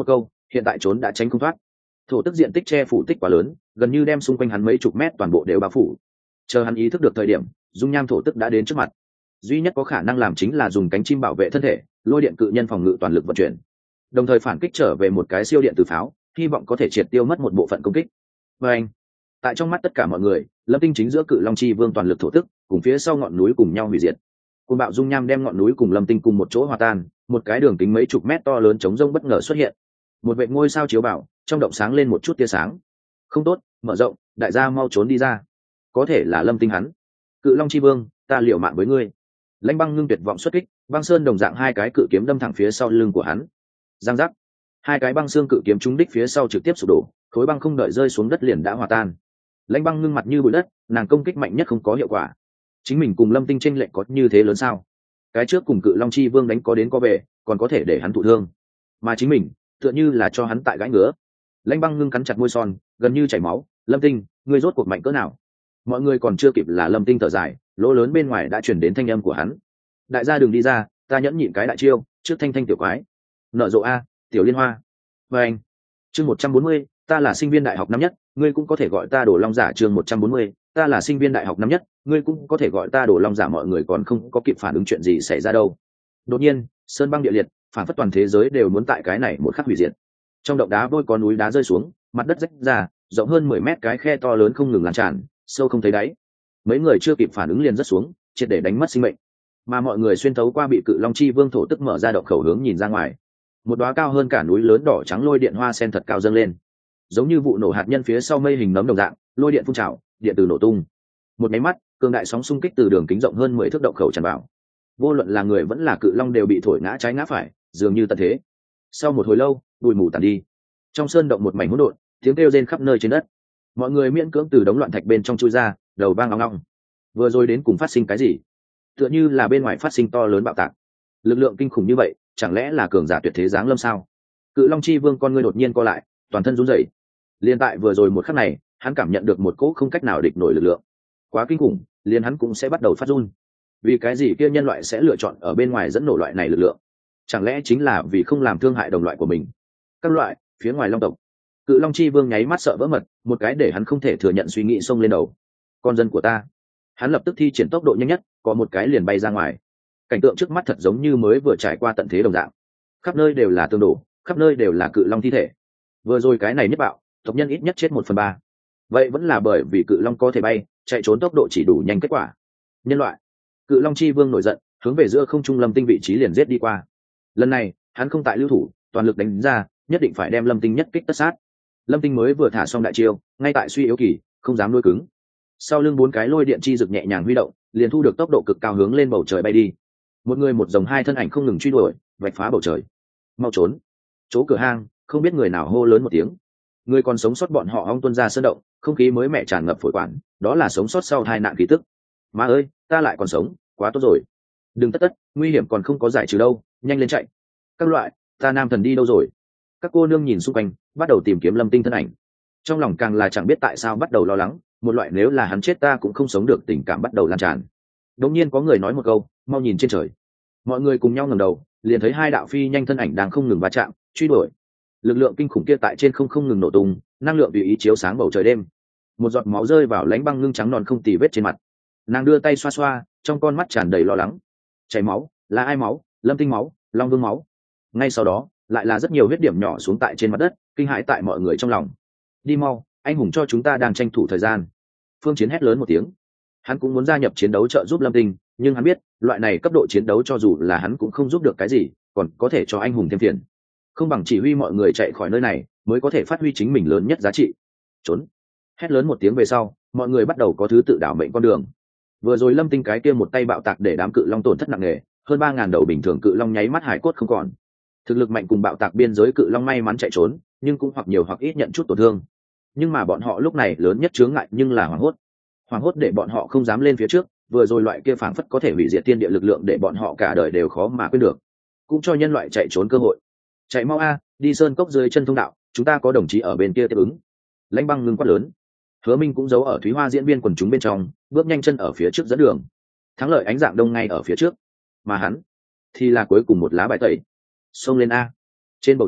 hiện tại trốn đã tránh không thoát. Thổ tức diện tích che phủ tích quá lớn, gần như đem xung quanh hắn mấy chục mét toàn bộ đều bao phủ. Chờ hắn ý thức được thời điểm, dung nham thổ tức đã đến trước mặt. Duy nhất có khả năng làm chính là dùng cánh chim bảo vệ thân thể, lôi điện cự nhân phòng ngự toàn lực vận chuyển, đồng thời phản kích trở về một cái siêu điện từ pháo, hy vọng có thể triệt tiêu mất một bộ phận công kích. Và anh, tại trong mắt tất cả mọi người, Lâm Tinh chính giữa cự long chi vương toàn lực thổ tức, cùng phía sau ngọn núi cùng nhau hủy diệt. Cơn bạo dung nham đem ngọn núi cùng Lâm Tinh cùng một chỗ hòa tan, một cái đường kính mấy chục mét to lớn chống rông bất ngờ xuất hiện. Một vệt ngôi sao chiếu bảo, trong động sáng lên một chút tia sáng. Không tốt, mở rộng, đại gia mau trốn đi ra. Có thể là Lâm Tinh hắn. Cự long chi vương, ta liều mạng với ngươi. Lãnh Băng Ngưng tuyệt vọng xuất kích, băng sơn đồng dạng hai cái cự kiếm đâm thẳng phía sau lưng của hắn. Giang giác, hai cái băng xương cự kiếm trúng đích phía sau trực tiếp sụp đổ, khối băng không đợi rơi xuống đất liền đã hòa tan. Lãnh Băng Ngưng mặt như bụi đất, nàng công kích mạnh nhất không có hiệu quả. Chính mình cùng Lâm Tinh tranh lệch có như thế lớn sao? Cái trước cùng cự long chi vương đánh có đến có về, còn có thể để hắn thụ thương, mà chính mình tựa như là cho hắn tại gãi ngứa. Lãnh Băng Ngưng cắn chặt môi son, gần như chảy máu. Lâm Tinh, ngươi rốt cuộc mạnh cỡ nào? Mọi người còn chưa kịp là Lâm Tinh thở dài, lỗ lớn bên ngoài đã chuyển đến thanh âm của hắn. Đại gia đừng đi ra, ta nhẫn nhịn cái đại chiêu trước thanh thanh tiểu quái. Nở rộ a, tiểu liên hoa. Và anh, chương một trăm bốn mươi, ta là sinh viên đại học năm nhất, ngươi cũng có thể gọi ta Đồ Long giả. Chương một trăm bốn mươi, ta là sinh viên đại học năm nhất, ngươi cũng có thể gọi ta Đồ Long giả. Mọi người còn không có kịp phản ứng chuyện gì xảy ra đâu. Đột nhiên, sơn băng địa liệt, phản phất toàn thế giới đều muốn tại cái này một khắc hủy diệt. Trong động đá vôi có núi đá rơi xuống, mặt đất rách ra, rộng hơn mười mét cái khe to lớn không ngừng lan tràn, sâu không thấy đáy. Mấy người chưa kịp phản ứng liền rớt xuống, triệt để đánh mất sinh mệnh. Mà mọi người xuyên thấu qua bị cự long chi vương thổ tức mở ra động khẩu hướng nhìn ra ngoài. Một đóa cao hơn cả núi lớn đỏ trắng lôi điện hoa sen thật cao dâng lên, giống như vụ nổ hạt nhân phía sau mây hình nấm đồng dạng, lôi điện phun trào, điện từ nổ tung. Một máy mắt, cường đại sóng xung kích từ đường kính rộng hơn mười thước động khẩu tràn vào. Vô luận là người vẫn là cự long đều bị thổi ngã trái ngã phải, dường như tận thế. Sau một hồi lâu, bụi mù tàn đi. Trong sơn động một mảnh hỗn độn, tiếng kêu rên khắp nơi trên đất. Mọi người miễn cưỡng từ đống loạn thạch bên trong chui ra, đầu vang ong ong. Vừa rồi đến cùng phát sinh cái gì? Tựa như là bên ngoài phát sinh to lớn bạo tạc. Lực lượng kinh khủng như vậy, chẳng lẽ là cường giả tuyệt thế giáng lâm sao? Cự long chi vương con ngươi đột nhiên co lại, toàn thân run rẩy. Liên tại vừa rồi một khắc này, hắn cảm nhận được một cỗ không cách nào địch nổi lực lượng. Quá kinh khủng, liền hắn cũng sẽ bắt đầu phát run. Vì cái gì kia nhân loại sẽ lựa chọn ở bên ngoài dẫn nổ loại này lực lượng? Chẳng lẽ chính là vì không làm thương hại đồng loại của mình? Các loại, phía ngoài long tộc. Cự long chi vương nháy mắt sợ vỡ mật, một cái để hắn không thể thừa nhận suy nghĩ xông lên đầu. Con dân của ta. Hắn lập tức thi triển tốc độ nhanh nhất, có một cái liền bay ra ngoài. Cảnh tượng trước mắt thật giống như mới vừa trải qua tận thế đồng dạng. Khắp nơi đều là tương đổ, khắp nơi đều là cự long thi thể. Vừa rồi cái này nhất bạo, tộc nhân ít nhất chết một phần ba. Vậy vẫn là bởi vì cự long có thể bay, chạy trốn tốc độ chỉ đủ nhanh kết quả. Nhân loại. Cự long chi vương nổi giận, hướng về giữa không trung Lâm Tinh vị trí liền giết đi qua. Lần này, hắn không tại lưu thủ, toàn lực đánh ra, nhất định phải đem Lâm Tinh nhất kích tất sát. Lâm Tinh mới vừa thả xong đại chiêu, ngay tại suy yếu kỳ, không dám nuôi cứng. Sau lưng bốn cái lôi điện chi rực nhẹ nhàng huy động, liền thu được tốc độ cực cao hướng lên bầu trời bay đi. Một người một dòng hai thân ảnh không ngừng truy đuổi, vạch phá bầu trời. Mau trốn! Chỗ cửa hang, không biết người nào hô lớn một tiếng. Người còn sống sót bọn họ ong tuôn ra sơn động, không khí mới mẻ tràn ngập phổi quản, đó là sống sót sau tai nạn khí tức. Má ơi, ta lại còn sống, quá tốt rồi. Đừng tất tất, nguy hiểm còn không có giải trừ đâu, nhanh lên chạy. Các loại, ta nam thần đi đâu rồi? Các cô nương nhìn xung quanh, bắt đầu tìm kiếm Lâm Tinh thân ảnh. Trong lòng càng là chẳng biết tại sao bắt đầu lo lắng, một loại nếu là hắn chết ta cũng không sống được tình cảm bắt đầu lan tràn. Đột nhiên có người nói một câu, mau nhìn trên trời. Mọi người cùng nhau ngẩng đầu, liền thấy hai đạo phi nhanh thân ảnh đang không ngừng va chạm, truy đuổi. Lực lượng kinh khủng kia tại trên không không ngừng nổ tung, năng lượng tùy ý chiếu sáng bầu trời đêm. Một giọt máu rơi vào Lãnh Băng Ngưng trắng non không tì vết trên mặt. Nàng đưa tay xoa xoa, trong con mắt tràn đầy lo lắng. Chảy máu, là ai máu? Lâm Tinh máu, Long Vương máu. Ngay sau đó, lại là rất nhiều huyết điểm nhỏ xuống tại trên mặt đất, kinh hãi tại mọi người trong lòng. Đi mau, anh hùng cho chúng ta đang tranh thủ thời gian. Phương Chiến hét lớn một tiếng. Hắn cũng muốn gia nhập chiến đấu trợ giúp Lâm Tinh, nhưng hắn biết, loại này cấp độ chiến đấu cho dù là hắn cũng không giúp được cái gì, còn có thể cho anh hùng thêm phiền. Không bằng chỉ huy mọi người chạy khỏi nơi này, mới có thể phát huy chính mình lớn nhất giá trị. Trốn! Hét lớn một tiếng về sau, mọi người bắt đầu có thứ tự đảo mệnh con đường. Vừa rồi Lâm Tinh cái kia một tay bạo tạc để đám cự long tổn thất nặng nề, hơn ba ngàn đầu bình thường cự long nháy mắt hải cốt không còn. Thực lực mạnh cùng bạo tạc biên giới cự long may mắn chạy trốn, nhưng cũng hoặc nhiều hoặc ít nhận chút tổn thương. Nhưng mà bọn họ lúc này lớn nhất chướng ngại nhưng là hoảng hốt. Hoảng hốt để bọn họ không dám lên phía trước, vừa rồi loại kia phảng phất có thể hủy diệt thiên địa lực lượng để bọn họ cả đời đều khó mà quên được. Cũng cho nhân loại chạy trốn cơ hội. Chạy mau a, đi sơn cốc dưới chân thông đạo, chúng ta có đồng chí ở bên kia tiếp ứng. Lãnh Băng Ngưng quát lớn. Hứa Minh cũng giấu ở Thúy Hoa diễn viên quần chúng bên trong, bước nhanh chân ở phía trước dẫn đường. Thắng lợi ánh dạng đông ngay ở phía trước, mà hắn thì là cuối cùng một lá bài tẩy. Xông lên a! Trên bầu trời,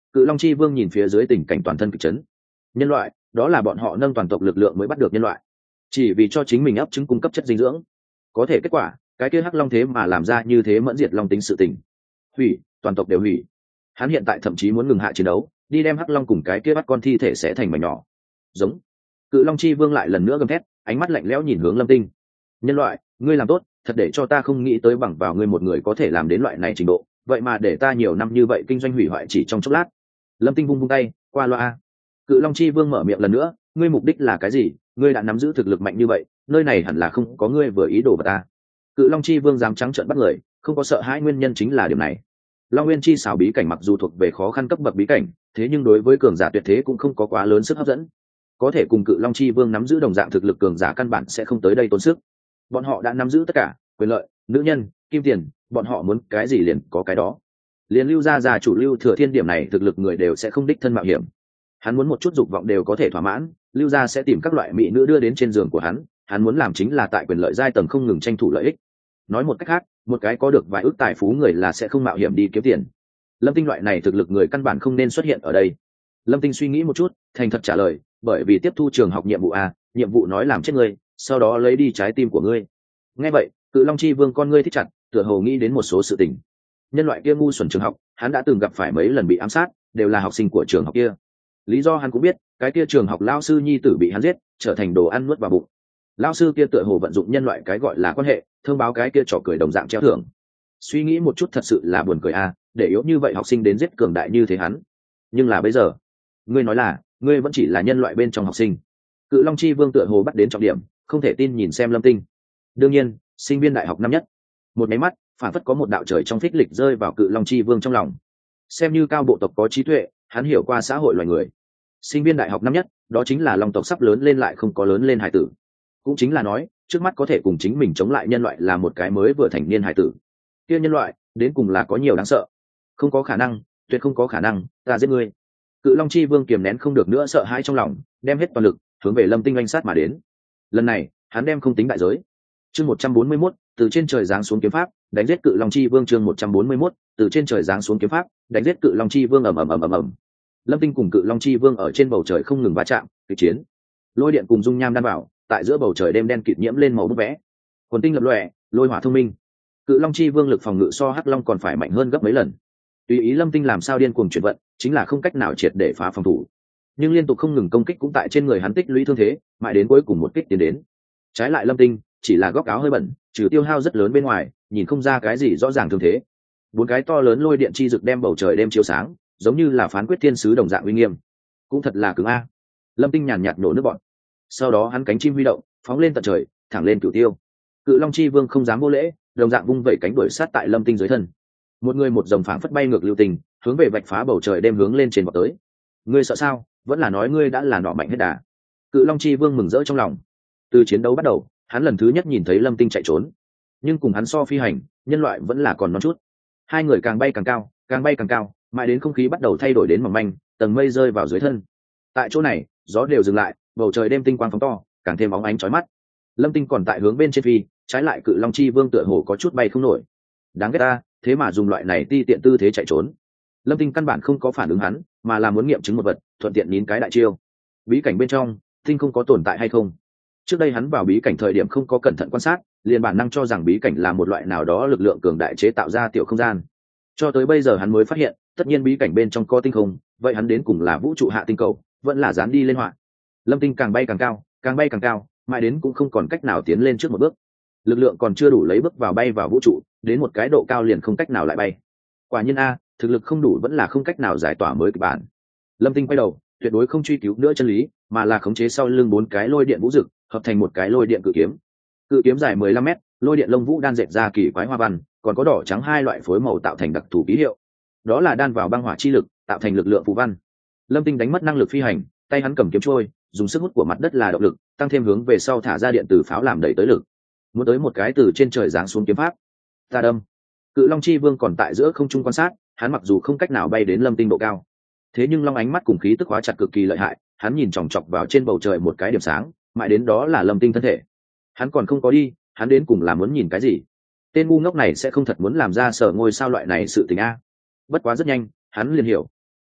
Cự Long Chi Vương nhìn phía dưới tình cảnh toàn thân kịch chấn. Nhân loại, đó là bọn họ nâng toàn tộc lực lượng mới bắt được nhân loại, chỉ vì cho chính mình ấp trứng cung cấp chất dinh dưỡng. Có thể kết quả, cái kia Hắc Long thế mà làm ra như thế mẫn diệt long tính sự tình. Hủy, toàn tộc đều hủy. Hắn hiện tại thậm chí muốn ngừng hạ chiến đấu, đi đem Hắc Long cùng cái kia bắt con thi thể sẽ thành mảnh nhỏ. Giống. Cự Long Chi Vương lại lần nữa gầm thét, ánh mắt lạnh lẽo nhìn hướng Lâm Tinh. Nhân loại, ngươi làm tốt, thật để cho ta không nghĩ tới bằng vào ngươi một người có thể làm đến loại này trình độ, vậy mà để ta nhiều năm như vậy kinh doanh hủy hoại chỉ trong chốc lát. Lâm Tinh vung vung tay, qua loa. Cự Long Chi Vương mở miệng lần nữa, ngươi mục đích là cái gì? Ngươi đã nắm giữ thực lực mạnh như vậy, nơi này hẳn là không có ngươi vừa ý đồ vào ta. Cự Long Chi Vương dám trắng trợn bắt người, không có sợ hãi, nguyên nhân chính là điểm này. Long Nguyên Chi xảo bí cảnh mặc dù thuộc về khó khăn cấp bậc bí cảnh, thế nhưng đối với cường giả tuyệt thế cũng không có quá lớn sức hấp dẫn. Có thể cùng Cự Long Chi Vương nắm giữ đồng dạng thực lực cường giả căn bản sẽ không tới đây tốn sức. Bọn họ đã nắm giữ tất cả, quyền lợi, nữ nhân, kim tiền, bọn họ muốn cái gì liền có cái đó. Liên Lưu gia già chủ Lưu Thừa Thiên điểm này thực lực người đều sẽ không đích thân mạo hiểm. Hắn muốn một chút dục vọng đều có thể thỏa mãn, Lưu gia sẽ tìm các loại mỹ nữ đưa đến trên giường của hắn, hắn muốn làm chính là tại quyền lợi giai tầng không ngừng tranh thủ lợi ích. Nói một cách khác, một cái có được vài ước tài phú người là sẽ không mạo hiểm đi kiếm tiền. Lâm Tinh loại này thực lực người căn bản không nên xuất hiện ở đây. Lâm Tinh suy nghĩ một chút, thành thật trả lời, bởi vì tiếp thu trường học nhiệm vụ a, nhiệm vụ nói làm chết ngươi, sau đó lấy đi trái tim của ngươi. Nghe vậy, Cự Long Chi Vương con ngươi thích chặt, tựa hồ nghĩ đến một số sự tình. Nhân loại kia ngu xuẩn trường học, hắn đã từng gặp phải mấy lần bị ám sát, đều là học sinh của trường học kia. Lý do hắn cũng biết, cái kia trường học lao sư nhi tử bị hắn giết, trở thành đồ ăn nuốt vào bụng. Lao sư kia tựa hồ vận dụng nhân loại cái gọi là quan hệ, thông báo cái kia trò cười đồng dạng treo thưởng. Suy nghĩ một chút thật sự là buồn cười a, để yếu như vậy học sinh đến giết cường đại như thế hắn. Nhưng là bây giờ, ngươi nói là, ngươi vẫn chỉ là nhân loại bên trong học sinh. Cự Long Chi Vương tựa hồ bắt đến trọng điểm, không thể tin nhìn xem Lâm Tinh. Đương nhiên, sinh viên đại học năm nhất. Một máy mắt, phản phất có một đạo trời trong phích lịch rơi vào Cự Long Chi Vương trong lòng. Xem như cao bộ tộc có trí tuệ, hắn hiểu qua xã hội loài người. Sinh viên đại học năm nhất, đó chính là long tộc sắp lớn lên lại không có lớn lên hải tử. Cũng chính là nói, trước mắt có thể cùng chính mình chống lại nhân loại là một cái mới vừa thành niên hải tử. Kia nhân loại, đến cùng là có nhiều đáng sợ. Không có khả năng, tuyệt không có khả năng, ta giết ngươi. Cự Long Chi Vương kiềm nén không được nữa sợ hãi trong lòng, đem hết toàn lực hướng về Lâm Tinh oanh sát mà đến. Lần này, hắn đem không tính đại giới. Chương một trăm bốn mươi mốt, từ trên trời giáng xuống kiếm pháp, đánh giết Cự Long Chi Vương. Chương một trăm bốn mươi mốt, từ trên trời giáng xuống kiếm pháp, đánh giết Cự Long Chi Vương. ầm ầm ầm ầm ầm. Lâm Tinh cùng Cự Long Chi Vương ở trên bầu trời không ngừng va chạm, kịch chiến. Lôi điện cùng dung nham đan bảo, tại giữa bầu trời đêm đen kịt nhiễm lên màu bút vẽ. Quần tinh lập lòe, lôi hỏa thông minh. Cự Long Chi Vương lực phòng ngự so Hắc Long còn phải mạnh hơn gấp mấy lần. Tùy ý Lâm Tinh làm sao điên cuồng chuyển vận, chính là không cách nào triệt để phá phòng thủ. Nhưng liên tục không ngừng công kích cũng tại trên người hắn tích lũy thương thế, mãi đến cuối cùng một kích tiến đến. Trái lại Lâm Tinh, chỉ là góc áo hơi bẩn, trừ tiêu hao rất lớn bên ngoài, nhìn không ra cái gì rõ ràng thương thế. Bốn cái to lớn lôi điện chi rực đem bầu trời đêm chiếu sáng, giống như là phán quyết thiên sứ đồng dạng uy nghiêm. Cũng thật là cứng a. Lâm Tinh nhàn nhạt nổ nước bọt. Sau đó hắn cánh chim huy động, phóng lên tận trời, thẳng lên cửu tiêu. Cự Long Chi Vương không dám vô lễ, đồng dạng vung vẩy cánh đuổi sát tại Lâm Tinh dưới thân. Một người một dòng phảng phất bay ngược lưu tình, hướng về vạch phá bầu trời đêm hướng lên trên vọt tới. Ngươi sợ sao? Vẫn là nói ngươi đã là nọ mạnh hết đà. Cự Long Chi Vương mừng rỡ trong lòng. Từ chiến đấu bắt đầu, hắn lần thứ nhất nhìn thấy Lâm Tinh chạy trốn. Nhưng cùng hắn so phi hành, nhân loại vẫn là còn non chút. Hai người càng bay càng cao, càng bay càng cao, mãi đến không khí bắt đầu thay đổi đến mỏng manh, tầng mây rơi vào dưới thân. Tại chỗ này, gió đều dừng lại, bầu trời đêm tinh quang phóng to, càng thêm óng ánh chói mắt. Lâm Tinh còn tại hướng bên trên phi, trái lại Cự Long Chi Vương tựa hồ có chút bay không nổi. Đáng ghét ta, thế mà dùng loại này ti tiện tư thế chạy trốn. Lâm Tinh căn bản không có phản ứng hắn, mà là muốn nghiệm chứng một vật, thuận tiện nín cái đại chiêu. Bí cảnh bên trong, tinh không có tồn tại hay không? Trước đây hắn vào bí cảnh thời điểm không có cẩn thận quan sát, liền bản năng cho rằng bí cảnh là một loại nào đó lực lượng cường đại chế tạo ra tiểu không gian. Cho tới bây giờ hắn mới phát hiện, tất nhiên bí cảnh bên trong có tinh không, vậy hắn đến cùng là vũ trụ hạ tinh cầu, vẫn là dán đi lên họa. Lâm Tinh càng bay càng cao, càng bay càng cao, mãi đến cũng không còn cách nào tiến lên trước một bước. Lực lượng còn chưa đủ lấy bước vào bay vào vũ trụ, đến một cái độ cao liền không cách nào lại bay. Quả nhiên a, thực lực không đủ vẫn là không cách nào giải tỏa mới kịch bản. Lâm Tinh quay đầu, tuyệt đối không truy cứu nữa chân lý, mà là khống chế sau lưng bốn cái lôi điện vũ dực, hợp thành một cái lôi điện cự kiếm. Cự kiếm dài mười lăm mét, lôi điện lông vũ đan dệt ra kỳ quái hoa văn, còn có đỏ trắng hai loại phối màu tạo thành đặc thù ký hiệu. Đó là đan vào băng hỏa chi lực, tạo thành lực lượng phù văn. Lâm Tinh đánh mất năng lực phi hành, tay hắn cầm kiếm trôi, dùng sức hút của mặt đất là động lực, tăng thêm hướng về sau thả ra điện từ pháo làm đẩy tới lực. Muốn tới một cái từ trên trời giáng xuống kiếm pháp. Ta đâm. Cự Long Chi Vương còn tại giữa không trung quan sát, hắn mặc dù không cách nào bay đến Lâm Tinh độ cao, thế nhưng long ánh mắt cùng khí tức hóa chặt cực kỳ lợi hại, hắn nhìn chòng chọc vào trên bầu trời một cái điểm sáng, mãi đến đó là Lâm Tinh thân thể. Hắn còn không có đi, hắn đến cùng là muốn nhìn cái gì? Tên ngu ngốc này sẽ không thật muốn làm ra sở ngôi sao loại này sự tình a. Bất quá rất nhanh, hắn liền hiểu.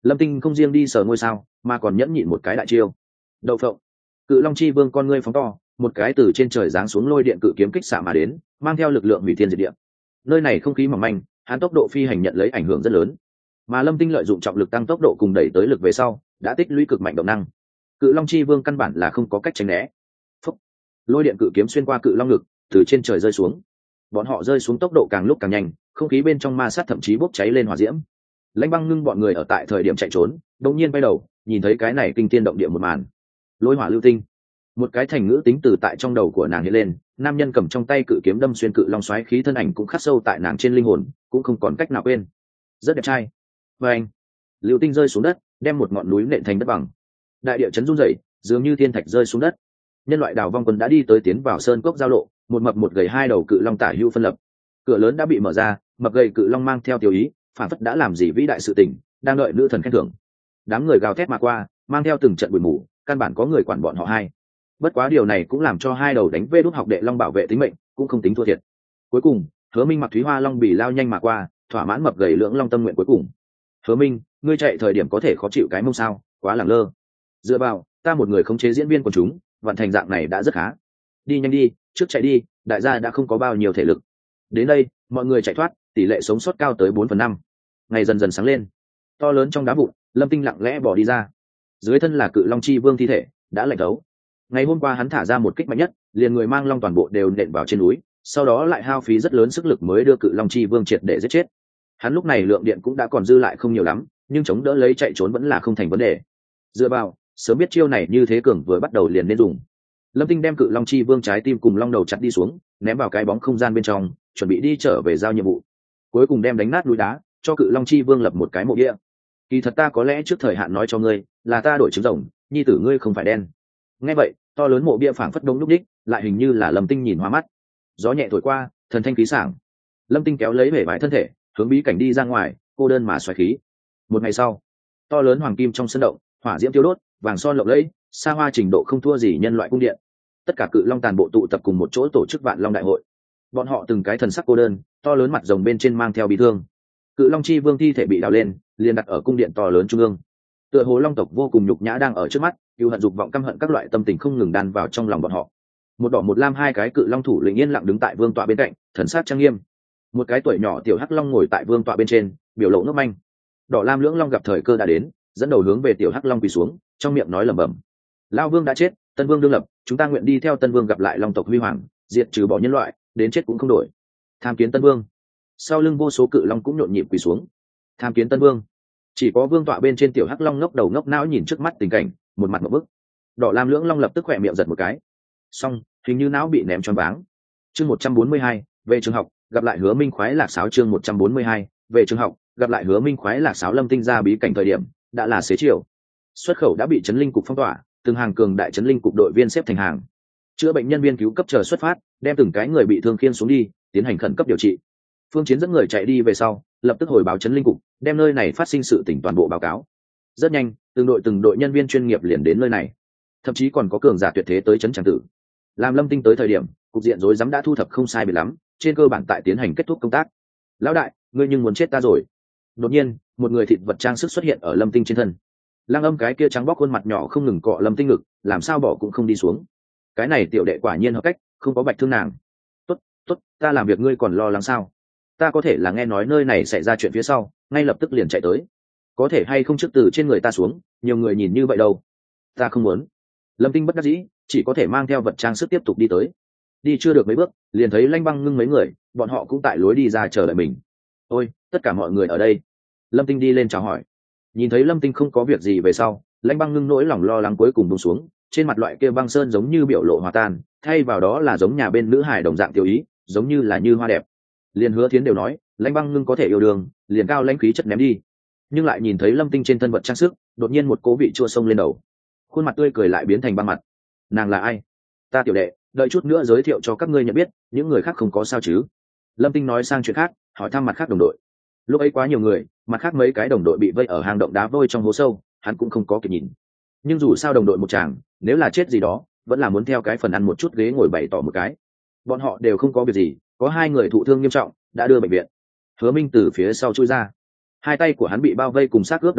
Lâm Tinh không riêng đi sờ ngôi sao mà còn nhẫn nhịn một cái đại chiêu. Đậu phộng. Cự Long Chi Vương con ngươi phóng to, một cái từ trên trời giáng xuống lôi điện cự kiếm kích xạ mà đến, mang theo lực lượng hủy thiên diệt địa. Nơi này không khí mỏng manh, hắn tốc độ phi hành nhận lấy ảnh hưởng rất lớn, mà Lâm Tinh lợi dụng trọng lực tăng tốc độ cùng đẩy tới lực về sau, đã tích lũy cực mạnh động năng. Cự Long Chi Vương căn bản là không có cách tránh né. Phúc. Lôi điện cự kiếm xuyên qua Cự Long ngực, từ trên trời rơi xuống. Bọn họ rơi xuống tốc độ càng lúc càng nhanh, không khí bên trong ma sát thậm chí bốc cháy lên hỏa diễm. Lãnh Băng ngưng bọn người ở tại thời điểm chạy trốn, đột nhiên bay đầu, nhìn thấy cái này kinh thiên động địa một màn. Lôi hỏa lưu tinh. Một cái thành ngữ tính từ tại trong đầu của nàng hiện lên, nam nhân cầm trong tay cự kiếm đâm xuyên Cự Long xoáy khí thân ảnh cũng khắc sâu tại nàng trên linh hồn, cũng không còn cách nào quên. Rất đẹp trai. Và anh, lưu tinh rơi xuống đất, đem một ngọn núi nện thành đất bằng. Đại địa chấn rung rẩy, dường như thiên thạch rơi xuống đất. Nhân loại đào vong quân đã đi tới tiến vào sơn cốc giao lộ, một mập một gầy hai đầu cự long tả hữu phân lập. Cửa lớn đã bị mở ra, mập gầy cự long mang theo tiểu ý, phản phất đã làm gì vĩ đại sự tình, đang đợi nữ thần khen thưởng. Đám người gào thét mà qua, mang theo từng trận bụi mù, căn bản có người quản bọn họ hai. Bất quá điều này cũng làm cho hai đầu đánh vê đút học đệ long bảo vệ tính mệnh, cũng không tính thua thiệt. Cuối cùng, Hứa Minh mặc thúy hoa long bì lao nhanh mà qua, thỏa mãn mập gầy lưỡng long tâm nguyện cuối cùng. Hứa Minh, ngươi chạy thời điểm có thể khó chịu cái mông sao, quá lẳng lơ. Dựa vào, ta một người khống chế diễn viên của chúng, vận thành dạng này đã rất khá. Đi nhanh đi, trước chạy đi, đại gia đã không có bao nhiêu thể lực. Đến đây, mọi người chạy thoát, tỷ lệ sống sót cao tới bốn phần năm. Ngày dần dần sáng lên. To lớn trong đá vụn, Lâm Tinh lặng lẽ bỏ đi ra. Dưới thân là Cự Long Chi Vương thi thể, đã lạnh thấu. Ngày hôm qua hắn thả ra một kích mạnh nhất, liền người mang long toàn bộ đều nện vào trên núi, sau đó lại hao phí rất lớn sức lực mới đưa Cự Long Chi Vương triệt để giết chết. Hắn lúc này lượng điện cũng đã còn dư lại không nhiều lắm, nhưng chống đỡ lấy chạy trốn vẫn là không thành vấn đề. Dựa vào, sớm biết chiêu này như thế cường vừa bắt đầu liền nên dùng. Lâm Tinh đem Cự Long Chi Vương trái tim cùng long đầu chặt đi xuống, ném vào cái bóng không gian bên trong, chuẩn bị đi trở về giao nhiệm vụ. Cuối cùng đem đánh nát núi đá, cho Cự Long Chi Vương lập một cái mộ địa. Kỳ thật ta có lẽ trước thời hạn nói cho ngươi, là ta đổi trứng rồng, nhi tử ngươi không phải đen. Nghe vậy, to lớn mộ bia phảng phất đông lúc đích, lại hình như là Lâm Tinh nhìn hoa mắt. Gió nhẹ thổi qua, thần thanh khí sảng. Lâm Tinh kéo lấy vẻ vải thân thể, hướng bí cảnh đi ra ngoài, cô đơn mà xoáy khí. Một ngày sau, to lớn hoàng kim trong sân động, hỏa diễm tiêu đốt, vàng son lộng lẫy, xa hoa trình độ không thua gì nhân loại cung điện. Tất cả cự long tàn bộ tụ tập cùng một chỗ tổ chức vạn long đại hội. Bọn họ từng cái thần sắc cô đơn, to lớn mặt rồng bên trên mang theo bị thương. Cự Long Chi Vương thi thể bị đào lên, liền đặt ở cung điện to lớn trung ương. Tựa hồ long tộc vô cùng nhục nhã đang ở trước mắt, yêu hận dục vọng căm hận các loại tâm tình không ngừng đan vào trong lòng bọn họ. Một đỏ một lam hai cái cự long thủ lĩnh yên lặng đứng tại vương tọa bên cạnh, thần sắc trang nghiêm. Một cái tuổi nhỏ tiểu hắc long ngồi tại vương tọa bên trên, biểu lộ ngốc manh. Đỏ lam lưỡng long gặp thời cơ đã đến, dẫn đầu hướng về tiểu hắc long quỳ xuống, trong miệng nói lẩm bẩm: Lao vương đã chết, tân vương đương lập, chúng ta nguyện đi theo tân vương gặp lại long tộc huy hoàng, diệt trừ bỏ nhân loại, đến chết cũng không đổi. Tham kiến tân vương. Sau lưng vô số cự long cũng nhộn nhịp quỳ xuống. Tham kiến tân vương. Chỉ có vương tọa bên trên tiểu hắc long ngốc đầu ngốc não nhìn trước mắt tình cảnh, một mặt một bức. Đỏ lam lưỡng long lập tức khỏe miệng giật một cái, xong hình như não bị ném choáng váng. Chương một trăm bốn mươi hai, về trường học, gặp lại Hứa Minh khoái lạc sáo. Chương một trăm bốn mươi hai, về trường học, gặp lại Hứa Minh khoái lạc sáo. Lâm Tinh ra bí cảnh thời điểm đã là xế chiều, xuất khẩu đã bị chấn linh cục phong tỏa, từng hàng cường đại chấn linh cục đội viên xếp thành hàng, chữa bệnh nhân viên cứu cấp chờ xuất phát, đem từng cái người bị thương khiêng xuống đi, tiến hành khẩn cấp điều trị. Phương Chiến dẫn người chạy đi về sau, lập tức hồi báo chấn linh cục, đem nơi này phát sinh sự tình toàn bộ báo cáo. Rất nhanh, từng đội từng đội nhân viên chuyên nghiệp liền đến nơi này, thậm chí còn có cường giả tuyệt thế tới chấn tràng tử. Làm Lâm Tinh tới thời điểm, cục diện rối rắm đã thu thập không sai biệt lắm, trên cơ bản tại tiến hành kết thúc công tác. Lão đại, ngươi nhưng muốn chết ta rồi. Đột nhiên, một người thịt vật trang sức xuất hiện ở Lâm Tinh trên thân. Lăng Âm cái kia trắng bóc khuôn mặt nhỏ không ngừng cọ Lâm Tinh ngực, làm sao bỏ cũng không đi xuống. Cái này tiểu đệ quả nhiên hợp cách, không có bạch thương nàng. Tốt, tốt, ta làm việc ngươi còn lo lắng sao? Ta có thể là nghe nói nơi này xảy ra chuyện phía sau, ngay lập tức liền chạy tới. Có thể hay không trước từ trên người ta xuống, nhiều người nhìn như vậy đâu. Ta không muốn. Lâm Tinh bất đắc dĩ, chỉ có thể mang theo vật trang sức tiếp tục đi tới. Đi chưa được mấy bước, liền thấy Lanh Băng Ngưng mấy người, bọn họ cũng tại lối đi ra chờ đợi mình. Ôi, tất cả mọi người ở đây. Lâm Tinh đi lên chào hỏi. Nhìn thấy Lâm Tinh không có việc gì về sau, Lanh Băng Ngưng nỗi lòng lo lắng cuối cùng buông xuống, trên mặt loại kia băng sơn giống như biểu lộ hòa tan, thay vào đó là giống nhà bên nữ hài đồng dạng tiểu ý, giống như là như hoa đẹp. Liền Hứa Thiến đều nói, Lanh Băng Ngưng có thể yêu đương, liền cao lãnh khí chất ném đi. Nhưng lại nhìn thấy Lâm Tinh trên thân vật trang sức, đột nhiên một cố vị chua sông lên đầu, khuôn mặt tươi cười lại biến thành băng mặt. Nàng là ai? Ta tiểu đệ, đợi chút nữa giới thiệu cho các ngươi nhận biết, những người khác không có sao chứ? Lâm Tinh nói sang chuyện khác, hỏi thăm mặt khác đồng đội. Lúc ấy quá nhiều người, mặt khác mấy cái đồng đội bị vây ở hang động đá vôi trong hố sâu, hắn cũng không có kịp nhìn. Nhưng dù sao đồng đội một chàng, nếu là chết gì đó, vẫn là muốn theo cái phần ăn một chút ghế ngồi bày tỏ một cái. Bọn họ đều không có việc gì, có hai người thụ thương nghiêm trọng, đã đưa bệnh viện. Hứa Minh từ phía sau chui ra, hai tay của hắn bị bao vây cùng xác ướp đồng dạng,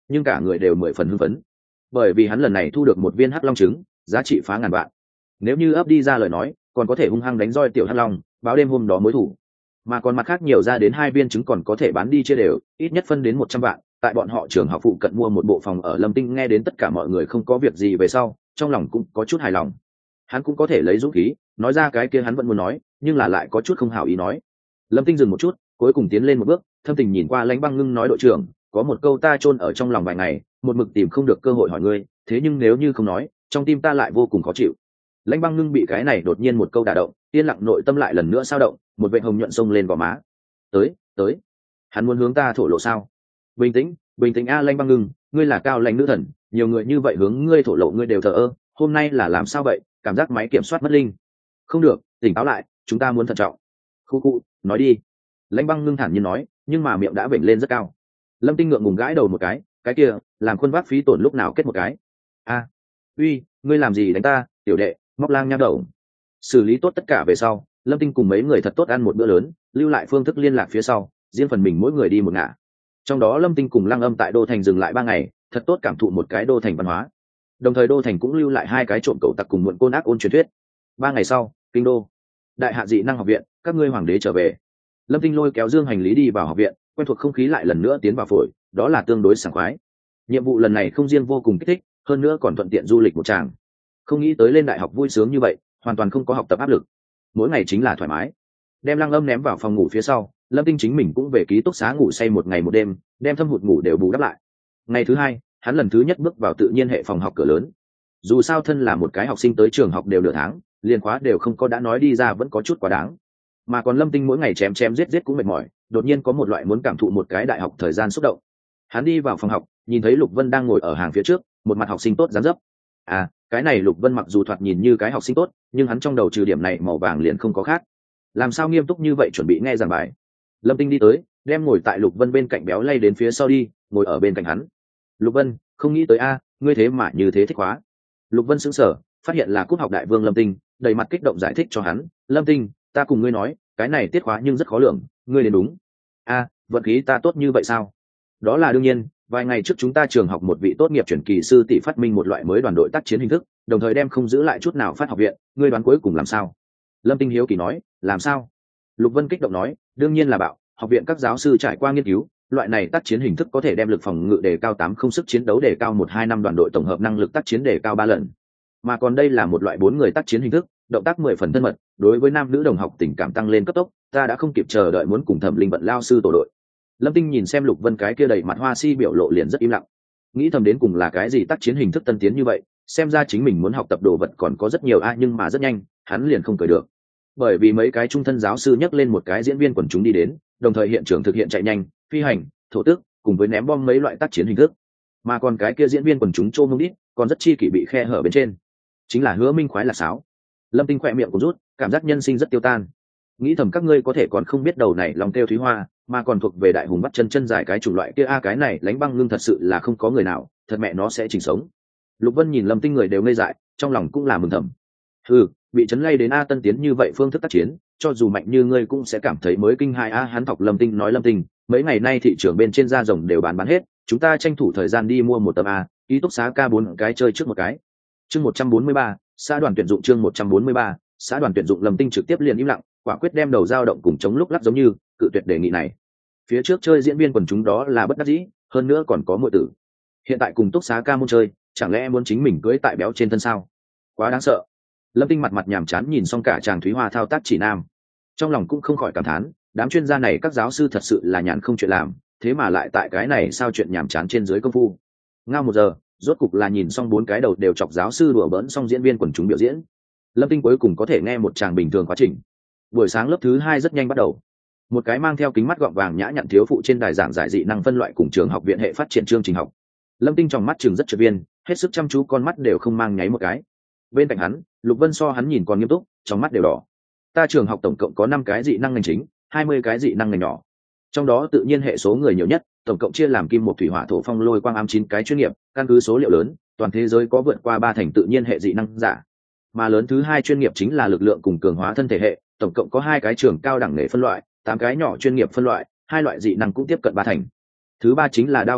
nhưng cả người đều mười phần hưng phấn, bởi vì hắn lần này thu được một viên hắc long trứng, giá trị phá ngàn vạn. Nếu như ấp đi ra lời nói, còn có thể hung hăng đánh roi tiểu hắc long, báo đêm hôm đó mối thủ. Mà còn mặt khác nhiều ra đến hai viên trứng còn có thể bán đi chia đều, ít nhất phân đến một trăm vạn. Tại bọn họ trường học phụ cận mua một bộ phòng ở Lâm Tinh nghe đến tất cả mọi người không có việc gì về sau, trong lòng cũng có chút hài lòng. Hắn cũng có thể lấy dũng khí nói ra cái kia hắn vẫn muốn nói, nhưng là lại có chút không hảo ý nói. Lâm Tinh dừng một chút, cuối cùng tiến lên một bước, thâm tình nhìn qua Lãnh Băng Ngưng nói đội trưởng, có một câu ta chôn ở trong lòng vài ngày, một mực tìm không được cơ hội hỏi ngươi, thế nhưng nếu như không nói, trong tim ta lại vô cùng khó chịu. Lãnh Băng Ngưng bị cái này đột nhiên một câu đả động, yên lặng nội tâm lại lần nữa sao động, một vệt hồng nhuận sông lên gò má. Tới, tới. Hắn muốn hướng ta thổ lộ sao? Bình tĩnh, bình tĩnh a Lãnh Băng Ngưng, ngươi là cao lãnh nữ thần, nhiều người như vậy hướng ngươi thổ lộ ngươi đều thờ ơ, hôm nay là làm sao vậy? Cảm giác máy kiểm soát mất linh. Không được, tỉnh táo lại, chúng ta muốn thận trọng. Khu cụ, nói đi. Lãnh Băng Ngưng thản nhiên nói, nhưng mà miệng đã vểnh lên rất cao. Lâm Tinh ngượng ngùng gãi đầu một cái, cái kia, làm khuôn vác phí tổn lúc nào kết một cái. A, uy, ngươi làm gì đánh ta, tiểu đệ, móc lang nha đầu. Xử lý tốt tất cả về sau, Lâm Tinh cùng mấy người thật tốt ăn một bữa lớn, lưu lại phương thức liên lạc phía sau, riêng phần mình mỗi người đi một ngả. Trong đó Lâm Tinh cùng Lăng Âm tại đô thành dừng lại ba ngày, thật tốt cảm thụ một cái đô thành văn hóa. Đồng thời đô thành cũng lưu lại hai cái trộm cậu tặc cùng muộn côn ác ôn truyền thuyết. Ba ngày sau, kinh đô, đại hạ dị năng học viện, các ngươi hoàng đế trở về. Lâm Tinh lôi kéo dương hành lý đi vào học viện, quen thuộc không khí lại lần nữa tiến vào phổi, đó là tương đối sảng khoái. Nhiệm vụ lần này không riêng vô cùng kích thích, hơn nữa còn thuận tiện du lịch một tràng. Không nghĩ tới lên đại học vui sướng như vậy, hoàn toàn không có học tập áp lực, mỗi ngày chính là thoải mái. Đem Lăng Âm ném vào phòng ngủ phía sau, Lâm Tinh chính mình cũng về ký túc xá ngủ say một ngày một đêm, đem thâm hụt ngủ đều bù đắp lại. Ngày thứ hai, hắn lần thứ nhất bước vào tự nhiên hệ phòng học cửa lớn. Dù sao thân là một cái học sinh tới trường học đều nửa tháng, liên khóa đều không có đã nói đi ra vẫn có chút quá đáng. Mà còn Lâm Tinh mỗi ngày chém chém giết giết cũng mệt mỏi, đột nhiên có một loại muốn cảm thụ một cái đại học thời gian xúc động. Hắn đi vào phòng học, nhìn thấy Lục Vân đang ngồi ở hàng phía trước, một mặt học sinh tốt dáng dấp. À, cái này Lục Vân mặc dù thoạt nhìn như cái học sinh tốt, nhưng hắn trong đầu trừ điểm này màu vàng liền không có khác. Làm sao nghiêm túc như vậy chuẩn bị nghe giảng bài. Lâm Tinh đi tới, đem ngồi tại Lục Vân bên cạnh béo lay đến phía sau đi, ngồi ở bên cạnh hắn. Lục Vân, không nghĩ tới a, ngươi thế mà như thế thích hóa. Lục Vân sững sờ, phát hiện là Cúp học đại vương Lâm Tinh, đầy mặt kích động giải thích cho hắn, Lâm Tinh, ta cùng ngươi nói, cái này tiết khóa nhưng rất khó lường, ngươi đến đúng. A, vận khí ta tốt như vậy sao? Đó là đương nhiên, vài ngày trước chúng ta trường học một vị tốt nghiệp chuyển kỳ sư tỷ phát minh một loại mới đoàn đội tác chiến hình thức, đồng thời đem không giữ lại chút nào phát học viện, ngươi đoán cuối cùng làm sao? Lâm Tinh hiếu kỳ nói, làm sao? Lục Vân kích động nói, đương nhiên là bạo, học viện các giáo sư trải qua nghiên cứu, loại này tác chiến hình thức có thể đem lực phòng ngự đề cao tám không sức chiến đấu đề cao một hai năm đoàn đội tổng hợp năng lực tác chiến đề cao ba lần. Mà còn đây là một loại bốn người tác chiến hình thức, động tác mười phần thân mật, đối với nam nữ đồng học tình cảm tăng lên cấp tốc, ta đã không kịp chờ đợi muốn cùng Thẩm Linh Vận lao sư tổ đội. Lâm Tinh nhìn xem Lục Vân cái kia đầy mặt hoa si biểu lộ liền rất im lặng. Nghĩ thầm đến cùng là cái gì tác chiến hình thức tân tiến như vậy, xem ra chính mình muốn học tập đồ vật còn có rất nhiều a, nhưng mà rất nhanh, hắn liền không cười được. Bởi vì mấy cái trung thân giáo sư nhắc lên một cái diễn viên quần chúng đi đến, đồng thời hiện trường thực hiện chạy nhanh, phi hành, thổ tức, cùng với ném bom mấy loại tác chiến hình thức. Mà còn cái kia diễn viên quần chúng trô mông đít, còn rất chi kỷ bị khe hở bên trên. Chính là Hứa Minh khoái là sáo. Lâm Tinh khỏe miệng cũng rút, cảm giác nhân sinh rất tiêu tan. Nghĩ thầm các ngươi có thể còn không biết đầu này lòng kêu thúy hoa, mà còn thuộc về đại hùng bắt chân chân dài cái chủng loại kia a, cái này Lãnh Băng Ngưng thật sự là không có người nào, thật mẹ nó sẽ chỉnh sống. Lục Vân nhìn Lâm Tinh người đều ngây dại, trong lòng cũng là mừng thầm. Ừ, bị chấn lay đến a tân tiến như vậy phương thức tác chiến, cho dù mạnh như ngươi cũng sẽ cảm thấy mới kinh hai a. Hắn thọc Lâm Tinh nói, Lâm Tinh, mấy ngày nay thị trường bên trên da rồng đều bán bán hết, chúng ta tranh thủ thời gian đi mua một tấm a, ký túc xá k bốn cái chơi trước một cái. Chương một trăm bốn mươi ba, xã đoàn tuyển dụng chương một trăm bốn mươi ba, xã đoàn tuyển dụng. Lâm Tinh trực tiếp liền im lặng, quả quyết đem đầu dao động cùng chống lúc lắc giống như cự tuyệt đề nghị này. Phía trước chơi diễn viên quần chúng đó là bất đắc dĩ, hơn nữa còn có muội tử. Hiện tại cùng túc xá ca môn chơi, chẳng lẽ muốn chính mình cưỡi tại béo trên thân sao? Quá đáng sợ. Lâm Tinh mặt mặt nhàm chán nhìn xong cả chàng Thúy Hoa thao tác chỉ nam, trong lòng cũng không khỏi cảm thán, đám chuyên gia này các giáo sư thật sự là nhàn không chuyện làm, thế mà lại tại cái này sao chuyện nhàm chán trên dưới công phu. Ngao một giờ, rốt cục là nhìn xong bốn cái đầu đều chọc giáo sư đùa bỡn xong diễn viên quần chúng biểu diễn. Lâm Tinh cuối cùng có thể nghe một tràng bình thường quá trình. Buổi sáng lớp thứ hai rất nhanh bắt đầu. Một cái mang theo kính mắt gọng vàng nhã nhặn thiếu phụ trên đài giảng giải dị năng phân loại cùng trường học viện hệ phát triển chương trình học. Lâm Tinh trong mắt trường rất trượt viên, hết sức chăm chú, con mắt đều không mang nháy một cái. Bên cạnh hắn, Lục Vân so hắn nhìn còn nghiêm túc, trong mắt đều đỏ. Ta trường học tổng cộng có năm cái dị năng ngành chính, hai mươi cái dị năng ngành nhỏ. Trong đó tự nhiên hệ số người nhiều nhất, tổng cộng chia làm kim một thủy hỏa thổ phong lôi quang ám chín cái chuyên nghiệp, căn cứ số liệu lớn, toàn thế giới có vượt qua ba thành tự nhiên hệ dị năng giả. Mà lớn thứ hai chuyên nghiệp chính là lực lượng cùng cường hóa thân thể hệ, tổng cộng có hai cái trường cao đẳng nghề phân loại, tám cái nhỏ chuyên nghiệp phân loại, hai loại dị năng cũng tiếp cận ba thành. Thứ ba chính là đao kiếm hệ,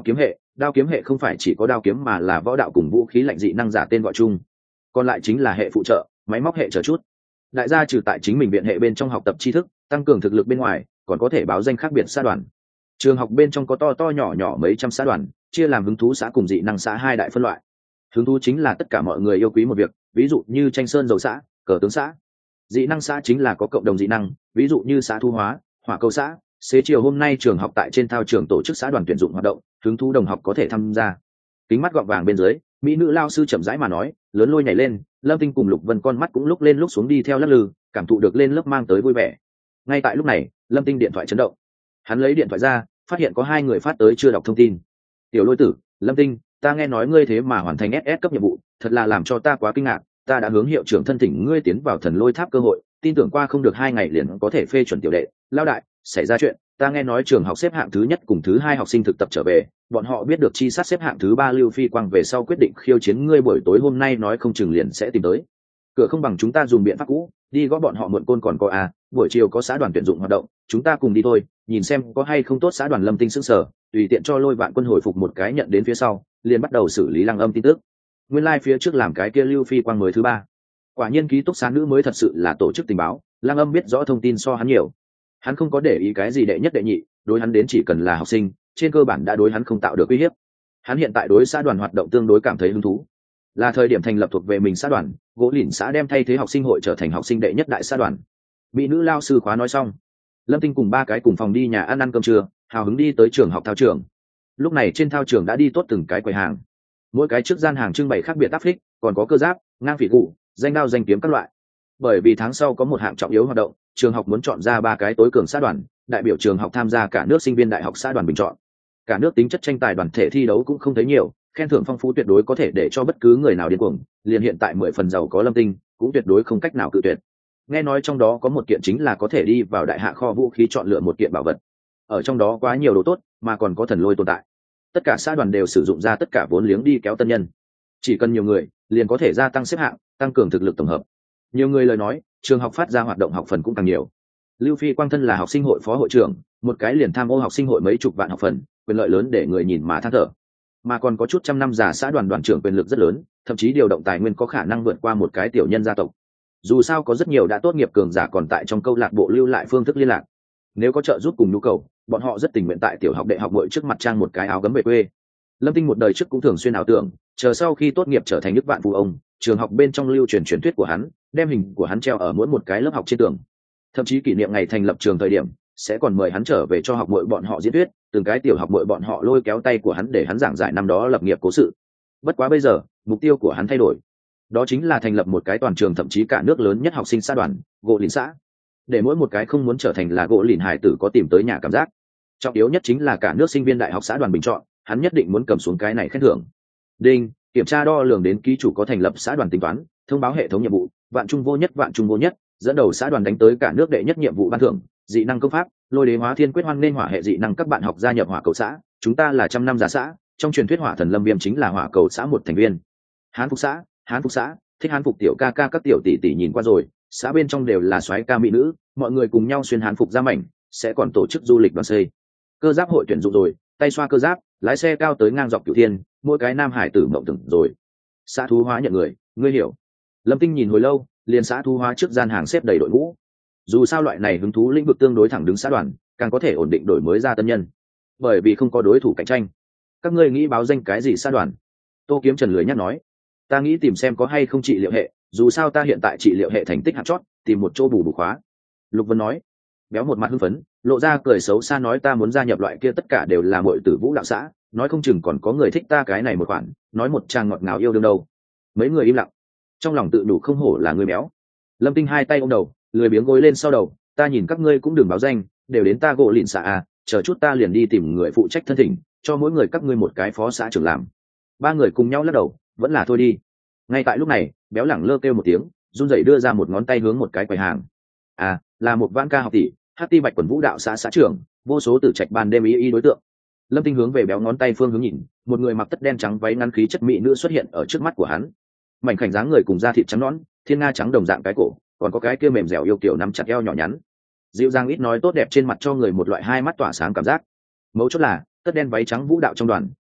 đao kiếm hệ không phải chỉ có đao kiếm mà là võ đạo cùng vũ khí lạnh dị năng giả tên gọi chung, còn lại chính là hệ phụ trợ, máy móc hệ chờ chút. Đại gia trừ tại chính mình viện hệ bên trong học tập tri thức, tăng cường thực lực bên ngoài, còn có thể báo danh khác biệt xã đoàn. Trường học bên trong có to to nhỏ nhỏ mấy trăm xã đoàn, chia làm hứng thú xã cùng dị năng xã hai đại phân loại. Hứng thú chính là tất cả mọi người yêu quý một việc, ví dụ như tranh sơn dầu xã, cờ tướng xã. Dị năng xã chính là có cộng đồng dị năng, ví dụ như xã thu hóa, hỏa cầu xã. Xế chiều hôm nay trường học tại trên thao trường tổ chức xã đoàn tuyển dụng hoạt động, hứng thú đồng học có thể tham gia. Kính mắt gọng vàng bên dưới, mỹ nữ lao sư chậm rãi mà nói, lớn lôi nhảy lên, Lâm Tinh cùng Lục Vân con mắt cũng lúc lên lúc xuống đi theo lắc lư, cảm thụ được lên lớp mang tới vui vẻ. Ngay tại lúc này, Lâm Tinh điện thoại chấn động. Hắn lấy điện thoại ra, phát hiện có hai người phát tới chưa đọc thông tin. Tiểu Lôi Tử, Lâm Tinh, ta nghe nói ngươi thế mà hoàn thành ét ét cấp nhiệm vụ, thật là làm cho ta quá kinh ngạc. Ta đã hướng hiệu trưởng thân thỉnh ngươi tiến vào thần lôi tháp cơ hội, tin tưởng qua không được hai ngày liền có thể phê chuẩn tiểu đệ. Lao đại, xảy ra chuyện, ta nghe nói trường học xếp hạng thứ nhất cùng thứ hai học sinh thực tập trở về, bọn họ biết được chi sát xếp hạng thứ ba Lưu Phi Quang về sau quyết định khiêu chiến ngươi, buổi tối hôm nay nói không chừng liền sẽ tìm tới. Cửa không bằng chúng ta dùng biện pháp cũ, đi gõ bọn họ mượn côn còn có à, buổi chiều có xã đoàn tuyển dụng hoạt động, chúng ta cùng đi thôi, nhìn xem có hay không tốt. Xã đoàn Lâm Tinh sững sờ, tùy tiện cho Lôi Vạn Quân hồi phục một cái nhận đến phía sau, liền bắt đầu xử lý Lăng Âm tin tức. Nguyên lai like phía trước làm cái kia Lưu Phi Quang mới thứ ba. Quả nhiên ký túc xá nữ mới thật sự là tổ chức tình báo, Lăng Âm biết rõ thông tin so hắn nhiều. Hắn không có để ý cái gì đệ nhất đệ nhị, đối hắn đến chỉ cần là học sinh, trên cơ bản đã đối hắn không tạo được uy hiếp. Hắn hiện tại đối xã đoàn hoạt động tương đối cảm thấy hứng thú, là thời điểm thành lập thuộc về mình xã đoàn. Gỗ Lìn xã đem thay thế học sinh hội trở thành học sinh đệ nhất đại xã đoàn. Mỹ nữ lao sư khóa nói xong, Lâm Tinh cùng ba cái cùng phòng đi nhà ăn ăn cơm trưa, hào hứng đi tới trường học thao trường. Lúc này trên thao trường đã đi tốt từng cái quầy hàng, mỗi cái trước gian hàng trưng bày khác biệt áp phích, còn có cơ giáp, ngang phỉ cụ, danh đao danh kiếm các loại. Bởi vì tháng sau có một hạng trọng yếu hoạt động, trường học muốn chọn ra ba cái tối cường xã đoàn, đại biểu trường học tham gia cả nước sinh viên đại học xã đoàn bình chọn. Cả nước tính chất tranh tài đoàn thể thi đấu cũng không thấy nhiều, khen thưởng phong phú tuyệt đối có thể để cho bất cứ người nào điên cuồng, liền hiện tại mười phần giàu có Lâm Tinh cũng tuyệt đối không cách nào cự tuyệt. Nghe nói trong đó có một kiện chính là có thể đi vào đại hạ kho vũ khí chọn lựa một kiện bảo vật. Ở trong đó quá nhiều đồ tốt, mà còn có thần lôi tồn tại. Tất cả xã đoàn đều sử dụng ra tất cả vốn liếng đi kéo tân nhân. Chỉ cần nhiều người, liền có thể gia tăng xếp hạng, tăng cường thực lực tổng hợp. Nhiều người lời nói, trường học phát ra hoạt động học phần cũng càng nhiều. Lưu Phi Quang thân là học sinh hội phó hội trưởng, một cái liền tham ô học sinh hội mấy chục vạn học phần, quyền lợi lớn để người nhìn mà than thở. Mà còn có chút trăm năm già xã đoàn đoàn trưởng quyền lực rất lớn, thậm chí điều động tài nguyên có khả năng vượt qua một cái tiểu nhân gia tộc. Dù sao có rất nhiều đã tốt nghiệp cường giả còn tại trong câu lạc bộ lưu lại phương thức liên lạc. Nếu có trợ giúp cùng nhu cầu, bọn họ rất tình nguyện tại tiểu học đại học muội trước mặt trang một cái áo gấm về quê. Lâm Tinh một đời trước cũng thường xuyên ảo tưởng, chờ sau khi tốt nghiệp trở thành nước vạn phú ông, trường học bên trong lưu truyền truyền thuyết của hắn, đem hình của hắn treo ở mỗi một cái lớp học trên tường. Thậm chí kỷ niệm ngày thành lập trường thời điểm, sẽ còn mời hắn trở về cho học muội bọn họ diễn thuyết, từng cái tiểu học muội bọn họ lôi kéo tay của hắn để hắn giảng giải năm đó lập nghiệp cố sự. Bất quá bây giờ, mục tiêu của hắn thay đổi, đó chính là thành lập một cái toàn trường thậm chí cả nước lớn nhất học sinh xã đoàn, Gỗ Lìn xã, để mỗi một cái không muốn trở thành là Gỗ Lìn hải tử có tìm tới nhà cảm giác. Trọng yếu nhất chính là cả nước sinh viên đại học xã đoàn bình chọn, hắn nhất định muốn cầm xuống cái này khen thưởng. Đinh, kiểm tra đo lường đến ký chủ có thành lập xã đoàn tính toán, thông báo hệ thống nhiệm vụ, vạn trung vô nhất vạn trung vô nhất, dẫn đầu xã đoàn đánh tới cả nước đệ nhất nhiệm vụ ban thưởng, dị năng công pháp, lôi đế hóa thiên quyết hoan nên hỏa hệ dị năng các bạn học gia nhập hỏa cầu xã, chúng ta là trăm năm già xã, trong truyền thuyết hỏa thần lâm viêm chính là hỏa cầu xã một thành viên. Hán phục xã, hán phục xã, thích hán phục tiểu ca ca các tiểu tỷ tỷ nhìn qua rồi, xã bên trong đều là soái ca mỹ nữ, mọi người cùng nhau xuyên hán phục ra mảnh, sẽ còn tổ chức du lịch đoàn xây. Cơ giáp hội tuyển dụng rồi, tay xoa cơ giáp, lái xe cao tới ngang dọc cửu thiên, mỗi cái nam hải tử mộng tưởng rồi. Xã thú hóa nhận người, ngươi hiểu. Lâm Tinh nhìn hồi lâu, liền xã thú hóa trước gian hàng xếp đầy đội ngũ. Dù sao loại này hứng thú lĩnh vực tương đối thẳng đứng xã đoàn, càng có thể ổn định đổi mới ra tân nhân, bởi vì không có đối thủ cạnh tranh. Các ngươi nghĩ báo danh cái gì xã đoàn? Tô Kiếm Trần lười nhắc nói. Ta nghĩ tìm xem có hay không trị liệu hệ, dù sao ta hiện tại trị liệu hệ thành tích hạt chót, tìm một chỗ bù bù khóa. Lục Vân nói. Béo một mặt hưng phấn, lộ ra cười xấu xa nói ta muốn gia nhập loại kia tất cả đều là muội tử vũ đạo xã, nói không chừng còn có người thích ta cái này một khoản, nói một tràng ngọt ngào yêu đương đâu. Mấy người im lặng, trong lòng tự đủ không hổ là người béo. Lâm Tinh hai tay ôm đầu, lười biếng gối lên sau đầu, ta nhìn các ngươi cũng đừng báo danh, đều đến ta Gỗ Lìn xã à, chờ chút ta liền đi tìm người phụ trách thân thỉnh, cho mỗi người các ngươi một cái phó xã trưởng làm. Ba người cùng nhau lắc đầu, vẫn là thôi đi. Ngay tại lúc này, béo lẳng lơ kêu một tiếng, run rẩy đưa ra một ngón tay hướng một cái quầy hàng. À, là một vãn ca học tỷ, hát ti bạch quần vũ đạo xã xã trưởng, vô số tử trạch ban đêm ý y đối tượng. Lâm Tinh hướng về béo ngón tay phương hướng nhìn, một người mặc tất đen trắng váy ngắn khí chất mỹ nữ xuất hiện ở trước mắt của hắn. Mảnh khảnh dáng người cùng da thịt trắng nõn, thiên nga trắng đồng dạng cái cổ, còn có cái kia mềm dẻo yêu kiểu nắm chặt eo nhỏ nhắn, dịu dàng ít nói tốt đẹp trên mặt cho người một loại hai mắt tỏa sáng cảm giác. Mấu chốt là tất đen váy trắng vũ đạo trong đoàn,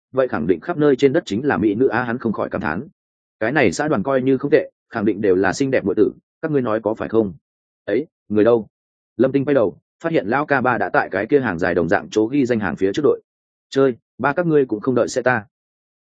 vậy khẳng định khắp nơi trên đất chính là mỹ nữ á. Hắn không khỏi cảm thán, cái này xã đoàn coi như không tệ, khẳng định đều là xinh đẹp muội tử, các ngươi nói có phải không? Ấy, người đâu? Lâm Tinh quay đầu phát hiện lão ca ba đã tại cái kia hàng dài đồng dạng chỗ ghi danh hàng phía trước đội. Chơi ba, các ngươi cũng không đợi xe ta.